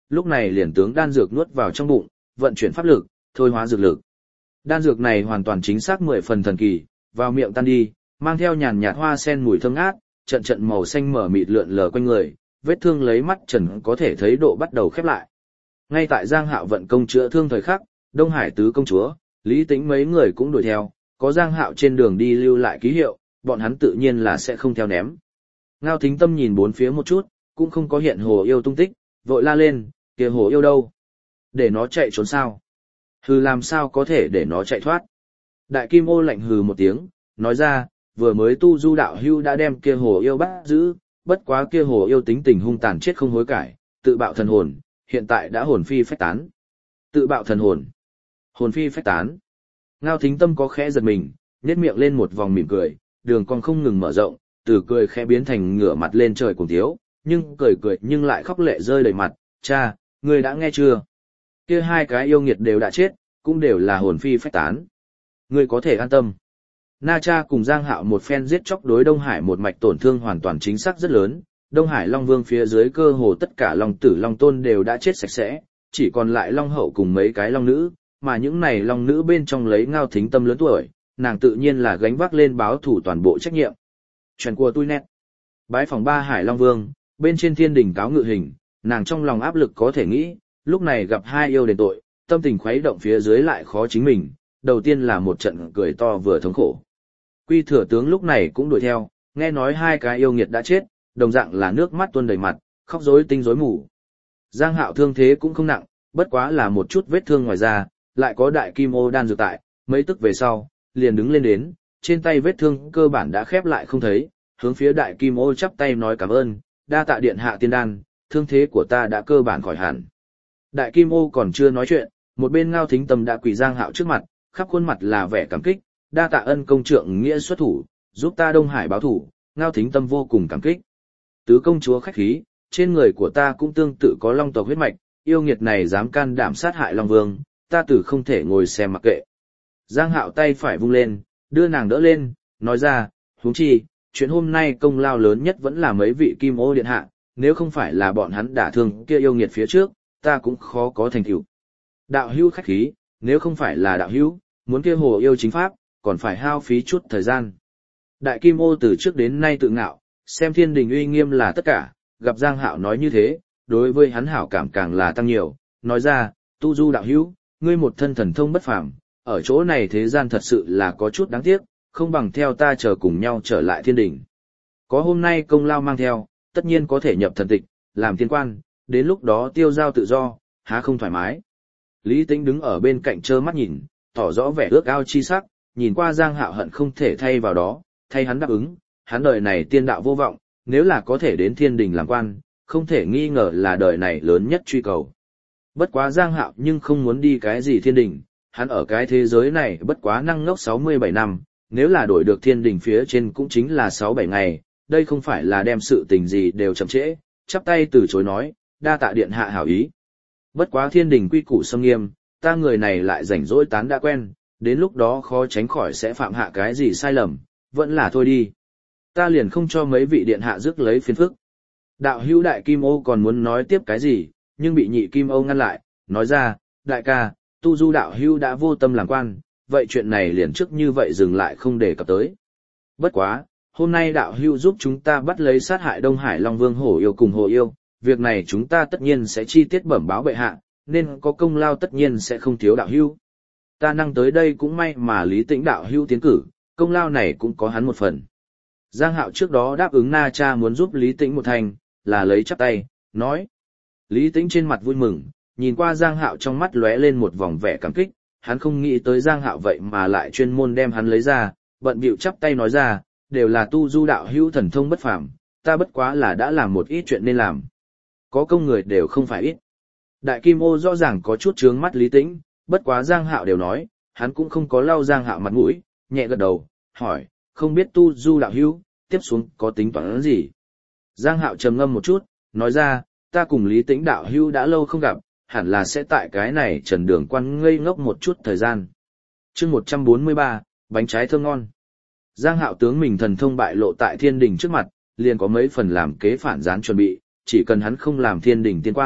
lúc này liền tướng đan dược nuốt vào trong bụng, vận chuyển pháp lực, thôi hóa dược lực. Đan dược này hoàn toàn chính xác 10 phần thần kỳ, vào miệng tan đi, mang theo nhàn nhạt hoa sen mùi thơm ngát, trận trận màu xanh mở mịt lượn lờ quanh người, vết thương lấy mắt trần có thể thấy độ bắt đầu khép lại. Ngay tại Giang Hạo vận công chữa thương thời khắc, Đông Hải tứ công chúa, Lý Tĩnh mấy người cũng đuổi theo, có Giang Hạo trên đường đi lưu lại ký hiệu, bọn hắn tự nhiên là sẽ không theo ném. Ngao Thính Tâm nhìn bốn phía một chút, cũng không có hiện hồ yêu tung tích, vội la lên, kia hồ yêu đâu? Để nó chạy trốn sao? Hừ, làm sao có thể để nó chạy thoát? Đại Kim Ô lạnh hừ một tiếng, nói ra, vừa mới Tu Du đạo hưu đã đem kia hồ yêu bắt giữ, bất quá kia hồ yêu tính tình hung tàn chết không hối cải, tự bạo thần hồn, hiện tại đã hồn phi phách tán. Tự bạo thần hồn, hồn phi phách tán. Ngao Thính Tâm có khẽ giật mình, nhếch miệng lên một vòng mỉm cười, đường cong không ngừng mở rộng, từ cười khẽ biến thành ngửa mặt lên trời cùng thiếu, nhưng cười nhưng lại khóc lệ rơi đầy mặt, cha, ngươi đã nghe chưa? Kia hai cái yêu nghiệt đều đã chết, cũng đều là hồn phi phách tán. Ngươi có thể an tâm. Na Cha cùng Giang Hạo một phen giết chóc đối Đông Hải một mạch tổn thương hoàn toàn chính xác rất lớn, Đông Hải Long Vương phía dưới cơ hồ tất cả Long Tử Long Tôn đều đã chết sạch sẽ, chỉ còn lại Long Hậu cùng mấy cái Long Nữ, mà những này Long Nữ bên trong lấy Ngao Thính Tâm lớn tuổi, nàng tự nhiên là gánh vác lên báo thủ toàn bộ trách nhiệm. Chuyện của tôi nét. Bái phòng ba Hải Long Vương, bên trên thiên đỉnh cáo ngự hình, nàng trong lòng áp lực có thể nghĩ, lúc này gặp hai yêu đền tội, tâm tình khuấy động phía dưới lại khó chính mình, đầu tiên là một trận cười to vừa thống khổ. Quy Thừa tướng lúc này cũng đuổi theo, nghe nói hai cái yêu nghiệt đã chết, đồng dạng là nước mắt tuôn đầy mặt, khóc rối tinh rối mù. Giang Hạo thương thế cũng không nặng, bất quá là một chút vết thương ngoài da, lại có đại kim ô đan dược tại, mấy tức về sau, liền đứng lên đến, trên tay vết thương cơ bản đã khép lại không thấy, hướng phía đại kim ô chắp tay nói cảm ơn, đa tạ điện hạ tiên đan, thương thế của ta đã cơ bản khỏi hẳn. Đại kim ô còn chưa nói chuyện, một bên Ngao Thính Tâm đã quỳ Giang Hạo trước mặt, khắp khuôn mặt là vẻ cảm kích, đa tạ ân công trượng nghĩa xuất thủ, giúp ta Đông Hải báo thủ, Ngao Thính Tâm vô cùng cảm kích. Tứ công chúa khách khí, trên người của ta cũng tương tự có long tộc huyết mạch, yêu nghiệt này dám can đảm sát hại Long Vương, ta tử không thể ngồi xem mặc kệ. Giang Hạo tay phải vung lên, đưa nàng đỡ lên, nói ra, huống chi, chuyện hôm nay công lao lớn nhất vẫn là mấy vị kim ô điện hạ, nếu không phải là bọn hắn đả thương kia yêu nghiệt phía trước, ta cũng khó có thành tựu. Đạo hữu khách khí, nếu không phải là đạo hữu, muốn kia hồ yêu chính pháp, còn phải hao phí chút thời gian. Đại kim ô từ trước đến nay tự ngạo, xem thiên đình uy nghiêm là tất cả, gặp Giang Hạo nói như thế, đối với hắn hảo cảm càng là tăng nhiều, nói ra, Tu Du đạo hữu, ngươi một thân thần thông bất phàm, ở chỗ này thế gian thật sự là có chút đáng tiếc, không bằng theo ta chờ cùng nhau trở lại thiên đình. Có hôm nay công lao mang theo, tất nhiên có thể nhập thần tịch, làm tiên quan, đến lúc đó tiêu giao tự do, há không thoải mái. Lý Tĩnh đứng ở bên cạnh trơ mắt nhìn, tỏ rõ vẻ ước ao chi sắc, nhìn qua Giang Hạo hận không thể thay vào đó, thay hắn đáp ứng, hắn đời này tiên đạo vô vọng, nếu là có thể đến thiên đình làm quan, không thể nghi ngờ là đời này lớn nhất truy cầu. Bất quá Giang Hạo nhưng không muốn đi cái gì thiên đình, hắn ở cái thế giới này bất quá năng ngốc 67 năm, nếu là đổi được thiên đình phía trên cũng chính là 6-7 ngày, đây không phải là đem sự tình gì đều chậm trễ, chắp tay từ chối nói, đa tạ điện hạ hảo ý. Bất quá thiên đình quy củ xâm nghiêm, ta người này lại rảnh rỗi tán đã quen, đến lúc đó khó tránh khỏi sẽ phạm hạ cái gì sai lầm, vẫn là thôi đi. Ta liền không cho mấy vị điện hạ rước lấy phiền phức. Đạo hữu đại kim ô còn muốn nói tiếp cái gì, nhưng bị nhị kim ô ngăn lại, nói ra, đại ca, Tu Du đạo hữu đã vô tâm làm quan, vậy chuyện này liền trước như vậy dừng lại không để cập tới. Bất quá, hôm nay đạo hữu giúp chúng ta bắt lấy sát hại Đông Hải Long Vương hổ yêu cùng hổ yêu, việc này chúng ta tất nhiên sẽ chi tiết bẩm báo bệ hạ, nên có công lao tất nhiên sẽ không thiếu đạo hữu. Ta năng tới đây cũng may mà Lý Tĩnh đạo hữu tiến cử, công lao này cũng có hắn một phần. Giang Hạo trước đó đáp ứng Na Cha muốn giúp Lý Tĩnh một thành, là lấy chắp tay, nói. Lý Tĩnh trên mặt vui mừng, nhìn qua Giang Hạo trong mắt lóe lên một vòng vẻ cảm kích, hắn không nghĩ tới Giang Hạo vậy mà lại chuyên môn đem hắn lấy ra, bận bịu chắp tay nói ra, đều là Tu Du đạo hữu thần thông bất phàm, ta bất quá là đã làm một ít chuyện nên làm. Có công người đều không phải ít. Đại Kim Ô rõ ràng có chút chướng mắt Lý Tĩnh, bất quá Giang Hạo đều nói, hắn cũng không có lau Giang Hạo mặt mũi, nhẹ gật đầu, hỏi, không biết Tu Du đạo hữu, tiếp xuống có tính toán gì? Giang Hạo trầm ngâm một chút, nói ra, ta cùng Lý Tĩnh đạo hữu đã lâu không gặp, hẳn là sẽ tại cái này trần đường quan ngây ngốc một chút thời gian. Chương 143, bánh trái thơm ngon. Giang Hạo tướng mình thần thông bại lộ tại thiên đình trước mặt, liền có mấy phần làm kế phản gián chuẩn bị, chỉ cần hắn không làm thiên đình tiên quan,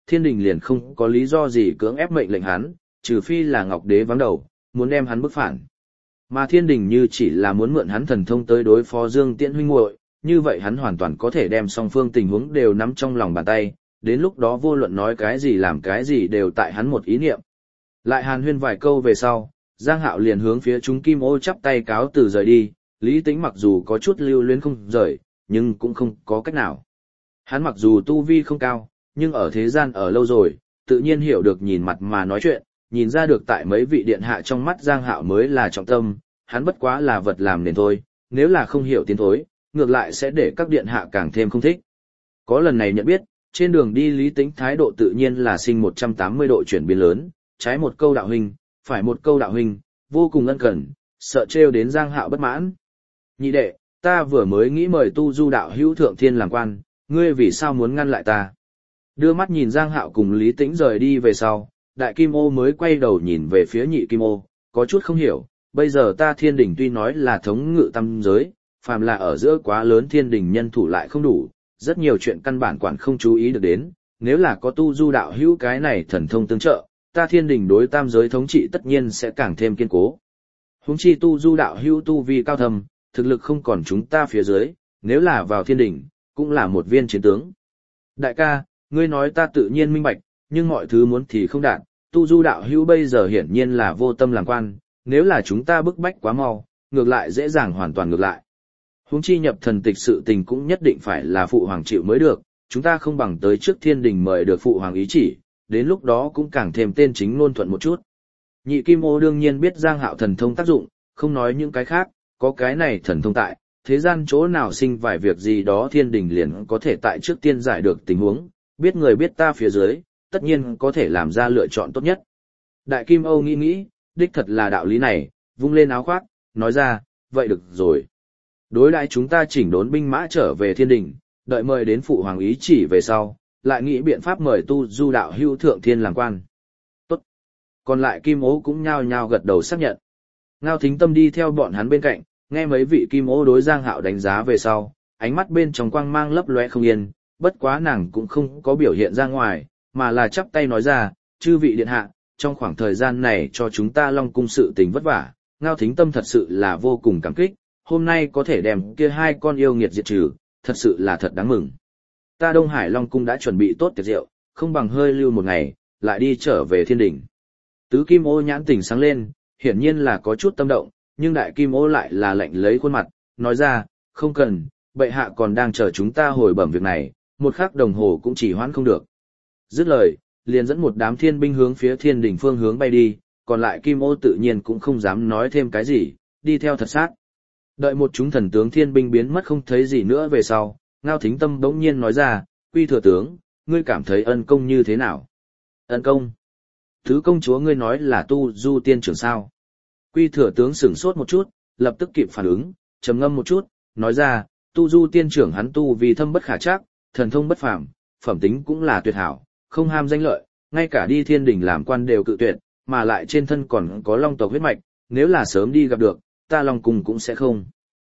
thiên đình liền không có lý do gì cưỡng ép mệnh lệnh hắn, trừ phi là Ngọc Đế vắng đầu, muốn đem hắn bức phản. Mà thiên đình như chỉ là muốn mượn hắn thần thông tới đối phó Dương Tiễn huynh muội, như vậy hắn hoàn toàn có thể đem song phương tình huống đều nắm trong lòng bàn tay, đến lúc đó vô luận nói cái gì làm cái gì đều tại hắn một ý niệm. Lại hàn huyên vài câu về sau, Giang Hạo liền hướng phía chúng Kim Ô chắp tay cáo từ rời đi, Lý Tĩnh mặc dù có chút lưu luyến không rời, nhưng cũng không có cách nào. Hắn mặc dù tu vi không cao, nhưng ở thế gian ở lâu rồi, tự nhiên hiểu được nhìn mặt mà nói chuyện, nhìn ra được tại mấy vị điện hạ trong mắt Giang Hạo mới là trọng tâm, hắn bất quá là vật làm nền thôi, nếu là không hiểu tiến thối, ngược lại sẽ để các điện hạ càng thêm không thích. Có lần này nhận biết, trên đường đi Lý Tĩnh thái độ tự nhiên là sinh 180 độ chuyển biến lớn, trái một câu đạo huynh, phải một câu đạo huynh, vô cùng ân cần, sợ trêu đến Giang Hạo bất mãn. Nhị đệ, ta vừa mới nghĩ mời tu du đạo hữu thượng thiên làm quan, ngươi vì sao muốn ngăn lại ta? Đưa mắt nhìn Giang Hạo cùng Lý Tĩnh rời đi về sau, Đại Kim Ô mới quay đầu nhìn về phía Nhị Kim Ô, có chút không hiểu, bây giờ ta thiên đình tuy nói là thống ngự tam giới, phàm là ở giữa quá lớn thiên đình nhân thủ lại không đủ, rất nhiều chuyện căn bản quản không chú ý được đến, nếu là có tu du đạo hữu cái này thần thông tương trợ, ta thiên đình đối tam giới thống trị tất nhiên sẽ càng thêm kiên cố. Huống chi tu du đạo hữu tu vi cao thâm, thực lực không còn chúng ta phía dưới, nếu là vào thiên đình, cũng là một viên chiến tướng. Đại ca, ngươi nói ta tự nhiên minh bạch, nhưng mọi thứ muốn thì không đạt, tu du đạo hữu bây giờ hiển nhiên là vô tâm làm quan, nếu là chúng ta bức bách quá mau, ngược lại dễ dàng hoàn toàn ngược lại. Huống chi nhập thần tịch sự tình cũng nhất định phải là phụ hoàng chịu mới được, chúng ta không bằng tới trước thiên đình mời được phụ hoàng ý chỉ, đến lúc đó cũng càng thêm tên chính ngôn thuận một chút. Nhị Kim Ô đương nhiên biết Giang Hạo thần thông tác dụng, không nói những cái khác, có cái này thần thông tại, thế gian chỗ nào sinh vài việc gì đó thiên đình liền có thể tại trước tiên giải được tình huống, biết người biết ta phía dưới, tất nhiên có thể làm ra lựa chọn tốt nhất. Đại Kim Âu nghĩ, đích thật là đạo lý này, vung lên áo khoác, nói ra, vậy được rồi. Đối đãi chúng ta chỉnh đốn binh mã trở về thiên đình, đợi mời đến phụ hoàng ý chỉ về sau, lại nghĩ biện pháp mời tu du đạo hữu thượng thiên làm quan. Tốt. Còn lại Kim Ô cũng nhao nhao gật đầu xác nhận. Ngao Thính Tâm đi theo bọn hắn bên cạnh, nghe mấy vị Kim Ô đối Giang Hạo đánh giá về sau, ánh mắt bên trong quang mang lấp lóe không yên, bất quá nàng cũng không có biểu hiện ra ngoài, mà là chắp tay nói ra, chư vị điện hạ, trong khoảng thời gian này cho chúng ta Long cung sự tình vất vả, Ngao Thính Tâm thật sự là vô cùng cảm kích, hôm nay có thể đem kia hai con yêu nghiệt diệt trừ, thật sự là thật đáng mừng. Ta Đông Hải Long cung đã chuẩn bị tốt tiệc rượu, không bằng hơi lưu một ngày, lại đi trở về thiên đình. Tứ Kim Ô nhãn tỉnh sáng lên, hiển nhiên là có chút tâm động, nhưng Đại Kim Ô lại là lạnh lấy khuôn mặt, nói ra, không cần, bệ hạ còn đang chờ chúng ta hồi bẩm việc này, một khắc đồng hồ cũng chỉ hoãn không được. Dứt lời, liền dẫn một đám thiên binh hướng phía thiên đình phương hướng bay đi, còn lại Kim Ô tự nhiên cũng không dám nói thêm cái gì, đi theo thật sát. Đợi một chúng thần tướng thiên binh biến mất không thấy gì nữa về sau, Ngao Thính Tâm bỗng nhiên nói ra, Quy thừa tướng, ngươi cảm thấy ân công như thế nào? Ân công? Thứ công chúa ngươi nói là tu du tiên trưởng sao? Quy thừa tướng sửng sốt một chút, lập tức kịp phản ứng, trầm ngâm một chút, nói ra, tu du tiên trưởng hắn tu vì thâm bất khả trắc, thần thông bất phàm, phẩm tính cũng là tuyệt hảo, không ham danh lợi, ngay cả đi thiên đình làm quan đều cự tuyệt, mà lại trên thân còn có long tộc huyết mạch, nếu là sớm đi gặp được, ta Long cung cũng sẽ không.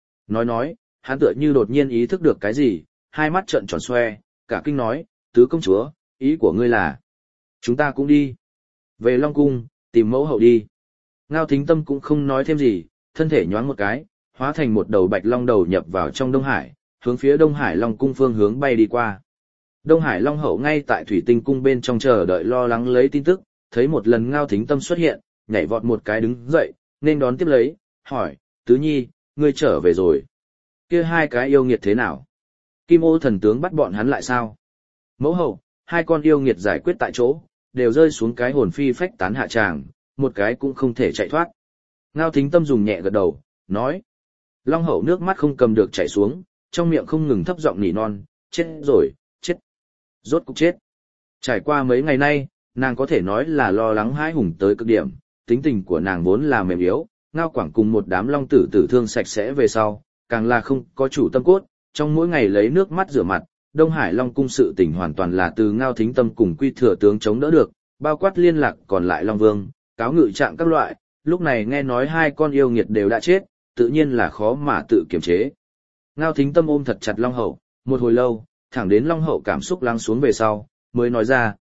Nói, hắn tựa như đột nhiên ý thức được cái gì, hai mắt trợn tròn xoe, cả kinh nói, tứ công chúa, ý của ngươi là, chúng ta cũng đi. Về Long cung, tìm mẫu hậu đi. Ngao Thính Tâm cũng không nói thêm gì, thân thể nhoáng một cái, hóa thành một đầu bạch long đầu nhập vào trong Đông Hải, hướng phía Đông Hải Long cung phương hướng bay đi qua. Đông Hải Long hậu ngay tại Thủy Tinh cung bên trong chờ đợi lo lắng lấy tin tức, thấy một lần Ngao Thính Tâm xuất hiện, nhảy vọt một cái đứng dậy, nên đón tiếp lấy, hỏi, Tứ Nhi, ngươi trở về rồi. Kia hai cái yêu nghiệt thế nào? Kim Ô thần tướng bắt bọn hắn lại sao? Mẫu hậu, hai con yêu nghiệt giải quyết tại chỗ, đều rơi xuống cái hồn phi phách tán hạ tràng, một cái cũng không thể chạy thoát. Ngao Thính Tâm dùng nhẹ gật đầu, nói. Long hậu nước mắt không cầm được chảy xuống, trong miệng không ngừng thấp giọng nỉ non, chết rồi, chết. Rốt cục chết. Trải qua mấy ngày nay, nàng có thể nói là lo lắng hãi hùng tới cực điểm, tính tình của nàng vốn là mềm yếu, Ngao Quảng cùng một đám long tử tử thương sạch sẽ về sau, càng là không có chủ tâm cốt, trong mỗi ngày lấy nước mắt rửa mặt, Đông Hải Long cung sự tình hoàn toàn là từ Ngao Thính Tâm cùng Quy thừa tướng chống đỡ được, bao quát liên lạc còn lại Long Vương, cáo ngự trạng các loại, lúc này nghe nói hai con yêu nghiệt đều đã chết, tự nhiên là khó mà tự kiềm chế. Ngao Thính Tâm ôm thật chặt Long hậu, một hồi lâu, thẳng đến Long hậu cảm xúc lắng xuống về sau, mới nói ra,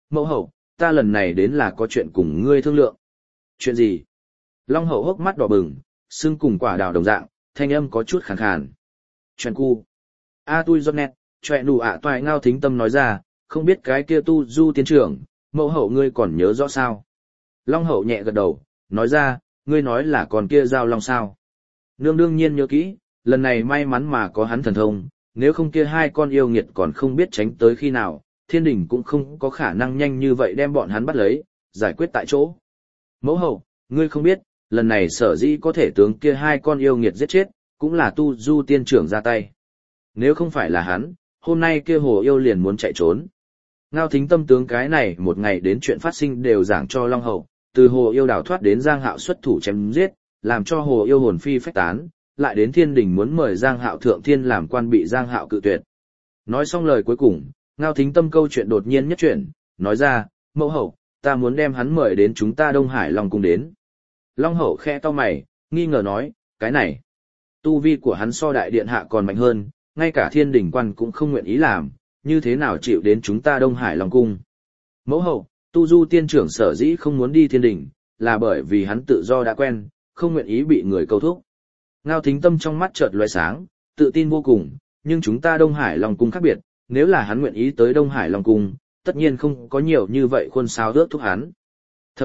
Mẫu hậu, ta lần này đến là có chuyện cùng ngươi thương lượng. Chuyện gì? Long hậu hốc mắt đỏ bừng, xương cùng quả đào đồng dạng, thanh âm có chút khàn khàn. Chuyện cu. A tui giọt nét, chuyện đủ ạ toại Ngao Thính Tâm nói ra, không biết cái kia tu du tiên trưởng, mẫu hậu ngươi còn nhớ rõ sao? Long hậu nhẹ gật đầu, nói ra, ngươi nói là còn kia giao long sao? Nương đương nhiên nhớ kỹ, lần này may mắn mà có hắn thần thông, nếu không kia hai con yêu nghiệt còn không biết tránh tới khi nào, thiên đình cũng không có khả năng nhanh như vậy đem bọn hắn bắt lấy, giải quyết tại chỗ. Mẫu hậu, ngươi không biết, lần này sở dĩ có thể tướng kia hai con yêu nghiệt giết chết, cũng là tu du tiên trưởng ra tay. Nếu không phải là hắn, hôm nay kia hồ yêu liền muốn chạy trốn. Ngao Thính Tâm tướng cái này một ngày đến chuyện phát sinh đều giảng cho Long hậu, từ hồ yêu đào thoát đến Giang Hạo xuất thủ chém giết, làm cho hồ yêu hồn phi phách tán, lại đến thiên đình muốn mời Giang Hạo thượng thiên làm quan bị Giang Hạo cự tuyệt. Nói xong lời cuối cùng, Ngao Thính Tâm câu chuyện đột nhiên nhất chuyển, nói ra, mẫu hậu, ta muốn đem hắn mời đến chúng ta Đông Hải Long cung đến. Long hậu khe to mày, nghi ngờ nói, cái này, tu vi của hắn so đại điện hạ còn mạnh hơn, ngay cả thiên đình quan cũng không nguyện ý làm, như thế nào chịu đến chúng ta Đông Hải Long cung. Mẫu hậu, tu du tiên trưởng sở dĩ không muốn đi thiên đình, là bởi vì hắn tự do đã quen, không nguyện ý bị người câu thúc. Ngao Thính Tâm trong mắt chợt lóe sáng, tự tin vô cùng, nhưng chúng ta Đông Hải Long cung khác biệt, nếu là hắn nguyện ý tới Đông Hải Long cung, tất nhiên không có nhiều như vậy khuôn sao rước thúc hắn. Thậm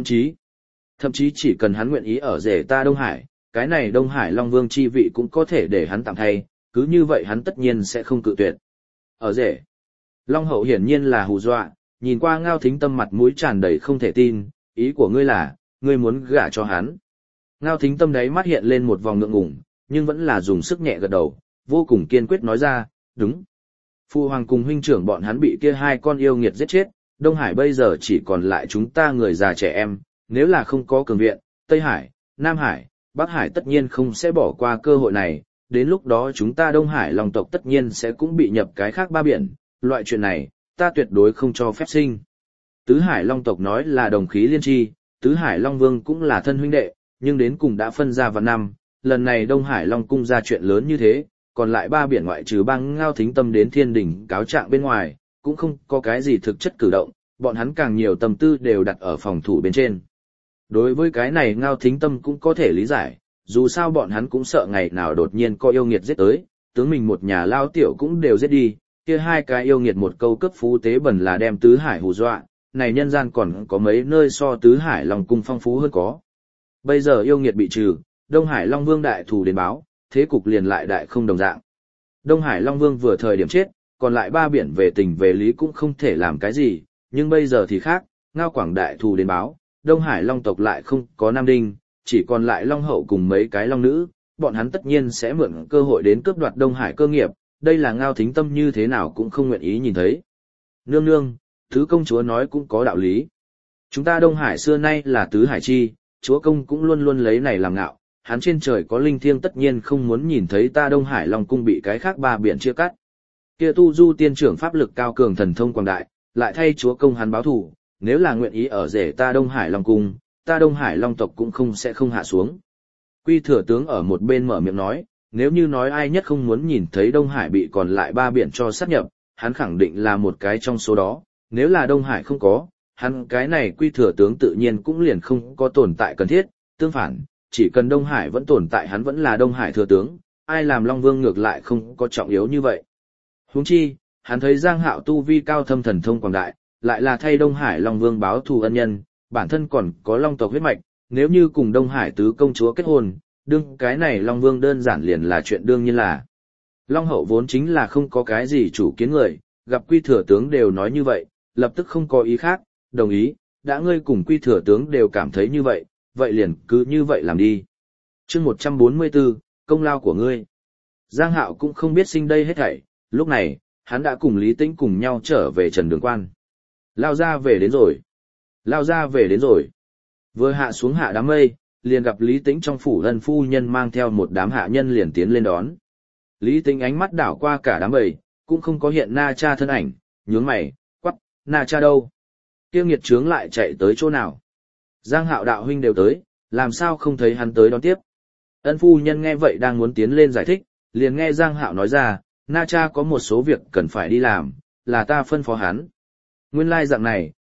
chí chỉ cần hắn nguyện ý ở rể ta Đông Hải, cái này Đông Hải Long Vương chi vị cũng có thể để hắn tạm thay, cứ như vậy hắn tất nhiên sẽ không cự tuyệt. Ở rể, Long hậu hiển nhiên là hù dọa, nhìn qua Ngao Thính Tâm mặt mũi tràn đầy không thể tin, ý của ngươi là, ngươi muốn gả cho hắn. Ngao Thính Tâm đấy mắt hiện lên một vòng ngượng ngùng, nhưng vẫn là dùng sức nhẹ gật đầu, vô cùng kiên quyết nói ra, đúng. Phu hoàng cùng huynh trưởng bọn hắn bị kia hai con yêu nghiệt giết chết, Đông Hải bây giờ chỉ còn lại chúng ta người già trẻ em, nếu là không có cường viện, Tây Hải, Nam Hải, Bắc Hải tất nhiên không sẽ bỏ qua cơ hội này, đến lúc đó chúng ta Đông Hải Long tộc tất nhiên sẽ cũng bị nhập cái khác ba biển, loại chuyện này, ta tuyệt đối không cho phép sinh. Tứ Hải Long tộc nói là đồng khí liên tri, Tứ Hải Long Vương cũng là thân huynh đệ, nhưng đến cùng đã phân ra vào năm, lần này Đông Hải Long cung ra chuyện lớn như thế, còn lại ba biển ngoại trừ bang Ngao Thính Tâm đến thiên đỉnh cáo trạng bên ngoài, cũng không có cái gì thực chất cử động, bọn hắn càng nhiều tâm tư đều đặt ở phòng thủ bên trên. Đối với cái này Ngao Thính Tâm cũng có thể lý giải, dù sao bọn hắn cũng sợ ngày nào đột nhiên có yêu nghiệt giết tới, tướng mình một nhà lao tiểu cũng đều giết đi, kia hai cái yêu nghiệt một câu cấp phú tế bẩn là đem Tứ Hải hù dọa, này nhân gian còn có mấy nơi so Tứ Hải Long cung phong phú hơn có. Bây giờ yêu nghiệt bị trừ, Đông Hải Long Vương đại thù đến báo, thế cục liền lại đại không đồng dạng. Đông Hải Long Vương vừa thời điểm chết, còn lại ba biển về tình về lý cũng không thể làm cái gì, nhưng bây giờ thì khác, Ngao Quảng đại thù đến báo, Đông Hải Long tộc lại không có nam đinh, chỉ còn lại Long hậu cùng mấy cái long nữ, bọn hắn tất nhiên sẽ mượn cơ hội đến cướp đoạt Đông Hải cơ nghiệp, đây là Ngao Thính Tâm như thế nào cũng không nguyện ý nhìn thấy. Nương nương, thứ công chúa nói cũng có đạo lý. Chúng ta Đông Hải xưa nay là tứ hải chi, chúa công cũng luôn luôn lấy này làm ngạo, hắn trên trời có linh thiêng tất nhiên không muốn nhìn thấy ta Đông Hải Long cung bị cái khác ba biển chia cắt. Kia tu du tiên trưởng pháp lực cao cường thần thông quảng đại, lại thay chúa công hắn báo thù, nếu là nguyện ý ở rể ta Đông Hải Long cung, ta Đông Hải Long tộc cũng sẽ không hạ xuống. Quy thừa tướng ở một bên mở miệng nói, nếu như nói ai nhất không muốn nhìn thấy Đông Hải bị còn lại ba biển cho sát nhập, hắn khẳng định là một cái trong số đó, nếu là Đông Hải không có, hắn cái này Quy thừa tướng tự nhiên cũng liền không có tồn tại cần thiết, tương phản, chỉ cần Đông Hải vẫn tồn tại hắn vẫn là Đông Hải thừa tướng, ai làm Long Vương ngược lại không có trọng yếu như vậy. Huống chi, hắn thấy Giang Hạo tu vi cao thâm thần thông quảng đại, lại là thay Đông Hải Long Vương báo thù ân nhân, bản thân còn có Long tộc huyết mạch, nếu như cùng Đông Hải tứ công chúa kết hôn, đương cái này Long Vương đơn giản liền là chuyện đương nhiên là. Long hậu vốn chính là không có cái gì chủ kiến người, gặp Quy thừa tướng đều nói như vậy, lập tức không có ý khác, đồng ý, đã ngươi cùng Quy thừa tướng đều cảm thấy như vậy, vậy liền cứ như vậy làm đi. Chương 144, công lao của ngươi. Giang Hạo cũng không biết sinh đây hết thảy, lúc này, hắn đã cùng Lý Tĩnh cùng nhau trở về Trần Đường Quan. Lao ra về đến rồi. Lao ra về đến rồi. Vừa hạ xuống hạ đám mây, liền gặp Lý Tĩnh trong phủ ân phu nhân mang theo một đám hạ nhân liền tiến lên đón. Lý Tĩnh ánh mắt đảo qua cả đám bầy, cũng không có hiện Na Cha thân ảnh, nhướng mày, quắc, Na Cha đâu? Tiêu nghiệt trướng lại chạy tới chỗ nào? Giang Hạo đạo huynh đều tới, làm sao không thấy hắn tới đón tiếp? Ân phu nhân nghe vậy đang muốn tiến lên giải thích, liền nghe Giang Hạo nói ra, Na Cha có một số việc cần phải đi làm, là ta phân phó hắn. Nguyên lai dạng này,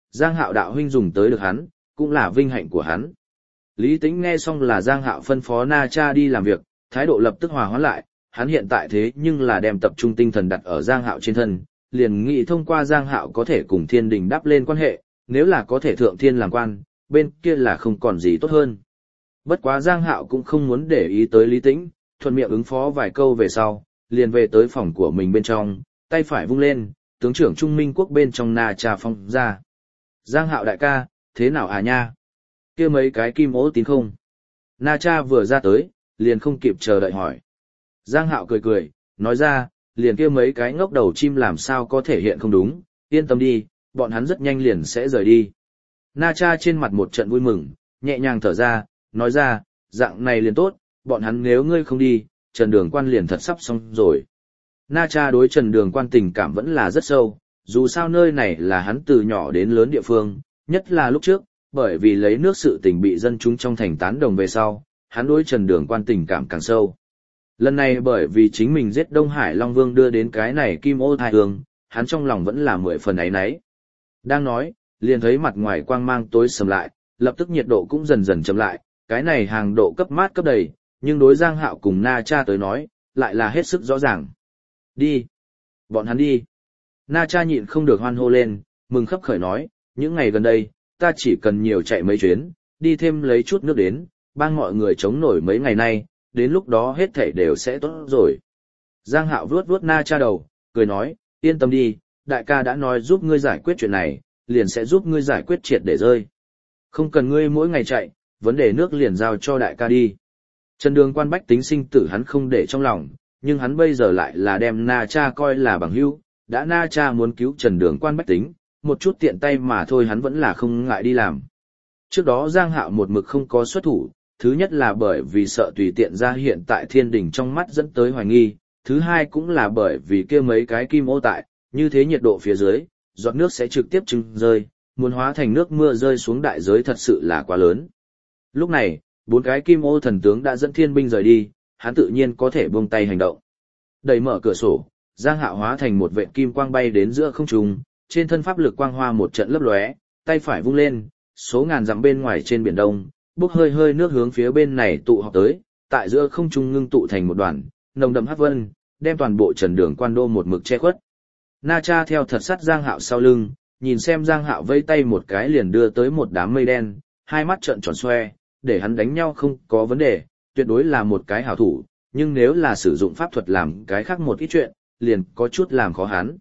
Giang Hạo đạo huynh dùng tới được hắn, cũng là vinh hạnh của hắn. Lý Tĩnh nghe xong là Giang Hạo phân phó Na Cha đi làm việc, thái độ lập tức hòa hoãn lại, hắn hiện tại thế nhưng là đem tập trung tinh thần đặt ở Giang Hạo trên thân, liền nghĩ thông qua Giang Hạo có thể cùng thiên đình đáp lên quan hệ, nếu là có thể thượng thiên làm quan, bên kia là không còn gì tốt hơn. Bất quá Giang Hạo cũng không muốn để ý tới Lý Tĩnh, thuận miệng ứng phó vài câu về sau, liền về tới phòng của mình bên trong, tay phải vung lên, tướng trưởng Trung Minh quốc bên trong Na Cha phong ra. Giang Hạo đại ca, thế nào à nha? Kia mấy cái kim ố tín không? Na Cha vừa ra tới, liền không kịp chờ đợi hỏi. Giang Hạo cười cười, nói ra, liền kia mấy cái ngốc đầu chim làm sao có thể hiện không đúng, yên tâm đi, bọn hắn rất nhanh liền sẽ rời đi. Na Cha trên mặt một trận vui mừng, nhẹ nhàng thở ra, nói ra, dạng này liền tốt, bọn hắn nếu ngươi không đi, Trần Đường Quan liền thật sắp xong rồi. Na Cha đối Trần Đường Quan tình cảm vẫn là rất sâu, dù sao nơi này là hắn từ nhỏ đến lớn địa phương, nhất là lúc trước, bởi vì lấy nước sự tình bị dân chúng trong thành tán đồng về sau, hắn đối Trần Đường Quan tình cảm càng sâu. Lần này bởi vì chính mình giết Đông Hải Long Vương đưa đến cái này kim ô thai hương, hắn trong lòng vẫn là 10 phần áy náy. Đang nói, liền thấy mặt ngoài quang mang tối sầm lại, lập tức nhiệt độ cũng dần dần chậm lại, cái này hàng độ cấp mát cấp đầy, nhưng đối Giang Hạo cùng Na Cha tới nói, lại là hết sức rõ ràng. Đi! Bọn hắn đi! Na Cha nhịn không được hoan hô lên, mừng khấp khởi nói, những ngày gần đây, ta chỉ cần nhiều chạy mấy chuyến, đi thêm lấy chút nước đến, bang mọi người chống nổi mấy ngày nay, đến lúc đó hết thảy đều sẽ tốt rồi. Giang Hạo vuốt vuốt Na Cha đầu, cười nói, yên tâm đi, đại ca đã nói giúp ngươi giải quyết chuyện này, liền sẽ giúp ngươi giải quyết triệt để rơi. Không cần ngươi mỗi ngày chạy, vấn đề nước liền giao cho đại ca đi. Trần Đường Quan bách tính sinh tử hắn không để trong lòng, nhưng hắn bây giờ lại là đem Na Cha coi là bằng hữu, đã Na Cha muốn cứu Trần Đường Quan bách tính, một chút tiện tay mà thôi hắn vẫn là không ngại đi làm. Trước đó Giang Hạo một mực không có xuất thủ, thứ nhất là bởi vì sợ tùy tiện ra hiện tại thiên đình trong mắt dẫn tới hoài nghi, thứ hai cũng là bởi vì kia mấy cái kim ô tại, như thế nhiệt độ phía dưới, giọt nước sẽ trực tiếp trưng rơi, muốn hóa thành nước mưa rơi xuống đại giới thật sự là quá lớn. Lúc này, 4 cái kim ô thần tướng đã dẫn thiên binh rời đi, hắn tự nhiên có thể buông tay hành động. Đẩy mở cửa sổ, Giang Hạo hóa thành một vệt kim quang bay đến giữa không trung, trên thân pháp lực quang hoa một trận lấp lóe, tay phải vung lên, số ngàn dặm bên ngoài trên biển đông, bốc hơi hơi nước hướng phía bên này tụ họp tới, tại giữa không trung ngưng tụ thành một đoàn, nồng đậm hắc vân, đem toàn bộ Trần Đường Quan đô một mực che khuất. Na Cha theo thật sát Giang Hạo sau lưng, nhìn xem Giang Hạo vây tay một cái liền đưa tới một đám mây đen, hai mắt trợn tròn xoe, để hắn đánh nhau không có vấn đề, tuyệt đối là một cái hảo thủ, nhưng nếu là sử dụng pháp thuật làm cái khác một ít chuyện, liền có chút làm khó hắn.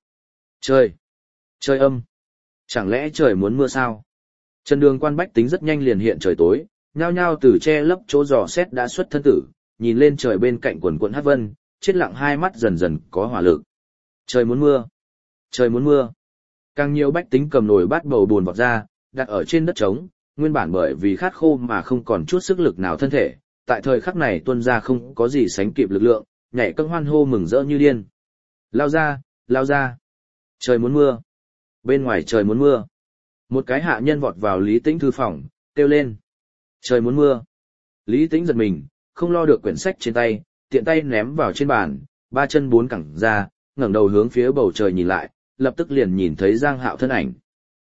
Trời âm. Chẳng lẽ trời muốn mưa sao? Trần Đường Quan bách tính rất nhanh liền hiện trời tối, nhao nhao từ che lấp chỗ dò xét đã xuất thân tử, nhìn lên trời bên cạnh quần quần hắc vân, chết lặng hai mắt dần dần có hỏa lực. Trời muốn mưa. Trời muốn mưa. Càng nhiều bách tính cầm nồi bát bầu buồn vọt ra, đặt ở trên đất trống, nguyên bản bởi vì khát khô mà không còn chút sức lực nào thân thể, tại thời khắc này tuôn ra không có gì sánh kịp lực lượng, nhảy cẫng hoan hô mừng rỡ như điên. Lao ra, lao ra. Trời muốn mưa. Bên ngoài trời muốn mưa. Một cái hạ nhân vọt vào Lý Tĩnh thư phòng, kêu lên. Trời muốn mưa. Lý Tĩnh giật mình, không lo được quyển sách trên tay, tiện tay ném vào trên bàn, ba chân bốn cẳng ra, ngẩng đầu hướng phía bầu trời nhìn lại, lập tức liền nhìn thấy Giang Hạo thân ảnh.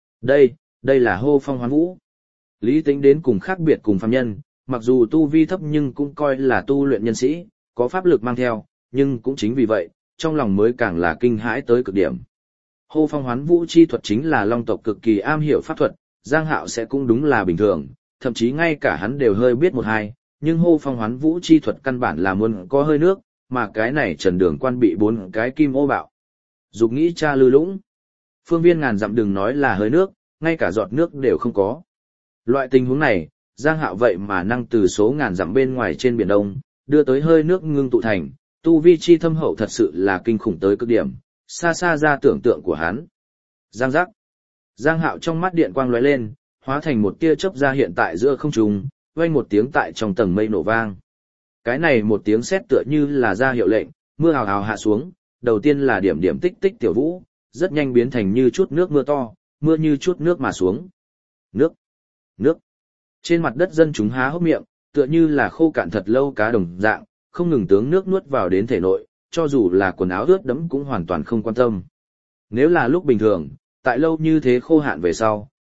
Đây là hô phong hoán vũ. Lý Tĩnh đến cùng khác biệt cùng phàm nhân, mặc dù tu vi thấp nhưng cũng coi là tu luyện nhân sĩ, có pháp lực mang theo, nhưng cũng chính vì vậy, trong lòng mới càng là kinh hãi tới cực điểm. Hô phong hoán vũ chi thuật chính là long tộc cực kỳ am hiểu pháp thuật, Giang Hạo sẽ cũng đúng là bình thường, thậm chí ngay cả hắn đều hơi biết một hai, nhưng hô phong hoán vũ chi thuật căn bản là muốn có hơi nước, mà cái này Trần Đường Quan bị 4 cái kim ô bạo. Dục nghĩ cha lư lũng. Phương viên ngàn dặm đừng nói là hơi nước, ngay cả giọt nước đều không có. Loại tình huống này, Giang Hạo vậy mà năng từ số ngàn dặm bên ngoài trên biển Đông, đưa tới hơi nước ngưng tụ thành, tu vi chi thâm hậu thật sự là kinh khủng tới cực điểm, xa xa ra tưởng tượng của hắn. Giang giác. Giang Hạo trong mắt điện quang lóe lên, hóa thành một tia chớp ra hiện tại giữa không trung, vang một tiếng tại trong tầng mây nổ vang. Cái này một tiếng sét tựa như là ra hiệu lệnh, mưa hào hào hạ xuống, đầu tiên là điểm điểm tích tích tiểu vũ, rất nhanh biến thành như chút nước mưa to, mưa như chút nước mà xuống. Nước. Trên mặt đất dân chúng há hốc miệng, tựa như là khô cạn thật lâu cá đồng dạng, không ngừng tướng nước nuốt vào đến thể nội, cho dù là quần áo ướt đẫm cũng hoàn toàn không quan tâm. Nếu là lúc bình thường, tại lâu như thế khô hạn về sau,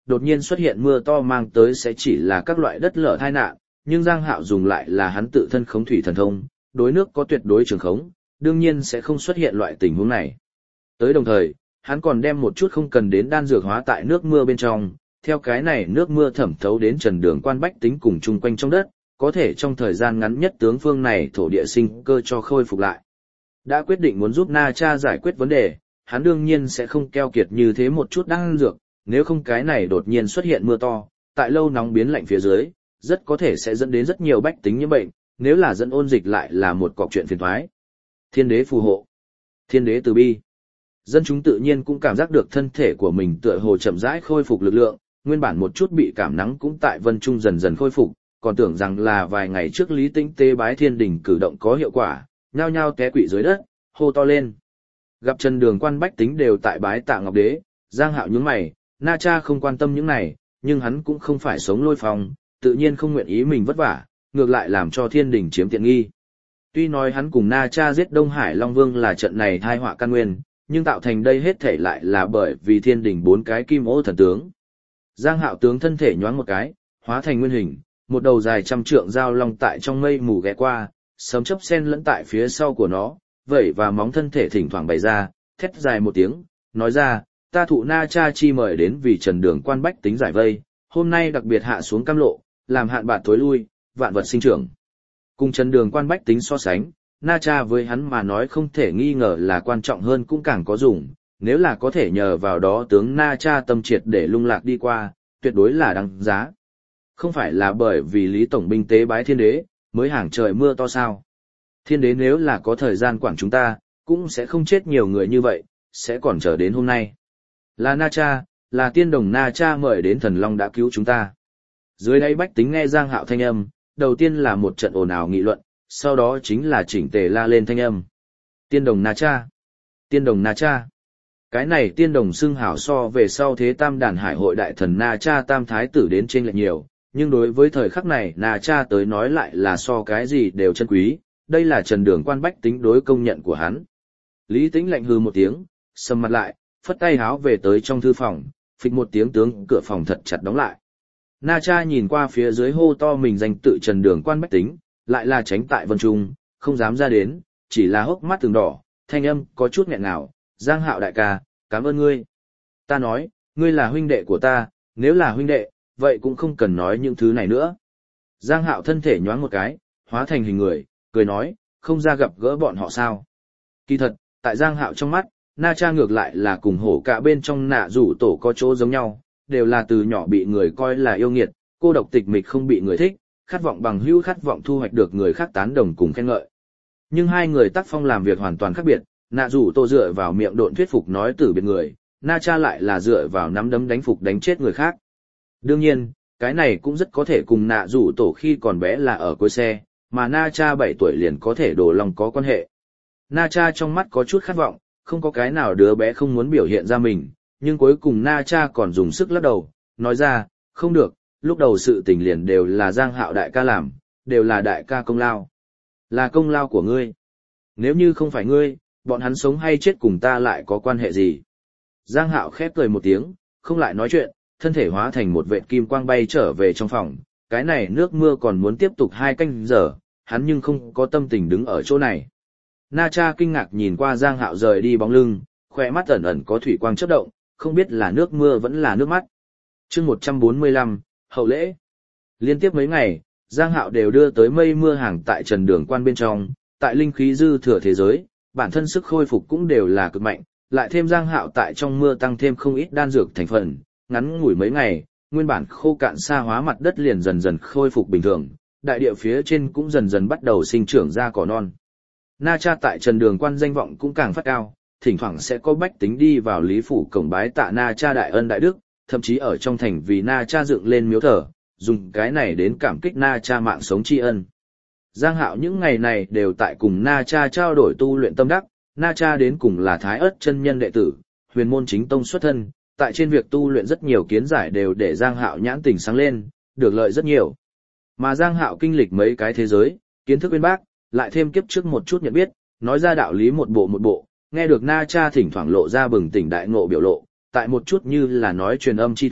đột nhiên xuất hiện mưa to mang tới sẽ chỉ là các loại đất lở tai nạn, nhưng Giang Hạo dùng lại là hắn tự thân khống thủy thần thông, đối nước có tuyệt đối trường khống, đương nhiên sẽ không xuất hiện loại tình huống này. Tới đồng thời, hắn còn đem một chút không cần đến đan dược hóa tại nước mưa bên trong, theo cái này nước mưa thẩm thấu đến trần đường quan bách tính cùng chung quanh trong đất, có thể trong thời gian ngắn nhất tướng phương này thổ địa sinh cơ cho khôi phục lại. Đã quyết định muốn giúp Na Cha giải quyết vấn đề, hắn đương nhiên sẽ không keo kiệt như thế một chút đan dược, nếu không cái này đột nhiên xuất hiện mưa to, tại lâu nóng biến lạnh phía dưới, rất có thể sẽ dẫn đến rất nhiều bách tính nhiễm bệnh, nếu là dẫn ôn dịch lại là một cọc chuyện phiền toái. Thiên đế phù hộ, thiên đế từ bi. Dân chúng tự nhiên cũng cảm giác được thân thể của mình tựa hồ chậm rãi khôi phục lực lượng, nguyên bản một chút bị cảm nắng cũng tại Vân Trung dần dần khôi phục, còn tưởng rằng là vài ngày trước Lý Tĩnh tế bái thiên đình cử động có hiệu quả, nhao nhao té quỵ dưới đất, hô to lên. Gặp Trần Đường quan bách tính đều tại bái tạ Ngọc Đế, Giang Hạo nhướng mày, Na Cha không quan tâm những này, nhưng hắn cũng không phải sống lôi phong, tự nhiên không nguyện ý mình vất vả, ngược lại làm cho thiên đình chiếm tiện nghi. Tuy nói hắn cùng Na Cha giết Đông Hải Long Vương là trận này tai họa căn nguyên, nhưng tạo thành đây hết thể lại là bởi vì thiên đình 4 cái kim ô thần tướng. Giang Hạo tướng thân thể nhoáng một cái, hóa thành nguyên hình, một đầu dài trăm trượng dao long tại trong mây mù ghé qua, sấm chớp sen lẫn tại phía sau của nó, vẩy và móng thân thể thỉnh thoảng bày ra, thét dài một tiếng, nói ra, ta thụ Na Cha chi mời đến vì Trần Đường quan bách tính giải vây, hôm nay đặc biệt hạ xuống cam lộ, làm hạn bạt thối lui, vạn vật sinh trưởng. Cùng Trần Đường quan bách tính so sánh, Na Cha với hắn mà nói không thể nghi ngờ là quan trọng hơn cũng càng có dùng, nếu là có thể nhờ vào đó tướng Na Cha tâm triệt để lung lạc đi qua, tuyệt đối là đáng giá. Không phải là bởi vì Lý Tổng binh tế bái thiên đế, mới hàng trời mưa to sao. Thiên đế nếu là có thời gian quản chúng ta, cũng sẽ không chết nhiều người như vậy, sẽ còn chờ đến hôm nay. Là Na Cha, là tiên đồng Na Cha mời đến thần long đã cứu chúng ta. Dưới đây bách tính nghe Giang Hạo thanh âm, đầu tiên là một trận ồn ào nghị luận, sau đó chính là chỉnh tề la lên thanh âm. Tiên đồng Na Cha, tiên đồng Na Cha. Cái này tiên đồng xưng hảo so về sau thế tam đàn hải hội đại thần Na Cha tam thái tử đến trên lệch nhiều, nhưng đối với thời khắc này Na Cha tới nói lại là so cái gì đều chân quý, đây là Trần Đường quan bách tính đối công nhận của hắn. Lý Tĩnh lạnh hừ một tiếng, sầm mặt lại, phất tay háo về tới trong thư phòng, phịch một tiếng tướng cửa phòng thật chặt đóng lại. Na Cha nhìn qua phía dưới hô to mình danh tự Trần Đường quan bách tính, lại là tránh tại Vân Trung, không dám ra đến, chỉ là hốc mắt từng đỏ, thanh âm có chút nghẹn ngào, Giang Hạo đại ca, cảm ơn ngươi. Ta nói, ngươi là huynh đệ của ta, nếu là huynh đệ, vậy cũng không cần nói những thứ này nữa. Giang Hạo thân thể nhoáng một cái, hóa thành hình người, cười nói, không ra gặp gỡ bọn họ sao. Kỳ thật, tại Giang Hạo trong mắt, Na Cha ngược lại là cùng hổ cả bên trong nạ rủ tổ có chỗ giống nhau, đều là từ nhỏ bị người coi là yêu nghiệt, cô độc tịch mịch không bị người thích, khát vọng bằng hữu khát vọng thu hoạch được người khác tán đồng cùng khen ngợi. Nhưng hai người tác phong làm việc hoàn toàn khác biệt, nạ rủ tổ dựa vào miệng độn thuyết phục nói từ biệt người, Na Cha lại là dựa vào nắm đấm đánh phục đánh chết người khác. Đương nhiên, cái này cũng rất có thể cùng nạ rủ tổ khi còn bé là ở cuối xe, mà Na Cha 7 tuổi liền có thể đổ lòng có quan hệ. Na Cha trong mắt có chút khát vọng, không có cái nào đứa bé không muốn biểu hiện ra mình, nhưng cuối cùng Na Cha còn dùng sức lắc đầu, nói ra, không được, lúc đầu sự tình liền đều là Giang Hạo đại ca làm, đều là đại ca công lao. Là công lao của ngươi. Nếu như không phải ngươi, bọn hắn sống hay chết cùng ta lại có quan hệ gì? Giang Hạo khép cười một tiếng, không lại nói chuyện, thân thể hóa thành một vệt kim quang bay trở về trong phòng, cái này nước mưa còn muốn tiếp tục 2 canh giờ, hắn nhưng không có tâm tình đứng ở chỗ này. Na Cha kinh ngạc nhìn qua Giang Hạo rời đi bóng lưng, khỏe mắt ẩn ẩn có thủy quang chớp động, không biết là nước mưa vẫn là nước mắt. Chương 145, hậu lễ. Liên tiếp mấy ngày, Giang Hạo đều đưa tới mây mưa hàng tại Trần Đường quan bên trong, tại linh khí dư thừa thế giới, bản thân sức khôi phục cũng đều là cực mạnh, lại thêm Giang Hạo tại trong mưa tăng thêm không ít đan dược thành phần, ngắn ngủi mấy ngày, nguyên bản khô cạn sa hóa mặt đất liền dần dần khôi phục bình thường, đại địa phía trên cũng dần dần bắt đầu sinh trưởng ra cỏ non. Na Cha tại Trần Đường quan danh vọng cũng càng phát cao, thỉnh thoảng sẽ có bách tính đi vào Lý phủ cổng bái tạ Na Cha đại ân đại đức, thậm chí ở trong thành vì Na Cha dựng lên miếu thờ, dùng cái này đến cảm kích Na Cha mạng sống tri ân. Giang Hạo những ngày này đều tại cùng Na Cha trao đổi tu luyện tâm đắc, Na Cha đến cùng là Thái Ất chân nhân đệ tử, huyền môn chính tông xuất thân, tại trên việc tu luyện rất nhiều kiến giải đều để Giang Hạo nhãn tình sáng lên, được lợi rất nhiều. Mà Giang Hạo kinh lịch mấy cái thế giới, kiến thức bên bác, lại thêm kiếp trước một chút nhận biết, nói ra đạo lý một bộ, nghe được Na Cha thỉnh thoảng lộ ra bừng tỉnh đại ngộ biểu lộ, tại một chút như là nói truyền âm chi thuật,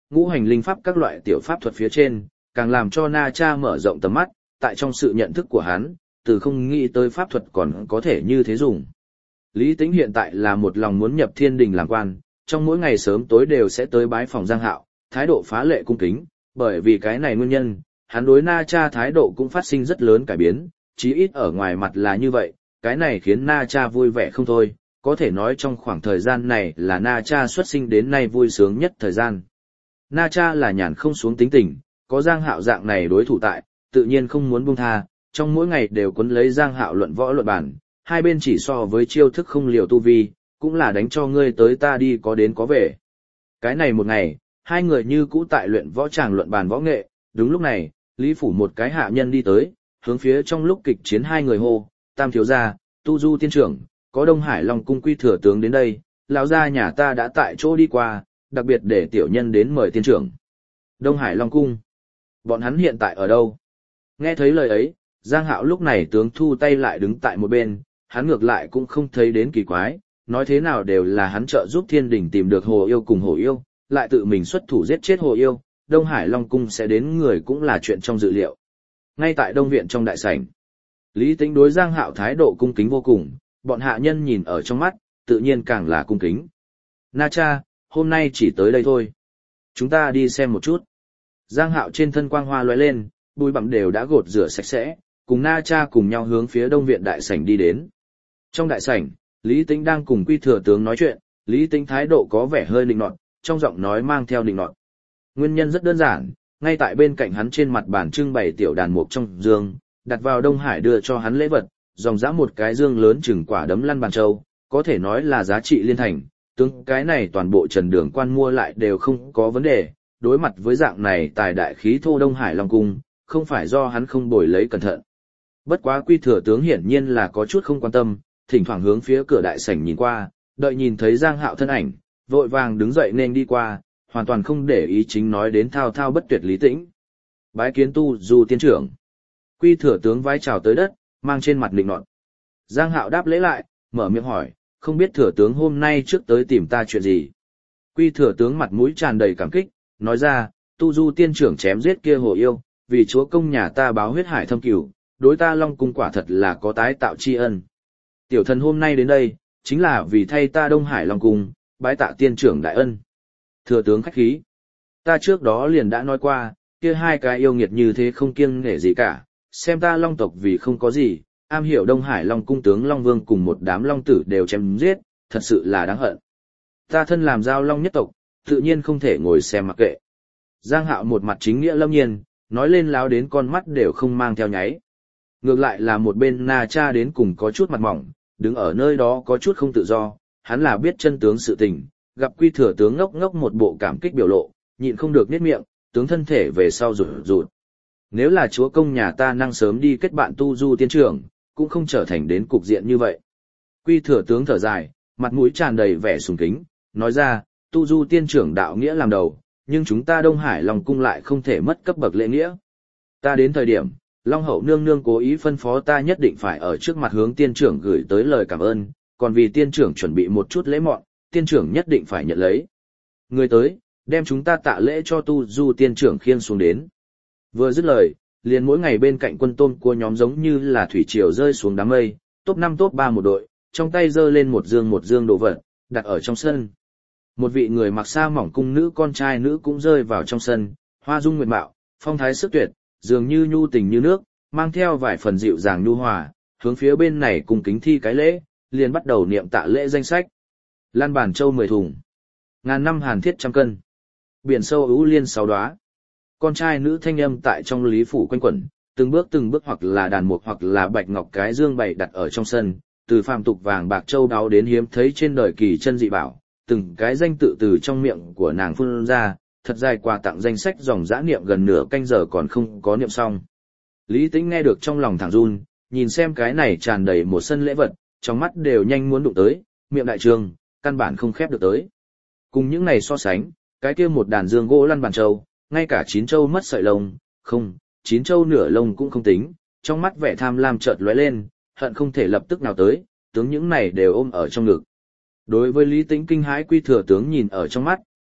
ngũ hành linh pháp các loại tiểu pháp thuật phía trên, càng làm cho Na Cha mở rộng tầm mắt, tại trong sự nhận thức của hắn, từ không nghĩ tới pháp thuật còn có thể như thế dùng. Lý Tĩnh hiện tại là một lòng muốn nhập thiên đình làm quan, trong mỗi ngày sớm tối đều sẽ tới bái phòng Giang Hạo, thái độ phá lệ cung kính, bởi vì cái này nguyên nhân, hắn đối Na Cha thái độ cũng phát sinh rất lớn cải biến, chí ít ở ngoài mặt là như vậy, cái này khiến Na Cha vui vẻ không thôi, có thể nói trong khoảng thời gian này là Na Cha xuất sinh đến nay vui sướng nhất thời gian. Na Cha là nhàn không xuống tính tình, có Giang Hạo dạng này đối thủ tại, tự nhiên không muốn buông tha, trong mỗi ngày đều quấn lấy Giang Hạo luận võ luận bản, hai bên chỉ so với chiêu thức không liều tu vi, cũng là đánh cho ngươi tới ta đi có đến có về. Cái này một ngày, hai người như cũ tại luyện võ tràng luận bàn võ nghệ, đúng lúc này, Lý Phủ một cái hạ nhân đi tới, hướng phía trong lúc kịch chiến hai người hô, Tam thiếu gia, Tu Du tiên trưởng, có Đông Hải Long cung quy thừa tướng đến đây, lão gia nhà ta đã tại chỗ đi qua, đặc biệt để tiểu nhân đến mời tiên trưởng. Đông Hải Long cung, bọn hắn hiện tại ở đâu? Nghe thấy lời ấy, Giang Hạo lúc này tướng thu tay lại đứng tại một bên, hắn ngược lại cũng không thấy đến kỳ quái, nói thế nào đều là hắn trợ giúp thiên đình tìm được hồ yêu cùng hồ yêu, lại tự mình xuất thủ giết chết hồ yêu, Đông Hải Long cung sẽ đến người cũng là chuyện trong dự liệu. Ngay tại Đông viện trong đại sảnh, Lý Tĩnh đối Giang Hạo thái độ cung kính vô cùng, bọn hạ nhân nhìn ở trong mắt, tự nhiên càng là cung kính. Na Cha, hôm nay chỉ tới đây thôi. Chúng ta đi xem một chút. Giang Hạo trên thân quang hoa lóe lên, bụi bặm đều đã gột rửa sạch sẽ, cùng Na Cha cùng nhau hướng phía Đông viện đại sảnh đi đến. Trong đại sảnh, Lý Tĩnh đang cùng Quy thừa tướng nói chuyện, Lý Tĩnh thái độ có vẻ hơi nịnh nọt, trong giọng nói mang theo nịnh nọt. Nguyên nhân rất đơn giản, ngay tại bên cạnh hắn trên mặt bàn trưng bày tiểu đàn mục trong dương, đặt vào Đông Hải đưa cho hắn lễ vật, dòng dã một cái dương lớn chừng quả đấm lăn bàn châu, có thể nói là giá trị liên thành, tướng cái này toàn bộ Trần Đường Quan mua lại đều không có vấn đề, đối mặt với dạng này tài đại khí thô Đông Hải Long cung, không phải do hắn không bồi lấy cẩn thận. Bất quá Quy thừa tướng hiển nhiên là có chút không quan tâm, thỉnh thoảng hướng phía cửa đại sảnh nhìn qua, đợi nhìn thấy Giang Hạo thân ảnh, vội vàng đứng dậy nên đi qua, hoàn toàn không để ý chính nói đến thao thao bất tuyệt Lý Tĩnh. Bái kiến Tu Du tiên trưởng. Quy thừa tướng vái chào tới đất, mang trên mặt định nọt. Giang Hạo đáp lễ lại, mở miệng hỏi, không biết thừa tướng hôm nay trước tới tìm ta chuyện gì. Quy thừa tướng mặt mũi tràn đầy cảm kích, nói ra, Tu Du tiên trưởng chém giết kia hồ yêu, vì chúa công nhà ta báo huyết hải thâm cửu, đối ta Long cung quả thật là có tái tạo tri ân. Tiểu thần hôm nay đến đây, chính là vì thay ta Đông Hải Long cung, bái tạ tiên trưởng đại ân. Thừa tướng khách khí. Ta trước đó liền đã nói qua, kia hai cái yêu nghiệt như thế không kiêng nể gì cả, xem ta Long tộc vì không có gì, am hiểu Đông Hải Long cung tướng Long Vương cùng một đám Long tử đều chém giết, thật sự là đáng hận. Ta thân làm giao Long nhất tộc, tự nhiên không thể ngồi xem mặc kệ. Giang Hạo một mặt chính nghĩa lâm nhiên, nói lên láo đến con mắt đều không mang theo nháy. Ngược lại là một bên Na Cha đến cùng có chút mặt mỏng, đứng ở nơi đó có chút không tự do, hắn là biết chân tướng sự tình, gặp Quy thừa tướng ngốc ngốc một bộ cảm kích biểu lộ, nhịn không được niết miệng, tướng thân thể về sau rụt rụt. Nếu là chúa công nhà ta năng sớm đi kết bạn Tu Du tiên trưởng, cũng không trở thành đến cục diện như vậy. Quy thừa tướng thở dài, mặt mũi tràn đầy vẻ sùng kính, nói ra, Tu Du tiên trưởng đạo nghĩa làm đầu, nhưng chúng ta Đông Hải Long cung lại không thể mất cấp bậc lễ nghĩa. Ta đến thời điểm, Long hậu nương nương cố ý phân phó ta nhất định phải ở trước mặt hướng tiên trưởng gửi tới lời cảm ơn, còn vì tiên trưởng chuẩn bị một chút lễ mọn, tiên trưởng nhất định phải nhận lấy. Người tới, đem chúng ta tạ lễ cho Tu Du tiên trưởng khiêng xuống đến. Vừa dứt lời, liền mỗi ngày bên cạnh quân tôm của nhóm giống như là thủy triều rơi xuống đám mây, top 5 top 3 một đội, trong tay giơ lên một dương đồ vật, đặt ở trong sân. Một vị người mặc sa mỏng cung nữ con trai nữ cũng rơi vào trong sân, hoa dung nguyệt mạo, phong thái sức tuyệt, dường như nhu tình như nước, mang theo vài phần dịu dàng nhu hòa, hướng phía bên này cùng kính thi cái lễ, liền bắt đầu niệm tạ lễ danh sách. Lan bản châu 10 thùng, ngàn năm hàn thiết 100 cân, biển sâu ưu liên 6 đóa. Con trai nữ thanh âm tại trong lý phủ quanh quẩn, từng bước hoặc là đàn mục hoặc là bạch ngọc cái dương bày đặt ở trong sân, từ phàm tục vàng bạc châu đáo đến hiếm thấy trên đời kỳ chân dị bảo, từng cái danh tự từ trong miệng của nàng phun ra, thật dài quà tặng danh sách dòng dã niệm gần nửa canh giờ còn không có niệm xong. Lý Tĩnh nghe được trong lòng thẳng run, nhìn xem cái này tràn đầy một sân lễ vật, trong mắt đều nhanh muốn đụng tới, miệng đại trường, căn bản không khép được tới. Cùng những này so sánh, cái kia một đàn dương gỗ lăn bàn châu, ngay cả 9 châu mất sợi lông, không, 9 châu nửa lông cũng không tính, trong mắt vẻ tham lam chợt lóe lên, hận không thể lập tức nào tới, tướng những này đều ôm ở trong ngực. Đối với Lý Tĩnh kinh hãi Quy thừa tướng nhìn ở trong mắt,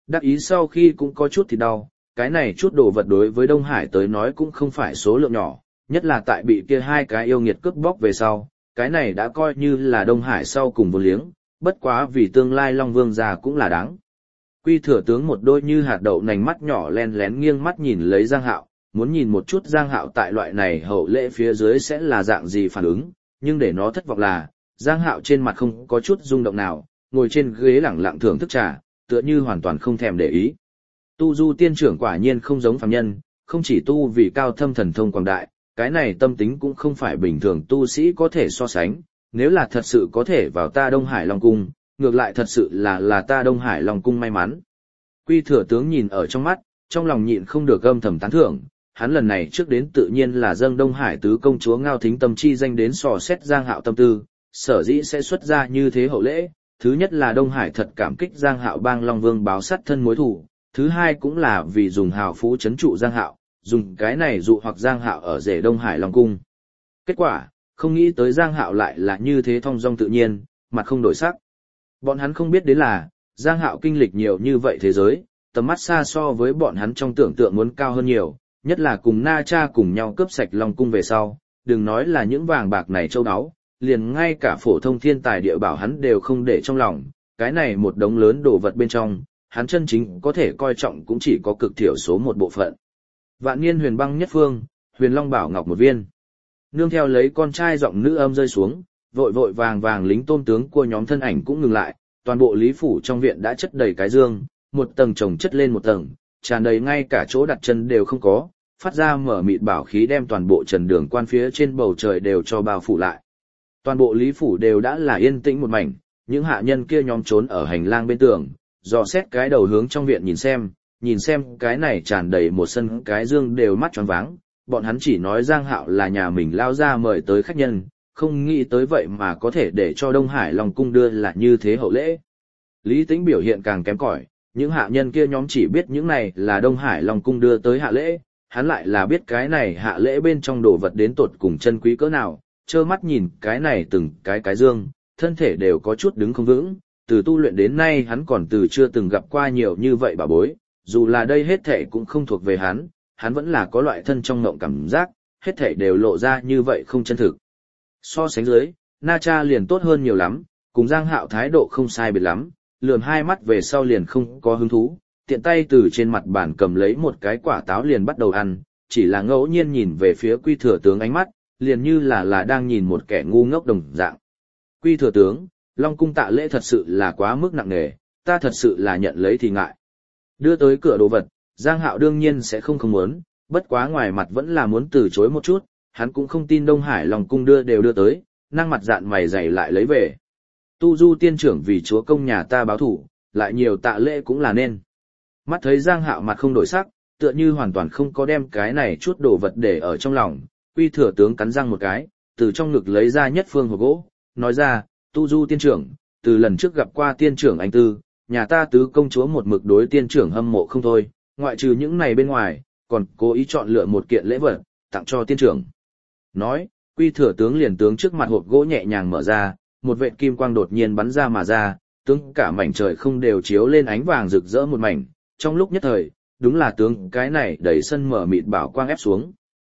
Đắc ý sau khi cũng có chút thì đau, cái này chút đồ vật đối với Đông Hải tới nói cũng không phải số lượng nhỏ, nhất là tại bị kia hai cái yêu nghiệt cướp bóc về sau, cái này đã coi như là Đông Hải sau cùng vô liếng, bất quá vì tương lai Long Vương già cũng là đáng. Quy Thừa Tướng một đôi như hạt đậu nành mắt nhỏ len lén nghiêng mắt nhìn lấy Giang Hạo, muốn nhìn một chút Giang Hạo tại loại này hậu lễ phía dưới sẽ là dạng gì phản ứng, nhưng để nó thất vọng là, Giang Hạo trên mặt không có chút rung động nào, ngồi trên ghế lẳng lặng thưởng thức trà, tựa như hoàn toàn không thèm để ý. Tu Du tiên trưởng quả nhiên không giống phàm nhân, không chỉ tu vì cao thâm thần thông quảng đại, cái này tâm tính cũng không phải bình thường tu sĩ có thể so sánh, nếu là thật sự có thể vào ta Đông Hải Long Cung, ngược lại thật sự là ta Đông Hải Long Cung may mắn. Quy Thừa Tướng nhìn ở trong mắt, trong lòng nhịn không được âm thầm tán thưởng, hắn lần này trước đến tự nhiên là dâng Đông Hải tứ công chúa Ngao Thính Tâm chi danh đến sò xét Giang Hạo tâm tư, sở dĩ sẽ xuất ra như thế hậu lễ, thứ nhất là Đông Hải thật cảm kích Giang Hạo bang Long Vương báo sát thân mối thù, thứ hai cũng là vì dùng hào phú chấn trụ Giang Hạo, dùng cái này dụ hoặc Giang Hạo ở rể Đông Hải Long Cung. Kết quả, không nghĩ tới Giang Hạo lại là như thế thong dong tự nhiên, mặt không đổi sắc. Bọn hắn không biết đến là, Giang Hạo kinh lịch nhiều như vậy thế giới, tầm mắt xa so với bọn hắn trong tưởng tượng muốn cao hơn nhiều, nhất là cùng Na Cha cùng nhau cướp sạch Long Cung về sau, đừng nói là những vàng bạc này châu áo, liền ngay cả phổ thông thiên tài địa bảo hắn đều không để trong lòng, cái này một đống lớn đồ vật bên trong, hắn chân chính có thể coi trọng cũng chỉ có cực thiểu số một bộ phận. Vạn niên huyền băng nhất phương, huyền long bảo ngọc một viên. Nương theo lấy con trai giọng nữ âm rơi xuống, vội vội vàng vàng lính tôn tướng của nhóm thân ảnh cũng ngừng lại, toàn bộ lý phủ trong viện đã chất đầy cái dương, một tầng chồng chất lên một tầng, tràn đầy ngay cả chỗ đặt chân đều không có, phát ra mở mịt bảo khí đem toàn bộ trần đường quan phía trên bầu trời đều cho bao phủ lại. Toàn bộ lý phủ đều đã là yên tĩnh một mảnh, những hạ nhân kia nhóm trốn ở hành lang bên tường, dò xét cái đầu hướng trong viện nhìn xem cái này tràn đầy một sân cái dương đều mắt tròn váng, bọn hắn chỉ nói Giang Hạo là nhà mình lao ra mời tới khách nhân, không nghĩ tới vậy mà có thể để cho Đông Hải Long Cung đưa là như thế hậu lễ. Lý Tĩnh biểu hiện càng kém cỏi, những hạ nhân kia nhóm chỉ biết những này là Đông Hải Long Cung đưa tới hạ lễ, hắn lại là biết cái này hạ lễ bên trong đồ vật đến tột cùng chân quý cỡ nào, trơ mắt nhìn cái này từng cái dương, thân thể đều có chút đứng không vững, từ tu luyện đến nay hắn còn từ chưa từng gặp qua nhiều như vậy bà bối, dù là đây hết thảy cũng không thuộc về hắn vẫn là có loại thân trong ngộng cảm giác, hết thảy đều lộ ra như vậy không chân thực. So sánh dưới, Na Cha liền tốt hơn nhiều lắm, cùng Giang Hạo thái độ không sai biệt lắm, lườm hai mắt về sau liền không có hứng thú, tiện tay từ trên mặt bàn cầm lấy một cái quả táo liền bắt đầu ăn, chỉ là ngẫu nhiên nhìn về phía Quy Thừa Tướng ánh mắt, liền như là đang nhìn một kẻ ngu ngốc đồng dạng. Quy Thừa Tướng, Long Cung tạ lễ thật sự là quá mức nặng nề, ta thật sự là nhận lấy thì ngại. Đưa tới cửa đồ vật, Giang Hạo đương nhiên sẽ không muốn, bất quá ngoài mặt vẫn là muốn từ chối một chút, hắn cũng không tin Đông Hải Long Cung đều đưa tới, năng mặt dạn mày dày lại lấy về. Tu Du tiên trưởng vì chúa công nhà ta báo thủ, lại nhiều tạ lễ cũng là nên. Mắt thấy Giang Hạo mặt không đổi sắc, tựa như hoàn toàn không có đem cái này chút đồ vật để ở trong lòng, Quy Thừa Tướng cắn răng một cái, từ trong ngực lấy ra nhất phương hộp gỗ, nói ra, Tu Du tiên trưởng, từ lần trước gặp qua tiên trưởng anh Tư, nhà ta tứ công chúa một mực đối tiên trưởng hâm mộ không thôi, ngoại trừ những này bên ngoài, còn cố ý chọn lựa một kiện lễ vật, tặng cho tiên trưởng. Nói, Quy Thừa Tướng liền tướng trước mặt hộp gỗ nhẹ nhàng mở ra, một vệt kim quang đột nhiên bắn ra mà ra, tướng cả mảnh trời không đều chiếu lên ánh vàng rực rỡ một mảnh, trong lúc nhất thời, đúng là tướng cái này đẩy sân mở mịt bảo quang ép xuống.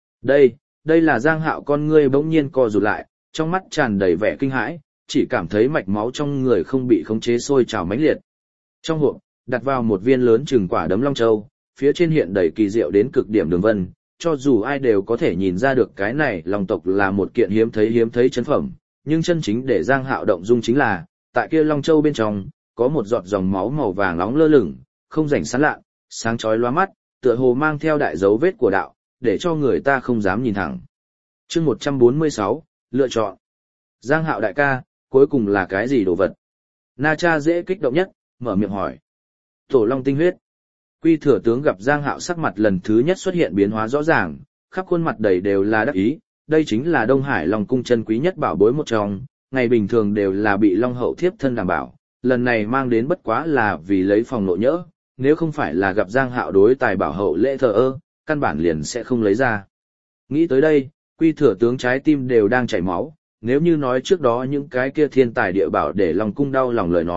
Đây là Giang Hạo con ngươi bỗng nhiên co rụt lại, trong mắt tràn đầy vẻ kinh hãi, chỉ cảm thấy mạch máu trong người không bị khống chế sôi trào mãnh liệt. Trong hộp, đặt vào một viên lớn chừng quả đấm long châu, phía trên hiện đầy kỳ diệu đến cực điểm đường vân, cho dù ai đều có thể nhìn ra được cái này long tộc là một kiện hiếm thấy chân phẩm, nhưng chân chính để Giang Hạo động dung chính là, tại kia long châu bên trong, có một giọt dòng máu màu vàng nóng lơ lửng, không rảnh sáng lạ, sáng chói lóa mắt, tựa hồ mang theo đại dấu vết của đạo, để cho người ta không dám nhìn thẳng. Chương 146, lựa chọn. Giang Hạo đại ca, cuối cùng là cái gì đồ vật? Na Cha dễ kích động nhất, mở miệng hỏi. Tổ long tinh huyết. Quy Thừa Tướng gặp Giang Hạo sắc mặt lần thứ nhất xuất hiện biến hóa rõ ràng, khắp khuôn mặt đầy đều là đắc ý, đây chính là Đông Hải Long Cung chân quý nhất bảo bối một trong, ngày bình thường đều là bị Long Hậu thiếp thân đảm bảo, lần này mang đến bất quá là vì lấy phòng nội nhỡ, nếu không phải là gặp Giang Hạo đối tài bảo hậu lễ thờ ơ, căn bản liền sẽ không lấy ra. Nghĩ tới đây, Quy Thừa Tướng trái tim đều đang chảy máu, nếu như nói trước đó những cái kia thiên tài địa bảo để Long Cung đau lòng lời nói,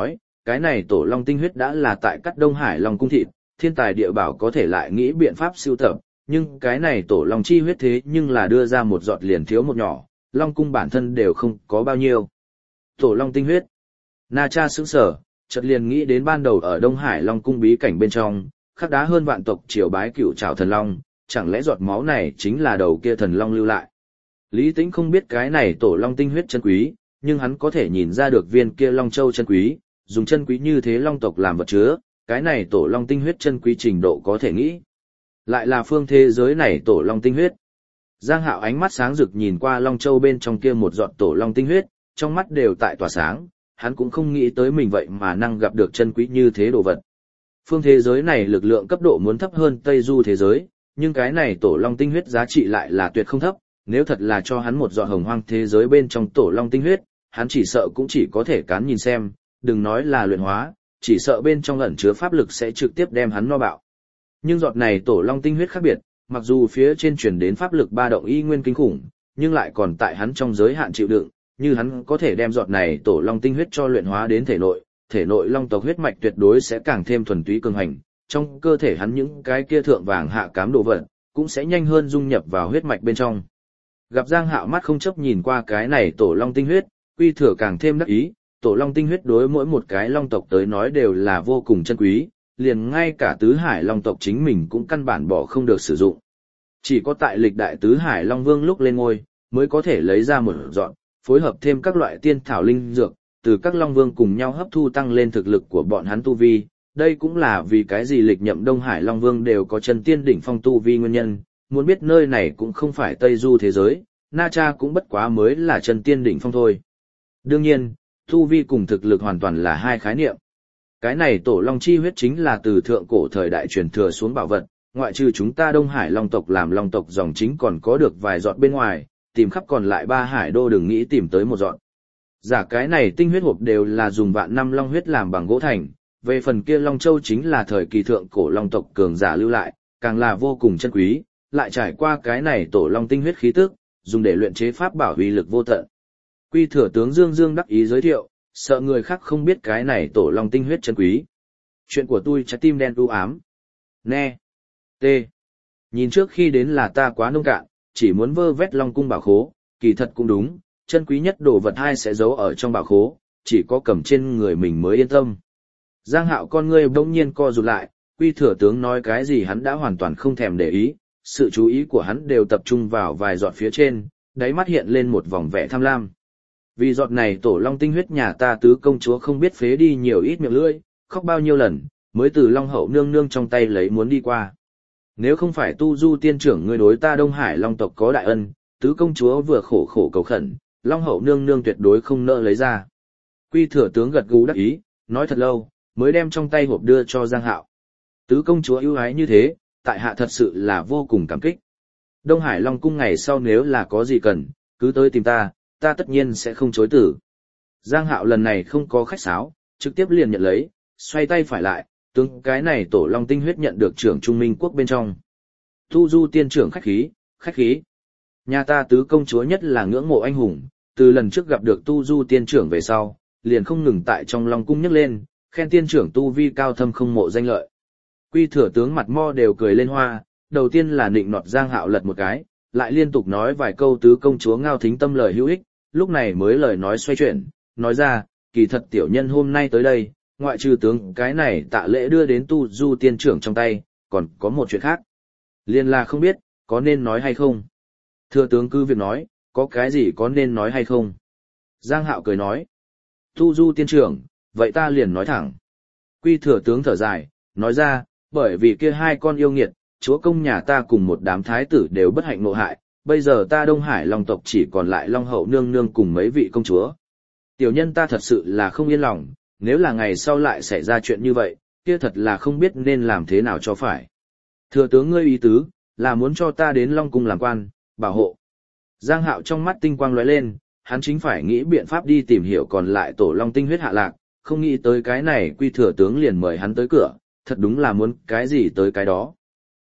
cái này tổ long tinh huyết đã là tại cắt Đông Hải Long cung thịt, thiên tài địa bảo có thể lại nghĩ biện pháp siêu tập, nhưng cái này tổ long chi huyết thế nhưng là đưa ra một giọt liền thiếu một nhỏ, Long cung bản thân đều không có bao nhiêu. Tổ long tinh huyết. Na Cha sững sờ, chợt liền nghĩ đến ban đầu ở Đông Hải Long cung bí cảnh bên trong, khắc đá hơn vạn tộc triều bái cựu trảo thần long, chẳng lẽ giọt máu này chính là đầu kia thần long lưu lại. Lý Tĩnh không biết cái này tổ long tinh huyết chân quý, nhưng hắn có thể nhìn ra được viên kia long châu chân quý, dùng chân quý như thế long tộc làm vật chứa, cái này tổ long tinh huyết chân quý trình độ có thể nghĩ. Lại là phương thế giới này tổ long tinh huyết. Giang Hạo ánh mắt sáng rực nhìn qua long châu bên trong kia một giọt tổ long tinh huyết, trong mắt đều tại tỏa sáng, hắn cũng không nghĩ tới mình vậy mà năng gặp được chân quý như thế đồ vật. Phương thế giới này lực lượng cấp độ muốn thấp hơn Tây Du thế giới, nhưng cái này tổ long tinh huyết giá trị lại là tuyệt không thấp, nếu thật là cho hắn một giọt hồng hoang thế giới bên trong tổ long tinh huyết, hắn chỉ sợ cũng chỉ có thể cán nhìn xem, đừng nói là luyện hóa, chỉ sợ bên trong ẩn chứa pháp lực sẽ trực tiếp đem hắn no bạo. Nhưng giọt này tổ long tinh huyết khác biệt, mặc dù phía trên truyền đến pháp lực ba động y nguyên kinh khủng, nhưng lại còn tại hắn trong giới hạn chịu đựng, như hắn có thể đem giọt này tổ long tinh huyết cho luyện hóa đến thể nội long tộc huyết mạch tuyệt đối sẽ càng thêm thuần túy cường hành, trong cơ thể hắn những cái kia thượng vàng hạ cám đồ vật, cũng sẽ nhanh hơn dung nhập vào huyết mạch bên trong. Gặp Giang Hạo mắt không chấp nhìn qua cái này tổ long tinh huyết, Quy Thừa càng thêm đắc ý, tổ long tinh huyết đối mỗi một cái long tộc tới nói đều là vô cùng chân quý, liền ngay cả tứ hải long tộc chính mình cũng căn bản bỏ không được sử dụng. Chỉ có tại lịch đại tứ hải long vương lúc lên ngôi, mới có thể lấy ra một dọn, phối hợp thêm các loại tiên thảo linh dược, từ các long vương cùng nhau hấp thu tăng lên thực lực của bọn hắn tu vi. Đây cũng là vì cái gì lịch nhậm Đông Hải Long Vương đều có chân tiên đỉnh phong tu vi nguyên nhân, muốn biết nơi này cũng không phải Tây Du thế giới, Na Cha cũng bất quá mới là chân tiên đỉnh phong thôi. Đương nhiên, tu vi cùng thực lực hoàn toàn là hai khái niệm. Cái này tổ long chi huyết chính là từ thượng cổ thời đại truyền thừa xuống bảo vật, ngoại trừ chúng ta Đông Hải Long tộc làm Long tộc dòng chính còn có được vài giọt bên ngoài, tìm khắp còn lại ba hải đô đừng nghĩ tìm tới một giọt. Giả cái này tinh huyết hộp đều là dùng vạn năm long huyết làm bằng gỗ thành, về phần kia Long Châu chính là thời kỳ thượng cổ Long tộc cường giả lưu lại, càng là vô cùng chân quý, lại trải qua cái này tổ long tinh huyết khí tức, dùng để luyện chế pháp bảo uy lực vô tận. Quy Thừa tướng Dương Dương đắc ý giới thiệu, sợ người khác không biết cái này tổ long tinh huyết chân quý. Chuyện của tôi trái tim đen u ám. Nè. T. Nhìn trước khi đến là ta quá nông cạn, chỉ muốn vơ vét long cung bảo khố, kỳ thật cũng đúng, chân quý nhất đồ vật hai sẽ giấu ở trong bảo khố, chỉ có cầm trên người mình mới yên tâm. Giang Hạo con ngươi bỗng nhiên co rụt lại, Quy Thừa tướng nói cái gì hắn đã hoàn toàn không thèm để ý, sự chú ý của hắn đều tập trung vào vài giọt phía trên, đáy mắt hiện lên một vòng vẻ tham lam. Vì giọt này tổ long tinh huyết nhà ta tứ công chúa không biết phế đi nhiều ít miệng lưỡi, khóc bao nhiêu lần, mới từ long hậu nương nương trong tay lấy muốn đi qua. Nếu không phải tu du tiên trưởng ngươi đối ta Đông Hải Long tộc có đại ân, tứ công chúa vừa khổ khổ cầu khẩn, long hậu nương nương tuyệt đối không nỡ lấy ra. Quy Thừa tướng gật gù đắc ý, nói thật lâu, mới đem trong tay hộp đưa cho Giang Hạo. Tứ công chúa ưu ái như thế, tại hạ thật sự là vô cùng cảm kích. Đông Hải Long cung ngày sau nếu là có gì cần, cứ tới tìm ta tất nhiên sẽ không chối từ. Giang Hạo lần này không có khách sáo, trực tiếp liền nhận lấy, xoay tay phải lại, tướng cái này tổ long tinh huyết nhận được trưởng Trung Minh quốc bên trong. Tu du tiên trưởng khách khí, khách khí. Nhà ta tứ công chúa nhất là ngưỡng mộ anh hùng, từ lần trước gặp được tu du tiên trưởng về sau, liền không ngừng tại trong Long cung nhắc lên, khen tiên trưởng tu vi cao thâm không mộ danh lợi. Quy Thừa tướng mặt mo đều cười lên hoa, đầu tiên là nịnh nọt Giang Hạo lật một cái, lại liên tục nói vài câu tứ công chúa ngao thính tâm lời hữu ích, lúc này mới lời nói xoay chuyển, nói ra, kỳ thật tiểu nhân hôm nay tới đây, ngoại trừ tướng cái này tạ lễ đưa đến tu du tiên trưởng trong tay, còn có một chuyện khác. Liên là không biết, có nên nói hay không. Thừa tướng cứ việc nói, có cái gì có nên nói hay không. Giang Hạo cười nói, tu du tiên trưởng, vậy ta liền nói thẳng. Quy Thừa tướng thở dài, nói ra, bởi vì kia hai con yêu nghiệt, chúa công nhà ta cùng một đám thái tử đều bất hạnh ngộ hại, bây giờ ta Đông Hải Long tộc chỉ còn lại Long hậu nương nương cùng mấy vị công chúa. Tiểu nhân ta thật sự là không yên lòng, nếu là ngày sau lại xảy ra chuyện như vậy, kia thật là không biết nên làm thế nào cho phải. Thừa tướng ngươi ý tứ, là muốn cho ta đến Long cung làm quan, bảo hộ. Giang Hạo trong mắt tinh quang lóe lên, hắn chính phải nghĩ biện pháp đi tìm hiểu còn lại tổ long tinh huyết hạ lạc, không nghĩ tới cái này Quy Thừa tướng liền mời hắn tới cửa, thật đúng là muốn cái gì tới cái đó.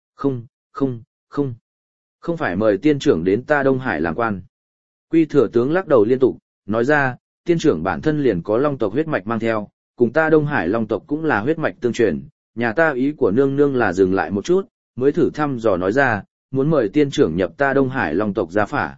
Không phải mời tiên trưởng đến ta Đông Hải làm quan. Quy Thừa tướng lắc đầu liên tục, nói ra, tiên trưởng bản thân liền có long tộc huyết mạch mang theo, cùng ta Đông Hải Long tộc cũng là huyết mạch tương truyền, nhà ta ý của nương nương là dừng lại một chút, mới thử thăm dò nói ra, muốn mời tiên trưởng nhập ta Đông Hải Long tộc gia phả,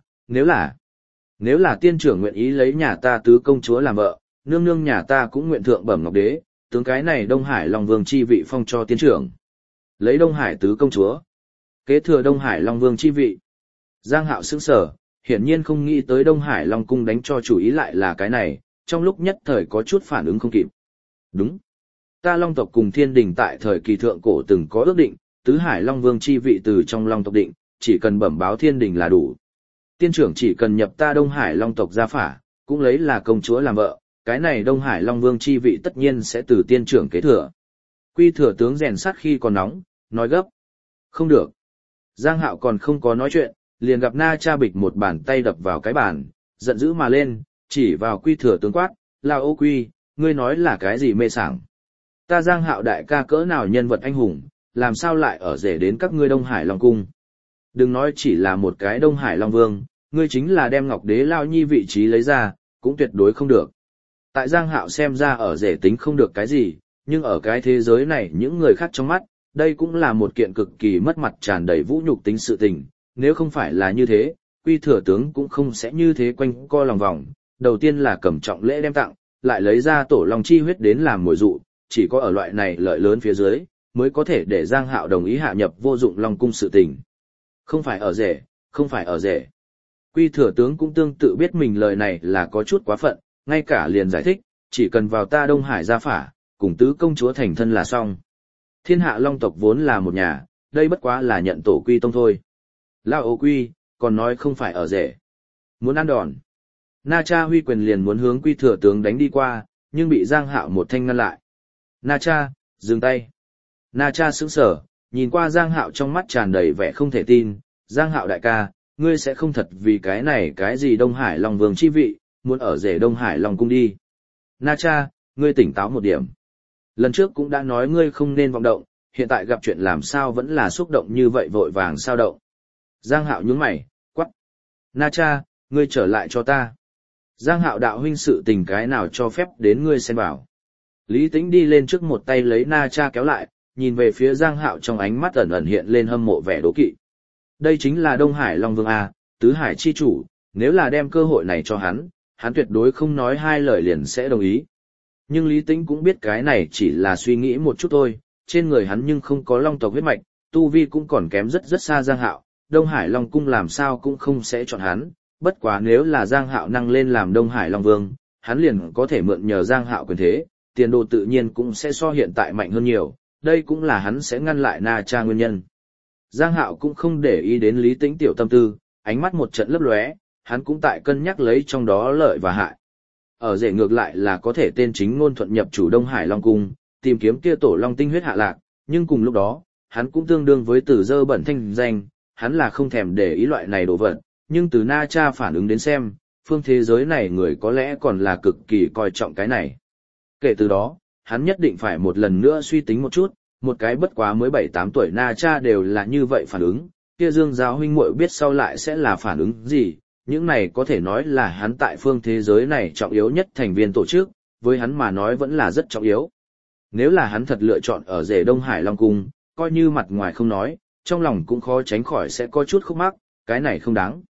nếu là tiên trưởng nguyện ý lấy nhà ta tứ công chúa làm vợ, nương nương nhà ta cũng nguyện thượng bẩm ngọc đế, tướng cái này Đông Hải Long Vương chi vị phong cho tiên trưởng. Lấy Đông Hải tứ công chúa, kế thừa Đông Hải Long Vương chi vị. Giang Hạo sững sờ, hiển nhiên không nghĩ tới Đông Hải Long cung đánh cho chủ ý lại là cái này, trong lúc nhất thời có chút phản ứng không kịp. Đúng. Ta Long tộc cùng Thiên Đình tại thời kỳ thượng cổ từng có ước định, tứ Hải Long Vương chi vị từ trong Long tộc định, chỉ cần bẩm báo Thiên Đình là đủ. Tiên trưởng chỉ cần nhập ta Đông Hải Long tộc gia phả, cũng lấy là công chúa làm vợ, cái này Đông Hải Long Vương chi vị tất nhiên sẽ từ tiên trưởng kế thừa. Quy thừa tướng rèn sắt khi còn nóng, nói gấp. Không được. Giang Hạo còn không có nói chuyện, liền gặp Na Cha bịch một bàn tay đập vào cái bàn, giận dữ mà lên, chỉ vào Quy thừa tướng quát, là ô Quy, ngươi nói là cái gì mê sảng. Ta Giang Hạo đại ca cỡ nào nhân vật anh hùng, làm sao lại ở rể đến các ngươi Đông Hải Long cung. Đừng nói chỉ là một cái Đông Hải Long Vương, ngươi chính là đem Ngọc Đế Lao Nhi vị trí lấy ra, cũng tuyệt đối không được. Tại Giang Hạo xem ra ở rể tính không được cái gì, nhưng ở cái thế giới này những người khác trong mắt, đây cũng là một kiện cực kỳ mất mặt tràn đầy vũ nhục tính sự tình, nếu không phải là như thế, Quy thừa tướng cũng không sẽ như thế quanh co lòng vòng, đầu tiên là cầm trọng lễ đem tặng, lại lấy ra tổ long chi huyết đến làm mồi dụ, chỉ có ở loại này lợi lớn phía dưới, mới có thể để Giang Hạo đồng ý hạ nhập vô dụng Long cung sự tình. Không phải ở rể, không phải ở rể. Quy thừa tướng cũng tương tự biết mình lời này là có chút quá phận, ngay cả liền giải thích, chỉ cần vào ta Đông Hải gia phả, cùng tứ công chúa thành thân là xong. Thiên hạ Long tộc vốn là một nhà, đây bất quá là nhận tổ quy tông thôi. Lao ô Quy, còn nói không phải ở rể. Muốn ăn đòn. Na Cha huy quyền liền muốn hướng Quy thừa tướng đánh đi qua, nhưng bị Giang Hạo một thanh ngăn lại. Na Cha, dừng tay. Na Cha sững sờ, nhìn qua Giang Hạo trong mắt tràn đầy vẻ không thể tin. Giang Hạo đại ca, ngươi sẽ không thật vì cái này cái gì Đông Hải Long Vương chi vị, muốn ở rể Đông Hải Long cung đi. Na Cha, ngươi tỉnh táo một điểm. Lần trước cũng đã nói ngươi không nên vọng động, hiện tại gặp chuyện làm sao vẫn là xúc động như vậy vội vàng sao động. Giang Hạo nhướng mày, quắc. Na Cha, ngươi trở lại cho ta. Giang Hạo đạo huynh sự tình cái nào cho phép đến ngươi xen vào. Lý Tĩnh đi lên trước một tay lấy Na Cha kéo lại, nhìn về phía Giang Hạo trong ánh mắt ẩn ẩn hiện lên hâm mộ vẻ đố kỵ. Đây chính là Đông Hải Long Vương A, tứ hải chi chủ, nếu là đem cơ hội này cho hắn tuyệt đối không nói hai lời liền sẽ đồng ý. Nhưng Lý Tĩnh cũng biết cái này chỉ là suy nghĩ một chút thôi, trên người hắn nhưng không có Long tộc huyết mạch, tu vi cũng còn kém rất rất xa Giang Hạo, Đông Hải Long cung làm sao cũng không sẽ chọn hắn, bất quá nếu là Giang Hạo năng lên làm Đông Hải Long Vương, hắn liền có thể mượn nhờ Giang Hạo quyền thế, tiền đồ tự nhiên cũng sẽ so hiện tại mạnh hơn nhiều, đây cũng là hắn sẽ ngăn lại Na Cha nguyên nhân. Giang Hạo cũng không để ý đến Lý Tĩnh tiểu tâm tư, ánh mắt một trận lấp lóe, hắn cũng tại cân nhắc lấy trong đó lợi và hại. Ở rể ngược lại là có thể tên chính ngôn thuận nhập chủ Đông Hải Long cung, tìm kiếm kia tổ long tinh huyết hạ lạc, nhưng cùng lúc đó, hắn cũng tương đương với từ dơ bẩn thanh danh, hắn là không thèm để ý loại này đồ vật, nhưng từ Na Cha phản ứng đến xem, phương thế giới này người có lẽ còn là cực kỳ coi trọng cái này. Kể từ đó, hắn nhất định phải một lần nữa suy tính một chút, một cái bất quá mới 7-8 tuổi Na Cha đều là như vậy phản ứng, kia Dương giáo huynh muội biết sau lại sẽ là phản ứng gì, những này có thể nói là hắn tại phương thế giới này trọng yếu nhất thành viên tổ chức, với hắn mà nói vẫn là rất trọng yếu. Nếu là hắn thật lựa chọn ở rể Đông Hải Long cung, coi như mặt ngoài không nói, trong lòng cũng khó tránh khỏi sẽ có chút khúc mắc, cái này không đáng.